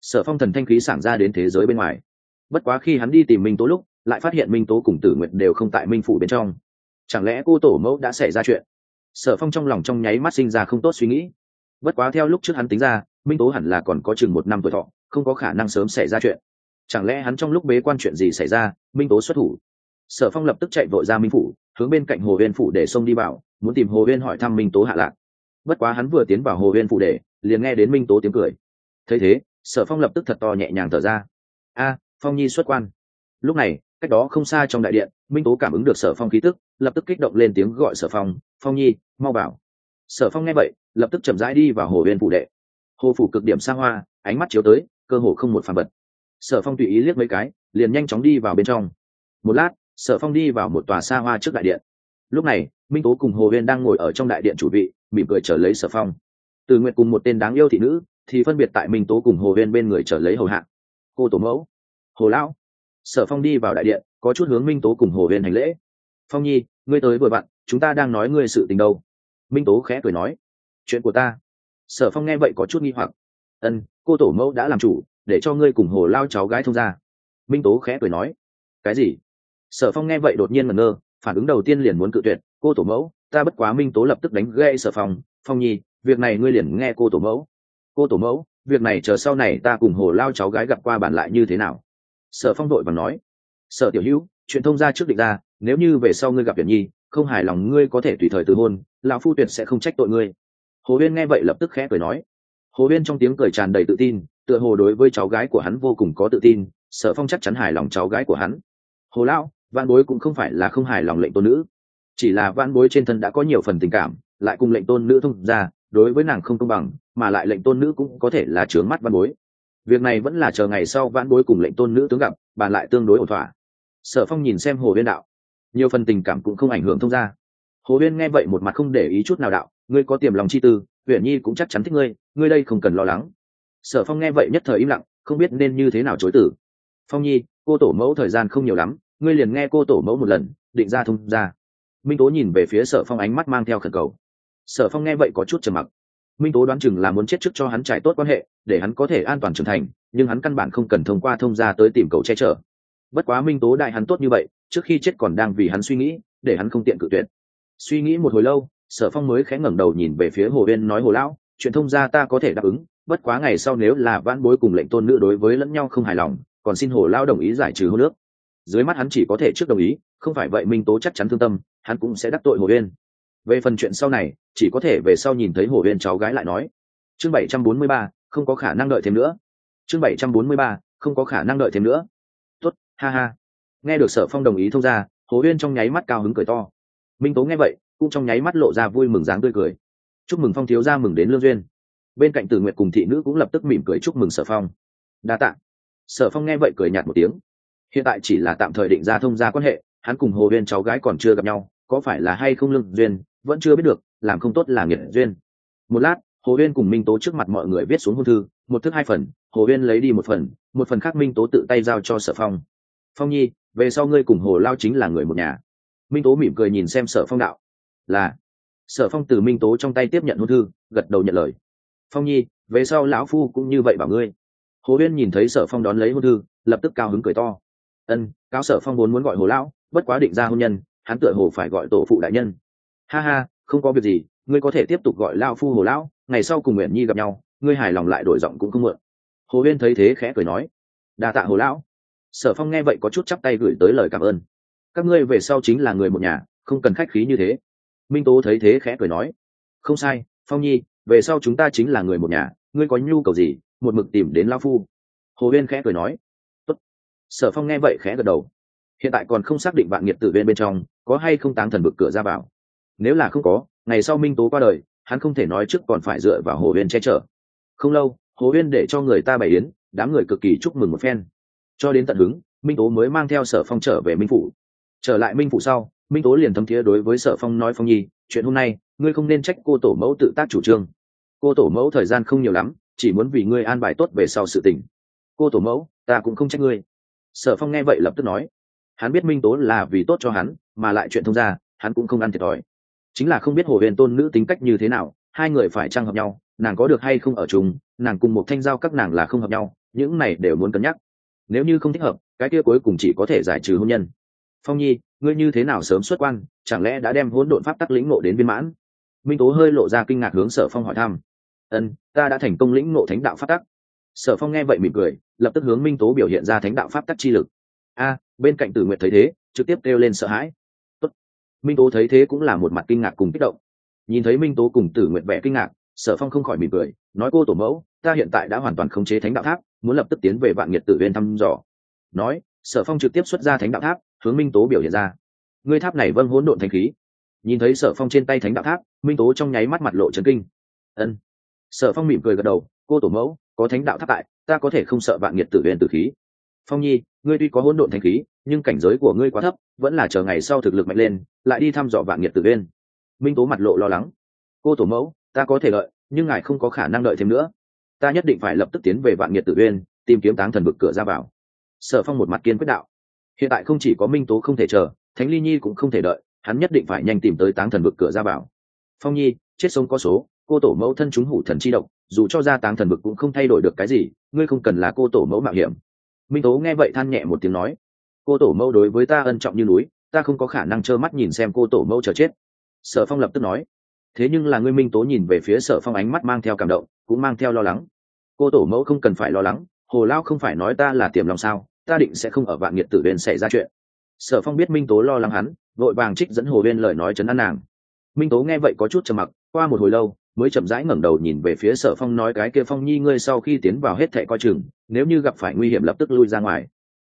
Sở Phong thần thanh khí sảng ra đến thế giới bên ngoài. Bất quá khi hắn đi tìm Minh Tố lúc, lại phát hiện Minh Tố cùng Tử Nguyệt đều không tại Minh phủ bên trong. Chẳng lẽ cô tổ mẫu đã xảy ra chuyện? Sở Phong trong lòng trong nháy mắt sinh ra không tốt suy nghĩ. Bất quá theo lúc trước hắn tính ra, Minh Tố hẳn là còn có chừng 1 năm tuổi thọ, không có khả năng sớm xảy ra chuyện. Chẳng lẽ hắn trong lúc bế quan chuyện gì xảy ra, Minh Tố xuất thủ? Sở Phong lập tức chạy vội ra Minh phủ, hướng bên cạnh Hồ Uyên phủ để xông đi vào, muốn tìm Hồ Uyên hỏi thăm Minh Tố hạ lạc. Bất quá hắn vừa tiến vào Hồ Uyên phủ để, liền nghe đến Minh Tố tiếng cười. Thấy thế, Sở Phong lập tức thật to nhẹ nhàng thở ra. A, Phong nhi xuất quan. Lúc này, cách đó không xa trong đại điện, Minh Tố cảm ứng được Sở Phong khí tức, lập tức kích động lên tiếng gọi Sở Phong, "Phong nhi, mau vào." Sở Phong nghe vậy, lập tức chậm rãi đi vào Hồ Uyên phủ đệ. Hồ phủ cực điểm xa hoa, ánh mắt chiếu tới, cơ hồ không một phàm vật. Sở Phong tùy ý liếc mấy cái, liền nhanh chóng đi vào bên trong. Một lát, Sở Phong đi vào một tòa xa hoa trước đại điện. Lúc này, Minh Tố cùng Hồ Uyên đang ngồi ở trong đại điện chủ vị, mỉm cười chờ lấy Sở Phong. Từ Nguyệt cùng một tên đáng yêu thị nữ thì phân biệt tại Minh Tố cùng Hồ Uyên bên người chờ lấy hầu hạ. Cô tổ mẫu, Hồ lão. Sở Phong đi vào đại điện, có chút hướng Minh Tố cùng Hồ Uyên hành lễ. "Phong nhi, ngươi tới vừa vặn, chúng ta đang nói ngươi sự tình đâu." Minh Tố khẽ cười nói. "Chuyện của ta." Sở Phong nghe vậy có chút nghi hoặc. "Ân, cô tổ mẫu đã làm chủ, để cho ngươi cùng Hồ lao cháu gái thông gia." Minh Tố khẽ cười nói. "Cái gì?" Sở Phong nghe vậy đột nhiên ngẩn ngơ, phản ứng đầu tiên liền muốn cự tuyệt. "Cô tổ mẫu, ta bất quá." Minh Tố lập tức đánh gãy Sở Phong. "Phong nhi, việc này ngươi liền nghe cô tổ mẫu." "Cô tổ mẫu, việc này chờ sau này ta cùng Hồ lao cháu gái gặp qua bàn lại như thế nào?" Sở Phong đội và nói. "Sở tiểu hữu, chuyện thông gia trước định ra, nếu như về sau ngươi gặp Viễn Nhi không hài lòng, ngươi có thể tùy thời từ hôn, lão phu tuyệt sẽ không trách tội ngươi." Hồ Uyên nghe vậy lập tức khẽ cười nói. Hồ Uyên trong tiếng cười tràn đầy tự tin, tựa hồ đối với cháu gái của hắn vô cùng có tự tin. Sở Phong chắc chắn hài lòng cháu gái của hắn. "Hồ lão, vạn bối cũng không phải là không hài lòng lệnh tôn nữ, chỉ là vạn bối trên thân đã có nhiều phần tình cảm, lại cùng lệnh tôn nữ thông gia, đối với nàng không công bằng, mà lại lệnh tôn nữ cũng có thể là trướng mắt vạn bối. Việc này vẫn là chờ ngày sau vạn bối cùng lệnh tôn nữ tướng gặp, bàn lại tương đối ổn thỏa." Sở Phong nhìn xem Hồ Uyên đạo. "Nhiều phần tình cảm cũng không ảnh hưởng thông gia." Hồ Uyên nghe vậy một mặt không để ý chút nào đạo. "Ngươi có tiềm lòng chi tư, Uyển Nhi cũng chắc chắn thích ngươi, ngươi đây không cần lo lắng." Sở Phong nghe vậy nhất thời im lặng, không biết nên như thế nào chối từ. "Phong nhi, cô tổ mẫu thời gian không nhiều lắm, ngươi liền nghe cô tổ mẫu một lần, định ra thông ra." Minh Tố nhìn về phía Sở Phong, ánh mắt mang theo khẩn cầu. Sở Phong nghe vậy có chút trầm mặc. Minh Tố đoán chừng là muốn chết trước cho hắn trải tốt quan hệ, để hắn có thể an toàn trưởng thành, nhưng hắn căn bản không cần thông qua thông gia tới tìm cầu che chở. Bất quá Minh Tố đại hắn tốt như vậy, trước khi chết còn đang vì hắn suy nghĩ, để hắn không tiện cự tuyệt. Suy nghĩ một hồi lâu, Sở Phong mới khẽ ngẩng đầu nhìn về phía Hồ Uyên nói: "Hồ lão, chuyện thông gia ta có thể đáp ứng, bất quá ngày sau nếu là vãn bối cùng lệnh tôn nữ đối với lẫn nhau không hài lòng, còn xin Hồ lão đồng ý giải trừ hôn ước." Dưới mắt hắn chỉ có thể trước đồng ý, không phải vậy Minh Tố chắc chắn thương tâm, hắn cũng sẽ đắc tội Hồ Uyên. Về phần chuyện sau này, chỉ có thể về sau nhìn thấy Hồ Uyên cháu gái lại nói. Chương 743, không có khả năng đợi thêm nữa. Chương 743, không có khả năng đợi thêm nữa. Tốt, ha ha. Nghe được Sở Phong đồng ý thông gia, Hồ Uyên trong nháy mắt cao hứng cười to. Minh Tố nghe vậy, cũng trong nháy mắt lộ ra vui mừng dáng tươi cười. "Chúc mừng Phong thiếu gia mừng đến lương duyên." Bên cạnh Tử Nguyệt cùng thị nữ cũng lập tức mỉm cười chúc mừng Sở Phong. "Đa tạ." Sở Phong nghe vậy cười nhạt một tiếng. Hiện tại chỉ là tạm thời định ra thông gia quan hệ, hắn cùng Hồ Uyên cháu gái còn chưa gặp nhau, có phải là hay không lương duyên, vẫn chưa biết được, làm không tốt là nghiệt duyên. Một lát, Hồ Uyên cùng Minh Tố trước mặt mọi người viết xuống hôn thư, một thức 2 phần, Hồ Uyên lấy đi một phần khác Minh Tố tự tay giao cho Sở Phong. "Phong nhi, về sau ngươi cùng Hồ lao chính là người một nhà." Minh Tố mỉm cười nhìn xem Sở Phong đạo. "Là." Sở Phong từ Minh Tố trong tay tiếp nhận hôn thư, gật đầu nhận lời. "Phong nhi, về sau lão phu cũng như vậy bảo ngươi." Hồ Uyên nhìn thấy Sở Phong đón lấy hôn thư, lập tức cao hứng cười to. "Ân, cáo Sở Phong vốn muốn gọi Hồ lão, bất quá định ra hôn nhân, hắn tựa hồ phải gọi tổ phụ đại nhân." "Ha ha, không có việc gì, ngươi có thể tiếp tục gọi lão phu Hồ lão, ngày sau cùng Uyển Nhi gặp nhau, ngươi hài lòng lại đổi giọng cũng không muộn." Hồ Uyên thấy thế khẽ cười nói. "Đa tạ Hồ lão." Sở Phong nghe vậy có chút chắp tay gửi tới lời cảm ơn. "Các ngươi về sau chính là người một nhà, không cần khách khí như thế." Minh Tố thấy thế khẽ cười nói. "Không sai, Phong nhi, về sau chúng ta chính là người một nhà, ngươi có nhu cầu gì, một mực tìm đến lão phu." Hồ Uyên khẽ cười nói. "Tốt." Sở Phong nghe vậy khẽ gật đầu. Hiện tại còn không xác định Vạn Nghiệt Tử Viên bên trong có hay không táng thần bực cửa ra vào. Nếu là không có, ngày sau Minh Tố qua đời, hắn không thể nói trước còn phải dựa vào Hồ Uyên che chở. Không lâu, Hồ Uyên để cho người ta bày yến, đám người cực kỳ chúc mừng một phen. Cho đến tận hứng, Minh Tố mới mang theo Sở Phong trở về Minh phủ. Trở lại Minh phủ sau, Minh Tố liền thấm thía đối với Sở Phong nói: "Phong nhi, chuyện hôm nay ngươi không nên trách cô tổ mẫu tự tác chủ trương. Cô tổ mẫu thời gian không nhiều lắm, chỉ muốn vì ngươi an bài tốt về sau sự tình. Cô tổ mẫu, ta cũng không trách ngươi." Sở Phong nghe vậy lập tức nói. Hắn biết Minh Tố là vì tốt cho hắn, mà lại chuyện thông gia, hắn cũng không ăn thiệt thòi. Chính là không biết Hồ Uyên tôn nữ tính cách như thế nào, hai người phải chăng hợp nhau, nàng có được hay không ở chung, nàng cùng một Thanh Giao các nàng là không hợp nhau, những này đều muốn cân nhắc. Nếu như không thích hợp, cái kia cuối cùng chỉ có thể giải trừ hôn nhân. Phong nhi, ngươi như thế nào sớm xuất quan, chẳng lẽ đã đem hỗn độn pháp tắc lĩnh ngộ đến viên mãn? Minh Tố hơi lộ ra kinh ngạc hướng Sở Phong hỏi thăm. Ta đã thành công lĩnh ngộ thánh đạo pháp tắc. Sở Phong nghe vậy mỉm cười, lập tức hướng Minh Tố biểu hiện ra thánh đạo pháp tắc chi lực. Bên cạnh Tử Nguyệt thấy thế, trực tiếp kêu lên sợ hãi. Tốt. Minh Tố thấy thế cũng là một mặt kinh ngạc cùng kích động. Nhìn thấy Minh Tố cùng Tử Nguyệt vẻ kinh ngạc, Sở Phong không khỏi mỉm cười, nói cô tổ mẫu, ta hiện tại đã hoàn toàn khống chế thánh đạo tháp, muốn lập tức tiến về Vạn Nghiệt Tử Viên thăm dò. Nói, Sở Phong trực tiếp xuất ra thánh đạo tháp, hướng Minh Tố biểu hiện ra. Ngươi tháp này vâng hỗn độn thánh khí. Nhìn thấy Sở Phong trên tay thánh đạo tháp, Minh Tố trong nháy mắt mặt lộ chấn kinh. Sở Phong mỉm cười gật đầu, cô tổ mẫu, có thánh đạo tháp tại, ta có thể không sợ Vạn Nghiệt Tử Viên tử khí. Phong nhi, ngươi tuy có hỗn độn thánh khí, nhưng cảnh giới của ngươi quá thấp, vẫn là chờ ngày sau thực lực mạnh lên, lại đi thăm dò Vạn Nghiệt Tử Viên. Minh Tố mặt lộ lo lắng. Cô tổ mẫu, ta có thể đợi, nhưng ngài không có khả năng đợi thêm nữa. Ta nhất định phải lập tức tiến về Vạn Nghiệt Tử Viên, tìm kiếm Táng Thần Vực cửa ra vào. Sở Phong một mặt kiên quyết đạo. Hiện tại không chỉ có Minh Tố không thể chờ, Thánh Ly Nhi cũng không thể đợi, hắn nhất định phải nhanh tìm tới Táng Thần Vực cửa ra vào. Phong nhi, chết sống có số, cô tổ mẫu thân chúng hủ thần chi độc, dù cho ra Táng Thần Vực cũng không thay đổi được cái gì, ngươi không cần là cô tổ mẫu mạo hiểm. Minh Tố nghe vậy than nhẹ một tiếng nói, cô tổ mẫu đối với ta ân trọng như núi, ta không có khả năng trơ mắt nhìn xem cô tổ mẫu chờ chết. Sở Phong lập tức nói. Thế nhưng là ngươi. Minh Tố nhìn về phía Sở Phong, ánh mắt mang theo cảm động, cũng mang theo lo lắng. Cô tổ mẫu không cần phải lo lắng, Hồ Lao không phải nói ta là tiềm lòng sao, ta định sẽ không ở Vạn Nghiệt Tử Viên xảy ra chuyện. Sở Phong biết Minh Tố lo lắng hắn, vội vàng trích dẫn Hồ Viên lời nói trấn an nàng. Minh Tố nghe vậy có chút trầm mặc, qua một hồi lâu mới chậm rãi ngẩng đầu nhìn về phía Sở Phong, nói, cái kia Phong nhi ngươi sau khi tiến vào hết thảy coi chừng, nếu như gặp phải nguy hiểm lập tức lui ra ngoài.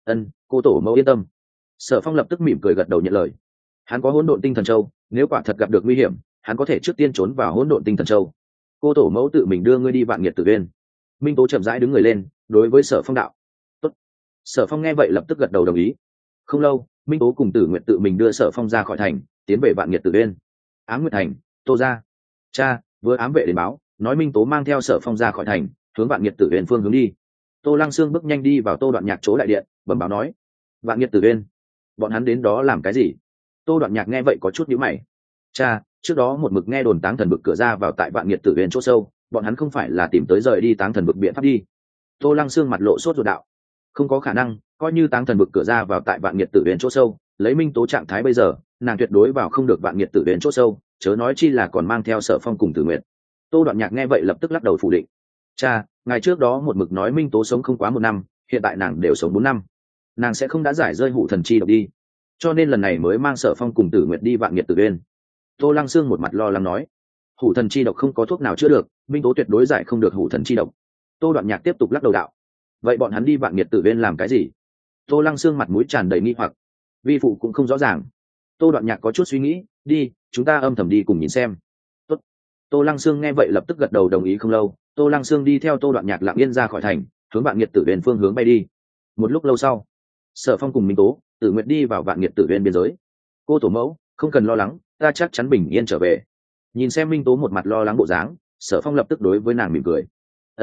Cô tổ mẫu yên tâm. Sở Phong lập tức mỉm cười gật đầu nhận lời. Hắn có hỗn độn tinh thần châu, nếu quả thật gặp được nguy hiểm, hắn có thể trước tiên trốn vào hỗn độn tinh thần châu. Cô tổ mẫu tự mình đưa ngươi đi Vạn Nghiệt Tử Viên. Minh Tố chậm rãi đứng người lên, đối với Sở Phong đạo. Tốt. Sở Phong nghe vậy lập tức gật đầu đồng ý. Không lâu, Minh Tố cùng Tử Nguyệt tự mình đưa Sở Phong ra khỏi thành, tiến về Vạn Nghiệt Tử Viên. Ám Nguyệt Thành, Tô gia. Cha, vừa ám vệ đến báo, nói Minh Tố mang theo Sở Phong ra khỏi thành, hướng Vạn Nghiệt Tử Viên phương hướng đi. Tô Lăng Sương bước nhanh đi vào Tô Đoạn Nhạc chỗ đại điện, bẩm báo nói, Vạn Nghiệt Tử Viên, bọn hắn đến đó làm cái gì? Tô Đoạn Nhạc nghe vậy có chút nhíu mày. Cha, trước đó một mực nghe đồn Táng Thần Vực cửa ra vào tại Vạn Nghiệt Tử Viên chỗ sâu, bọn hắn không phải là tìm tới rời đi Táng Thần Vực biện pháp đi? Tô Lăng Sương mặt lộ sốt ruột đạo. Không có khả năng, coi như Táng Thần Vực cửa ra vào tại Vạn Nghiệt Tử Viên chỗ sâu, lấy Minh Tố trạng thái bây giờ, nàng tuyệt đối vào không được Vạn Nghiệt Tử Viên chỗ sâu, chớ nói chi là còn mang theo Sở Phong cùng Tử Nguyệt. Tô Đoạn Nhạc nghe vậy lập tức lắc đầu phủ định. Cha, ngày trước đó một mực nói Minh Tố sống không quá 1 năm, hiện tại nàng đều sống 4 năm, nàng sẽ không đã giải rơi hủ thần chi độc đi, cho nên lần này mới mang Sở Phong cùng Tử Nguyệt đi Vạn Nghiệt Tử Viên. Tô Lăng Sương một mặt lo lắng nói, hủ thần chi độc không có thuốc nào chữa được, Minh Tố tuyệt đối giải không được hủ thần chi độc. Tô Đoạn Nhạc tiếp tục lắc đầu đạo, vậy bọn hắn đi Vạn Nghiệt Tử Viên làm cái gì? Tô Lăng Sương mặt mũi tràn đầy nghi hoặc. Vi phụ cũng không rõ ràng. Tô Đoạn Nhạc có chút suy nghĩ, đi, chúng ta âm thầm đi cùng nhìn xem. Tốt. Tô Lăng Sương nghe vậy lập tức gật đầu đồng ý. Không lâu, Tô Lăng Sương đi theo Tô Đoạn Nhạc lặng yên ra khỏi thành, hướng Vạn Nghiệt Tử Viên phương hướng bay đi. Một lúc lâu sau, Sở Phong cùng Minh Tố, Tử Nguyệt đi vào Vạn Nghiệt Tử Viên biên giới. Cô tổ mẫu, không cần lo lắng, ta chắc chắn bình yên trở về. Nhìn xem Minh Tố một mặt lo lắng bộ dáng, Sở Phong lập tức đối với nàng mỉm cười.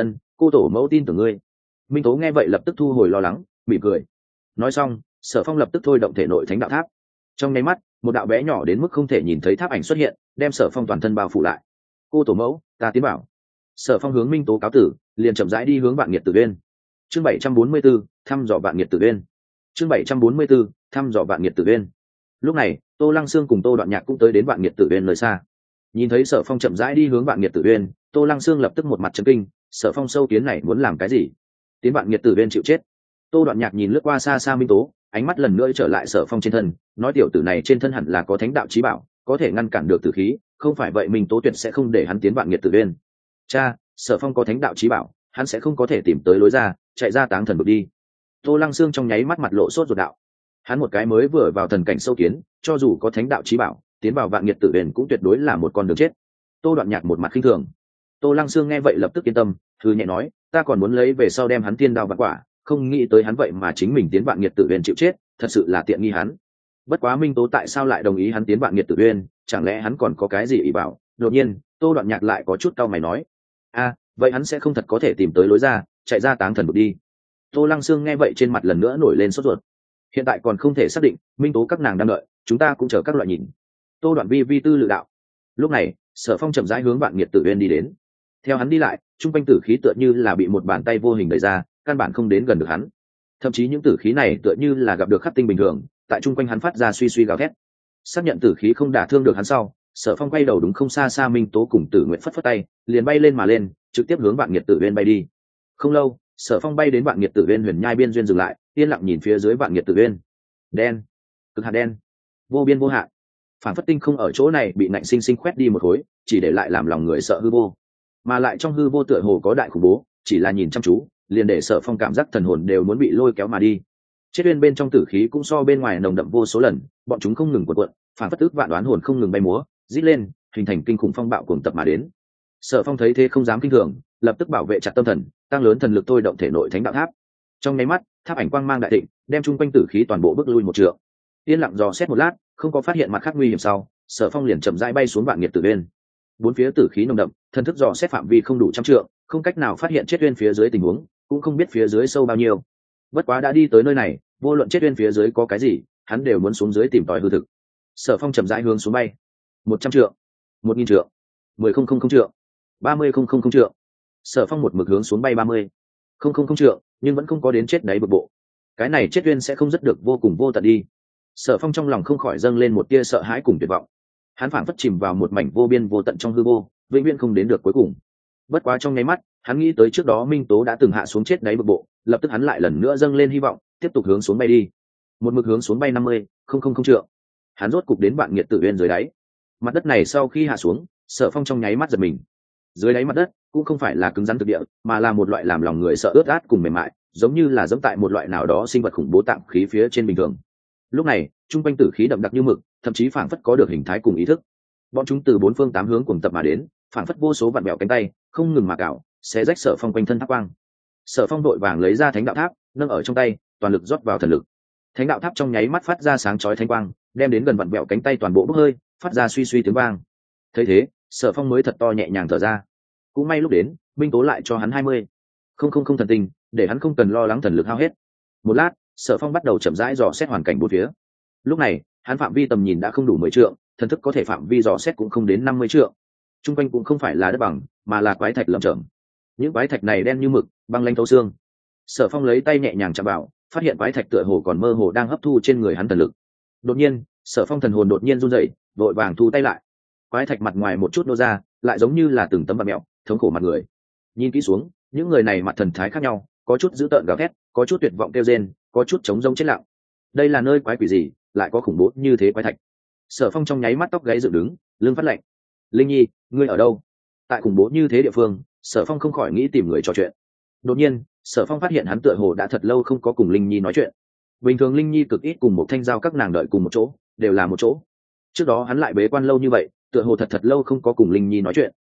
Cô tổ mẫu tin tưởng ngươi. Minh Tố nghe vậy lập tức thu hồi lo lắng, mỉm cười. Nói xong, Sở Phong lập tức thôi động thể nội thánh đạo tháp. Trong nháy mắt, một đạo bé nhỏ đến mức không thể nhìn thấy tháp ảnh xuất hiện, đem Sở Phong toàn thân bao phủ lại. Cô tổ mẫu, ta tiến bảo. Sở Phong hướng Minh Tố cáo tử, liền chậm rãi đi hướng Vạn Nghiệt Tử Viên. Chương 744, thăm dò Vạn Nghiệt Tử Viên. Chương 744, thăm dò Vạn Nghiệt Tử Viên. Lúc này, Tô Lăng Sương cùng Tô Đoạn Nhạc cũng tới đến Vạn Nghiệt Tử Viên nơi xa. Nhìn thấy Sở Phong chậm rãi đi hướng Vạn Nghiệt Tử Viên, Tô Lăng Sương lập tức một mặt chấn kinh, Sở Phong sâu kiến này muốn làm cái gì? Tiến Vạn Nghiệt Tử Viên chịu chết. Tô Đoạn Nhạc nhìn lướt qua xa xa Minh Tố, ánh mắt lần nữa trở lại Sở Phong trên thân, nói tiểu tử này trên thân hẳn là có thánh đạo chí bảo, có thể ngăn cản được tử khí, không phải vậy Minh Tố tuyệt sẽ không để hắn tiến Vạn Nghiệt Tử Viên. Cha, Sở Phong có thánh đạo chí bảo, hắn sẽ không có thể tìm tới lối ra, chạy ra Táng Thần Vực đi. Tô Lăng Sương trong nháy mắt mặt lộ sốt ruột đạo. Hắn một cái mới vừa vào thần cảnh sâu kiến, cho dù có thánh đạo chí bảo, tiến vào Vạn Nghiệt Tử Viên cũng tuyệt đối là một con đường chết. Tô Đoạn Nhạc một mặt khinh thường. Tô Lăng Sương nghe vậy lập tức yên tâm, thư nhẹ nói, ta còn muốn lấy về sau đem hắn tiên đao vạn quả, không nghĩ tới hắn vậy mà chính mình tiến Vạn Nghiệt Tử Viên chịu chết, thật sự là tiện nghi hắn. Bất quá Minh Tố tại sao lại đồng ý hắn tiến Vạn Nghiệt Tử Viên, chẳng lẽ hắn còn có cái gì ý bảo? Đột nhiên, Tô Đoạn Nhạc lại có chút cau mày nói, vậy hắn sẽ không thật có thể tìm tới lối ra, chạy ra Táng Thần Vực đi. Tô Lăng Sương nghe vậy trên mặt lần nữa nổi lên sốt ruột. Hiện tại còn không thể xác định, Minh Tố các nàng đang đợi, chúng ta cũng chờ các loại nhìn. Tô Đoạn vi tư lự đạo. Lúc này, Sở Phong chậm rãi hướng Vạn Nghiệt Tử Viên đi đến. Theo hắn đi lại, trung quanh tử khí tựa như là bị một bàn tay vô hình đẩy ra, căn bản không đến gần được hắn. Thậm chí những tử khí này tựa như là gặp được khắc tinh bình thường, tại chung quanh hắn phát ra suy suy gào thét. Xác nhận tử khí không đả thương được hắn sau, Sở Phong quay đầu đúng không xa xa Minh Tố cùng Tử Nguyện phất phất tay, liền bay lên mà lên, trực tiếp hướng Vạn Nghiệt Tử Uyên bay đi. Không lâu, Sở Phong bay đến Vạn Nghiệt Tử Uyên huyền nhai biên duyên dừng lại, yên lặng nhìn phía dưới Vạn Nghiệt Tử Uyên. Đen, cực hạt đen, vô biên vô hạn. Phản phất tinh không ở chỗ này bị nạnh sinh sinh khoét đi một khối, chỉ để lại làm lòng người sợ hư vô. Mà lại trong hư vô tựa hồ có đại khủng bố, chỉ là nhìn chăm chú, liền để Sở Phong cảm giác thần hồn đều muốn bị lôi kéo mà đi. Chết uyên bên trong tử khí cũng so bên ngoài nồng đậm vô số lần, bọn chúng không ngừng cuộn cuộn, phản phất ức vạn đoán hồn không ngừng bay múa, rít lên, hình thành kinh khủng phong bạo cuồng tập mà đến. Sở Phong thấy thế không dám kinh thường, lập tức bảo vệ chặt tâm thần, tăng lớn thần lực thôi động thể nội thánh đạo tháp. Trong nháy mắt, tháp ảnh quang mang đại thịnh, đem chung quanh tử khí toàn bộ bước lui một trượng. Yên lặng dò xét một lát, không có phát hiện mặt khác nguy hiểm sau, Sở Phong liền chậm rãi bay xuống Vạn Nghiệt Tử Uyên. Bốn phía tử khí nồng đậm, thần thức dò xét phạm vi không đủ trăm trượng, không cách nào phát hiện chết uyên phía dưới tình huống, cũng không biết phía dưới sâu bao nhiêu. Bất quá đã đi tới nơi này, vô luận chết uyên phía dưới có cái gì, hắn đều muốn xuống dưới tìm tòi hư thực. Sở Phong chậm rãi hướng xuống bay. 100 trượng, 1000 trượng, 10,000 trượng, 30,000 trượng. Sở Phong một mực hướng xuống bay 30,000 trượng, nhưng vẫn không có đến chết đáy bực bộ. Cái này chết uyên sẽ không dứt được vô cùng vô tận đi. Sở Phong trong lòng không khỏi dâng lên một tia sợ hãi cùng tuyệt vọng. Hắn phảng phất chìm vào một mảnh vô biên vô tận trong hư vô, vĩnh viễn không đến được cuối cùng. Bất quá trong nháy mắt, hắn nghĩ tới trước đó Minh Tố đã từng hạ xuống chết đáy bực bộ, lập tức hắn lại lần nữa dâng lên hy vọng, tiếp tục hướng xuống bay đi. Một mực hướng xuống bay 50,000 trượng. Hắn rốt cục đến Vạn Nghiệt Tử Uyên dưới đáy. Mặt đất này sau khi hạ xuống, Sở Phong trong nháy mắt giật mình. Dưới đáy mặt đất cũng không phải là cứng rắn thực địa, mà là một loại làm lòng người sợ ướt át cùng mềm mại, giống như là giẫm tại một loại nào đó sinh vật khủng bố tạm khí phía trên bình thường. Lúc này, trung quanh tử khí đậm đặc như mực, thậm chí phảng phất có được hình thái cùng ý thức. Bọn chúng từ bốn phương tám hướng cuồng tập mà đến, phảng phất vô số vạn bèo cánh tay, không ngừng mà cào, xé rách Sở Phong quanh thân tháp quang. Sở Phong đội vàng lấy ra thánh đạo tháp, nâng ở trong tay, toàn lực rót vào thần lực. Thánh đạo tháp trong nháy mắt phát ra sáng chói thánh quang, đem đến gần vạn bèo cánh tay toàn bộ bốc hơi, phát ra suy suy tiếng vang. Thấy thế, Sở Phong mới thật to nhẹ nhàng thở ra. Cũng may lúc đến, Minh Tố lại cho hắn 20,000 thần tinh, để hắn không cần lo lắng thần lực hao hết. Một lát, Sở Phong bắt đầu chậm rãi dò xét hoàn cảnh bốn phía. Lúc này, hắn phạm vi tầm nhìn đã không đủ 10 trượng, thần thức có thể phạm vi dò xét cũng không đến 50 trượng. Trung quanh cũng không phải là đất bằng, mà là quái thạch lởm chởm. Những quái thạch này đen như mực, băng lanh thấu xương. Sở Phong lấy tay nhẹ nhàng chạm vào, phát hiện quái thạch tựa hồ còn mơ hồ đang hấp thu trên người hắn thần lực. Đột nhiên, Sở Phong thần hồn đột nhiên run rẩy, vội vàng thu tay lại. Quái thạch mặt ngoài một chút nô ra, lại giống như là từng tấm bạt mèo, thống khổ mặt người. Nhìn kỹ xuống, những người này mặt thần thái khác nhau, có chút dữ tợn gào thét, có chút tuyệt vọng kêu rên, có chút trống rỗng chết lặng. Đây là nơi quái quỷ gì, lại có khủng bố như thế quái thạch? Sở Phong trong nháy mắt tóc gáy dựng đứng, lưng phát lạnh. Linh Nhi, ngươi ở đâu? Tại khủng bố như thế địa phương, Sở Phong không khỏi nghĩ tìm người trò chuyện. Đột nhiên, Sở Phong phát hiện hắn tựa hồ đã thật lâu không có cùng Linh Nhi nói chuyện. Bình thường Linh Nhi cực ít cùng một thanh giao các nàng đợi cùng một chỗ, đều là một chỗ. Trước đó hắn lại bế quan lâu như vậy, tựa hồ thật lâu không có cùng Linh Nhi nói chuyện.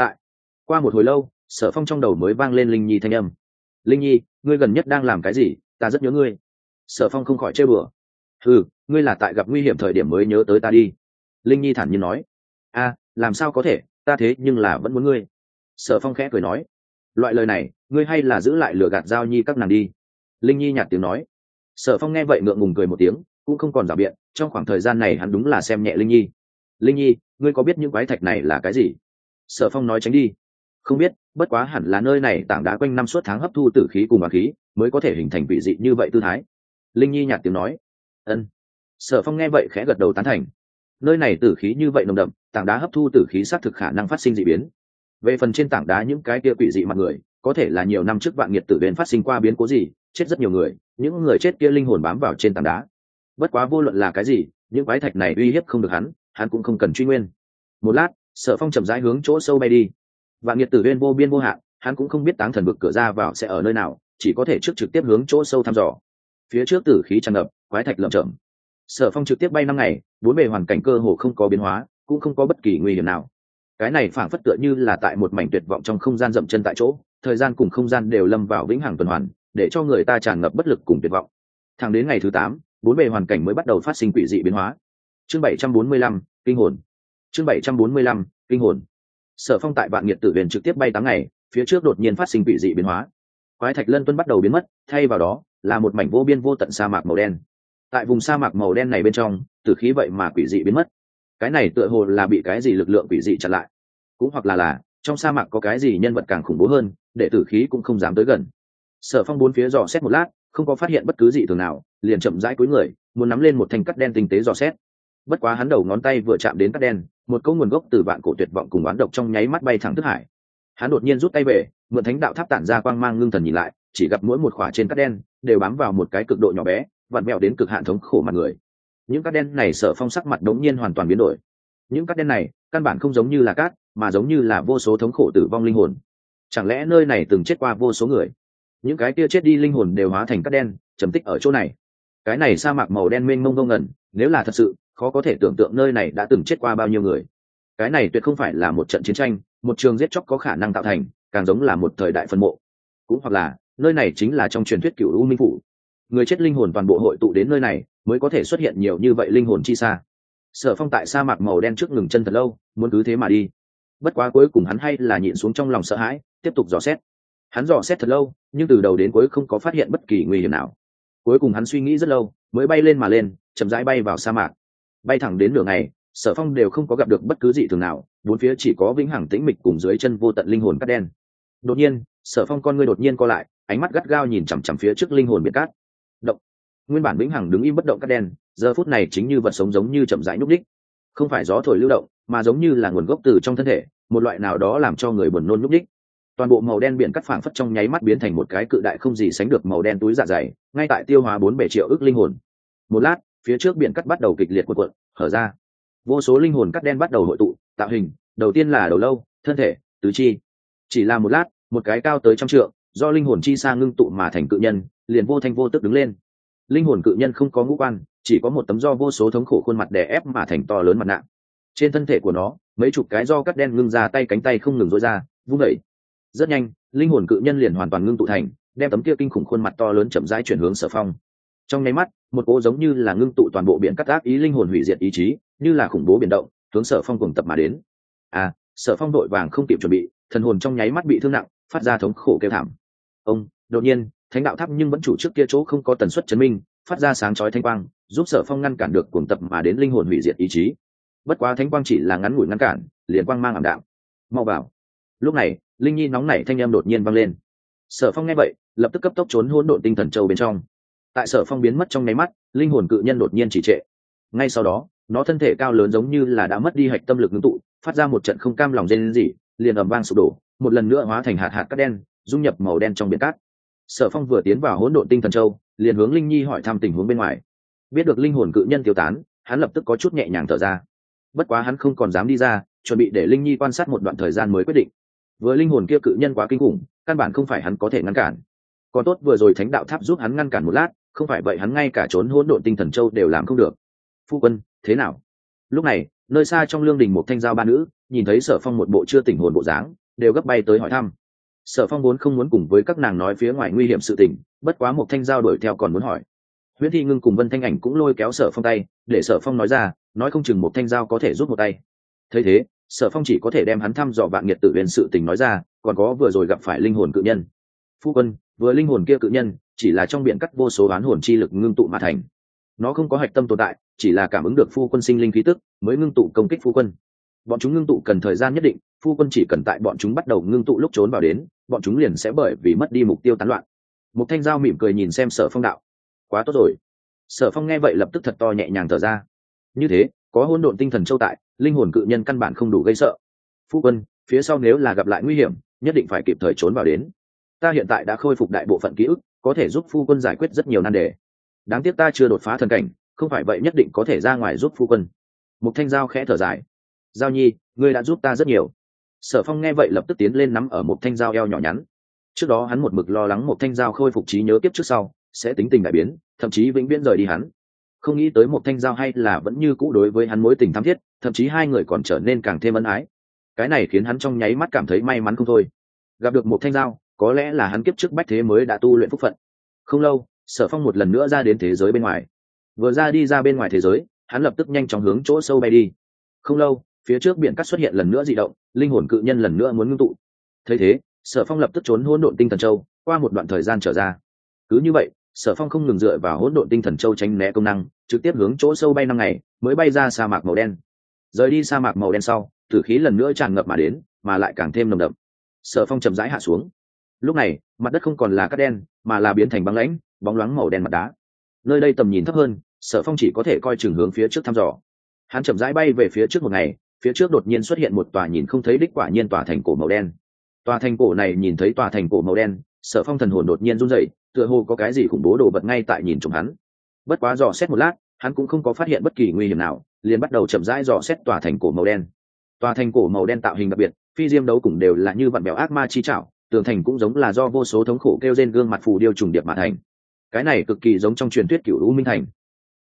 Qua một hồi lâu, Sở Phong trong đầu mới vang lên Linh Nhi thanh âm. Linh Nhi, ngươi gần nhất đang làm cái gì? Ta rất nhớ ngươi. Sở Phong không khỏi trêu bừa. Ừ, ngươi là tại gặp nguy hiểm thời điểm mới nhớ tới ta đi. Linh Nhi thản nhiên nói. A, làm sao có thể, ta thế nhưng là vẫn muốn ngươi. Sở Phong khẽ cười nói. Loại lời này, ngươi hay là giữ lại lừa gạt Giao Nhi các nàng đi. Linh Nhi nhạt tiếng nói. Sở Phong nghe vậy ngượng ngùng cười một tiếng, cũng không còn giả biện, trong khoảng thời gian này hắn đúng là xem nhẹ Linh Nhi. Linh Nhi, ngươi có biết những quái thạch này là cái gì? Sở Phong nói tránh đi. Không biết, bất quá hẳn là nơi này tảng đá quanh năm suốt tháng hấp thu tử khí cùng bá khí, mới có thể hình thành vị dị như vậy tư thái. Linh Nhi nhạt tiếng nói. Ân. Sở Phong nghe vậy khẽ gật đầu tán thành. Nơi này tử khí như vậy nồng đậm, tảng đá hấp thu tử khí xác thực khả năng phát sinh dị biến. Về phần trên tảng đá những cái kia quỷ dị mặt người, có thể là nhiều năm trước Vạn Nghiệt Tử Uyên phát sinh qua biến cố gì, chết rất nhiều người, những người chết kia linh hồn bám vào trên tảng đá. Bất quá vô luận là cái gì, những quái thạch này uy hiếp không được hắn cũng không cần truy nguyên. Một lát, Sở Phong chậm rãi hướng chỗ sâu bay đi. Vạn Nghiệt Tử Uyên vô biên vô hạn, hắn cũng không biết Táng Thần vực cửa ra vào sẽ ở nơi nào, chỉ có thể trực tiếp hướng chỗ sâu thăm dò. Phía trước tử khí tràn ngập, quái thạch lởm chởm. Sở Phong trực tiếp bay 5 ngày, bốn bề hoàn cảnh cơ hồ không có biến hóa, cũng không có bất kỳ nguy hiểm nào. Cái này phảng phất tựa như là tại một mảnh tuyệt vọng trong không gian dậm chân tại chỗ, thời gian cùng không gian đều lâm vào vĩnh hằng tuần hoàn, để cho người ta tràn ngập bất lực cùng tuyệt vọng. Thẳng đến ngày thứ 8, bốn bề hoàn cảnh mới bắt đầu phát sinh quỷ dị biến hóa. Chương 745, kinh hồn. Chương 745, kinh hồn. Sở Phong tại Vạn Nghiệt Tử Uyên trực tiếp bay 8 ngày, phía trước đột nhiên phát sinh quỷ dị biến hóa. Quái thạch lân tuân bắt đầu biến mất, thay vào đó là một mảnh vô biên vô tận sa mạc màu đen. Tại vùng sa mạc màu đen này bên trong, tử khí vậy mà quỷ dị biến mất. Cái này tựa hồ là bị cái gì lực lượng quỷ dị chặn lại, cũng hoặc là trong sa mạc có cái gì nhân vật càng khủng bố hơn, để tử khí cũng không dám tới gần. Sở Phong bốn phía dò xét một lát, không có phát hiện bất cứ gì thường nào, liền chậm rãi cúi người, muốn nắm lên một thanh cắt đen tinh tế dò xét. Bất quá hắn đầu ngón tay vừa chạm đến cắt đen, một cỗ nguồn gốc từ vạn cổ tuyệt vọng cùng oán độc trong nháy mắt bay thẳng thức hải. Hắn đột nhiên rút tay về, mượn thánh đạo tháp tản ra quang mang ngưng thần nhìn lại, chỉ gặp mỗi một khỏa trên cắt đen đều bám vào một cái cực độ nhỏ bé, vặn vẹo đến cực hạn thống khổ mặt người. Những cắt đen này Sở Phong sắc mặt đống nhiên hoàn toàn biến đổi. Những cắt đen này căn bản không giống như là cát, mà giống như là vô số thống khổ tử vong linh hồn. Chẳng lẽ nơi này từng chết qua vô số người? Những cái kia chết đi linh hồn đều hóa thành cát đen, trầm tích ở chỗ này. Cái này sa mạc màu đen mênh mông vô ngần, nếu là thật sự, khó có thể tưởng tượng nơi này đã từng chết qua bao nhiêu người. Cái này tuyệt không phải là một trận chiến tranh, một trường giết chóc có khả năng tạo thành, càng giống là một thời đại phân mộ. Cũng hoặc là, nơi này chính là trong truyền thuyết Cửu U Minh Phủ. Người chết linh hồn toàn bộ hội tụ đến nơi này, mới có thể xuất hiện nhiều như vậy linh hồn chi xa. Sở Phong tại sa mạc màu đen trước ngừng chân thật lâu, muốn cứ thế mà đi. Bất quá cuối cùng hắn hay là nhịn xuống trong lòng sợ hãi, tiếp tục dò xét. Hắn dò xét thật lâu, nhưng từ đầu đến cuối không có phát hiện bất kỳ nguy hiểm nào. Cuối cùng hắn suy nghĩ rất lâu, mới bay lên mà lên, chậm rãi bay vào sa mạc. Bay thẳng đến nửa ngày, Sở Phong đều không có gặp được bất cứ gì thường nào, bốn phía chỉ có vĩnh hằng tĩnh mịch cùng dưới chân vô tận linh hồn cát đen. Đột nhiên, Sở Phong con ngươi đột nhiên co lại, ánh mắt gắt gao nhìn chằm chằm phía trước linh hồn biển cát. Động. Nguyên bản vĩnh hằng đứng im bất động cát đen, giờ phút này chính như vật sống giống như chậm rãi nhúc nhích. Không phải gió thổi lưu động, mà giống như là nguồn gốc từ trong thân thể, một loại nào đó làm cho người buồn nôn nhúc nhích. Toàn bộ màu đen biển cắt phảng phất trong nháy mắt biến thành một cái cự đại không gì sánh được màu đen túi dạ dày, ngay tại tiêu hóa 4 triệu ức linh hồn. Một lát, phía trước biển cắt bắt đầu kịch liệt cuộn, hở ra. Vô số linh hồn cắt đen bắt đầu hội tụ, tạo hình, đầu tiên là đầu lâu, thân thể, tứ chi. Chỉ là một lát, một cái cao tới 100 trượng, do linh hồn chi sa ngưng tụ mà thành cự nhân, liền vô thanh vô tức đứng lên. Linh hồn cự nhân không có ngũ quan, chỉ có một tấm do vô số thống khổ khuôn mặt đè ép mà thành to lớn mặt nạ. Trên thân thể của nó, mấy chục cái do cắt đen ngưng ra tay cánh tay không ngừng rối ra, vung đẩy. Rất nhanh, linh hồn cự nhân liền hoàn toàn ngưng tụ thành, đem tấm kia kinh khủng khuôn mặt to lớn chậm rãi chuyển hướng Sở Phong. Trong nháy mắt, một cỗ giống như là ngưng tụ toàn bộ biển cắt ác ý linh hồn hủy diệt ý chí, như là khủng bố biển động, hướng Sở Phong cuồng tập mà đến. Sở Phong đội vàng không kịp chuẩn bị, thần hồn trong nháy mắt bị thương nặng, phát ra thống khổ kêu thảm. Đột nhiên, thánh đạo tháp nhưng vẫn chủ trước kia chỗ không có tần suất chấn minh, phát ra sáng chói thanh quang, giúp Sở Phong ngăn cản được cuồng tập mà đến linh hồn hủy diệt ý chí. Bất quá thánh quang chỉ là ngắn ngủi ngăn cản, liền quang mang ảm đạm. Mau vào. Lúc này, linh nhi nóng nảy thanh âm đột nhiên vang lên. Sở Phong nghe vậy, lập tức cấp tốc trốn hỗn độn tinh thần châu bên trong. Tại Sở Phong biến mất trong nháy mắt, linh hồn cự nhân đột nhiên trì trệ. Ngay sau đó, nó thân thể cao lớn giống như là đã mất đi hạch tâm lực ngưng tụ, phát ra một trận không cam lòng rên rỉ, liền ầm vang sụp đổ, một lần nữa hóa thành hạt hạt cát đen, dung nhập màu đen trong biển cát. Sở Phong vừa tiến vào hỗn độn tinh thần châu, liền hướng linh nhi hỏi thăm tình huống bên ngoài. Biết được linh hồn cự nhân tiêu tán, hắn lập tức có chút nhẹ nhàng thở ra. Bất quá hắn không còn dám đi ra, chuẩn bị để linh nhi quan sát một đoạn thời gian mới quyết định. Vừa linh hồn kia cự nhân quá kinh khủng, căn bản không phải hắn có thể ngăn cản. Còn tốt vừa rồi thánh đạo tháp giúp hắn ngăn cản một lát, không phải vậy hắn ngay cả trốn hỗn độn tinh thần châu đều làm không được. Phu quân, thế nào? Lúc này, nơi xa trong lương đình một thanh giao ba nữ, nhìn thấy Sở Phong một bộ chưa tỉnh hồn bộ dáng, đều gấp bay tới hỏi thăm. Sở Phong vốn không muốn cùng với các nàng nói phía ngoài nguy hiểm sự tình, bất quá một thanh giao đuổi theo còn muốn hỏi. Huyễn Thi Ngưng cùng Vân Thanh Ảnh cũng lôi kéo Sở Phong tay, để Sở Phong nói ra, nói không chừng một thanh giao có thể giúp một tay. Thấy thế, Sở Phong chỉ có thể đem hắn thăm dò vạn nghiệt tự huyền sự tình nói ra, còn có vừa rồi gặp phải linh hồn cự nhân. Phu quân, vừa linh hồn kia cự nhân, chỉ là trong biển cắt vô số oán hồn chi lực ngưng tụ mà thành. Nó không có hạch tâm tồn tại, chỉ là cảm ứng được phu quân sinh linh khí tức, mới ngưng tụ công kích phu quân. Bọn chúng ngưng tụ cần thời gian nhất định, phu quân chỉ cần tại bọn chúng bắt đầu ngưng tụ lúc trốn vào đến, bọn chúng liền sẽ bởi vì mất đi mục tiêu tán loạn. Một thanh giao mỉm cười nhìn xem Sở Phong đạo, quá tốt rồi. Sở Phong nghe vậy lập tức thật to nhẹ nhàng thở ra. Như thế, có hỗn độn tinh thần châu tại, linh hồn cự nhân căn bản không đủ gây sợ. Phu quân, phía sau nếu là gặp lại nguy hiểm, nhất định phải kịp thời trốn vào đến. Ta hiện tại đã khôi phục đại bộ phận ký ức, có thể giúp phu quân giải quyết rất nhiều nan đề. Đáng tiếc ta chưa đột phá thần cảnh, không phải vậy nhất định có thể ra ngoài giúp phu quân. Một thanh giao khẽ thở dài. Giao nhi, ngươi đã giúp ta rất nhiều. Sở Phong nghe vậy lập tức tiến lên nắm ở một thanh giao eo nhỏ nhắn. Trước đó hắn một mực lo lắng một thanh giao khôi phục trí nhớ kiếp trước sau sẽ tính tình đại biến, thậm chí vĩnh viễn rời đi hắn. Không nghĩ tới một thanh giao hay là vẫn như cũ đối với hắn mối tình thắm thiết, thậm chí hai người còn trở nên càng thêm ân ái. Cái này khiến hắn trong nháy mắt cảm thấy may mắn không thôi. Gặp được một thanh giao, có lẽ là hắn kiếp trước bách thế mới đã tu luyện phúc phận. Không lâu, Sở Phong một lần nữa ra đến thế giới bên ngoài. Vừa đi ra bên ngoài thế giới, hắn lập tức nhanh chóng hướng chỗ sâu bay đi. Không lâu, phía trước biển cát xuất hiện lần nữa dị động, linh hồn cự nhân lần nữa muốn ngưng tụ. Thấy thế, Sở Phong lập tức trốn hỗn độn tinh thần châu, qua một đoạn thời gian trở ra. Cứ như vậy, Sở Phong không ngừng dựa vào hỗn độn tinh thần châu tránh né công năng, trực tiếp hướng chỗ sâu bay 5 ngày, mới bay ra sa mạc màu đen. Rời đi sa mạc màu đen sau, tử khí lần nữa tràn ngập mà đến, mà lại càng thêm nồng đậm. Sở Phong chậm rãi hạ xuống. Lúc này mặt đất không còn là cát đen mà là biến thành băng lãnh bóng loáng màu đen mặt đá. Nơi đây tầm nhìn thấp hơn, Sở Phong chỉ có thể coi chừng hướng phía trước thăm dò. Hắn chậm rãi bay về phía trước một ngày, phía trước đột nhiên xuất hiện một tòa nhìn không thấy đích quả nhiên tòa thành cổ màu đen. Tòa thành cổ này nhìn thấy tòa thành cổ màu đen, Sở Phong thần hồn đột nhiên run rẩy, tựa hồ có cái gì khủng bố đồ vật ngay tại nhìn trộm hắn. Bất quá dò xét một lát, hắn cũng không có phát hiện bất kỳ nguy hiểm nào, liền bắt đầu chậm rãi dò xét tòa thành cổ màu đen. Tòa thành cổ màu đen tạo hình đặc biệt, phi diêm đấu cũng đều là như vặn bèo ác ma chi trảo, tường thành cũng giống là do vô số thống khổ kêu trên gương mặt phù điêu trùng điệp mà thành. Cái này cực kỳ giống trong truyền thuyết Cửu U Minh Thành.